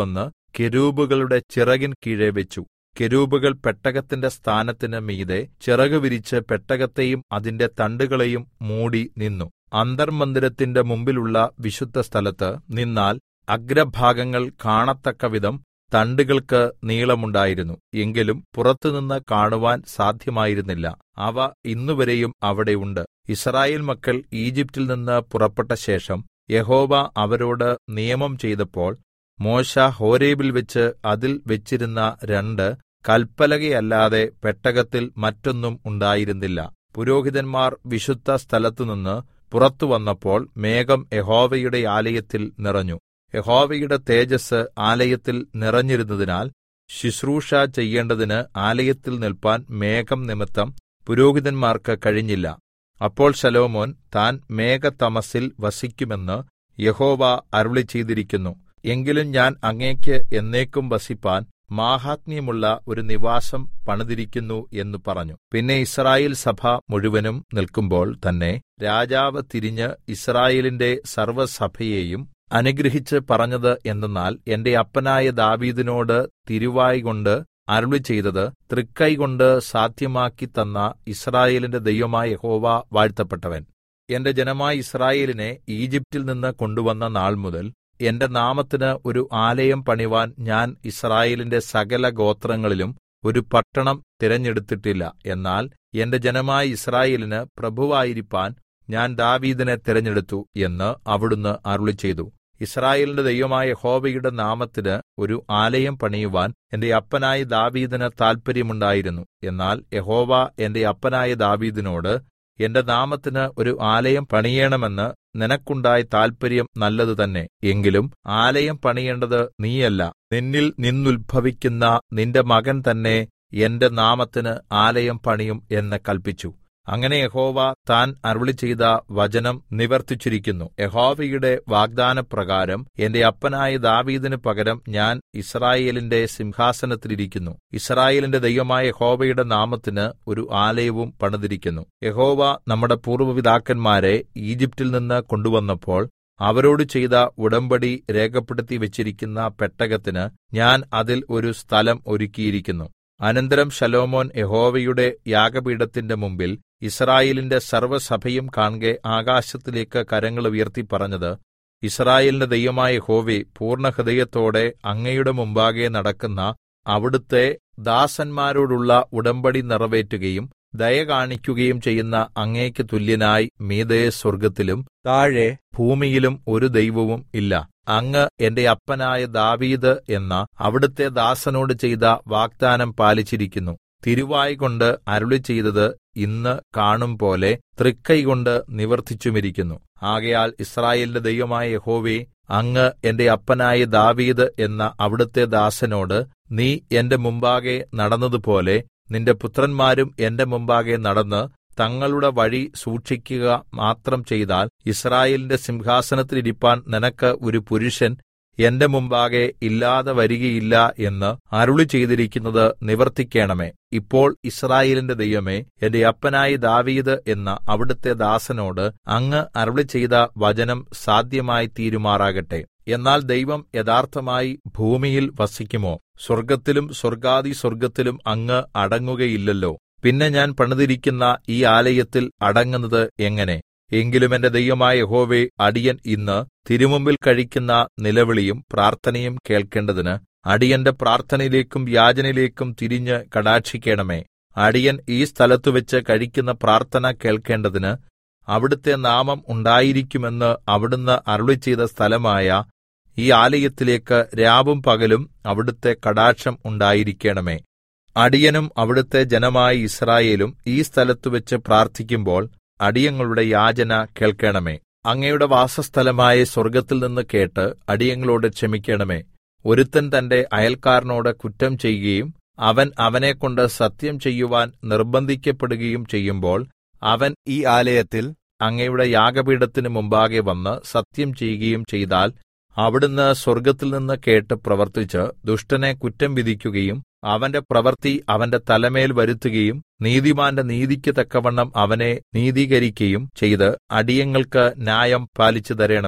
കെരൂബുകളുടെ ചിറകിൻ കീഴെ വെച്ചു. കെരൂബുകൾ പെട്ടകത്തിന്റെ സ്ഥാനത്തിന് മീതെ ചിറക് വിരിച്ച് പെട്ടകത്തെയും അതിന്റെ തണ്ടുകളെയും മൂടി നിന്നു. അന്തർമ്മന്ദിരത്തിന്റെ മുമ്പിലുള്ള വിശുദ്ധസ്ഥലത്ത് നിന്നാൽ അഗ്രഭാഗങ്ങൾ കാണത്തക്കവിധം തണ്ടുകൾക്ക് നീളമുണ്ടായിരുന്നു. എങ്കിലും പുറത്തുനിന്ന് കാണുവാൻ സാധ്യമായിരുന്നില്ല. അവ ഇന്നുവരെയും അവിടെ ഉണ്ട്. യിസ്രായേൽ മക്കൾ ഈജിപ്റ്റിൽ നിന്ന് പുറപ്പെട്ട ശേഷം യഹോവ അവരോട് നിയമം ചെയ്തപ്പോൾ മോശെ ഹോരേബിൽ വെച്ച് അതിൽ വെച്ചിരുന്ന 2 കല്പലകയല്ലാതെ പെട്ടകത്തിൽ മറ്റൊന്നും ഉണ്ടായിരുന്നില്ല. പുരോഹിതന്മാർ വിശുദ്ധ സ്ഥലത്തുനിന്ന് പുറത്തു വന്നപ്പോൾ മേഘം യഹോവയുടെ ആലയത്തിൽ നിറഞ്ഞു. യഹോവയുടെ തേജസ്സ് ആലയത്തിൽ നിറഞ്ഞിരുന്നതിനാൽ ശുശ്രൂഷ ചെയ്യേണ്ടതിന് ആലയത്തിൽ നിൽപ്പാൻ മേഘം നിമിത്തം പുരോഹിതന്മാർക്ക് കഴിഞ്ഞില്ല. അപ്പോൾ ശലോമോൻ താൻ മേഘതമസ്സിൽ വസിക്കുമെന്ന് യഹോവ അരുളിച്ചെയ്തിരിക്കുന്നു. എങ്കിലും ഞാൻ അങ്ങേക്ക് എന്നേക്കും വസിപ്പാൻ മാഹാത്മ്യമുള്ള ഒരു നിവാസം പണിതിരിക്കുന്നു എന്ന് പറഞ്ഞു. പിന്നെ യിസ്രായേൽ സഭ മുഴുവനും നിൽക്കുമ്പോൾ തന്നെ രാജാവ് തിരിഞ്ഞ് യിസ്രായേലിന്റെ സർവ്വസഭയെയും അനുഗ്രഹിച്ച് പറഞ്ഞത് എന്തെന്നാൽ, എന്റെ അപ്പനായ ദാവീദിനോട് തിരുവായ്കൊണ്ട് അരുളിച്ചെയ്തത് തൃക്കൈകൊണ്ട് സാധ്യമാക്കി തന്ന യിസ്രായേലിന്റെ ദൈവമായ യഹോവ വാഴ്ത്തപ്പെട്ടവൻ. എന്റെ ജനമായ യിസ്രായേലിനെ ഈജിപ്റ്റിൽ നിന്ന് കൊണ്ടുവന്ന നാൾ മുതൽ എന്റെ നാമത്തിന് ഒരു ആലയം പണിവാൻ ഞാൻ യിസ്രായേലിന്റെ സകല ഗോത്രങ്ങളിലും ഒരു പട്ടണം തിരഞ്ഞെടുത്തിട്ടില്ല. എന്നാൽ എന്റെ ജനമായ യിസ്രായേലിന് പ്രഭുവായിരിക്കാൻ ഞാൻ ദാവീദിനെ തിരഞ്ഞെടുത്തു എന്ന് അവിടുന്ന് അരുളിച്ചെയ്തു. യിസ്രായേലിന്റെ ദൈവമായ യഹോവയുടെ നാമത്തിന് ഒരു ആലയം പണിയുവാൻ എന്റെ അപ്പനായ ദാവീദിന് താല്പര്യമുണ്ടായിരുന്നു. എന്നാൽ യഹോവ എന്റെ അപ്പനായ ദാവീദിനോട്, എന്റെ നാമത്തിന് ഒരു ആലയം പണിയേണമെന്ന് നിനക്കുണ്ടായ താല്പര്യം നല്ലത് തന്നെ. എങ്കിലും ആലയം പണിയേണ്ടത് നീയല്ല, നിന്നിൽ നിന്നുത്ഭവിക്കുന്ന നിന്റെ മകൻ തന്നെ എന്റെ നാമത്തിന് ആലയം പണിയും എന്ന് കല്പിച്ചു. അങ്ങനെ യഹോവ താൻ അരുളിച്ചെയ്ത വചനം നിവർത്തിച്ചിരിക്കുന്നു. യഹോവയുടെ വാഗ്ദാനപ്രകാരം എന്റെ അപ്പനായ ദാവീദിന് പകരം ഞാൻ യിസ്രായേലിന്റെ സിംഹാസനത്തിലിരിക്കുന്നു. യിസ്രായേലിന്റെ ദൈവമായ യഹോവയുടെ നാമത്തിന് ഒരു ആലയവും പണിതിരിക്കുന്നു. യഹോവ നമ്മുടെ പൂർവ്വ പിതാക്കന്മാരെ ഈജിപ്റ്റിൽ നിന്ന് കൊണ്ടുവന്നപ്പോൾ അവരോട് ചെയ്ത ഉടമ്പടി രേഖപ്പെടുത്തി വെച്ചിരിക്കുന്ന പെട്ടകത്തിന് ഞാൻ അതിൽ ഒരു സ്ഥലം ഒരുക്കിയിരിക്കുന്നു. അനന്തരം ശലോമോൻ യഹോവയുടെ യാഗപീഠത്തിന്റെ മുമ്പിൽ യിസ്രായേലിന്റെ സർവ്വസഭയും കാൺകെ ആകാശത്തിലേക്ക് കരങ്ങൾ ഉയർത്തി പറഞ്ഞത്, യിസ്രായേലിന്റെ ദൈവമായ യഹോവേ, പൂർണ്ണഹൃദയത്തോടെ അങ്ങയുടെ മുമ്പാകെ നടക്കുന്ന അവിടുത്തെ ദാസന്മാരോടുള്ള ഉടമ്പടി നിറവേറ്റുകയും ദയ കാണിക്കുകയും ചെയ്യുന്ന അങ്ങേക്ക് തുല്യനായി മീതെ സ്വർഗ്ഗത്തിലും താഴെ ഭൂമിയിലും ഒരു ദൈവവും ഇല്ല. അങ്ങ് എന്റെ അപ്പനായ ദാവീദ് എന്ന അവിടുത്തെ ദാസനോട് ചെയ്ത വാഗ്ദാനം പാലിച്ചിരിക്കുന്നു. തിരുവായ്കൊണ്ട് അരുളിച്ചെയ്തത് ഇന്ന് കാണും പോലെ തൃക്കൈകൊണ്ട് നിവർത്തിച്ചുമിരിക്കുന്നു. ആകയാൽ യിസ്രായേലിന്റെ ദൈവമായ യഹോവേ, അങ്ങ് എന്റെ അപ്പനായ ദാവീദ് എന്ന അവിടുത്തെ ദാസനോട് നീ എന്റെ മുമ്പാകെ നടന്നതുപോലെ നിന്റെ പുത്രന്മാരും എന്റെ മുമ്പാകെ നടന്ന് തങ്ങളുടെ വഴി സൂക്ഷിക്കുക മാത്രം ചെയ്താൽ യിസ്രായേലിന്റെ സിംഹാസനത്തിൽ ഇരിപ്പാൻ നിനക്ക് ഒരു പുരുഷൻ എന്റെ മുമ്പാകെ ഇല്ലാതെ വരികയില്ല എന്ന് അരുളിച്ചെയ്തിരിക്കുന്നത് നിവർത്തിക്കേണമേ. ഇപ്പോൾ യിസ്രായേലിന്റെ ദൈവമേ, എന്റെ അപ്പനായ ദാവീദ് എന്ന അവിടുത്തെ ദാസനോട് അങ്ങ് അരുളിച്ചെയ്ത വചനം സാധ്യമായി തീരുമാറാകട്ടെ. എന്നാൽ ദൈവം യഥാർത്ഥമായി ഭൂമിയിൽ വസിക്കുമോ? സ്വർഗ്ഗത്തിലും സ്വർഗ്ഗാധിസ്വർഗ്ഗത്തിലും അങ്ങ് അടങ്ങുകയില്ലല്ലോ. പിന്നെ ഞാൻ പണിതിരിക്കുന്ന ഈ ആലയത്തിൽ അടങ്ങുന്നത് എങ്ങനെ? എങ്കിലും എന്റെ ദൈവമായ യഹോവേ, അടിയൻ ഇന്ന് തിരുമുമ്പിൽ കഴിക്കുന്ന നിലവിളിയും പ്രാർത്ഥനയും കേൾക്കേണ്ടതിന് അടിയന്റെ പ്രാർത്ഥനയിലേക്കും യാചനയിലേക്കും തിരിഞ്ഞ് കടാക്ഷിക്കണമേ. അടിയൻ ഈ സ്ഥലത്തുവെച്ച് കഴിക്കുന്ന പ്രാർത്ഥന കേൾക്കേണ്ടതിന് അവിടുത്തെ നാമം ഉണ്ടായിരിക്കുമെന്ന് അവിടുന്ന് അരുളിച്ചെയ്ത സ്ഥലമായ ഈ ആലയത്തിലേക്ക് രാവും പകലും അവിടുത്തെ കടാക്ഷം ഉണ്ടായിരിക്കണമേ. അടിയനും അവിടുത്തെ ജനമായ യിസ്രായേലും ഈ സ്ഥലത്തുവെച്ച് പ്രാർത്ഥിക്കുമ്പോൾ അടിയങ്ങളുടെ യാചന കേൾക്കണമേ. അങ്ങയുടെ വാസസ്ഥലമായ സ്വർഗ്ഗത്തിൽ നിന്ന് കേട്ട് അടിയങ്ങളോട് ക്ഷമിക്കണമേ. ഒരുത്തൻ തന്റെ അയൽക്കാരനോട് കുറ്റം ചെയ്യുകയും അവൻ അവനെക്കൊണ്ട് സത്യം ചെയ്യുവാൻ നിർബന്ധിക്കപ്പെടുകയും ചെയ്യുമ്പോൾ അവൻ ഈ ആലയത്തിൽ അങ്ങയുടെ യാഗപീഠത്തിന് മുമ്പാകെ വന്ന് സത്യം ചെയ്യുകയും ചെയ്താൽ അവിടുന്ന് സ്വർഗ്ഗത്തിൽ നിന്ന് കേട്ട് പ്രവർത്തിച്ച് ദുഷ്ടനെ കുറ്റം വിധിക്കുകയും അവന്റെ പ്രവൃത്തി അവന്റെ തലമേൽ വരുത്തുകയും നീതിമാന്റെ നീതിക്ക് തക്കവണ്ണം അവനെ നീതീകരിക്കുകയും ചെയ്ത് അടിയങ്ങൾക്ക് ന്യായം പാലിച്ചു തരണമേ.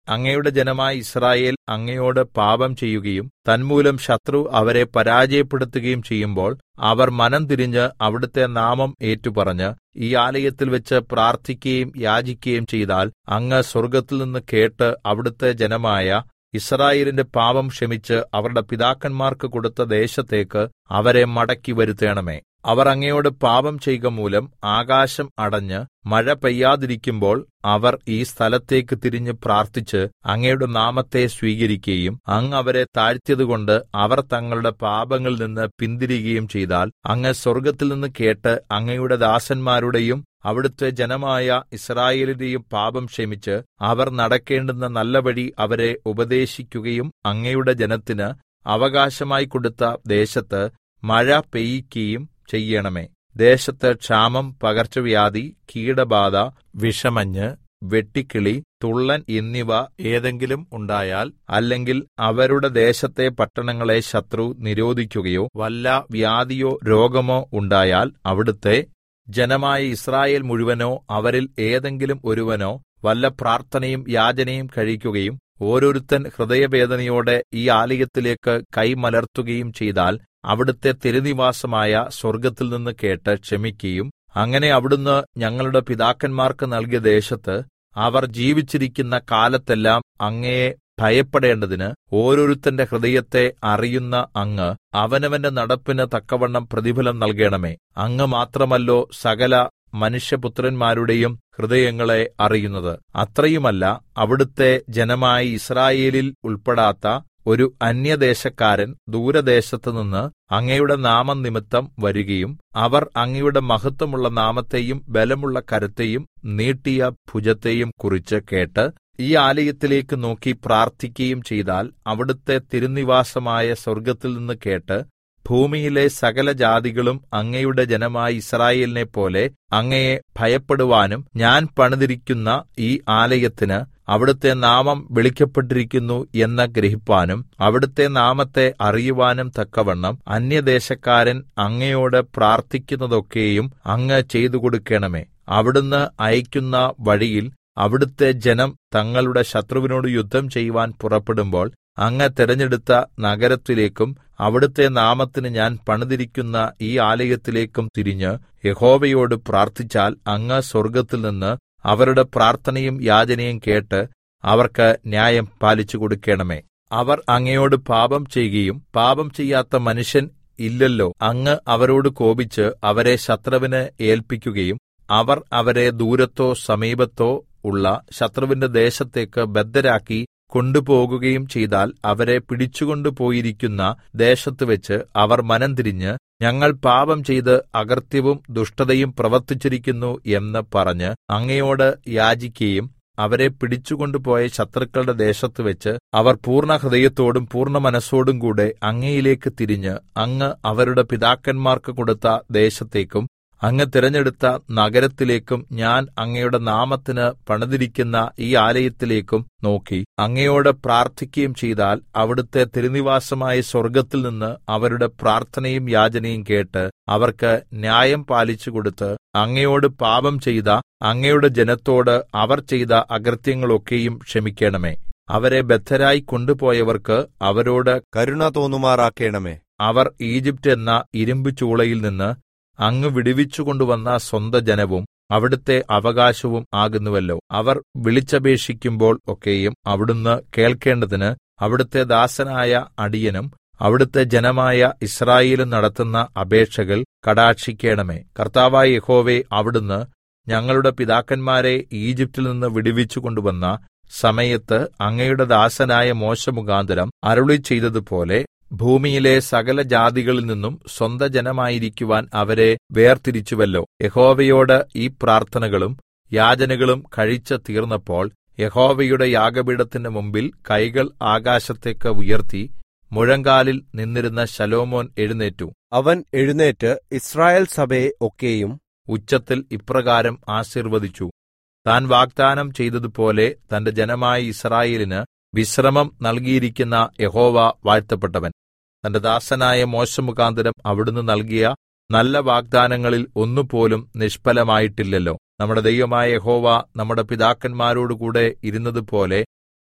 അങ്ങയുടെ ജനമായ യിസ്രായേൽ അങ്ങയോട് പാപം ചെയ്യുകയും തന്മൂലം ശത്രു അവരെ പരാജയപ്പെടുത്തുകയും ചെയ്യുമ്പോൾ അവർ മനം തിരിഞ്ഞ് അവിടുത്തെ നാമം ഏറ്റുപറഞ്ഞ് ഈ ആലയത്തിൽ വെച്ച് പ്രാർത്ഥിക്കുകയും യാചിക്കുകയും ചെയ്താൽ അങ്ങ് സ്വർഗ്ഗത്തിൽനിന്ന് കേട്ട് അവിടുത്തെ ജനമായ യിസ്രായേലിന്റെ പാപം ക്ഷമിച്ച് അവരുടെ പിതാക്കന്മാർക്ക് കൊടുത്ത ദേശത്തേക്ക് അവരെ മടക്കി വരുത്തേണമേ. അവർ അങ്ങയോട് പാപം ചെയ്ക മൂലം ആകാശം അടഞ്ഞ് മഴ പെയ്യാതിരിക്കുമ്പോൾ അവർ ഈ സ്ഥലത്തേക്ക് തിരിഞ്ഞ് പ്രാർത്ഥിച്ച് അങ്ങയുടെ നാമത്തെ സ്വീകരിക്കുകയും അങ്ങ് അവരെ താഴ്ത്തിയതുകൊണ്ട് അവർ തങ്ങളുടെ പാപങ്ങളിൽ നിന്ന് പിന്തിരിയുകയും ചെയ്താൽ അങ്ങ് സ്വർഗ്ഗത്തിൽനിന്ന് കേട്ട് അങ്ങയുടെ ദാസന്മാരുടെയും അവിടുത്തെ ജനമായ യിസ്രായേലിന്റെയും പാപം ക്ഷമിച്ച് അവർ നടക്കേണ്ടുന്ന നല്ല വഴി അവരെ ഉപദേശിക്കുകയും അങ്ങയുടെ ജനത്തിന് അവകാശമായി കൊടുത്ത ദേശത്ത് മഴ പെയ്യിക്കുകയും ചെയ്യണമേ. ദേശത്ത് ക്ഷാമം, പകർച്ചവ്യാധി, കീടബാധ, വിഷമഞ്ഞ്, വെട്ടുക്കിളി, തുള്ളൻ എന്നിവ ഏതെങ്കിലും ഉണ്ടായാൽ, അല്ലെങ്കിൽ അവരുടെ ദേശത്തെ പട്ടണങ്ങളെ ശത്രു നിരോധിക്കുകയോ വല്ല വ്യാധിയോ രോഗമോ ഉണ്ടായാൽ അവിടുത്തെ ജനമായ യിസ്രായേൽ മുഴുവനോ അവരിൽ ഏതെങ്കിലും ഒരുവനോ വല്ല പ്രാർത്ഥനയും യാചനയും കഴിക്കുകയും ഓരോരുത്തൻ ഹൃദയവേദനയോടെ ഈ ആലയത്തിലേക്ക് കൈമലർത്തുകയും ചെയ്താൽ അവിടുത്തെ തിരുനിവാസമായ സ്വർഗ്ഗത്തിൽനിന്ന് കേട്ട് ക്ഷമിക്കുകയും അങ്ങനെ അവിടുന്ന് ഞങ്ങളുടെ പിതാക്കന്മാർക്ക് നൽകിയ ദേശത്ത് അവർ ജീവിച്ചിരിക്കുന്ന കാലത്തെല്ലാം അങ്ങയെ ഭയപ്പെടേണ്ടതിന് ഓരോരുത്തന്റെ ഹൃദയത്തെ അറിയുന്ന അങ്ങ് അവനവന്റെ നടപ്പിന് തക്കവണ്ണം പ്രതിഫലം നൽകണമേ. അങ്ങ് മാത്രമല്ലോ സകല മനുഷ്യപുത്രന്മാരുടെയും ഹൃദയങ്ങളെ അറിയുന്നത്. അത്രയുമല്ല, അവിടുത്തെ ജനമായ യിസ്രായേലിൽ ഉൾപ്പെടാത്ത ഒരു അന്യദേശക്കാരൻ ദൂരദേശത്തുനിന്ന് അങ്ങയുടെ നാമം നിമിത്തം വരികയും അവർ അങ്ങയുടെ മഹത്വമുള്ള നാമത്തെയും ബലമുള്ള കരത്തെയും നീട്ടിയ ഭുജത്തെയും കുറിച്ച് കേട്ട് ഈ ആലയത്തിലേക്ക് നോക്കി പ്രാർത്ഥിക്കുകയും ചെയ്താൽ അവിടുത്തെ തിരുനിവാസമായ സ്വർഗ്ഗത്തിൽനിന്ന് കേട്ട് ഭൂമിയിലെ സകല ജാതികളും അങ്ങയുടെ ജനമായ യിസ്രായേലിനെ പോലെ അങ്ങയെ ഭയപ്പെടുവാനും ഞാൻ പണിതിരിക്കുന്ന ഈ ആലയത്തിന് അവിടുത്തെ നാമം വിളിക്കപ്പെട്ടിരിക്കുന്നു എന്ന് ഗ്രഹിപ്പാനും അവിടുത്തെ നാമത്തെ അറിയുവാനും തക്കവണ്ണം അന്യദേശക്കാരൻ അങ്ങയോട് പ്രാർത്ഥിക്കുന്നതൊക്കെയും അങ്ങ് ചെയ്തു കൊടുക്കണമേ. അവിടുന്ന് അയക്കുന്ന വഴിയിൽ അവിടുത്തെ ജനം തങ്ങളുടെ ശത്രുവിനോട് യുദ്ധം ചെയ്യുവാൻ പുറപ്പെടുമ്പോൾ അങ്ങ് തിരഞ്ഞെടുത്ത നഗരത്തിലേക്കും അവിടുത്തെ നാമത്തിന് ഞാൻ പണിതിരിക്കുന്ന ഈ ആലയത്തിലേക്കും തിരിഞ്ഞ് യഹോവയോട് പ്രാർത്ഥിച്ചാൽ അങ്ങ് സ്വർഗ്ഗത്തിൽനിന്ന് അവരുടെ പ്രാർത്ഥനയും യാചനയും കേട്ട് അവർക്ക് ന്യായം പാലിച്ചു കൊടുക്കണമേ. അവർ അങ്ങയോട് പാപം ചെയ്യുകയും പാപം ചെയ്യാത്ത മനുഷ്യൻ ഇല്ലല്ലോ. അങ്ങ് അവരോട് കോപിച്ച് അവരെ ശത്രുവിന് ഏൽപ്പിക്കുകയും അവർ അവരെ ദൂരത്തോ സമീപത്തോ ഉള്ള ശത്രുവിന്റെ ദേശത്തേക്ക് ബദ്ധരാക്കി കൊണ്ടുപോകുകയും ചെയ്താൽ അവരെ പിടിച്ചുകൊണ്ടുപോയിരിക്കുന്ന ദേശത്തുവെച്ച് അവർ മനംതിരിഞ്ഞ് ഞങ്ങൾ പാപം ചെയ്ത് അകൃത്യവും ദുഷ്ടതയും പ്രവർത്തിച്ചിരിക്കുന്നു എന്ന് പറഞ്ഞ് അങ്ങയോട് യാചിക്കുകയും അവരെ പിടിച്ചുകൊണ്ടുപോയ ശത്രുക്കളുടെ ദേശത്തുവെച്ച് അവർ പൂർണ്ണ ഹൃദയത്തോടും പൂർണ്ണ മനസ്സോടും കൂടെ അങ്ങയിലേക്ക് തിരിഞ്ഞ് അങ്ങ് അവരുടെ പിതാക്കന്മാർക്ക് കൊടുത്ത ദേശത്തേക്കും അങ്ങ് തിരഞ്ഞെടുത്ത നഗരത്തിലേക്കും ഞാൻ അങ്ങയുടെ നാമത്തിന് പണിതിരിക്കുന്ന ഈ ആലയത്തിലേക്കും നോക്കി അങ്ങയോട് പ്രാർത്ഥിക്കുകയും ചെയ്താൽ അവിടുത്തെ തിരുനിവാസമായ സ്വർഗ്ഗത്തിൽ നിന്ന് അവരുടെ പ്രാർത്ഥനയും യാചനയും കേട്ട് അവർക്ക് ന്യായം പാലിച്ചു കൊടുത്ത് അങ്ങയോട് പാപം ചെയ്ത അങ്ങയുടെ ജനത്തോട് അവർ ചെയ്ത അകൃത്യങ്ങളൊക്കെയും ക്ഷമിക്കണമേ. അവരെ ബദ്ധരായി കൊണ്ടുപോയവർക്ക് അവരോട് കരുണ തോന്നുമാറാക്കണമേ. അവർ ഈജിപ്റ്റ് എന്ന ഇരുമ്പു ചൂളയിൽ നിന്ന് അങ്ങ് വിടുവിച്ചുകൊണ്ടുവന്ന സ്വന്ത ജനവും അവിടുത്തെ അവകാശവും ആകുന്നുവല്ലോ. അവർ വിളിച്ചപേക്ഷിക്കുമ്പോൾ ഒക്കെയും അവിടുന്ന് കേൾക്കേണ്ടതിന് അവിടുത്തെ ദാസനായ അടിയനും അവിടുത്തെ ജനമായ യിസ്രായേലും നടത്തുന്ന അപേക്ഷകൾ കടാക്ഷിക്കണമേ. കർത്താവായ യഹോവേ, അവിടുന്ന് ഞങ്ങളുടെ പിതാക്കന്മാരെ ഈജിപ്റ്റിൽ നിന്ന് വിടുവിച്ചുകൊണ്ടുവന്ന സമയത്ത് അങ്ങയുടെ ദാസനായ മോശെ മുഖാന്തരം അരുളിച്ചെയ്തതുപോലെ ഭൂമിയിലെ സകല ജാതികളിൽ നിന്നും സ്വന്ത ജനമായിരിക്കുവാൻ അവരെ വേർതിരിച്ചുവല്ലോ. യഹോവയോട് ഈ പ്രാർത്ഥനകളും യാചനകളും കഴിച്ച് തീർന്നപ്പോൾ യഹോവയുടെ യാഗപീഠത്തിന്റെ മുമ്പിൽ കൈകൾ ആകാശത്തേക്ക് ഉയർത്തി മുഴങ്കാലിൽ നിന്നിരുന്ന ശലോമോൻ എഴുന്നേറ്റു. അവൻ എഴുന്നേറ്റ് യിസ്രായേൽ സഭയെ ഒക്കെയും ഉച്ചത്തിൽ ഇപ്രകാരം ആശീർവദിച്ചു. താൻ വാഗ്ദാനം ചെയ്തതുപോലെ തന്റെ ജനമായ യിസ്രായേലിന് വിശ്രമം നൽകിയിരിക്കുന്ന യഹോവ വാഴ്ത്തപ്പെട്ടവൻ. തന്റെ ദാസനായ മോശെ മുഖാന്തരം അവിടുന്ന് നൽകിയ നല്ല വാഗ്ദാനങ്ങളിൽ ഒന്നുപോലും നിഷ്ഫലമായിട്ടില്ലല്ലോ. നമ്മുടെ ദൈവമായ യഹോവ നമ്മുടെ പിതാക്കന്മാരോടുകൂടെ ഇരുന്നതുപോലെ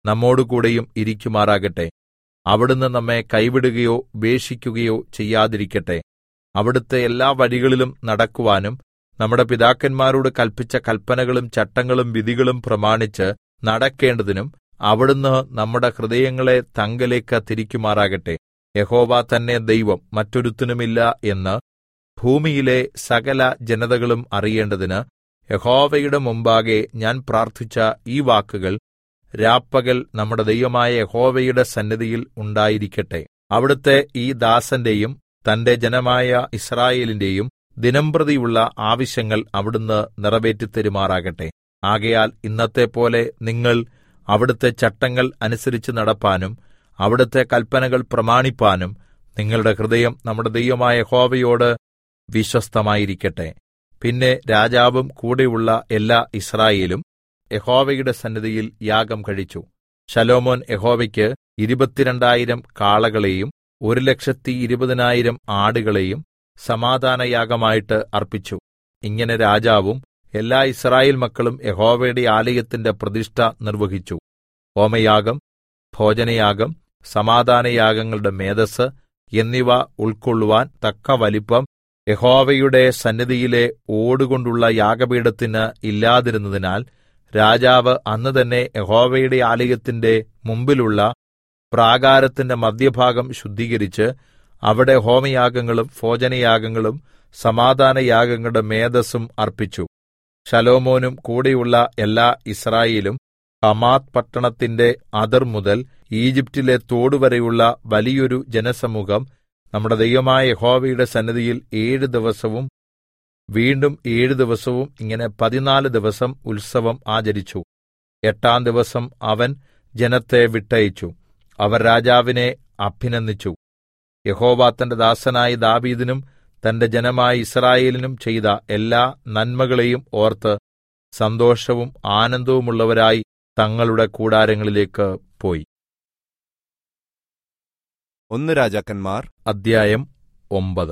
നമ്മോടുകൂടെയും ഇരിക്കുമാറാകട്ടെ. അവിടുന്ന് നമ്മെ കൈവിടുകയോ ഉപേക്ഷിക്കുകയോ ചെയ്യാതിരിക്കട്ടെ. അവിടുത്തെ എല്ലാ വഴികളിലും നടക്കുവാനും നമ്മുടെ പിതാക്കന്മാരോട് കല്പിച്ച കല്പനകളും ചട്ടങ്ങളും വിധികളും പ്രമാണിച്ച് നടക്കേണ്ടതിനും അവിടുന്ന് നമ്മുടെ ഹൃദയങ്ങളെ തങ്കലേക്ക് തിരിക്കുമാറാകട്ടെ. യഹോവ തന്നെ ദൈവം, മറ്റൊരുത്തനുമില്ല എന്ന് ഭൂമിയിലെ സകല ജനതകളും അറിയേണ്ടതിന് യഹോവയുടെ മുമ്പാകെ ഞാൻ പ്രാർത്ഥിച്ച ഈ വാക്കുകൾ രാപ്പകൽ നമ്മുടെ ദൈവമായ യഹോവയുടെ സന്നിധിയിൽ ഉണ്ടായിരിക്കട്ടെ. അവിടുത്തെ ഈ ദാസന്റെയും തന്റെ ജനമായ യിസ്രായേലിന്റെയും ദിനംപ്രതിയുള്ള ആവശ്യങ്ങൾ അവിടുന്ന് നിറവേറ്റിത്തരുമാറാകട്ടെ. ആകയാൽ ഇന്നത്തെപ്പോലെ നിങ്ങൾ അവിടുത്തെ ചട്ടങ്ങൾ അനുസരിച്ച് നടപ്പാനും അവിടുത്തെ കല്പനകൾ പ്രമാണിപ്പാനും നിങ്ങളുടെ ഹൃദയം നമ്മുടെ ദൈവമായ യഹോവയോട് വിശ്വസ്തമായിരിക്കട്ടെ. പിന്നെ രാജാവും കൂടെയുള്ള എല്ലാ യിസ്രായേലും യഹോവയുടെ സന്നിധിയിൽ യാഗം കഴിച്ചു. ശലോമോൻ യഹോവയ്ക്ക് 22,000 കാളകളെയും 1,20,000 ആടുകളെയും സമാധാനയാഗമായിട്ട് അർപ്പിച്ചു. ഇങ്ങനെ രാജാവും എല്ലാ യിസ്രായേൽ മക്കളും യഹോവയുടെ ആലയത്തിന്റെ പ്രതിഷ്ഠ നിർവഹിച്ചു. ഹോമയാഗം, ഭോജനയാഗം, സമാധാനയാഗങ്ങളുടെ മേദസ്സ് എന്നിവ ഉൾക്കൊള്ളുവാൻ തക്ക വലിപ്പം യഹോവയുടെ സന്നിധിയിലെ ഓടുകൊണ്ടുള്ള യാഗപീഠത്തിന് ഇല്ലാതിരുന്നതിനാൽ രാജാവ് അന്ന് തന്നെ യഹോവയുടെ ആലയത്തിന്റെ മുമ്പിലുള്ള പ്രാകാരത്തിന്റെ മധ്യഭാഗം ശുദ്ധീകരിച്ച് അവിടെ ഹോമയാഗങ്ങളും ഭോജനയാഗങ്ങളും സമാധാനയാഗങ്ങളുടെ മേദസ്സും അർപ്പിച്ചു. ശലോമോനും കൂടെയുള്ള എല്ലാ യിസ്രായേലും ഹമാത്ത് പട്ടണത്തിന്റെ അതിർ മുതൽ ഈജിപ്റ്റിലെ തോടുവരെയുള്ള വലിയൊരു ജനസമൂഹം നമ്മുടെ ദൈവമായ യഹോവയുടെ സന്നിധിയിൽ 7 ദിവസവും വീണ്ടും 7 ദിവസവും ഇങ്ങനെ 14 ദിവസം ഉത്സവം ആചരിച്ചു. 8-ാം ദിവസം അവൻ ജനത്തെ വിട്ടയച്ചു. അവർ രാജാവിനെ അഭിനന്ദിച്ചു. യഹോവ തന്റെ ദാസനായ ദാവീദിനും തന്റെ ജനമായ യിസ്രായേലിനും ചെയ്ത എല്ലാ നന്മകളെയും ഓർത്ത് സന്തോഷവും ആനന്ദവുമുള്ളവരായി തങ്ങളുടെ കൂടാരങ്ങളിലേക്ക് പോയി. 1 രാജാക്കന്മാർ അധ്യായം 9.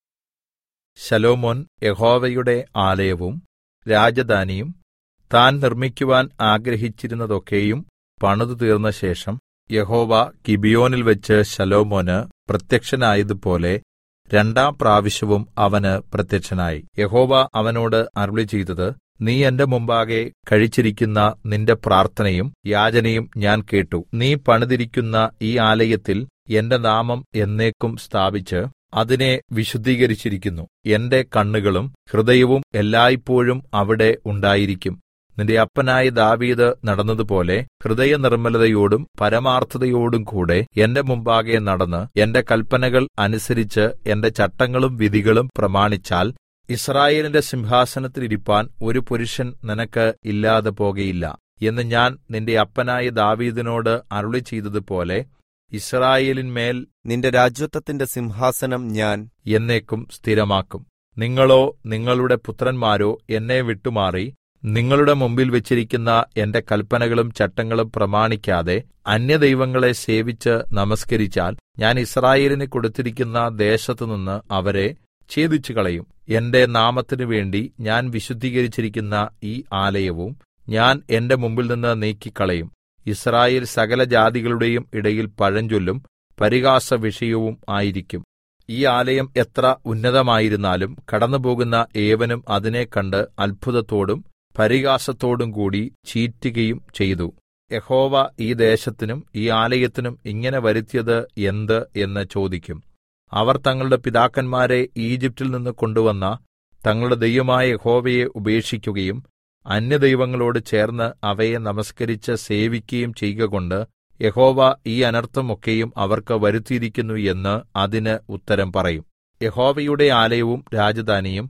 ശലോമോൻ യഹോവയുടെ ആലയവും രാജധാനിയും താൻ നിർമ്മിക്കുവാൻ ആഗ്രഹിച്ചിരുന്നതൊക്കെയും പണിതു തീർന്ന ശേഷം യഹോവ ഗിബിയോനിൽ വെച്ച് ശലോമോന് പ്രത്യക്ഷനായതുപോലെ 2-ാം പ്രാവശ്യവും അവന് പ്രത്യക്ഷനായി. യഹോവ അവനോട് അരുളിച്ചെയ്തത്, നീ എന്റെ മുമ്പാകെ കഴിച്ചിരിക്കുന്ന നിന്റെ പ്രാർത്ഥനയും യാചനയും ഞാൻ കേട്ടു. നീ പണിതിരിക്കുന്ന ഈ ആലയത്തിൽ എന്റെ നാമം എന്നേക്കും സ്ഥാപിച്ച് അതിനെ വിശുദ്ധീകരിച്ചിരിക്കുന്നു. എന്റെ കണ്ണുകളും ഹൃദയവും എല്ലായ്പോഴും അവിടെ ഉണ്ടായിരിക്കും. നിന്റെ അപ്പനായ ദാവീദ് നടന്നതുപോലെ ഹൃദയനിർമ്മലതയോടും പരമാർത്ഥതയോടും കൂടെ എന്റെ മുമ്പാകെ നടന്ന് എന്റെ കല്പനകൾ അനുസരിച്ച് എന്റെ ചട്ടങ്ങളും വിധികളും പ്രമാണിച്ചാൽ യിസ്രായേലിന്റെ സിംഹാസനത്തിൽ ഇരിപ്പാൻ ഒരു പുരുഷൻ നിനക്ക് ഇല്ലാതെ പോകയില്ല എന്ന് ഞാൻ നിന്റെ അപ്പനായ ദാവീദിനോട് അരുളിച്ചെയ്തതുപോലെ യിസ്രായേലിന്മേൽ നിന്റെ രാജത്വത്തിന്റെ സിംഹാസനം ഞാൻ എന്നേക്കും സ്ഥിരമാക്കും. നിങ്ങളോ നിങ്ങളുടെ പുത്രന്മാരോ എന്നെ വിട്ടുമാറി നിങ്ങളുടെ മുമ്പിൽ വെച്ചിരിക്കുന്ന എന്റെ കല്പനകളും ചട്ടങ്ങളും പ്രമാണിക്കാതെ അന്യദൈവങ്ങളെ സേവിച്ച് നമസ്കരിച്ചാൽ ഞാൻ യിസ്രായേലിന് കൊടുത്തിരിക്കുന്ന ദേശത്തുനിന്ന് അവരെ ഛേദിച്ചുകളയും. എന്റെ നാമത്തിനു വേണ്ടി ഞാൻ വിശുദ്ധീകരിച്ചിരിക്കുന്ന ഈ ആലയവും ഞാൻ എന്റെ മുമ്പിൽനിന്ന് നീക്കിക്കളയും. യിസ്രായേൽ സകല ജാതികളുടെയും ഇടയിൽ പഴഞ്ചൊല്ലും പരിഹാസവിഷയവും ആയിരിക്കും. ഈ ആലയം എത്ര ഉന്നതമായിരുന്നാലും കടന്നുപോകുന്ന ഏവനും അതിനെ കണ്ട് അത്ഭുതത്തോടും പരിഹാസത്തോടും കൂടി ചീറ്റുകയും ചെയ്തു. യഹോവ ഈ ദേശത്തിനും ഈ ആലയത്തിനും ഇങ്ങനെ വരുത്തിയത് എന്ത് എന്ന് ചോദിക്കും. അവർ തങ്ങളുടെ പിതാക്കന്മാരെ ഈജിപ്റ്റിൽ നിന്ന് കൊണ്ടുവന്ന തങ്ങളുടെ ദൈവമായ യഹോവയെ ഉപേക്ഷിക്കുകയും അന്യദൈവങ്ങളോട് ചേർന്ന് അവയെ നമസ്കരിച്ച് സേവിക്കുകയും ചെയ്കകൊണ്ട് യഹോവ ഈ അനർത്ഥം ഒക്കെയും അവർക്ക് വരുത്തിയിരിക്കുന്നു എന്ന് അതിന് ഉത്തരം പറയും. യഹോവയുടെ ആലയവും രാജധാനിയും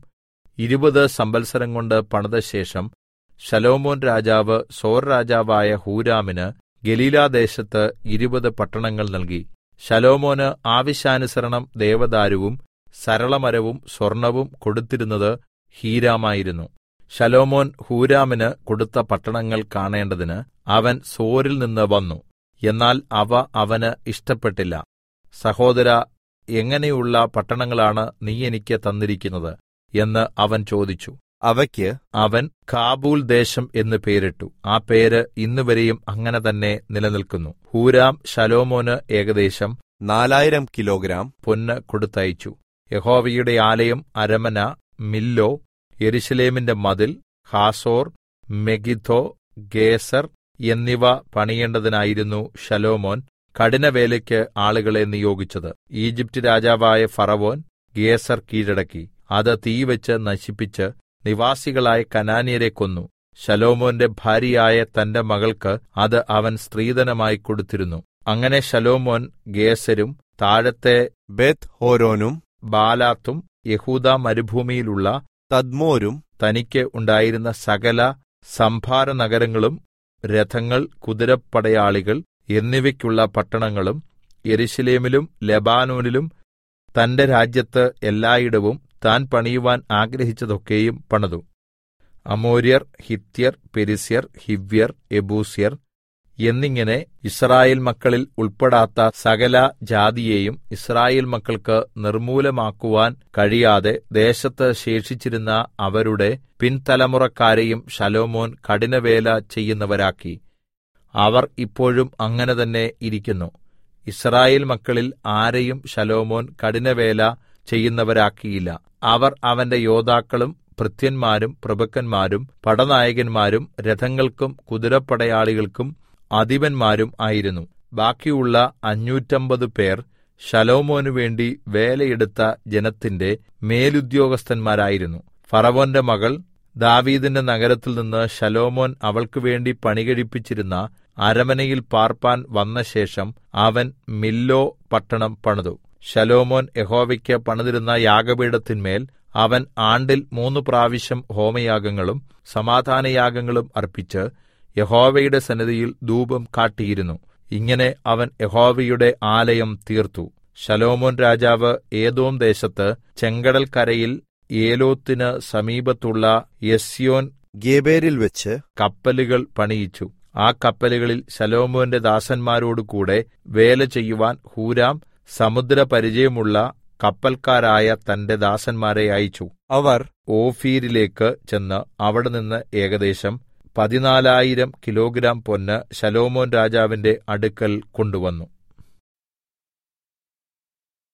20 സംവത്സരം കൊണ്ട് പണിത ശേഷം ശലോമോൻ രാജാവ് സോർ രാജാവായ ഹൂരാമിന് ഗലീലാദേശത്ത് 20 പട്ടണങ്ങൾ നൽകി. ശലോമോന് ആവശ്യാനുസരണം ദേവദാരുവും സരളമരവും സ്വർണവും കൊടുത്തിരുന്നത് ഹീരാമായിരുന്നു. ശലോമോൻ ഹൂരാമിന് കൊടുത്ത പട്ടണങ്ങൾ കാണേണ്ടതിന് അവൻ സോരിൽ നിന്ന് വന്നു. എന്നാൽ അവ അവന് ഇഷ്ടപ്പെട്ടില്ല. സഹോദരാ, എങ്ങനെയുള്ള പട്ടണങ്ങളാണ് നീ എനിക്ക് തന്നിരിക്കുന്നത് എന്ന് അവൻ ചോദിച്ചു. അവയ്ക്ക് അവൻ കാബൂൽ ദേശം എന്ന് പേരിട്ടു. ആ പേര് ഇന്നുവരെയും അങ്ങനെ തന്നെ നിലനിൽക്കുന്നു. ഹൂരാം ശലോമോന് ഏകദേശം 4000 കിലോഗ്രാം പൊന്ന് കൊടുത്തയച്ചു. യഹോവയുടെ ആലയം, അരമന, മില്ലോ, യെരൂശലേമിന്റെ മതിൽ, ഹാസോർ, മെഗിദ്ദോ, ഗേസർ എന്നിവ പണിയേണ്ടതിനായിരുന്നു ശലോമോൻ കഠിനവേലയ്ക്ക് ആളുകളെ നിയോഗിച്ചത്. ഈജിപ്റ്റ് രാജാവായ ഫറവോൻ ഗേസർ കീഴടക്കി അത് തീവെച്ച് നശിപ്പിച്ച് നിവാസികളായ കനാന്യരെ കൊന്നു. ശലോമോന്റെ ഭാര്യയായ തന്റെ മകൾക്ക് അത് അവൻ സ്ത്രീധനമായി കൊടുത്തിരുന്നു. അങ്ങനെ ശലോമോൻ ഗേസരും താഴത്തെ ബേത്ത് ഹോരോനും ബാലാത്തും യെഹൂദാ മരുഭൂമിയിലുള്ള തദ്മോരും തനിക്ക് ഉണ്ടായിരുന്ന സകല സംഭാര നഗരങ്ങളും രഥങ്ങൾ, കുതിരപ്പടയാളികൾ എന്നിവയ്ക്കുള്ള പട്ടണങ്ങളും യെരൂശലേമിലും ലെബാനോനിലും തന്റെ രാജ്യത്ത് എല്ലായിടവും താൻ പണിയുവാൻ ആഗ്രഹിച്ചതൊക്കെയും പണിതു. അമോര്യർ, ഹിത്യർ, പെരിസ്യർ, ഹിവ്യർ, യെബൂസ്യർ എന്നിങ്ങനെ യിസ്രായേൽ മക്കളിൽ ഉൾപ്പെടാത്ത സകല ജാതിയെയും യിസ്രായേൽ മക്കൾക്ക് നിർമൂലമാക്കുവാൻ കഴിയാതെ ദേശത്ത് ശേഷിച്ചിരുന്ന അവരുടെ പിൻതലമുറക്കാരെയും ശലോമോൻ കഠിനവേല ചെയ്യുന്നവരാക്കി. അവർ ഇപ്പോഴും അങ്ങനെ തന്നെ ഇരിക്കുന്നു. യിസ്രായേൽ മക്കളിൽ ആരെയും ശലോമോൻ കഠിനവേല ചെയ്യുന്നവരാക്കിയില്ല. അവർ അവന്റെ യോദ്ധാക്കളും ഭൃത്യന്മാരും പ്രഭുക്കന്മാരും പടനായകന്മാരും രഥങ്ങൾക്കും കുതിരപ്പടയാളികൾക്കും അധിപന്മാരും ആയിരുന്നു. ബാക്കിയുള്ള 550 പേർ ശലോമോനു വേണ്ടി വേലയെടുത്ത ജനത്തിന്റെ മേലുദ്യോഗസ്ഥന്മാരായിരുന്നു. ഫറവോന്റെ മകൾ ദാവീദിന്റെ നഗരത്തിൽ നിന്ന് ശലോമോൻ അവൾക്ക് വേണ്ടി പണികഴിപ്പിച്ചിരുന്ന അരമനയിൽ പാർപ്പാൻ വന്നശേഷം അവൻ മില്ലോ പട്ടണം പണിതു. ശലോമോൻ യഹോവയ്ക്ക് പണിതിരുന്ന യാഗപീഠത്തിന്മേൽ അവൻ ആണ്ടിൽ 3 പ്രാവശ്യം ഹോമയാഗങ്ങളും സമാധാനയാഗങ്ങളും അർപ്പിച്ച് യഹോവയുടെ സന്നിധിയിൽ ധൂപം കാട്ടിയിരുന്നു. ഇങ്ങനെ അവൻ യഹോവയുടെ ആലയം തീർത്തു. ശലോമോൻ രാജാവ് ഏദോം ദേശത്ത് ചെങ്കടൽ കരയിൽ ഏലോത്തിന് സമീപത്തുള്ള എസ്യോൻ ഗേബേരിൽ വെച്ച് കപ്പലുകൾ പണിയിച്ചു. ആ കപ്പലുകളിൽ ശലോമോന്റെ ദാസന്മാരോടുകൂടെ വേല ചെയ്യുവാൻ ഹൂരാം സമുദ്രപരിചയമുള്ള കപ്പൽക്കാരായ തന്റെ ദാസന്മാരെ അയച്ചു. അവർ ഓഫീരിലേക്ക് ചെന്ന് അവിടെനിന്ന് ഏകദേശം 14,000 കിലോഗ്രാം പൊന്ന് ശലോമോൻ രാജാവിന്റെ അടുക്കൽ കൊണ്ടുവന്നു.